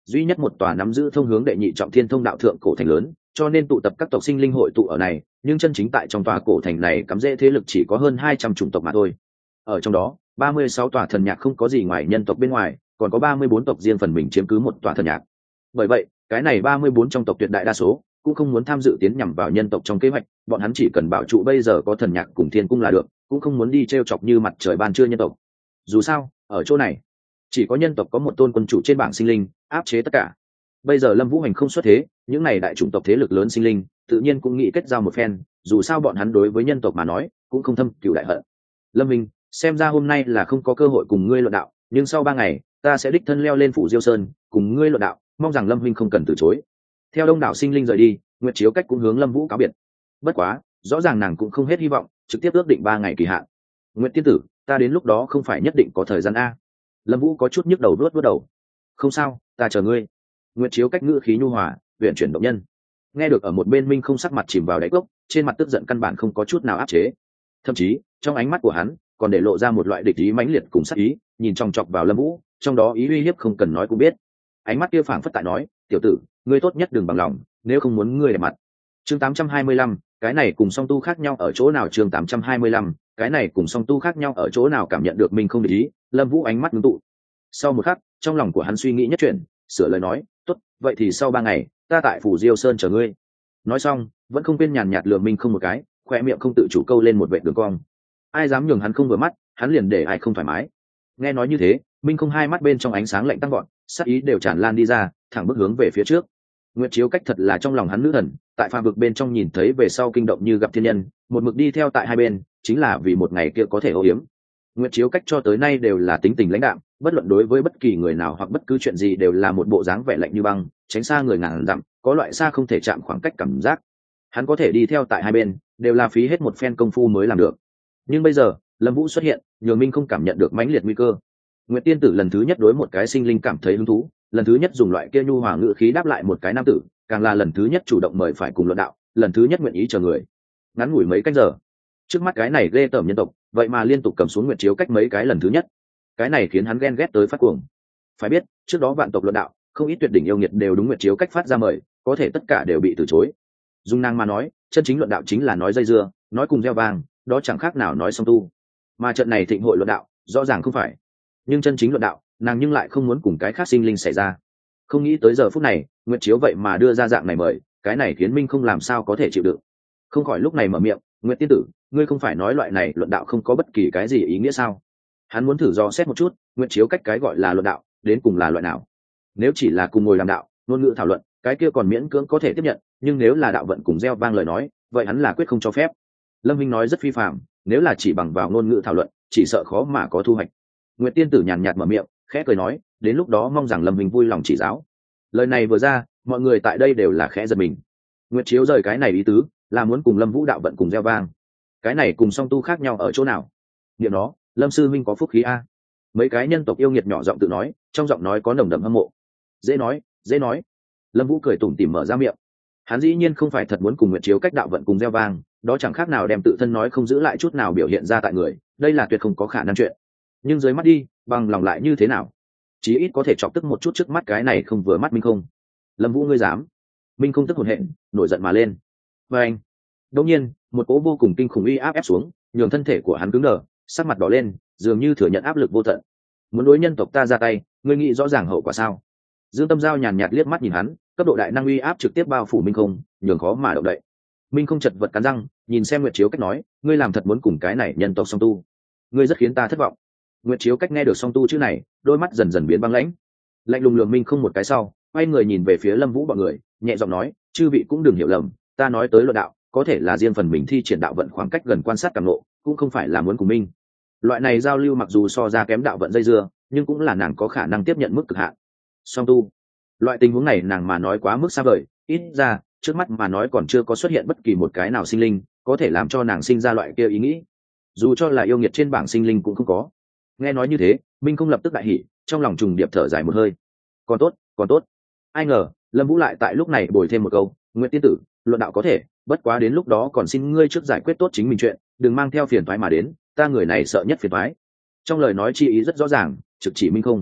duy nhất một tòa nắm giữ thông hướng đệ nhị trọng thiên thông đạo thượng cổ thành lớn, cho nên tụ tập các tộc sinh linh hội tụ ở này, nhưng chân chính tại trong tòa cổ thành này cắm rễ thế lực chỉ có hơn hai trăm chủng tộc mà thôi. Ở trong đó, ba mươi sáu tòa thần nhạc không có gì ngoài nhân tộc bên ngoài, còn có ba mươi bốn tộc riêng phần mình chiếm cứ một tòa thần nhạc. Bởi vậy, cái này ba mươi bốn trong tộc tuyệt đại đa số cũng không muốn tham dự tiến nhằm vào nhân tộc trong kế hoạch, bọn hắn chỉ cần bảo trụ bây giờ có thần nhạc cùng thiên cung là được, cũng không muốn đi trêu chọc như mặt trời ban trưa nhân tộc. Dù sao, ở chỗ này, chỉ có nhân tộc có một tôn quân chủ trên bảng sinh linh, áp chế tất cả. Bây giờ Lâm Vũ Hành không xuất thế, những này đại chủng tộc thế lực lớn sinh linh, tự nhiên cũng nghĩ kết giao một phen, dù sao bọn hắn đối với nhân tộc mà nói, cũng không thâm cừu đại hận. Lâm Minh, xem ra hôm nay là không có cơ hội cùng ngươi luận đạo, nhưng sau ba ngày, ta sẽ đích thân leo lên phủ Diêu Sơn, cùng ngươi luận đạo, mong rằng Lâm Minh không cần từ chối. Theo đông đảo sinh linh rời đi, Nguyệt Chiếu Cách cũng hướng Lâm Vũ cáo biệt. Bất quá, rõ ràng nàng cũng không hết hy vọng, trực tiếp ước định ba ngày kỳ hạn. Nguyệt tiên tử, ta đến lúc đó không phải nhất định có thời gian a. Lâm Vũ có chút nhức đầu đuốt đuốt đầu. Không sao, ta chờ ngươi. Nguyệt Chiếu Cách ngữ khí nhu hòa, uyển chuyển động nhân. Nghe được ở một bên Minh không sắc mặt chìm vào đáy cốc, trên mặt tức giận căn bản không có chút nào áp chế. Thậm chí, trong ánh mắt của hắn còn để lộ ra một loại địch ý mãnh liệt cùng sát ý, nhìn chòng chọc vào Lâm Vũ, trong đó ý uy hiếp không cần nói cũng biết. Ánh mắt kia phảng phất tại nói, tiểu tử, ngươi tốt nhất đừng bằng lòng, nếu không muốn ngươi đẹp mặt. Chương tám trăm hai mươi lăm, cái này cùng song tu khác nhau ở chỗ nào? Chương tám trăm hai mươi lăm, cái này cùng song tu khác nhau ở chỗ nào? Cảm nhận được mình không để ý, Lâm Vũ ánh mắt ngưng tụ. Sau một khắc, trong lòng của hắn suy nghĩ nhất chuyển, sửa lời nói, tốt, vậy thì sau ba ngày, ta tại phủ Diêu Sơn chờ ngươi. Nói xong, vẫn không quên nhàn nhạt lườm mình không một cái, khoe miệng không tự chủ câu lên một vệt đường cong. Ai dám nhường hắn không vừa mắt, hắn liền để ai không thoải mái. Nghe nói như thế, Minh không hai mắt bên trong ánh sáng lạnh tăng gọn, sát ý đều tràn lan đi ra, thẳng bước hướng về phía trước. Nguyệt Chiếu Cách thật là trong lòng hắn nữ thần, tại phàm vực bên trong nhìn thấy về sau kinh động như gặp thiên nhân, một mực đi theo tại hai bên, chính là vì một ngày kia có thể ô yếm. Nguyệt Chiếu Cách cho tới nay đều là tính tình lãnh đạm, bất luận đối với bất kỳ người nào hoặc bất cứ chuyện gì đều là một bộ dáng vẻ lạnh như băng, tránh xa người ngàn dặm, có loại xa không thể chạm khoảng cách cảm giác. Hắn có thể đi theo tại hai bên, đều là phí hết một phen công phu mới làm được. Nhưng bây giờ, Lâm Vũ xuất hiện, nhường Minh không cảm nhận được mãnh liệt nguy cơ. Nguyệt tiên tử lần thứ nhất đối một cái sinh linh cảm thấy hứng thú, lần thứ nhất dùng loại kia nhu hòa ngữ khí đáp lại một cái nam tử, càng là lần thứ nhất chủ động mời phải cùng luận đạo, lần thứ nhất nguyện ý chờ người. Ngắn ngủi mấy canh giờ, trước mắt cái này ghê tởm nhân tộc, vậy mà liên tục cầm xuống Nguyệt Chiếu Cách mấy cái lần thứ nhất. Cái này khiến hắn ghen ghét tới phát cuồng. Phải biết, trước đó vạn tộc luận đạo, không ít tuyệt đỉnh yêu nghiệt đều đúng Nguyệt Chiếu Cách phát ra mời, có thể tất cả đều bị từ chối. Dung nàng mà nói, chân chính luận đạo chính là nói dây dưa, nói cùng gieo vàng, đó chẳng khác nào nói song tu. Mà trận này thịnh hội luận đạo, rõ ràng không phải. Nhưng chân chính luận đạo, nàng nhưng lại không muốn cùng cái khác sinh linh xảy ra. Không nghĩ tới giờ phút này, Nguyệt Chiếu vậy mà đưa ra dạng này mời, cái này khiến Minh không làm sao có thể chịu đựng. Không khỏi lúc này mở miệng, Nguyệt tiên tử, ngươi không phải nói loại này luận đạo không có bất kỳ cái gì ý nghĩa sao? Hắn muốn thử dò xét một chút, Nguyệt Chiếu Cách cái gọi là luận đạo, đến cùng là loại nào? Nếu chỉ là cùng ngồi làm đạo, ngôn ngữ thảo luận, cái kia còn miễn cưỡng có thể tiếp nhận, nhưng nếu là đạo vận cùng gieo vang lời nói, vậy hắn là quyết không cho phép. Lâm Hinh nói rất phi phàm, nếu là chỉ bằng vào ngôn ngữ thảo luận, chỉ sợ khó mà có thu hoạch. Nguyệt tiên tử nhàn nhạt mở miệng, khẽ cười nói, đến lúc đó mong rằng Lâm Hinh vui lòng chỉ giáo. Lời này vừa ra, mọi người tại đây đều là khẽ giật mình. Nguyệt Chiếu rời cái này ý tứ, là muốn cùng Lâm Vũ đạo vận cùng gieo vang. Cái này cùng song tu khác nhau ở chỗ nào? Niệm nó, Lâm sư huynh có phúc khí a. Mấy cái nhân tộc yêu nghiệt nhỏ giọng tự nói, trong giọng nói có nồng đậm hâm mộ. Dễ nói, dễ nói. Lâm Vũ cười tủm tỉm mở ra miệng. Hắn dĩ nhiên không phải thật muốn cùng Nguyệt Chiếu Cách đạo vận cùng gieo vang, đó chẳng khác nào đem tự thân nói không giữ lại chút nào biểu hiện ra tại người, đây là tuyệt không có khả năng chuyện. Nhưng dưới mắt đi, bằng lòng lại như thế nào? Chí ít có thể chọc tức một chút trước mắt cái này không vừa mắt Minh không. Lâm Vũ ngươi dám? Minh không tức hồn hện, nổi giận mà lên. Và anh, đột nhiên, một cỗ vô cùng kinh khủng uy áp ép xuống, nhường thân thể của hắn cứng đờ, sắc mặt đỏ lên, dường như thừa nhận áp lực vô tận. Muốn đối nhân tộc ta ra tay, ngươi nghĩ rõ ràng hậu quả sao? Dương Tâm Giao nhàn nhạt liếc mắt nhìn hắn, cấp độ đại năng uy áp trực tiếp bao phủ Minh không, nhường khó mà động đậy. Minh không chật vật cắn răng, nhìn xem Nguyệt Chiếu Cách nói, ngươi làm thật muốn cùng cái này nhân tộc song tu? Ngươi rất khiến ta thất vọng. Nguyệt Chiếu Cách nghe được song tu chữ này, đôi mắt dần dần biến băng lãnh, lạnh lùng lườm Minh không một cái sau, quay người nhìn về phía Lâm Vũ bọn người, nhẹ giọng nói, chư vị cũng đừng hiểu lầm, ta nói tới luận đạo, có thể là riêng phần mình thi triển đạo vận khoảng cách gần quan sát cảm ngộ, cũng không phải là muốn cùng Minh. Loại này giao lưu mặc dù so ra kém đạo vận dây dưa, nhưng cũng là nàng có khả năng tiếp nhận mức cực hạn. Song tu, loại tình huống này nàng mà nói quá mức xa vời, ít ra trước mắt mà nói còn chưa có xuất hiện bất kỳ một cái nào sinh linh có thể làm cho nàng sinh ra loại kia ý nghĩ, dù cho là yêu nghiệt trên bảng sinh linh cũng không có. Nghe nói như thế, Minh không lập tức đại hỉ, trong lòng trùng điệp thở dài một hơi. Còn tốt, còn tốt. Ai ngờ Lâm Vũ lại tại lúc này bồi thêm một câu, Nguyệt tiên tử, luận đạo có thể, bất quá đến lúc đó còn xin ngươi trước giải quyết tốt chính mình chuyện, đừng mang theo phiền toái mà đến, ta người này sợ nhất phiền toái. Trong lời nói chi ý rất rõ ràng, trực chỉ Minh không.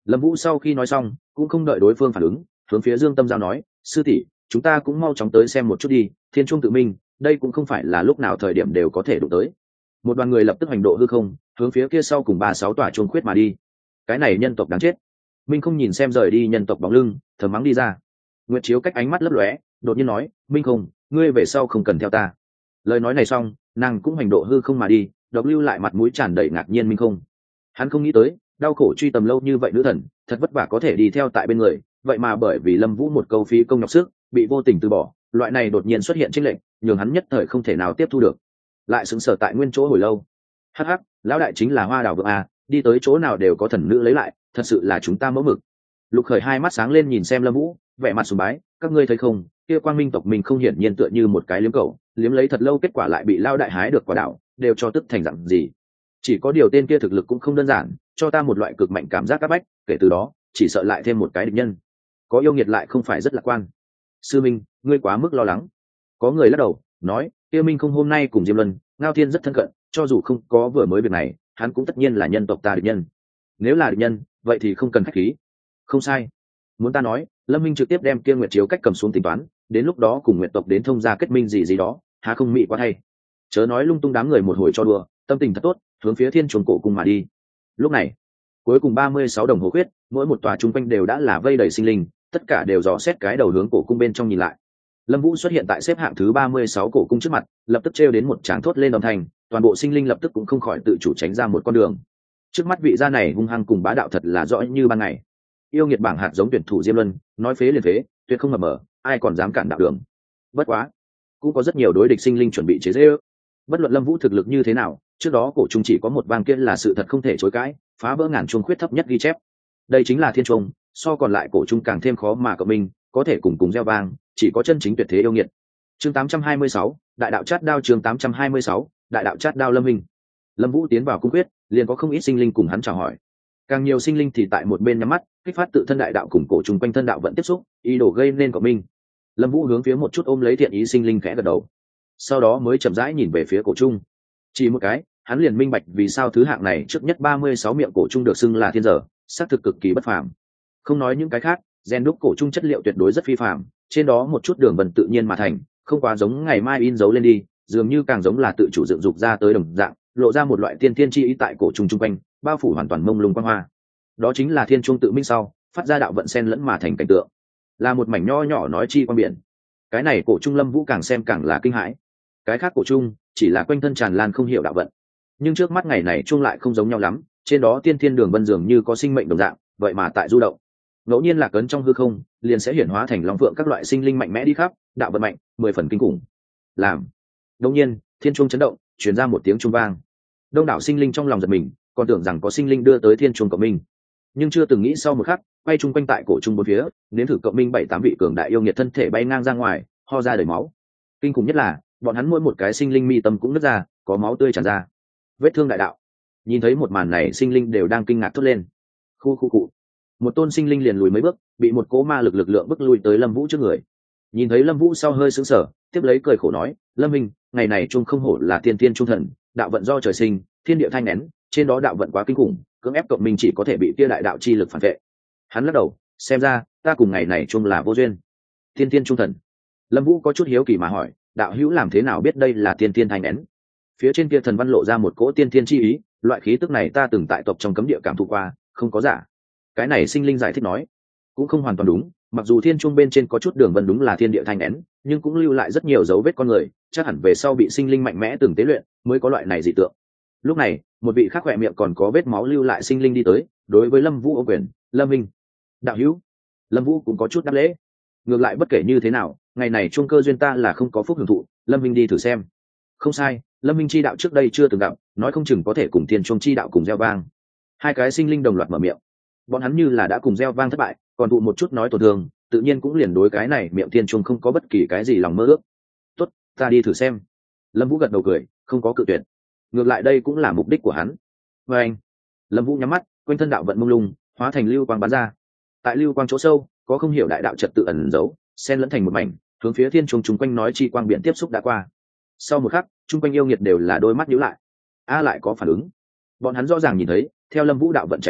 Lâm Vũ sau khi nói xong cũng không đợi đối phương phản ứng, hướng phía Dương Tâm Giao nói, sư tỷ, chúng ta cũng mau chóng tới xem một chút đi, thiên trung tự minh, đây cũng không phải là lúc nào thời điểm đều có thể đụng tới. Một đoàn người lập tức hành độ hư không, hướng phía kia sau cùng ba sáu tòa chuông khuyết mà đi. Cái này nhân tộc đáng chết. Minh không nhìn xem rời đi nhân tộc bóng lưng, thầm mắng đi ra. Nguyệt Chiếu cách ánh mắt lấp lóe, đột nhiên nói, Minh không, ngươi về sau không cần theo ta. Lời nói này xong, nàng cũng hành độ hư không mà đi, độc lưu lại mặt mũi tràn đầy ngạc nhiên Minh không. Hắn không nghĩ tới, đau khổ truy tầm lâu như vậy nữ thần, thật vất vả có thể đi theo tại bên người, vậy mà bởi vì Lâm Vũ một câu phí công nhọc sức, bị vô tình từ bỏ, loại này đột nhiên xuất hiện chênh lệnh, nhường hắn nhất thời không thể nào tiếp thu được. Lại sững sờ tại nguyên chỗ hồi lâu. Hắc hắc, lão đại chính là Hoa Đào Vượng à, đi tới chỗ nào đều có thần nữ lấy lại, thật sự là chúng ta mẫu mực. Lục Khởi hai mắt sáng lên nhìn xem Lâm Vũ, vẻ mặt sùng bái, các ngươi thấy không, kia Quang Minh tộc mình không hiển nhiên tựa như một cái liếm cầu, liếm lấy thật lâu kết quả lại bị lao đại hái được quả đảo, đều cho tức thành dạng gì. Chỉ có điều tên kia thực lực cũng không đơn giản, cho ta một loại cực mạnh cảm giác áp bách, kể từ đó, chỉ sợ lại thêm một cái địch nhân. Có yêu nghiệt lại không phải rất lạc quan. Sư Minh, ngươi quá mức lo lắng. Có người lắc đầu, nói, kia Minh không hôm nay cùng Diêm Luân, Ngao Thiên rất thân cận, cho dù không có vừa mới việc này, hắn cũng tất nhiên là nhân tộc ta địch nhân. Nếu là địch nhân, vậy thì không cần khách khí. Không sai. Muốn ta nói, Lâm Minh trực tiếp đem kia Nguyệt Chiếu cách cầm xuống tính toán, đến lúc đó cùng Nguyệt tộc đến thông gia kết minh gì gì đó, há không mị quá thay. Chớ nói lung tung đám người một hồi cho đùa, tâm tình thật tốt, hướng phía Thiên Chuồng cổ cung mà đi. Lúc này, cuối cùng ba mươi sáu đồng hồ khuyết, mỗi một tòa trung quanh đều đã là vây đầy sinh linh, tất cả đều dò xét cái đầu hướng cổ cung bên trong nhìn lại. Lâm Vũ xuất hiện tại xếp hạng thứ ba mươi sáu cổ cung trước mặt, lập tức trêu đến một tràng thốt lên âm thanh, toàn bộ sinh linh lập tức cũng không khỏi tự chủ tránh ra một con đường. Trước mắt vị gia này hung hăng cùng bá đạo thật là rõ như ban ngày. Yêu nghiệt bảng hạt giống tuyển thủ Diêm Luân, nói phế liền phế, tuyệt không mập mờ, ai còn dám cản đạo đường. Bất quá, cũng có rất nhiều đối địch sinh linh chuẩn bị chế giễu. Bất luận Lâm Vũ thực lực như thế nào, trước đó cổ trung chỉ có một vang kia là sự thật không thể chối cãi, phá vỡ ngàn chuông khuyết thấp nhất ghi chép. Đây chính là thiên chuông, so còn lại cổ trung càng thêm khó mà cộng minh, có thể cùng cùng gieo vang, chỉ có chân chính tuyệt thế yêu nghiệt. Chương tám trăm hai mươi sáu, Đại đạo chát đao chương tám trăm hai mươi sáu, Đại đạo chát đao Lâm Minh. Lâm Vũ tiến vào cung quyết, liền có không ít sinh linh cùng hắn chào hỏi. Càng nhiều sinh linh thì tại một bên nhắm mắt, kích phát tự thân đại đạo cùng cổ trung quanh thân đạo vẫn tiếp xúc, ý đồ gây nên cộng minh. Lâm Vũ hướng phía một chút ôm lấy thiện ý sinh linh khẽ gật đầu. Sau đó mới chậm rãi nhìn về phía cổ trung. Chỉ một cái, hắn liền minh bạch vì sao thứ hạng này trước nhất ba mươi sáu miệng cổ trung được xưng là thiên giờ, xác thực cực kỳ bất phàm. Không nói những cái khác, gen đúc cổ trung chất liệu tuyệt đối rất phi phàm, trên đó một chút đường vân tự nhiên mà thành, không quá giống ngày mai in dấu lên đi, dường như càng giống là tự chủ dựng dục ra tới đồng dạng, lộ ra một loại tiên thiên chi ý tại cổ trung trung quanh, bao phủ hoàn toàn mông lung quang hoa. Đó chính là thiên trung tự minh sau, phát ra đạo vận sen lẫn mà thành cảnh tượng, là một mảnh nho nhỏ nói chi quang biển. Cái này cổ trung Lâm Vũ càng xem càng là kinh hãi. Cái khác cổ trung chỉ là quanh thân tràn lan không hiểu đạo vận, nhưng trước mắt ngày này trung lại không giống nhau lắm, trên đó tiên thiên đường vân dường như có sinh mệnh đồng dạng, vậy mà tại du động, ngẫu nhiên lạc ấn trong hư không, liền sẽ hiển hóa thành long phượng các loại sinh linh mạnh mẽ đi khắp, đạo vận mạnh, mười phần kinh khủng. Làm, đột nhiên, thiên trung chấn động, truyền ra một tiếng trung vang. Đông đảo sinh linh trong lòng giật mình, còn tưởng rằng có sinh linh đưa tới thiên trung cộng minh, nhưng chưa từng nghĩ sau một khắc, quay chung quanh tại cổ trung bốn phía, nếm thử cộng minh bảy tám vị cường đại yêu nghiệt thân thể bay ngang ra ngoài, ho ra đầy máu. Kinh khủng nhất là, bọn hắn mỗi một cái sinh linh mi tâm cũng nứt ra, có máu tươi tràn ra. Vết thương đại đạo. Nhìn thấy một màn này, sinh linh đều đang kinh ngạc thốt lên. Khu khu cụ. Một tôn sinh linh liền lùi mấy bước, bị một cỗ ma lực lực lượng bức lui tới Lâm Vũ trước người. Nhìn thấy Lâm Vũ sau hơi sững sờ, tiếp lấy cười khổ nói, Lâm Minh, ngày này trung không hổ là tiên tiên trung thần, đạo vận do trời sinh, thiên địa thanh nén, trên đó đạo vận quá kinh khủng, cưỡng ép cộng minh chỉ có thể bị kia đại đạo chi lực phản vệ. Hắn lắc đầu, xem ra ta cùng ngày này chung là vô duyên. Tiên tiên trung thần. Lâm Vũ có chút hiếu kỳ mà hỏi, đạo hữu làm thế nào biết đây là tiên tiên thanh nén? Phía trên kia thần văn lộ ra một cỗ tiên tiên chi ý, loại khí tức này ta từng tại tộc trong cấm địa cảm thụ qua, không có giả. Cái này sinh linh giải thích nói, cũng không hoàn toàn đúng, mặc dù thiên trung bên trên có chút đường vân đúng là thiên địa thanh nén, nhưng cũng lưu lại rất nhiều dấu vết con người, chắc hẳn về sau bị sinh linh mạnh mẽ từng tế luyện, mới có loại này dị tượng. Lúc này, một vị khác khỏe miệng còn có vết máu lưu lại sinh linh đi tới, đối với Lâm Vũ ô quyền, Lâm Minh, đạo hữu. Lâm Vũ cũng có chút đáp lễ. Ngược lại bất kể như thế nào, ngày này trung cơ duyên ta là không có phúc hưởng thụ, Lâm Minh đi thử xem. Không sai, Lâm Minh chi đạo trước đây chưa từng gặp, nói không chừng có thể cùng thiên trung chi đạo cùng gieo vang. Hai cái sinh linh đồng loạt mở miệng. Bọn hắn như là đã cùng gieo vang thất bại, còn thụ một chút nói tổn thương, tự nhiên cũng liền đối cái này miệng thiên trung không có bất kỳ cái gì lòng mơ ước. Tốt, ta đi thử xem. Lâm Vũ gật đầu cười, không có cự tuyệt. Ngược lại đây cũng là mục đích của hắn. Và anh, Lâm Vũ nhắm mắt, quanh thân đạo vận mông lung, hóa thành lưu quang bắn ra. Tại lưu quang chỗ sâu, có không hiểu đại đạo trật tự ẩn giấu, xen lẫn thành một mảnh, hướng phía thiên trung chúng quanh nói chi quang biển tiếp xúc đã qua. Sau một khắc, chung quanh yêu nghiệt đều là đôi mắt nhíu lại. A lại có phản ứng. Bọn hắn rõ ràng nhìn thấy, theo Lâm Vũ đạo vận chạy vào,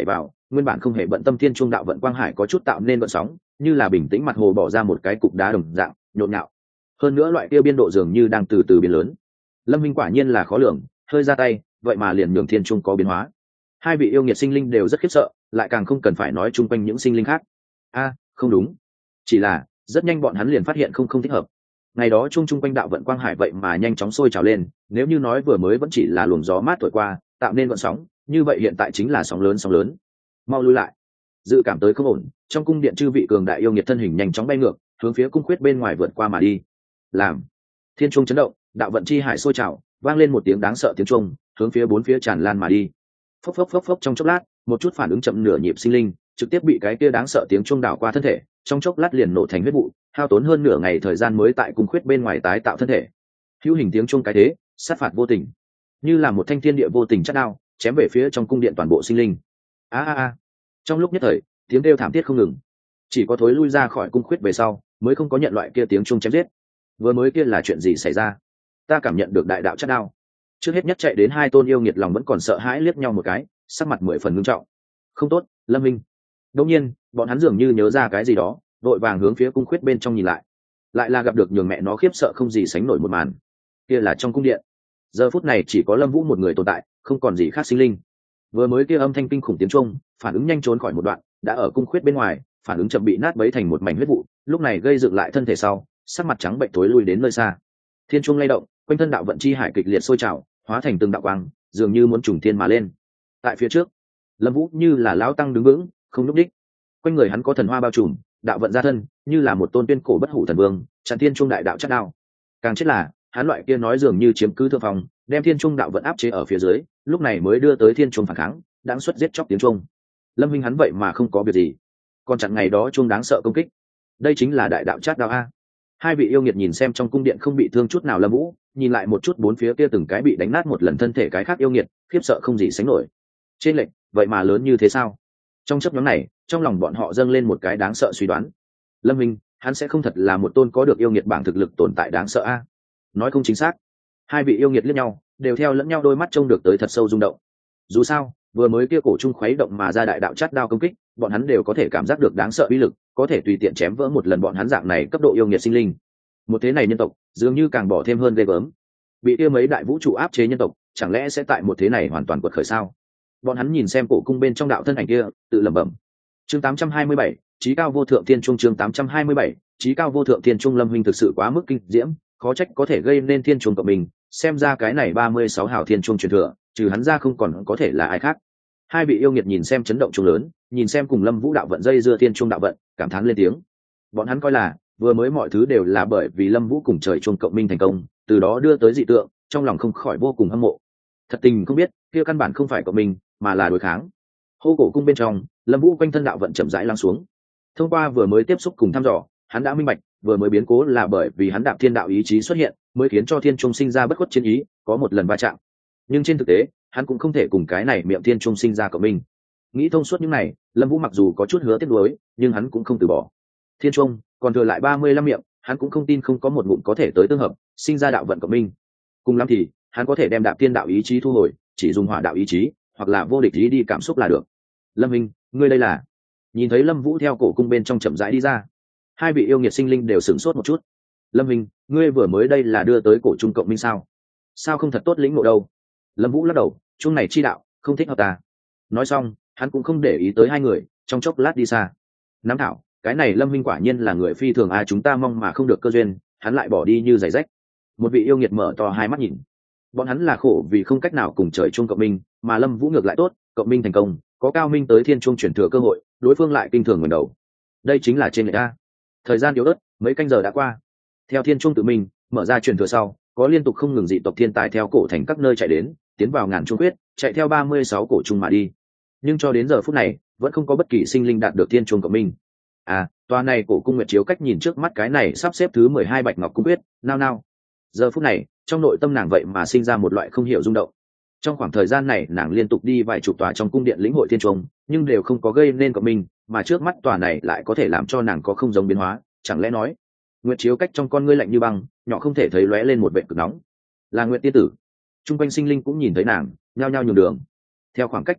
nguyên bản không hề bận tâm thiên trung đạo vận quang hải có chút tạo nên vận sóng, như là bình tĩnh mặt hồ bỏ ra một cái cục đá đồng dạng nhộn nhạo. Hơn nữa loại kia biên độ dường như đang từ từ biến lớn. Lâm Minh quả nhiên là khó lường, hơi ra tay vậy mà liền nhường thiên trung có biến hóa. Hai vị yêu nghiệt sinh linh đều rất khiếp sợ, lại càng không cần phải nói chung quanh những sinh linh khác. A, không đúng, chỉ là rất nhanh bọn hắn liền phát hiện không không thích hợp. Ngày đó chung chung quanh đạo vận quang hải vậy mà nhanh chóng sôi trào lên, nếu như nói vừa mới vẫn chỉ là luồng gió mát thổi qua tạo nên vận sóng, như vậy hiện tại chính là sóng lớn sóng lớn. Mau lui lại. Dự cảm tới không ổn, trong cung điện chư vị cường đại yêu nghiệt thân hình nhanh chóng bay ngược, hướng phía cung khuyết bên ngoài vượt qua mà đi. Làm thiên trung chấn động, đạo vận chi hải sôi trào, vang lên một tiếng đáng sợ tiếng trung, hướng phía bốn phía tràn lan mà đi. Phốc phốc phốc phốc, trong chốc lát, một chút phản ứng chậm nửa nhịp sinh linh trực tiếp bị cái kia đáng sợ tiếng trung đảo qua thân thể, trong chốc lát liền nổ thành huyết vụ, hao tốn hơn nửa ngày thời gian mới tại cung khuyết bên ngoài tái tạo thân thể. Hữu hình tiếng trung cái thế, sát phạt vô tình, như là một thanh thiên địa vô tình chát đao, chém về phía trong cung điện toàn bộ sinh linh. A a a. Trong lúc nhất thời, tiếng kêu thảm thiết không ngừng, chỉ có thối lui ra khỏi cung khuyết về sau mới không có nhận loại kia tiếng trung chém giết. Vừa mới kia là chuyện gì xảy ra? Ta cảm nhận được đại đạo chát đao. Trước hết nhất chạy đến hai tôn yêu nghiệt lòng vẫn còn sợ hãi liếc nhau một cái, sắc mặt mười phần ngưng trọng. Không tốt, Lâm Minh. Đột nhiên, bọn hắn dường như nhớ ra cái gì đó, đội vàng hướng phía cung khuyết bên trong nhìn lại, lại là gặp được nhường mẹ nó khiếp sợ không gì sánh nổi một màn. Kia là trong cung điện, giờ phút này chỉ có Lâm Vũ một người tồn tại, không còn gì khác sinh linh. Vừa mới kia âm thanh kinh khủng tiếng trung, phản ứng nhanh trốn khỏi một đoạn, đã ở cung khuyết bên ngoài, phản ứng chậm bị nát bấy thành một mảnh huyết vụ, lúc này gây dựng lại thân thể sau, sắc mặt trắng bệnh tối lui đến nơi xa. Thiên trung lay động, quanh thân đạo vận chi hải kịch liệt sôi trào, hóa thành từng đạo quang, dường như muốn trùng thiên mà lên. Tại phía trước, Lâm Vũ như là lão tăng đứng vững, không nhúc nhích. Quanh người hắn có thần hoa bao trùm, đạo vận gia thân, như là một tôn tuyên cổ bất hủ thần vương, chặn thiên trung đại đạo chát đao. Càng chết là, hắn loại kia nói dường như chiếm cứ thượng phòng, đem thiên trung đạo vận áp chế ở phía dưới, lúc này mới đưa tới thiên trung phản kháng, đáng xuất giết chóc tiếng trung. Lâm Minh hắn vậy mà không có việc gì, còn chặn ngày đó trung đáng sợ công kích. Đây chính là đại đạo chát đao a. Hai vị yêu nghiệt nhìn xem trong cung điện không bị thương chút nào Lâm Vũ, nhìn lại một chút bốn phía kia từng cái bị đánh nát một lần thân thể cái khác yêu nghiệt, khiếp sợ không gì sánh nổi. Trên lệnh, vậy mà lớn như thế sao? Trong chớp nhoáng này, trong lòng bọn họ dâng lên một cái đáng sợ suy đoán. Lâm Minh, hắn sẽ không thật là một tôn có được yêu nghiệt bảng thực lực tồn tại đáng sợ a? Nói không chính xác. Hai vị yêu nghiệt liếc nhau, đều theo lẫn nhau đôi mắt trông được tới thật sâu rung động. Dù sao, vừa mới kia cổ trung khuấy động mà ra đại đạo chát đao công kích, bọn hắn đều có thể cảm giác được đáng sợ uy lực, có thể tùy tiện chém vỡ một lần bọn hắn dạng này cấp độ yêu nghiệt sinh linh. Một thế này nhân tộc, dường như càng bỏ thêm hơn ghê gớm. Bị kia mấy đại vũ trụ áp chế nhân tộc, chẳng lẽ sẽ tại một thế này hoàn toàn quật khởi sao? Bọn hắn nhìn xem cổ cung bên trong đạo thân ảnh kia, tự lẩm bẩm. Chương tám trăm hai mươi bảy, Chí cao vô thượng thiên trung. Chương tám trăm hai mươi bảy, Chí cao vô thượng thiên trung. Lâm huynh thực sự quá mức kinh diễm, khó trách có thể gây nên thiên trung cộng mình, xem ra cái này ba mươi sáu hào thiên trung truyền thừa, trừ hắn ra không còn có thể là ai khác. Hai vị yêu nghiệt nhìn xem chấn động trung lớn, nhìn xem cùng Lâm Vũ đạo vận dây dưa thiên trung đạo vận, cảm thán lên tiếng. Bọn hắn coi là vừa mới mọi thứ đều là bởi vì Lâm Vũ cùng trời trung cộng minh thành công, từ đó đưa tới dị tượng, trong lòng không khỏi vô cùng hâm mộ. Thật tình không biết, kia căn bản không phải cộng minh, mà là đối kháng. Hô cổ cung bên trong, Lâm Vũ quanh thân đạo vận chậm rãi lắng xuống. Thông qua vừa mới tiếp xúc cùng thăm dò, hắn đã minh bạch, vừa mới biến cố là bởi vì hắn đạp thiên đạo ý chí xuất hiện, mới khiến cho thiên trung sinh ra bất khuất chiến ý, có một lần va chạm. Nhưng trên thực tế, hắn cũng không thể cùng cái này miệng thiên trung sinh ra cộng minh. Nghĩ thông suốt những này, Lâm Vũ mặc dù có chút hứa tiếc nuối, nhưng hắn cũng không từ bỏ. Thiên trung còn thừa lại ba mươi lăm miệng, hắn cũng không tin không có một ngụm có thể tới tương hợp, sinh ra đạo vận cộng minh. Cùng lắm thì, hắn có thể đem đạp thiên đạo ý chí thu hồi, chỉ dùng hỏa đạo ý chí, hoặc là vô địch ý đi cảm xúc là được. Lâm Minh, ngươi đây là? Nhìn thấy Lâm Vũ theo cổ cung bên trong chậm rãi đi ra, hai vị yêu nghiệt sinh linh đều sửng sốt một chút. Lâm Minh, ngươi vừa mới đây là đưa tới cổ trung cộng minh sao? Sao không thật tốt lĩnh ngộ đâu? Lâm Vũ lắc đầu, chung này chi đạo không thích hợp ta. Nói xong, hắn cũng không để ý tới hai người, trong chốc lát đi xa. Nắm thảo, cái này Lâm Minh quả nhiên là người phi thường a, chúng ta mong mà không được cơ duyên, hắn lại bỏ đi như giày rách. Một vị yêu nghiệt mở to hai mắt nhìn. Bọn hắn là khổ vì không cách nào cùng trời chung cộng minh, mà Lâm Vũ ngược lại tốt, cộng minh thành công, có cao minh tới thiên trung chuyển thừa cơ hội, đối phương lại kinh thường ngẩng đầu. Đây chính là trên lệch a. Thời gian yếu ớt, mấy canh giờ đã qua. Theo thiên trung tự mình mở ra chuyển thừa sau, có liên tục không ngừng dị tộc thiên tài theo cổ thành các nơi chạy đến, tiến vào ngàn trung quyết, chạy theo ba mươi sáu cổ trung mà đi. Nhưng cho đến giờ phút này, vẫn không có bất kỳ sinh linh đạt được thiên trung cộng minh. À, tòa này cổ cung nguyệt chiếu cách nhìn trước mắt cái này sắp xếp thứ mười hai bạch ngọc cung quyết, nao nao. Giờ phút này, trong nội tâm nàng vậy mà sinh ra một loại không hiểu rung động. Trong khoảng thời gian này, nàng liên tục đi vài chục tòa trong cung điện lĩnh hội thiên trung, nhưng đều không có gây nên cộng minh, mà trước mắt tòa này lại có thể làm cho nàng có không giống biến hóa, chẳng lẽ nói, nguyệt chiếu cách trong con ngươi lạnh như băng, nhỏ không thể thấy lóe lên một vệt cực nóng. Là Nguyệt tiên tử. Trung quanh sinh linh cũng nhìn thấy nàng, nhao nhao nhường đường. Theo khoảng cách tiếp cận,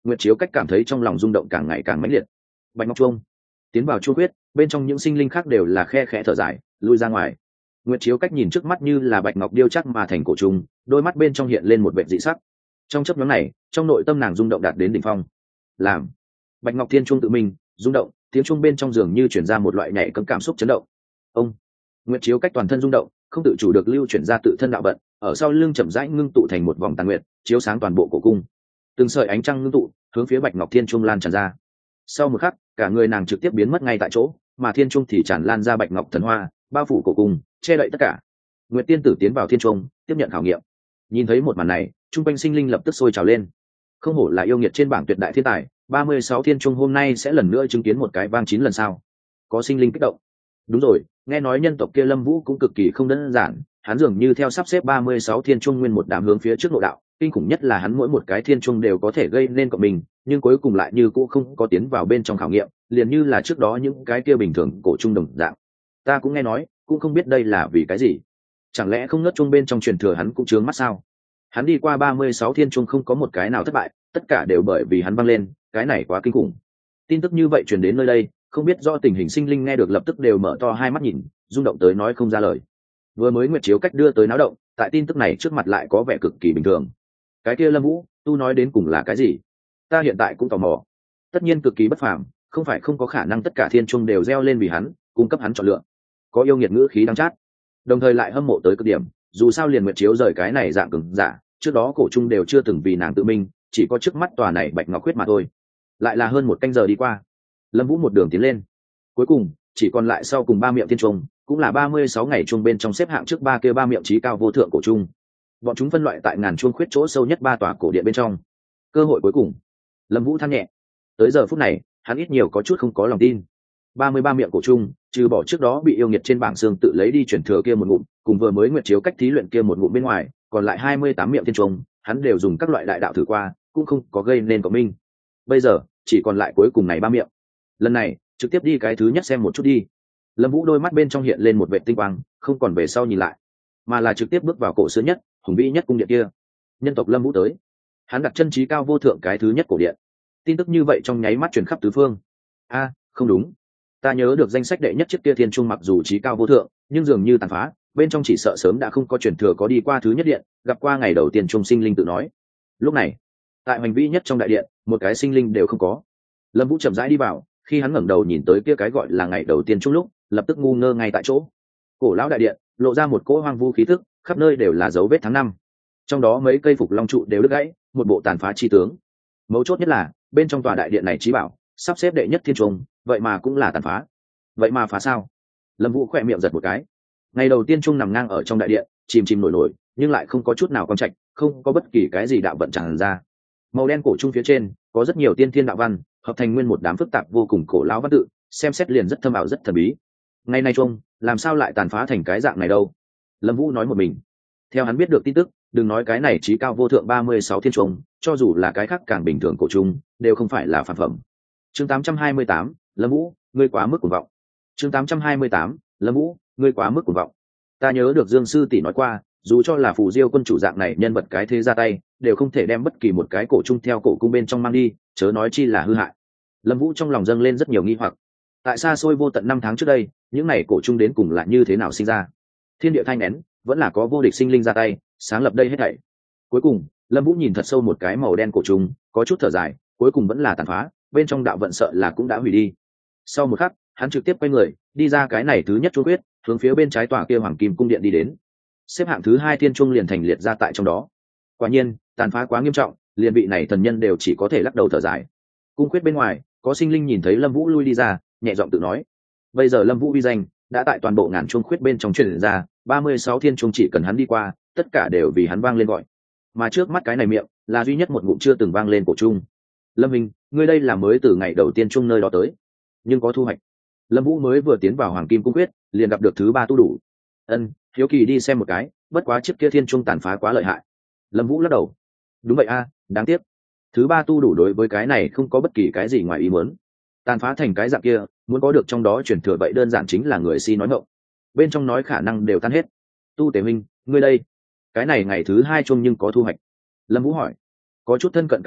Nguyệt Chiếu Cách cảm thấy trong lòng rung động càng ngày càng mãnh liệt. Bạch ngọc chuông tiến vào chu quyết, bên trong những sinh linh khác đều là khe khẽ thở dài lui ra ngoài. Nguyệt Chiếu Cách nhìn trước mắt như là bạch ngọc điêu chắc mà thành cổ trùng, đôi mắt bên trong hiện lên một vẻ dị sắc. Trong chớp nhoáng này, trong nội tâm nàng rung động đạt đến đỉnh phong. Làm Bạch Ngọc Thiên Chuông tự mình rung động, tiếng chuông bên trong giường như chuyển ra một loại nhảy cấm cảm xúc chấn động. Ông Nguyệt Chiếu Cách toàn thân rung động, không tự chủ được lưu chuyển ra tự thân đạo vận, ở sau lưng chậm rãi ngưng tụ thành một vòng tàn nguyệt, chiếu sáng toàn bộ cổ cung. Từng sợi ánh trăng ngưng tụ, hướng phía Bạch Ngọc Thiên Chuông lan tràn ra. Sau một khắc, cả người nàng trực tiếp biến mất ngay tại chỗ, mà Thiên Chuông thì tràn lan ra Bạch Ngọc thần hoa, bao phủ cổ cung, che đậy tất cả. Nguyệt Tiên tử tiến vào Thiên Chuông, tiếp nhận khảo nghiệm. Nhìn thấy một màn này, trung quanh sinh linh lập tức sôi trào lên. Không hổ là yêu nghiệt trên bảng tuyệt đại thiên tài, ba mươi sáu Thiên Chuông hôm nay sẽ lần nữa chứng kiến một cái vang chín lần sao? Có sinh linh kích động. Đúng rồi, nghe nói nhân tộc kia Lâm Vũ cũng cực kỳ không đơn giản, hắn dường như theo sắp xếp ba mươi sáu Thiên Chuông nguyên một đám hướng phía trước nội đạo, kinh khủng nhất là hắn mỗi một cái Thiên Chuông đều có thể gây nên cộng mình, nhưng cuối cùng lại như cũ không có tiến vào bên trong khảo nghiệm, liền như là trước đó những cái kia bình thường cổ trung đồng dạng. Ta cũng nghe nói, cũng không biết đây là vì cái gì. Chẳng lẽ không ngớt chuông bên trong truyền thừa hắn cũng chướng mắt sao? Hắn đi qua ba mươi sáu Thiên Chuông không có một cái nào thất bại, tất cả đều bởi vì hắn văng lên, cái này quá kinh khủng. Tin tức như vậy truyền đến nơi đây, không biết do tình hình sinh linh nghe được lập tức đều mở to hai mắt nhìn, rung động tới nói không ra lời. Vừa mới Nguyệt Chiếu Cách đưa tới náo động, tại tin tức này trước mặt lại có vẻ cực kỳ bình thường. Cái kia Lâm Vũ, tu nói đến cùng là cái gì? Ta hiện tại cũng tò mò. Tất nhiên cực kỳ bất phàm, không phải không có khả năng tất cả thiên trung đều gieo lên vì hắn, cung cấp hắn chọn lựa. Có yêu nghiệt ngữ khí đắng chát, đồng thời lại hâm mộ tới cực điểm, dù sao liền Nguyệt Chiếu rời cái này dạng cường giả, trước đó cổ trung đều chưa từng vì nàng tự minh, chỉ có trước mắt tòa này Bạch Ngọc Khuyết mà thôi. Lại là hơn một canh giờ đi qua, Lâm Vũ một đường tiến lên, cuối cùng chỉ còn lại sau cùng ba miệng thiên trung, cũng là ba mươi sáu ngày chuông bên trong xếp hạng trước ba kia ba miệng chí cao vô thượng cổ trung. Bọn chúng phân loại tại ngàn chuông khuyết chỗ sâu nhất ba tòa cổ điện bên trong. Cơ hội cuối cùng, Lâm Vũ than nhẹ. Tới giờ phút này, hắn ít nhiều có chút không có lòng tin. ba mươi ba miệng cổ trung, trừ bỏ trước đó bị yêu nghiệt trên bảng xương tự lấy đi chuyển thừa kia một ngụm, cùng vừa mới Nguyệt Chiếu Cách thí luyện kia một ngụm bên ngoài, còn lại hai mươi tám miệng thiên trung, hắn đều dùng các loại đại đạo thử qua, cũng không có gây nên cộng minh. Bây giờ, chỉ còn lại cuối cùng này ba miệng. Lần này, trực tiếp đi cái thứ nhất xem một chút đi. Lâm Vũ đôi mắt bên trong hiện lên một vệt tinh quang, không còn về sau nhìn lại, mà là trực tiếp bước vào cổ xưa nhất, hùng vĩ nhất cung điện kia. Nhân tộc Lâm Vũ tới. Hắn đặt chân trí cao vô thượng cái thứ nhất cổ điện. Tin tức như vậy trong nháy mắt truyền khắp tứ phương. A, không đúng. Ta nhớ được danh sách đệ nhất chiếc kia thiên trung mặc dù trí cao vô thượng, nhưng dường như tàn phá, bên trong chỉ sợ sớm đã không có truyền thừa có đi qua thứ nhất điện, gặp qua ngày đầu tiên trung sinh linh tự nói. Lúc này, tại hoành vĩ nhất trong đại điện, một cái sinh linh đều không có. Lâm Vũ chậm rãi đi vào, khi hắn ngẩng đầu nhìn tới kia cái gọi là ngày đầu tiên chung lúc, lập tức ngu ngơ ngay tại chỗ. Cổ lão đại điện lộ ra một cỗ hoang vu khí tức, khắp nơi đều là dấu vết tháng năm. Trong đó mấy cây phục long trụ đều đứt gãy, một bộ tàn phá chi tướng. Mấu chốt nhất là, bên trong tòa đại điện này chí bảo, sắp xếp đệ nhất thiên trung, vậy mà cũng là tàn phá. Vậy mà phá sao? Lâm Vũ khẽ miệng giật một cái. Ngày đầu tiên trung nằm ngang ở trong đại điện, chìm chìm nổi nổi, nhưng lại không có chút nào quang trạch, không có bất kỳ cái gì đạo vận tràn ra. Màu đen cổ trung phía trên, có rất nhiều tiên thiên đạo văn, hợp thành nguyên một đám phức tạp vô cùng cổ lão văn tự, xem xét liền rất thâm ảo rất thần bí. Ngày nay trung, làm sao lại tàn phá thành cái dạng này đâu? Lâm Vũ nói một mình. Theo hắn biết được tin tức, đừng nói cái này chí cao vô thượng ba mươi sáu thiên trung, cho dù là cái khác càng bình thường cổ trung, đều không phải là phản phẩm. Chương tám trăm hai mươi tám, Lâm Vũ, ngươi quá mức cuồng vọng. Chương tám trăm hai mươi tám, Lâm Vũ, ngươi quá mức cuồng vọng. Ta nhớ được Dương sư tỷ nói qua, dù cho là Phù Diêu quân chủ dạng này nhân vật cái thế ra tay, đều không thể đem bất kỳ một cái cổ trung theo cổ cung bên trong mang đi, chớ nói chi là hư hại. Lâm Vũ trong lòng dâng lên rất nhiều nghi hoặc. Tại xa xôi vô tận năm tháng trước đây, những này cổ trung đến cùng là như thế nào sinh ra? Thiên địa thanh nén, vẫn là có vô địch sinh linh ra tay, sáng lập đây hết thảy. Cuối cùng, Lâm Vũ nhìn thật sâu một cái màu đen cổ trung, có chút thở dài, cuối cùng vẫn là tàn phá, bên trong đạo vận sợ là cũng đã hủy đi. Sau một khắc, hắn trực tiếp quay người, đi ra cái này thứ nhất chuông quyết, hướng phía bên trái tòa kia Hoàng Kim cung điện đi đến. Xếp hạng thứ hai thiên chuông liền thành liệt ra tại trong đó. Quả nhiên, tàn phá quá nghiêm trọng, liền vị này thần nhân đều chỉ có thể lắc đầu thở dài. Cung quyết bên ngoài, có sinh linh nhìn thấy Lâm Vũ lui đi ra, nhẹ giọng tự nói: bây giờ Lâm Vũ uy danh đã tại toàn bộ ngàn chuông khuyết bên trong truyền ra, ba mươi sáu thiên chuông chỉ cần hắn đi qua, tất cả đều vì hắn vang lên gọi. Mà trước mắt cái này miệng, là duy nhất một ngụm chưa từng vang lên cổ trung. Lâm Minh, ngươi đây là mới từ ngày đầu tiên chung nơi đó tới, nhưng có thu hoạch. Lâm Vũ mới vừa tiến vào Hoàng Kim cung quyết, liền gặp được thứ ba tu đủ. Ân, hiếu kỳ đi xem một cái, bất quá chiếc kia thiên trung tàn phá quá lợi hại. Lâm Vũ lắc đầu. Đúng vậy a, đáng tiếc. Thứ ba tu đủ đối với cái này không có bất kỳ cái gì ngoài ý muốn. Tàn phá thành cái dạng kia, muốn có được trong đó truyền thừa vậy đơn giản chính là người si nói ngọng. Bên trong nói khả năng đều tan hết. Tu Tế Minh, ngươi đây, cái này ngày thứ hai chung nhưng có thu hoạch. Lâm Vũ hỏi. Có chút thân cận cảm giác,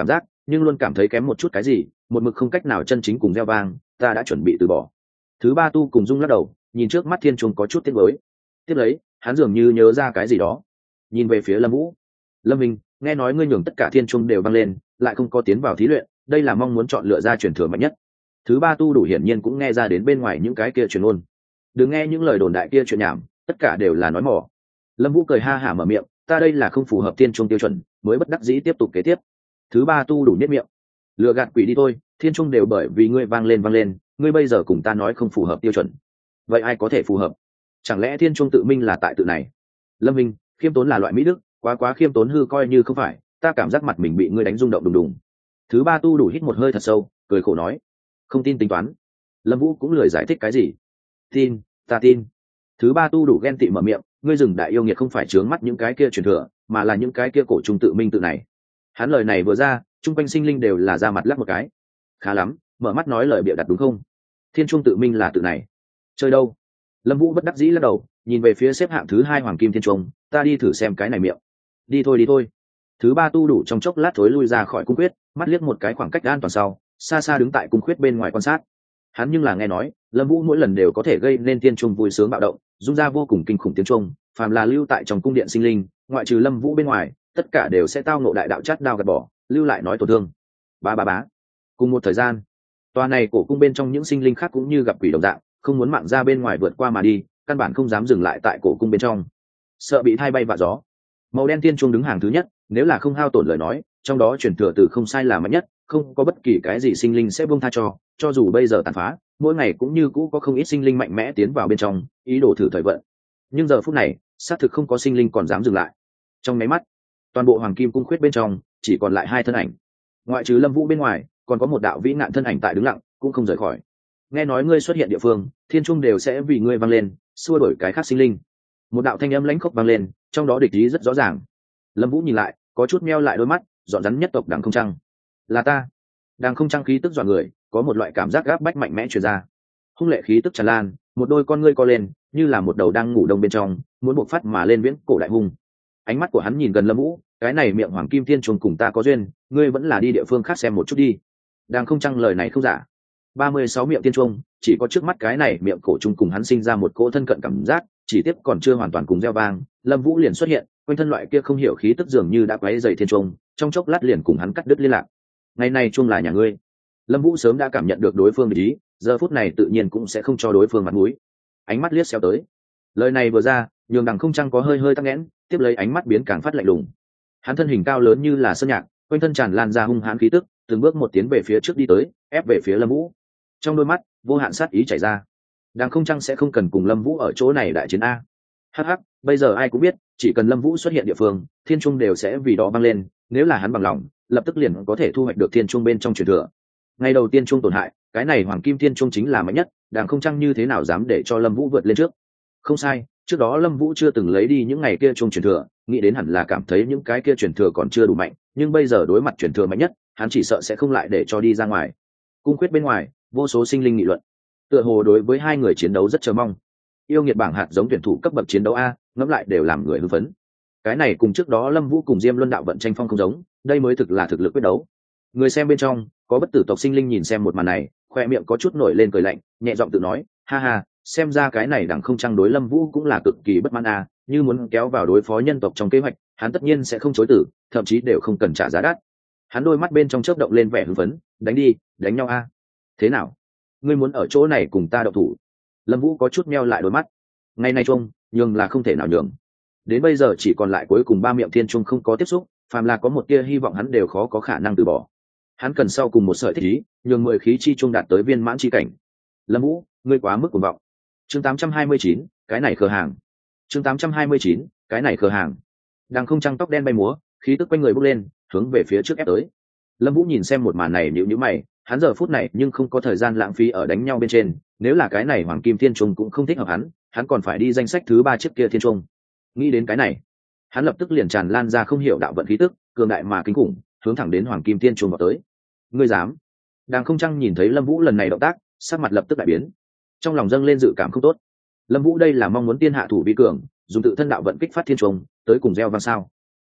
nhưng luôn cảm thấy kém một chút cái gì, một mực không cách nào chân chính cùng gieo vang, ta đã chuẩn bị từ bỏ. Thứ ba tu cùng dung lắc đầu, nhìn trước mắt thiên trung có chút tiếc nuối. Tiếp lấy hắn dường như nhớ ra cái gì đó, nhìn về phía Lâm Vũ. Lâm Minh, nghe nói ngươi nhường tất cả thiên trung đều băng lên, lại không có tiến vào thí luyện, đây là mong muốn chọn lựa ra truyền thừa mạnh nhất. Thứ ba tu đủ hiển nhiên cũng nghe ra đến bên ngoài những cái kia truyền ngôn. Đừng nghe những lời đồn đại kia chuyện nhảm, tất cả đều là nói mỏ. Lâm Vũ cười ha hả mở miệng, ta đây là không phù hợp thiên trung tiêu chuẩn, mới bất đắc dĩ tiếp tục kế tiếp. Thứ ba tu đủ nhếch miệng, lừa gạt quỷ đi thôi, thiên trung đều bởi vì ngươi vang lên vang lên, ngươi bây giờ cùng ta nói không phù hợp tiêu chuẩn, vậy ai có thể phù hợp? Chẳng lẽ thiên trung tự minh là tại tự này? Lâm Minh, khiêm tốn là loại mỹ đức, quá quá khiêm tốn hư coi như không phải, ta cảm giác mặt mình bị ngươi đánh rung động đùng đùng. Thứ ba tu đủ hít một hơi thật sâu, cười khổ nói, không tin tính toán. Lâm Vũ cũng lười giải thích cái gì. Tin, ta tin. Thứ ba tu đủ ghen tị mở miệng, ngươi rừng đại yêu nghiệt không phải trướng mắt những cái kia truyền thừa, mà là những cái kia cổ trung tự minh tự này. Hắn lời này vừa ra, trung quanh sinh linh đều là ra mặt lắc một cái. Khá lắm, mở mắt nói lời bịa đặt đúng không? Thiên trung tự minh là tự này. Chơi đâu? Lâm Vũ bất đắc dĩ lắc đầu, nhìn về phía xếp hạng thứ hai Hoàng Kim Thiên Trung, ta đi thử xem cái này miệng. Đi thôi đi thôi. Thứ ba tu đủ trong chốc lát thối lui ra khỏi cung quyết, mắt liếc một cái khoảng cách an toàn sau, xa xa đứng tại cung quyết bên ngoài quan sát. Hắn nhưng là nghe nói, Lâm Vũ mỗi lần đều có thể gây nên thiên trung vui sướng bạo động, rung ra vô cùng kinh khủng tiếng trung, phàm là lưu tại trong cung điện sinh linh, ngoại trừ Lâm Vũ bên ngoài, tất cả đều sẽ tao ngộ đại đạo chát đao gạt bỏ, lưu lại nói tổn thương. Ba ba bá. Cùng một thời gian, tòa này cổ cung bên trong những sinh linh khác cũng như gặp quỷ đồng dạng, không muốn mạng ra bên ngoài vượt qua mà đi, căn bản không dám dừng lại tại cổ cung bên trong, sợ bị thay bay vạ gió. Màu đen thiên trung đứng hàng thứ nhất, nếu là không hao tổn lời nói, trong đó truyền thừa từ không sai là mạnh nhất, không có bất kỳ cái gì sinh linh sẽ buông tha cho, cho dù bây giờ tàn phá, mỗi ngày cũng như cũ có không ít sinh linh mạnh mẽ tiến vào bên trong, ý đồ thử thời vận. Nhưng giờ phút này, xác thực không có sinh linh còn dám dừng lại. Trong mấy mắt, toàn bộ Hoàng Kim cung khuyết bên trong chỉ còn lại hai thân ảnh, ngoại trừ Lâm Vũ bên ngoài, còn có một đạo vĩ nạn thân ảnh tại đứng lặng, cũng không rời khỏi. Nghe nói ngươi xuất hiện địa phương, thiên trung đều sẽ vì ngươi vang lên, xua đuổi cái khác sinh linh. Một đạo thanh âm lãnh khốc vang lên, trong đó địch ý rất rõ ràng. Lâm Vũ nhìn lại, có chút meo lại đôi mắt, dọn rắn nhất tộc Đằng Không Trăng. Là ta. Đằng Không Trăng khí tức dọa người, có một loại cảm giác gáp bách mạnh mẽ truyền ra. Hung lệ khí tức tràn lan, một đôi con ngươi co lên, như là một đầu đang ngủ đông bên trong, muốn bộc phát mà lên viễn cổ đại hung. Ánh mắt của hắn nhìn gần Lâm Vũ, cái này miệng Hoàng Kim Thiên Trung cùng ta có duyên, ngươi vẫn là đi địa phương khác xem một chút đi. Đằng Không Trăng lời này không giả. ba mươi sáu miệng thiên trung, chỉ có trước mắt cái này miệng cổ trung cùng hắn sinh ra một cỗ thân cận cảm giác, chỉ tiếp còn chưa hoàn toàn cùng gieo vang, Lâm Vũ liền xuất hiện, quanh thân loại kia không hiểu khí tức dường như đã quấy dày thiên trung, trong chốc lát liền cùng hắn cắt đứt liên lạc. Ngày này trung là nhà ngươi. Lâm Vũ sớm đã cảm nhận được đối phương ý, giờ phút này tự nhiên cũng sẽ không cho đối phương mặt mũi. Ánh mắt liếc xéo tới. Lời này vừa ra, nhường Đằng Không Trăng có hơi hơi tắc nghẽn, tiếp lấy ánh mắt biến càng phát lạnh lùng. Hắn thân hình cao lớn như là sơn nhạc, quanh thân tràn lan ra hung hãn khí tức, từng bước một tiến về phía trước đi tới, ép về phía Lâm Vũ. Trong đôi mắt vô hạn sát ý chảy ra. Đằng Không Trăng sẽ không cần cùng Lâm Vũ ở chỗ này đại chiến a. Hắc hắc, bây giờ ai cũng biết, chỉ cần Lâm Vũ xuất hiện địa phương, thiên trung đều sẽ vì đó vang lên, nếu là hắn bằng lòng, lập tức liền có thể thu hoạch được thiên trung bên trong truyền thừa. Ngày đầu tiên trung tổn hại, cái này Hoàng Kim Thiên Trung chính là mạnh nhất, Đằng Không Trăng như thế nào dám để cho Lâm Vũ vượt lên trước. Không sai, trước đó Lâm Vũ chưa từng lấy đi những ngày kia trung truyền thừa, nghĩ đến hẳn là cảm thấy những cái kia truyền thừa còn chưa đủ mạnh, nhưng bây giờ đối mặt truyền thừa mạnh nhất, hắn chỉ sợ sẽ không lại để cho đi ra ngoài. Cung khuyết bên ngoài, vô số sinh linh nghị luận, tựa hồ đối với hai người chiến đấu rất chờ mong. Yêu nghiệt bảng hạt giống tuyển thủ cấp bậc chiến đấu a, ngẫm lại đều làm người hưng phấn. Cái này cùng trước đó Lâm Vũ cùng Diêm Luân đạo vận tranh phong không giống, đây mới thực là thực lực quyết đấu. Người xem bên trong có bất tử tộc sinh linh nhìn xem một màn này, khoe miệng có chút nổi lên cười lạnh, nhẹ giọng tự nói, ha ha, xem ra cái này Đằng Không Trăng đối Lâm Vũ cũng là cực kỳ bất mãn a, như muốn kéo vào đối phó nhân tộc trong kế hoạch, hắn tất nhiên sẽ không chối từ, thậm chí đều không cần trả giá đắt. Hắn đôi mắt bên trong chớp động lên vẻ hưng phấn, đánh đi, đánh nhau a. Thế nào? Ngươi muốn ở chỗ này cùng ta đậu thủ? Lâm Vũ có chút meo lại đôi mắt. Ngày nay chung, nhường là không thể nào nhường. Đến bây giờ chỉ còn lại cuối cùng ba miệng thiên trung không có tiếp xúc, phàm là có một tia hy vọng hắn đều khó có khả năng từ bỏ. Hắn cần sau cùng một sợi thích ý, nhường mười khí chi trung đạt tới viên mãn chi cảnh. Lâm Vũ, ngươi quá mức cuồng vọng. Chương tám trăm hai mươi chín, cái này khờ hàng. Chương tám trăm hai mươi chín, cái này khờ hàng. Đằng Không Trăng tóc đen bay múa, khí tức quanh người bốc lên, hướng về phía trước ép tới. Lâm Vũ nhìn xem một màn này nhíu nhíu mày, hắn giờ phút này nhưng không có thời gian lãng phí ở đánh nhau bên trên, nếu là cái này Hoàng Kim Thiên Trung cũng không thích hợp hắn, hắn còn phải đi danh sách thứ ba chiếc kia thiên trung. Nghĩ đến cái này, hắn lập tức liền tràn lan ra không hiểu đạo vận khí tức, cường đại mà kinh khủng, hướng thẳng đến Hoàng Kim Thiên Trung vào tới. Ngươi dám? Đằng Không Trăng nhìn thấy Lâm Vũ lần này động tác, sắc mặt lập tức đại biến, trong lòng dâng lên dự cảm không tốt. Lâm Vũ đây là mong muốn tiên hạ thủ vi cường, dùng tự thân đạo vận kích phát thiên trung, tới cùng gieo vang sao?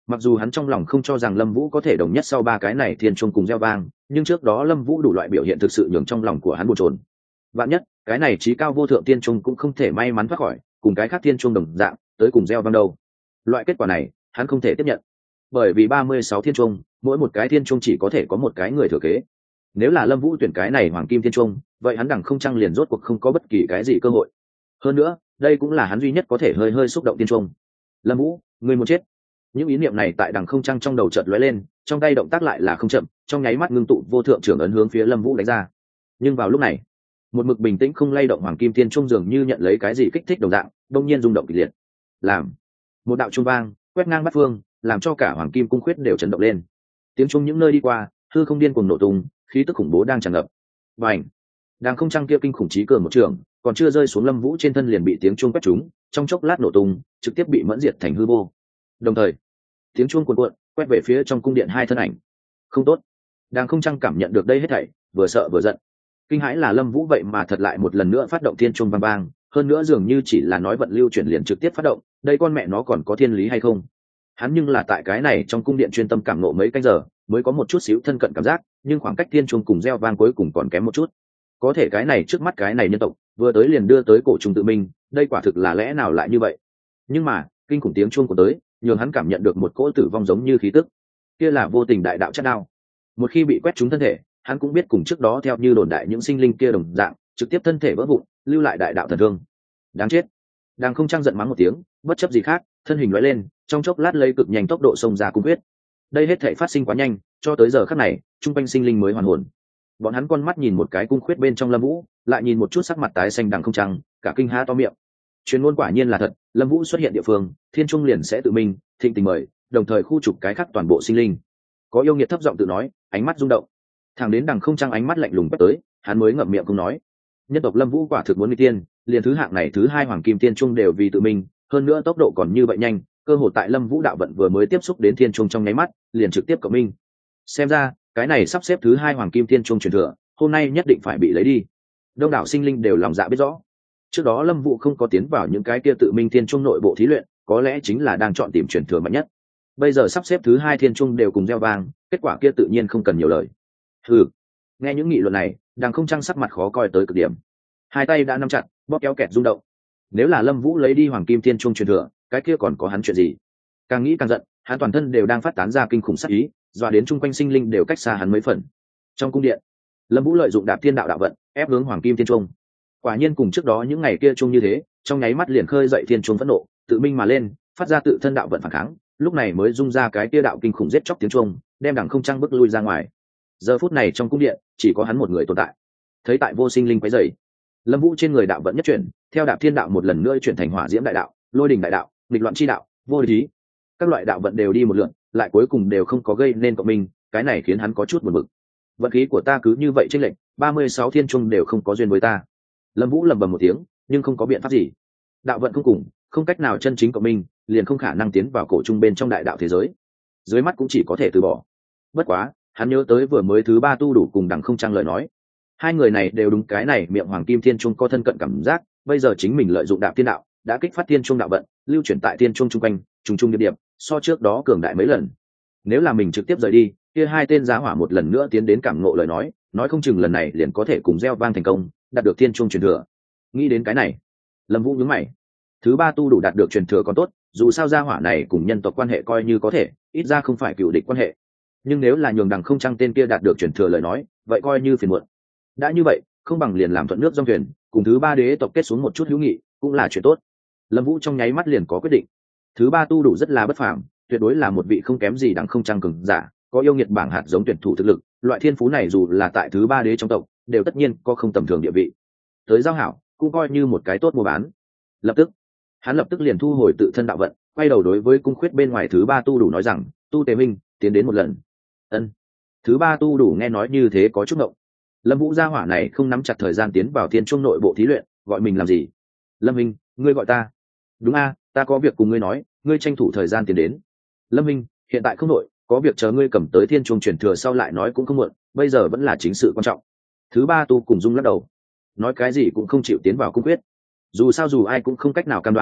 Mặc dù hắn trong lòng không cho rằng Lâm Vũ có thể đồng nhất sau ba cái này thiên chuông cùng gieo vang, nhưng trước đó Lâm Vũ đủ loại biểu hiện thực sự nhường trong lòng của hắn bồn chồn. Vạn nhất, cái này chí cao vô thượng thiên chuông cũng không thể may mắn thoát khỏi, cùng cái khác thiên chuông đồng dạng, tới cùng gieo vang đâu. Loại kết quả này, hắn không thể tiếp nhận. Bởi vì ba mươi sáu thiên chuông, mỗi một cái thiên chuông chỉ có thể có một cái người thừa kế. Nếu là Lâm Vũ tuyển cái này hoàng kim thiên chuông, vậy hắn đằng không trăng liền rốt cuộc không có bất kỳ cái gì cơ hội. Hơn nữa, đây cũng là hắn duy nhất có thể hơi hơi xúc động thiên chuông. Lâm Vũ, ngươi muốn chết. Những ý niệm này tại đằng không trăng trong đầu chợt lóe lên, trong tay động tác lại là không chậm, trong nháy mắt ngưng tụ vô thượng trưởng ấn hướng phía Lâm Vũ đánh ra. Nhưng vào lúc này, một mực bình tĩnh không lay động hoàng kim thiên chuông dường như nhận lấy cái gì kích thích đồng dạng, đột nhiên rung động kịch liệt. Làm một đạo chuông vang, quét ngang bát phương, làm cho cả hoàng kim cung khuyết đều chấn động lên. Tiếng chuông những nơi đi qua, hư không điên cuồng nổ tung, khí tức khủng bố đang tràn ngập. Bành! Đằng không trăng kia kinh khủng chí cường một trường, còn chưa rơi xuống Lâm Vũ trên thân liền bị tiếng chuông quét trúng, trong chốc lát nổ tung, trực tiếp bị mẫn diệt thành hư vô. Đồng thời, tiếng chuông cuồn cuộn quét về phía trong cung điện hai thân ảnh. Không tốt. Đằng không trăng cảm nhận được đây hết thảy, vừa sợ vừa giận. Kinh hãi là Lâm Vũ vậy mà thật lại một lần nữa phát động thiên chuông vang vang, hơn nữa dường như chỉ là nói vận lưu chuyển liền trực tiếp phát động, đây con mẹ nó còn có thiên lý hay không? Hắn nhưng là tại cái này trong cung điện chuyên tâm cảm ngộ mấy canh giờ, mới có một chút xíu thân cận cảm giác, nhưng khoảng cách thiên chuông cùng gieo vang cuối cùng còn kém một chút. Có thể cái này trước mắt cái này nhân tộc, vừa tới liền đưa tới cổ trùng tự mình, đây quả thực là lẽ nào lại như vậy? Nhưng mà, kinh khủng tiếng chuông của tới, nhường hắn cảm nhận được một cỗ tử vong giống như khí tức. Kia là vô tình đại đạo chất đao. Một khi bị quét trúng thân thể, hắn cũng biết cùng trước đó theo như đồn đại những sinh linh kia đồng dạng, trực tiếp thân thể vỡ vụn, lưu lại đại đạo thần thương. Đáng chết. Đang không trang giận mắng một tiếng, bất chấp gì khác, thân hình lóe lên, trong chốc lát lấy cực nhanh tốc độ xông ra cung huyết. Đây hết thảy phát sinh quá nhanh, cho tới giờ khắc này, trung quanh sinh linh mới hoàn hồn. Bọn hắn con mắt nhìn một cái cung khuyết bên trong Lâm Vũ, lại nhìn một chút sắc mặt tái xanh đằng không trăng, cả kinh há to miệng. Truyền ngôn quả nhiên là thật, Lâm Vũ xuất hiện địa phương, thiên trung liền sẽ tự mình thịnh tình mời, đồng thời khu trục cái khác toàn bộ sinh linh. Có yêu nghiệt thấp giọng tự nói, ánh mắt rung động. Thẳng đến đằng không trăng ánh mắt lạnh lùng quét tới, hắn mới ngậm miệng không nói. Nhân tộc Lâm Vũ quả thực muốn nguy tiên, liền thứ hạng này thứ hai hoàng kim tiên trung đều vì tự mình, hơn nữa tốc độ còn như vậy nhanh, cơ hội tại Lâm Vũ đạo vận vừa mới tiếp xúc đến thiên trung trong nháy mắt, liền trực tiếp cộng minh. Xem ra, cái này sắp xếp thứ hai hoàng kim tiên trung truyền thừa, hôm nay nhất định phải bị lấy đi. Đông đảo sinh linh đều lòng dạ biết rõ. Trước đó Lâm Vũ không có tiến vào những cái kia tự minh thiên trung nội bộ thí luyện, có lẽ chính là đang chọn tìm truyền thừa mạnh nhất. Bây giờ sắp xếp thứ hai thiên trung đều cùng gieo vang, kết quả kia tự nhiên không cần nhiều lời. Hừ. Nghe những nghị luận này, Đằng Không Trăng sắc mặt khó coi tới cực điểm. Hai tay đã nắm chặt, bóp kéo kẹt rung động. Nếu là Lâm Vũ lấy đi hoàng kim thiên trung truyền thừa, cái kia còn có hắn chuyện gì? Càng nghĩ càng giận, hắn toàn thân đều đang phát tán ra kinh khủng sát ý, dọa đến chung quanh sinh linh đều cách xa hắn mấy phần. Trong cung điện, Lâm Vũ lợi dụng đạp thiên đạo đạo vận, ép hướng hoàng kim thiên trung. Quả nhiên cùng trước đó những ngày kia chung như thế, trong nháy mắt liền khơi dậy thiên trung phẫn nộ, tự minh mà lên, phát ra tự thân đạo vận phản kháng, lúc này mới dung ra cái kia đạo kinh khủng giết chóc tiếng trung, đem Đằng Không Trăng bước lui ra ngoài. Giờ phút này trong cung điện, chỉ có hắn một người tồn tại. Thấy tại vô sinh linh quấy rầy, Lâm Vũ trên người đạo vận nhất chuyển, theo đạp thiên đạo một lần nữa chuyển thành hỏa diễm đại đạo, lôi đình đại đạo, nghịch loạn chi đạo, vô địch ý. Các loại đạo vận đều đi một lượt, lại cuối cùng đều không có gây nên cộng minh, cái này khiến hắn có chút buồn bực. Vận khí của ta cứ như vậy chênh lệch, ba mươi sáu thiên trung đều không có duyên với ta. Lâm Vũ lẩm bẩm một tiếng, nhưng không có biện pháp gì. Đạo vận không cùng, không cách nào chân chính cộng minh, liền không khả năng tiến vào cổ trung bên trong đại đạo thế giới. Dưới mắt cũng chỉ có thể từ bỏ. Bất quá, hắn nhớ tới vừa mới thứ ba tu đủ cùng Đằng Không Trăng lời nói. Hai người này đều đúng cái này miệng hoàng kim thiên trung có thân cận cảm giác, bây giờ chính mình lợi dụng đạo thiên đạo, đã kích phát thiên trung đạo vận, lưu chuyển tại thiên trung trung quanh, trùng trùng điệp điệp, so trước đó cường đại mấy lần. Nếu là mình trực tiếp rời đi, kia hai tên giá hỏa một lần nữa tiến đến cảm ngộ lời nói, nói không chừng lần này liền có thể cùng gieo vang thành công, đạt được thiên trung truyền thừa. Nghĩ đến cái này, Lâm Vũ nhướng mày. Thứ ba tu đủ đạt được truyền thừa còn tốt, dù sao gia hỏa này cùng nhân tộc quan hệ coi như có thể, ít ra không phải cựu địch quan hệ. Nhưng nếu là nhường Đằng Không Trăng tên kia đạt được truyền thừa lời nói, vậy coi như phiền muộn. Đã như vậy, không bằng liền làm thuận nước dòng thuyền, cùng thứ ba đế tộc kết xuống một chút hữu nghị, cũng là chuyện tốt. Lâm Vũ trong nháy mắt liền có quyết định. Thứ ba tu đủ rất là bất phàm, tuyệt đối là một vị không kém gì Đằng Không Trăng cường giả, có yêu nghiệt bảng hạt giống tuyển thủ thực lực, loại thiên phú này dù là tại thứ ba đế trong tộc, đều tất nhiên có không tầm thường địa vị. Tới giao hảo, cũng coi như một cái tốt mua bán. Lập tức, hắn lập tức liền thu hồi tự thân đạo vận, quay đầu đối với cung khuyết bên ngoài thứ ba tu đủ nói rằng, Tu Tề Minh, tiến đến một lần. Ân. Thứ ba tu đủ nghe nói như thế có chút ngộng. Lâm Vũ gia hỏa này không nắm chặt thời gian tiến vào thiên trung nội bộ thí luyện, gọi mình làm gì? Lâm Minh, ngươi gọi ta? Đúng a, ta có việc cùng ngươi nói, ngươi tranh thủ thời gian tiến đến. Lâm Minh, hiện tại không nội, có việc chờ ngươi cầm tới thiên trung truyền thừa sau lại nói cũng không muộn, bây giờ vẫn là chính sự quan trọng. Thứ ba tu cùng dung lắc đầu, nói cái gì cũng không chịu tiến vào cung quyết. Dù sao dù ai cũng không cách nào cam đoan,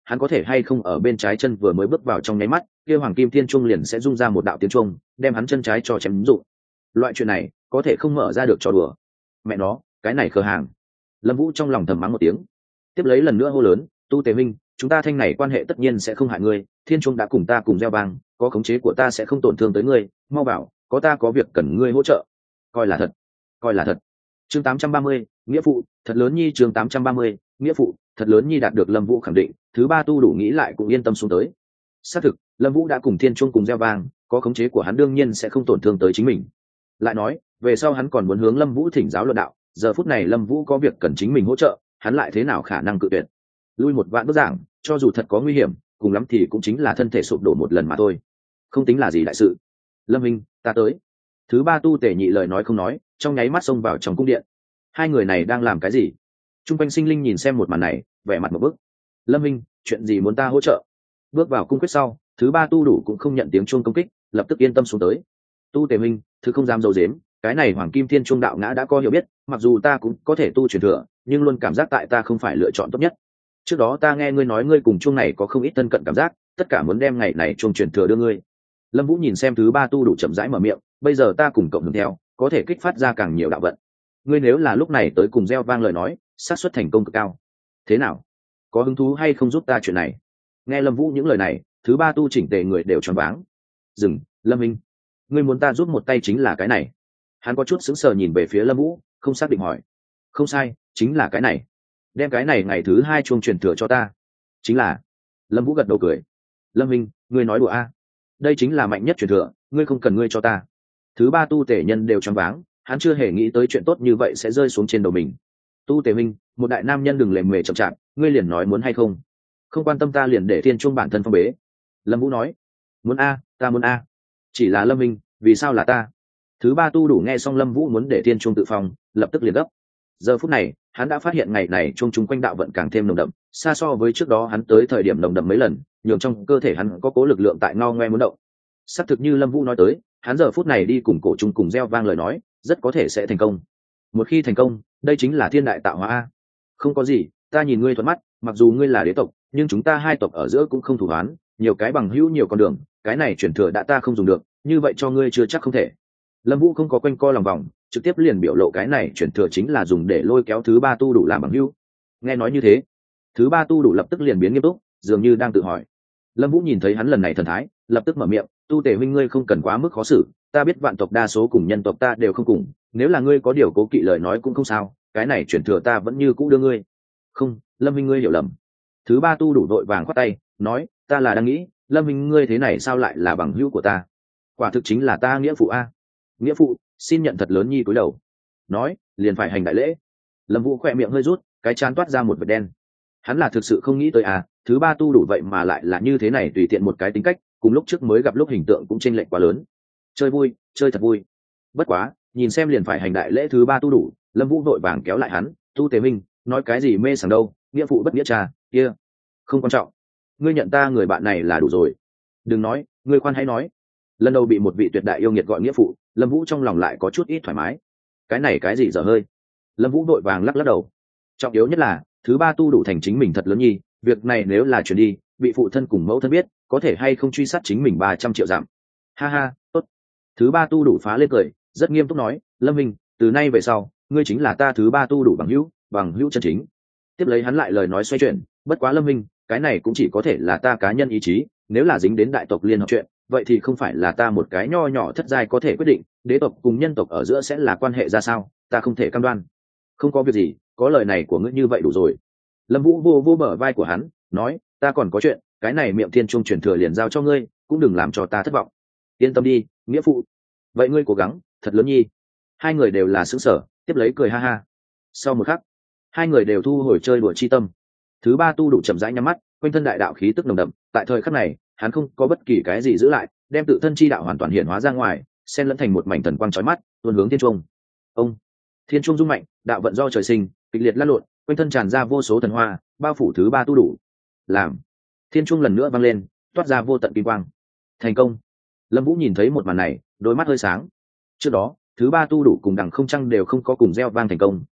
hắn có thể hay không ở bên trái chân vừa mới bước vào trong nháy mắt kia hoàng kim thiên trung liền sẽ rung ra một đạo tiếng trung đem hắn chân trái cho chém ứng dụng. Loại chuyện này có thể không mở ra được trò đùa. Mẹ nó, cái này khờ hàng. Lâm Vũ trong lòng thầm mắng một tiếng, tiếp lấy lần nữa hô lớn, Tu Tề Minh, chúng ta thanh này quan hệ tất nhiên sẽ không hại ngươi, thiên trung đã cùng ta cùng gieo vang, có khống chế của ta sẽ không tổn thương tới ngươi, mau bảo, có ta có việc cần ngươi hỗ trợ. Coi là thật, coi là thật. Chương tám trăm ba mươi, nghĩa phụ, thật lớn nhi. Chương tám trăm ba mươi, nghĩa phụ, thật lớn nhi. Đạt được Lâm Vũ khẳng định, thứ ba tu đủ nghĩ lại cũng yên tâm xuống tới. Xác thực, Lâm Vũ đã cùng thiên trung cùng gieo vang, có khống chế của hắn đương nhiên sẽ không tổn thương tới chính mình. Lại nói, về sau hắn còn muốn hướng Lâm Vũ thỉnh giáo luận đạo, giờ phút này Lâm Vũ có việc cần chính mình hỗ trợ, hắn lại thế nào khả năng cự tuyệt. Lui một vạn bước giảng, cho dù thật có nguy hiểm, cùng lắm thì cũng chính là thân thể sụp đổ một lần mà thôi, không tính là gì đại sự. Lâm Minh, ta tới. Thứ ba tu Tề Nhị lời nói không nói, trong nháy mắt xông vào trong cung điện. Hai người này đang làm cái gì? Trung quanh sinh linh nhìn xem một màn này, vẻ mặt một bức. Lâm Minh, chuyện gì muốn ta hỗ trợ? Bước vào cung quyết sau, thứ ba tu đủ cũng không nhận tiếng chuông công kích, lập tức yên tâm xuống tới. Tu Tề Minh, thứ không dám dầu dếm, cái này Hoàng Kim Thiên Chuông đạo ngã đã có hiểu biết, mặc dù ta cũng có thể tu truyền thừa, nhưng luôn cảm giác tại ta không phải lựa chọn tốt nhất. Trước đó ta nghe ngươi nói ngươi cùng chuông này có không ít thân cận cảm giác, tất cả muốn đem ngày này chuông truyền thừa đưa ngươi. Lâm Vũ nhìn xem thứ ba tu đủ chậm rãi mở miệng, bây giờ ta cùng cộng hưởng theo, có thể kích phát ra càng nhiều đạo vận. Ngươi nếu là lúc này tới cùng gieo vang lời nói, xác suất thành công cực cao. Thế nào? Có hứng thú hay không giúp ta chuyện này? Nghe Lâm Vũ những lời này, thứ ba tu chỉnh tề người đều choáng váng. Dừng, Lâm Minh, ngươi muốn ta giúp một tay chính là cái này. Hắn có chút sững sờ nhìn về phía Lâm Vũ, không xác định hỏi. Không sai, chính là cái này. Đem cái này ngày thứ hai chuông truyền thừa cho ta. Chính là. Lâm Vũ gật đầu cười. Lâm Minh, ngươi nói đùa a? À? Đây chính là mạnh nhất truyền thừa, ngươi không cần ngươi cho ta. Thứ ba tu Tề nhân đều choáng váng, hắn chưa hề nghĩ tới chuyện tốt như vậy sẽ rơi xuống trên đầu mình. Tu Tề Minh, một đại nam nhân đừng lề mề chậm chạp, ngươi liền nói muốn hay không? Không quan tâm ta liền để thiên chuông bản thân phong bế. Lâm Vũ nói. Muốn a, ta muốn a. Chỉ là Lâm Minh, vì sao là ta? Thứ ba tu đủ nghe xong Lâm Vũ muốn để thiên chuông tự phòng, lập tức liền gấp. Giờ phút này, hắn đã phát hiện ngày này chuông chung quanh đạo vận càng thêm nồng đậm, xa so với trước đó hắn tới thời điểm nồng đậm mấy lần, nhường trong cơ thể hắn có cố lực lượng tại ngao ngoe muốn động. Xác thực như Lâm Vũ nói tới, hắn giờ phút này đi cùng cổ chung cùng gieo vang lời nói, rất có thể sẽ thành công. Một khi thành công, đây chính là thiên đại tạo hóa a. Không có gì, ta nhìn ngươi thuận mắt, mặc dù ngươi là đế tộc, nhưng chúng ta hai tộc ở giữa cũng không thù oán, nhiều cái bằng hữu nhiều con đường, cái này chuyển thừa đã ta không dùng được, như vậy cho ngươi chưa chắc không thể. Lâm Vũ không có quanh co lòng vòng, trực tiếp liền biểu lộ cái này chuyển thừa chính là dùng để lôi kéo thứ ba tu đủ làm bằng hữu. Nghe nói như thế, thứ ba tu đủ lập tức liền biến nghiêm túc, dường như đang tự hỏi. Lâm Vũ nhìn thấy hắn lần này thần thái, lập tức mở miệng, Tu Tề huynh ngươi không cần quá mức khó xử, ta biết vạn tộc đa số cùng nhân tộc ta đều không cùng, nếu là ngươi có điều cố kỵ lời nói cũng không sao, cái này chuyển thừa ta vẫn như cũ đưa ngươi. Không, Lâm huynh ngươi hiểu lầm. Thứ ba tu đủ đội vàng khoát tay, nói, ta là đang nghĩ, Lâm huynh ngươi thế này sao lại là bằng hữu của ta? Quả thực chính là ta nghĩa phụ a. Nghĩa phụ, xin nhận thật lớn nhi cúi đầu. Nói, liền phải hành đại lễ. Lâm Vũ khỏe miệng hơi rút, cái trán toát ra một vệt đen. Hắn là thực sự không nghĩ tới à, thứ ba tu đủ vậy mà lại là như thế này tùy tiện một cái tính cách, cùng lúc trước mới gặp lúc hình tượng cũng chênh lệch quá lớn. Chơi vui, chơi thật vui. Bất quá, nhìn xem liền phải hành đại lễ thứ ba tu đủ, Lâm Vũ vội vàng kéo lại hắn, Tu Tề Minh, nói cái gì mê sảng đâu, nghĩa phụ bất nghĩa cha, kia, yeah. Không quan trọng. Ngươi nhận ta người bạn này là đủ rồi. Đừng nói, ngươi khoan hãy nói. Lần đầu bị một vị tuyệt đại yêu nghiệt gọi nghĩa phụ, Lâm Vũ trong lòng lại có chút ít thoải mái. Cái này cái gì dở hơi? Lâm Vũ vội vàng lắc lắc đầu. Trọng yếu nhất là, thứ ba tu đủ thành chính mình thật lớn nhi, việc này nếu là chuyển đi, bị phụ thân cùng mẫu thân biết, có thể hay không truy sát chính mình ba trăm triệu giảm. Ha ha, tốt. Thứ ba tu đủ phá lên cười, rất nghiêm túc nói, Lâm Minh, từ nay về sau, ngươi chính là ta thứ ba tu đủ bằng hữu, bằng hữu chân chính. Tiếp lấy hắn lại lời nói xoay chuyển, bất quá Lâm Minh, cái này cũng chỉ có thể là ta cá nhân ý chí, nếu là dính đến đại tộc liên hợp chuyện, vậy thì không phải là ta một cái nho nhỏ thất giai có thể quyết định, đế tộc cùng nhân tộc ở giữa sẽ là quan hệ ra sao, ta không thể cam đoan. Không có việc gì, có lời này của ngươi như vậy đủ rồi. Lâm Vũ vô vô bờ vai của hắn, nói, ta còn có chuyện, cái này miệng thiên trung truyền thừa liền giao cho ngươi, cũng đừng làm cho ta thất vọng. Yên tâm đi, nghĩa phụ. Vậy ngươi cố gắng, thật lớn nhi. Hai người đều là sững sờ, tiếp lấy cười ha ha. Sau một khắc, hai người đều thu hồi chơi đùa chi tâm. Thứ ba tu đủ chậm rãi nhắm mắt, quanh thân đại đạo khí tức nồng đậm, tại thời khắc này, hắn không có bất kỳ cái gì giữ lại, đem tự thân chi đạo hoàn toàn hiện hóa ra ngoài, xen lẫn thành một mảnh thần quang chói mắt, tuôn hướng thiên trung. Ông, thiên trung rung mạnh, đạo vận do trời sinh, kịch liệt lăn lộn, quanh thân tràn ra vô số thần hoa, bao phủ thứ ba tu đủ. Làm, thiên trung lần nữa vang lên, toát ra vô tận kim quang. Thành công. Lâm Vũ nhìn thấy một màn này, đôi mắt hơi sáng. Trước đó, thứ ba tu đủ cùng đằng không trăng đều không có cùng gieo vang thành công,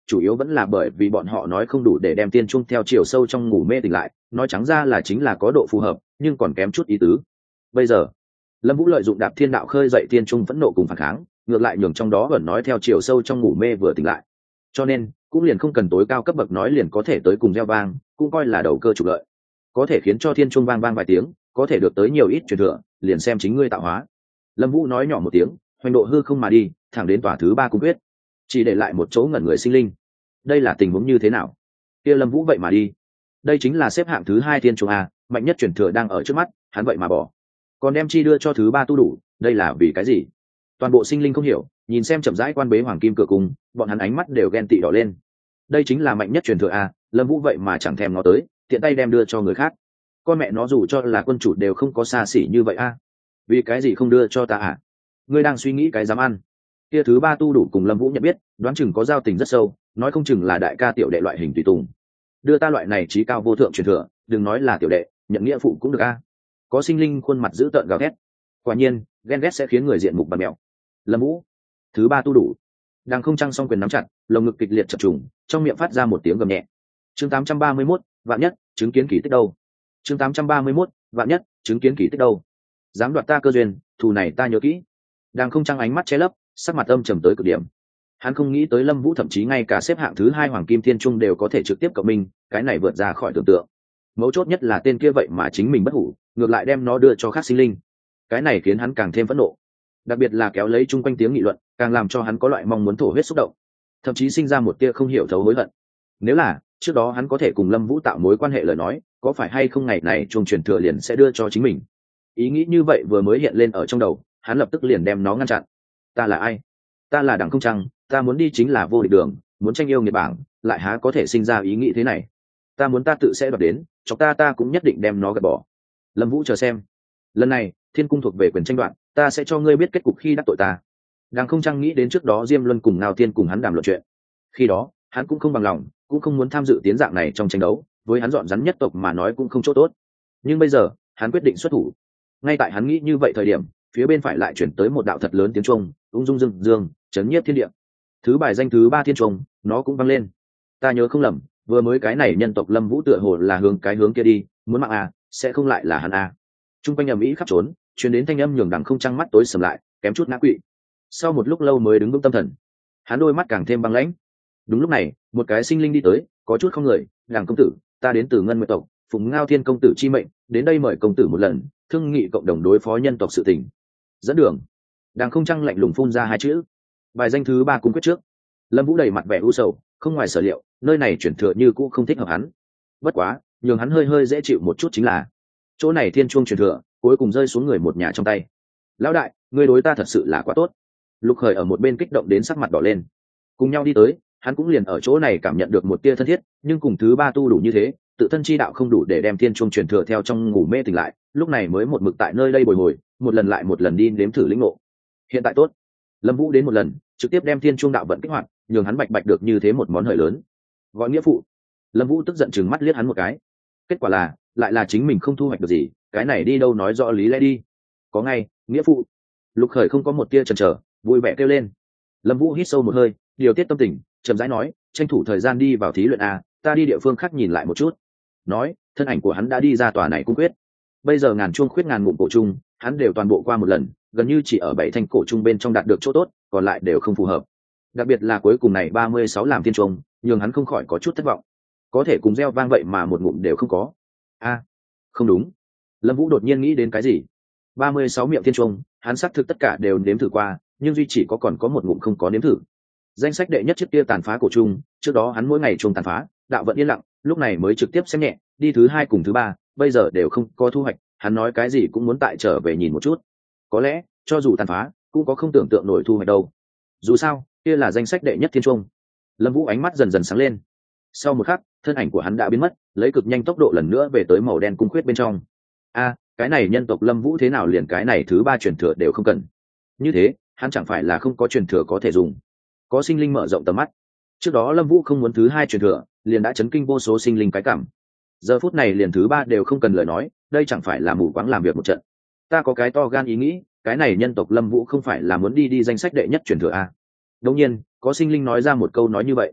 chủ yếu vẫn là bởi vì bọn họ nói không đủ để đem tiên trung theo chiều sâu trong ngủ mê tỉnh lại, nói trắng ra là chính là có độ phù hợp nhưng còn kém chút ý tứ. Bây giờ Lâm Vũ lợi dụng đạp thiên đạo khơi dậy tiên trung phẫn nộ cùng phản kháng, ngược lại nhường trong đó vẫn nói theo chiều sâu trong ngủ mê vừa tỉnh lại, cho nên cũng liền không cần tối cao cấp bậc nói liền có thể tới cùng gieo vang, cũng coi là đầu cơ trục lợi. Có thể khiến cho thiên trung vang vang vài tiếng, có thể được tới nhiều ít truyền thừa, liền xem chính ngươi tạo hóa. Lâm Vũ nói nhỏ một tiếng, hoành độ hư không mà đi, thẳng đến tòa thứ ba cung quyết, chỉ để lại một chỗ ngẩn người sinh linh. Đây là tình huống như thế nào? Kia Lâm Vũ vậy mà đi, đây chính là xếp hạng thứ hai thiên trung a, mạnh nhất truyền thừa đang ở trước mắt, hắn vậy mà bỏ, còn đem chi đưa cho thứ ba tu đủ, đây là vì cái gì? Toàn bộ sinh linh không hiểu, nhìn xem chậm rãi quan bế hoàng kim cửa cung, bọn hắn ánh mắt đều ghen tị đỏ lên. Đây chính là mạnh nhất truyền thừa a, Lâm Vũ vậy mà chẳng thèm ngó tới, tiện tay đem đưa cho người khác. Con mẹ nó dù cho là quân chủ đều không có xa xỉ như vậy a, vì cái gì không đưa cho ta à? Ngươi đang suy nghĩ cái dám ăn? Kia thứ ba tu đủ cùng Lâm Vũ nhận biết, đoán chừng có giao tình rất sâu, nói không chừng là đại ca tiểu đệ loại hình tùy tùng. Đưa ta loại này trí cao vô thượng truyền thừa, đừng nói là tiểu đệ, nhận nghĩa phụ cũng được a. Có sinh linh khuôn mặt dữ tợn gào thét. Quả nhiên, ghen ghét sẽ khiến người diện mục bặm mèo. Lâm Vũ, thứ ba tu đủ. Đang không trăng song quyền nắm chặt, lồng ngực kịch liệt chập trùng, trong miệng phát ra một tiếng gầm nhẹ. Chương tám trăm ba mươi mốt, vạn nhất, chứng kiến kỳ tích đâu? Chương tám trăm ba mươi mốt, vạn nhất, chứng kiến kỳ tích đâu? Dám đoạt ta cơ duyên, thù này ta nhớ kỹ. Đang không trăng ánh mắt che lấp, sắc mặt âm trầm tới cực điểm. Hắn không nghĩ tới Lâm Vũ thậm chí ngay cả xếp hạng thứ hai Hoàng Kim Thiên Trung đều có thể trực tiếp cộng minh, cái này vượt ra khỏi tưởng tượng. Mấu chốt nhất là tên kia vậy mà chính mình bất hủ, ngược lại đem nó đưa cho khác sinh linh. Cái này khiến hắn càng thêm phẫn nộ. Đặc biệt là kéo lấy chung quanh tiếng nghị luận, càng làm cho hắn có loại mong muốn thổ huyết xúc động, thậm chí sinh ra một tia không hiểu thấu hối hận. Nếu là trước đó hắn có thể cùng Lâm Vũ tạo mối quan hệ lời nói, có phải hay không ngày này chuông truyền thừa liền sẽ đưa cho chính mình. Ý nghĩ như vậy vừa mới hiện lên ở trong đầu, hắn lập tức liền đem nó ngăn chặn. Ta là ai? Ta là Đằng Không Trăng, ta muốn đi chính là vô địch đường, muốn tranh yêu nghiệt bảng, lại há có thể sinh ra ý nghĩ thế này. Ta muốn ta tự sẽ đoạt đến, chọc ta ta cũng nhất định đem nó gạt bỏ. Lâm Vũ chờ xem, lần này thiên cung thuộc về quyền tranh đoạt, ta sẽ cho ngươi biết kết cục khi đắc tội ta. Đằng Không Trăng nghĩ đến trước đó Diêm Luân cùng Ngao Thiên cùng hắn đàm luận chuyện, khi đó hắn cũng không bằng lòng, cũng không muốn tham dự tiến dạng này trong tranh đấu, với hắn dọn rắn nhất tộc mà nói cũng không chỗ tốt. Nhưng bây giờ hắn quyết định xuất thủ. Ngay tại hắn nghĩ như vậy thời điểm, phía bên phải lại chuyển tới một đạo thật lớn tiếng chuông, ung dung dương dương, chấn nhiếp thiên địa. Thứ bài danh thứ ba thiên chuông, nó cũng vang lên. Ta nhớ không lầm, vừa mới cái này nhân tộc Lâm Vũ tựa hồ là hướng cái hướng kia đi, muốn mạng à, sẽ không lại là hắn à? Trung quanh ầm ĩ khắp trốn, truyền đến thanh âm nhường Đằng Không Trăng mắt tối sầm lại, kém chút ngã quỵ. Sau một lúc lâu mới đứng vững tâm thần, hắn đôi mắt càng thêm băng lãnh. Đúng lúc này, một cái sinh linh đi tới, có chút không người, Đằng công tử, ta đến từ Ngân Nguyệt tộc, phụng Ngao Thiên công tử chi mệnh, đến đây mời công tử một lần, thương nghị cộng đồng đối phó nhân tộc sự tình. Dẫn đường. Đằng Không Trăng lạnh lùng phun ra hai chữ. Bài danh thứ ba cung quyết trước. Lâm Vũ đầy mặt vẻ u sầu, không ngoài sở liệu, nơi này chuyển thừa như cũ không thích hợp hắn. Bất quá, nhường hắn hơi hơi dễ chịu một chút chính là, chỗ này thiên chuông truyền thừa, cuối cùng rơi xuống người một nhà trong tay. Lão đại, ngươi đối ta thật sự là quá tốt. Lục Khởi ở một bên kích động đến sắc mặt đỏ lên. Cùng nhau đi tới, hắn cũng liền ở chỗ này cảm nhận được một tia thân thiết, nhưng cùng thứ ba tu đủ như thế, tự thân chi đạo không đủ để đem thiên chuông truyền thừa theo trong ngủ mê tỉnh lại, lúc này mới một mực tại nơi đây bồi hồi, một lần lại một lần đi nếm thử lĩnh ngộ. Hiện tại tốt, Lâm Vũ đến một lần, trực tiếp đem thiên chuông đạo vận kích hoạt, nhường hắn bạch bạch được như thế một món hời lớn. Gọi nghĩa phụ. Lâm Vũ tức giận chừng mắt liếc hắn một cái. Kết quả là, lại là chính mình không thu hoạch được gì, cái này đi đâu nói rõ lý lẽ đi. Có ngay, nghĩa phụ. Lục Khởi không có một tia chần chờ, vui vẻ kêu lên. Lâm Vũ hít sâu một hơi, điều tiết tâm tình, chậm rãi nói, tranh thủ thời gian đi vào thí luyện a, ta đi địa phương khác nhìn lại một chút. Nói, thân ảnh của hắn đã đi ra tòa này cung quyết. Bây giờ ngàn chuông khuyết ngàn ngụm cổ trung, hắn đều toàn bộ qua một lần, gần như chỉ ở bảy thanh cổ trung bên trong đạt được chỗ tốt, còn lại đều không phù hợp. Đặc biệt là cuối cùng này ba mươi sáu làm thiên trung, nhường hắn không khỏi có chút thất vọng. Có thể cùng gieo vang vậy mà một ngụm đều không có. A, không đúng. Lâm Vũ đột nhiên nghĩ đến cái gì. ba mươi sáu miệng thiên trung, hắn xác thực tất cả đều nếm thử qua, nhưng duy chỉ có còn có một ngụm không có nếm thử. Danh sách đệ nhất chiếc kia tàn phá cổ trung, trước đó hắn mỗi ngày chuông tàn phá, đạo vận yên lặng, lúc này mới trực tiếp xem nhẹ, đi thứ hai cùng thứ ba, bây giờ đều không có thu hoạch, hắn nói cái gì cũng muốn tại trở về nhìn một chút. Có lẽ, cho dù tàn phá, cũng có không tưởng tượng nổi thu hoạch đâu. Dù sao, kia là danh sách đệ nhất thiên trung. Lâm Vũ ánh mắt dần dần sáng lên. Sau một khắc, thân ảnh của hắn đã biến mất, lấy cực nhanh tốc độ lần nữa về tới màu đen cung khuyết bên trong. A, cái này nhân tộc Lâm Vũ thế nào liền cái này thứ ba truyền thừa đều không cần. Như thế, hắn chẳng phải là không có truyền thừa có thể dùng. Có sinh linh mở rộng tầm mắt. Trước đó Lâm Vũ không muốn thứ hai truyền thừa, liền đã chấn kinh vô số sinh linh cái cảm. Giờ phút này liền thứ ba đều không cần lời nói, đây chẳng phải là mù quáng làm việc một trận. Ta có cái to gan ý nghĩ, cái này nhân tộc Lâm Vũ không phải là muốn đi đi danh sách đệ nhất truyền thừa a. Đương nhiên, có sinh linh nói ra một câu nói như vậy.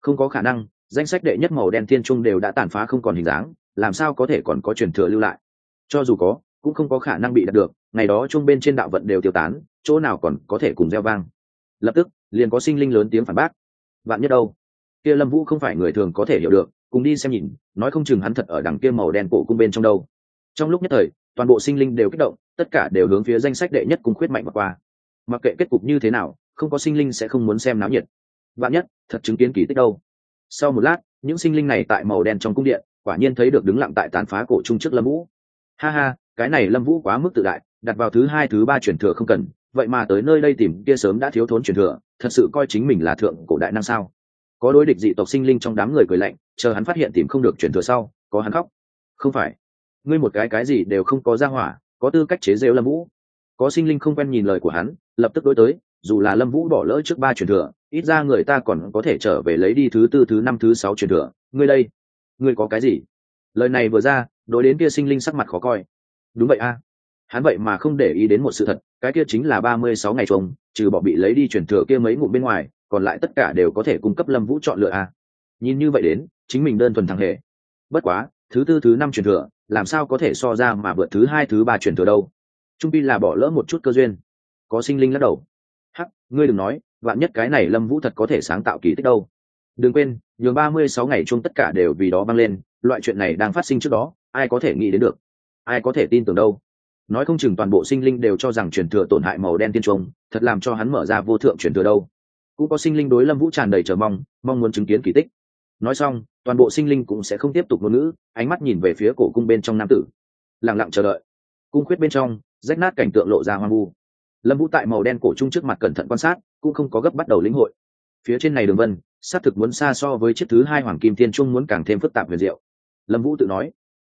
Không có khả năng, danh sách đệ nhất màu đen thiên trung đều đã tàn phá không còn hình dáng, làm sao có thể còn có truyền thừa lưu lại? Cho dù có, cũng không có khả năng bị đạt được, ngày đó trung bên trên đạo vận đều tiêu tán, chỗ nào còn có thể cùng gieo vang. Lập tức, liền có sinh linh lớn tiếng phản bác. Vạn nhất đâu? Kia Lâm Vũ không phải người thường có thể hiểu được, cùng đi xem nhìn, nói không chừng hắn thật ở đằng kia màu đen cổ cung bên trong đâu. Trong lúc nhất thời, toàn bộ sinh linh đều kích động, tất cả đều hướng phía danh sách đệ nhất cung khuyết mạnh mà qua. Mặc kệ kết cục như thế nào, không có sinh linh sẽ không muốn xem náo nhiệt. Vạn nhất, thật chứng kiến kỳ tích đâu. Sau một lát, những sinh linh này tại màu đen trong cung điện, quả nhiên thấy được đứng lặng tại tàn phá cổ trung trước Lâm Vũ. Ha ha, cái này Lâm Vũ quá mức tự đại, đặt vào thứ hai thứ ba truyền thừa không cần, vậy mà tới nơi đây tìm kia sớm đã thiếu thốn truyền thừa, thật sự coi chính mình là thượng cổ đại năng sao? Có đối địch dị tộc sinh linh trong đám người cười lạnh, chờ hắn phát hiện tìm không được truyền thừa sau, có hắn khóc. Không phải, ngươi một cái cái gì đều không có ra hỏa, có tư cách chế giễu Lâm Vũ. Có sinh linh không quen nhìn lời của hắn, lập tức đối tới, dù là Lâm Vũ bỏ lỡ trước ba truyền thừa, ít ra người ta còn có thể trở về lấy đi thứ tư thứ năm thứ sáu truyền thừa, ngươi đây, ngươi có cái gì? Lời này vừa ra, đối đến kia sinh linh sắc mặt khó coi. Đúng vậy a, hắn vậy mà không để ý đến một sự thật, cái kia chính là ba mươi sáu ngày trông, trừ bỏ bị lấy đi truyền thừa kia mấy ngụm bên ngoài, còn lại tất cả đều có thể cung cấp Lâm Vũ chọn lựa a. Nhìn như vậy đến, chính mình đơn thuần thằng hề. Bất quá, thứ tư thứ năm truyền thừa, làm sao có thể so ra mà vượt thứ hai thứ ba truyền thừa đâu? Trung pi là bỏ lỡ một chút cơ duyên. Có sinh linh lắc đầu. Hắc, ngươi đừng nói, vạn nhất cái này Lâm Vũ thật có thể sáng tạo kỳ tích đâu. Đừng quên, nhường ba mươi sáu ngày chung tất cả đều vì đó băng lên, loại chuyện này đang phát sinh trước đó, ai có thể nghĩ đến được? Ai có thể tin tưởng đâu? Nói không chừng toàn bộ sinh linh đều cho rằng truyền thừa tổn hại màu đen tiên trung, thật làm cho hắn mở ra vô thượng truyền thừa đâu. Cũng có sinh linh đối Lâm Vũ tràn đầy chờ mong, mong muốn chứng kiến kỳ tích. Nói xong, toàn bộ sinh linh cũng sẽ không tiếp tục ngôn ngữ, ánh mắt nhìn về phía cổ cung bên trong nam tử, lặng lặng chờ đợi. Cung khuyết bên trong, rách nát cảnh tượng lộ ra hoang vu. Lâm Vũ tại màu đen cổ trung trước mặt cẩn thận quan sát, cũng không có gấp bắt đầu lĩnh hội. Phía trên này đường vân, xác thực muốn xa so với chiếc thứ hai hoàng kim thiên trung muốn càng thêm phức tạp huyền diệu. Lâm Vũ tự nói,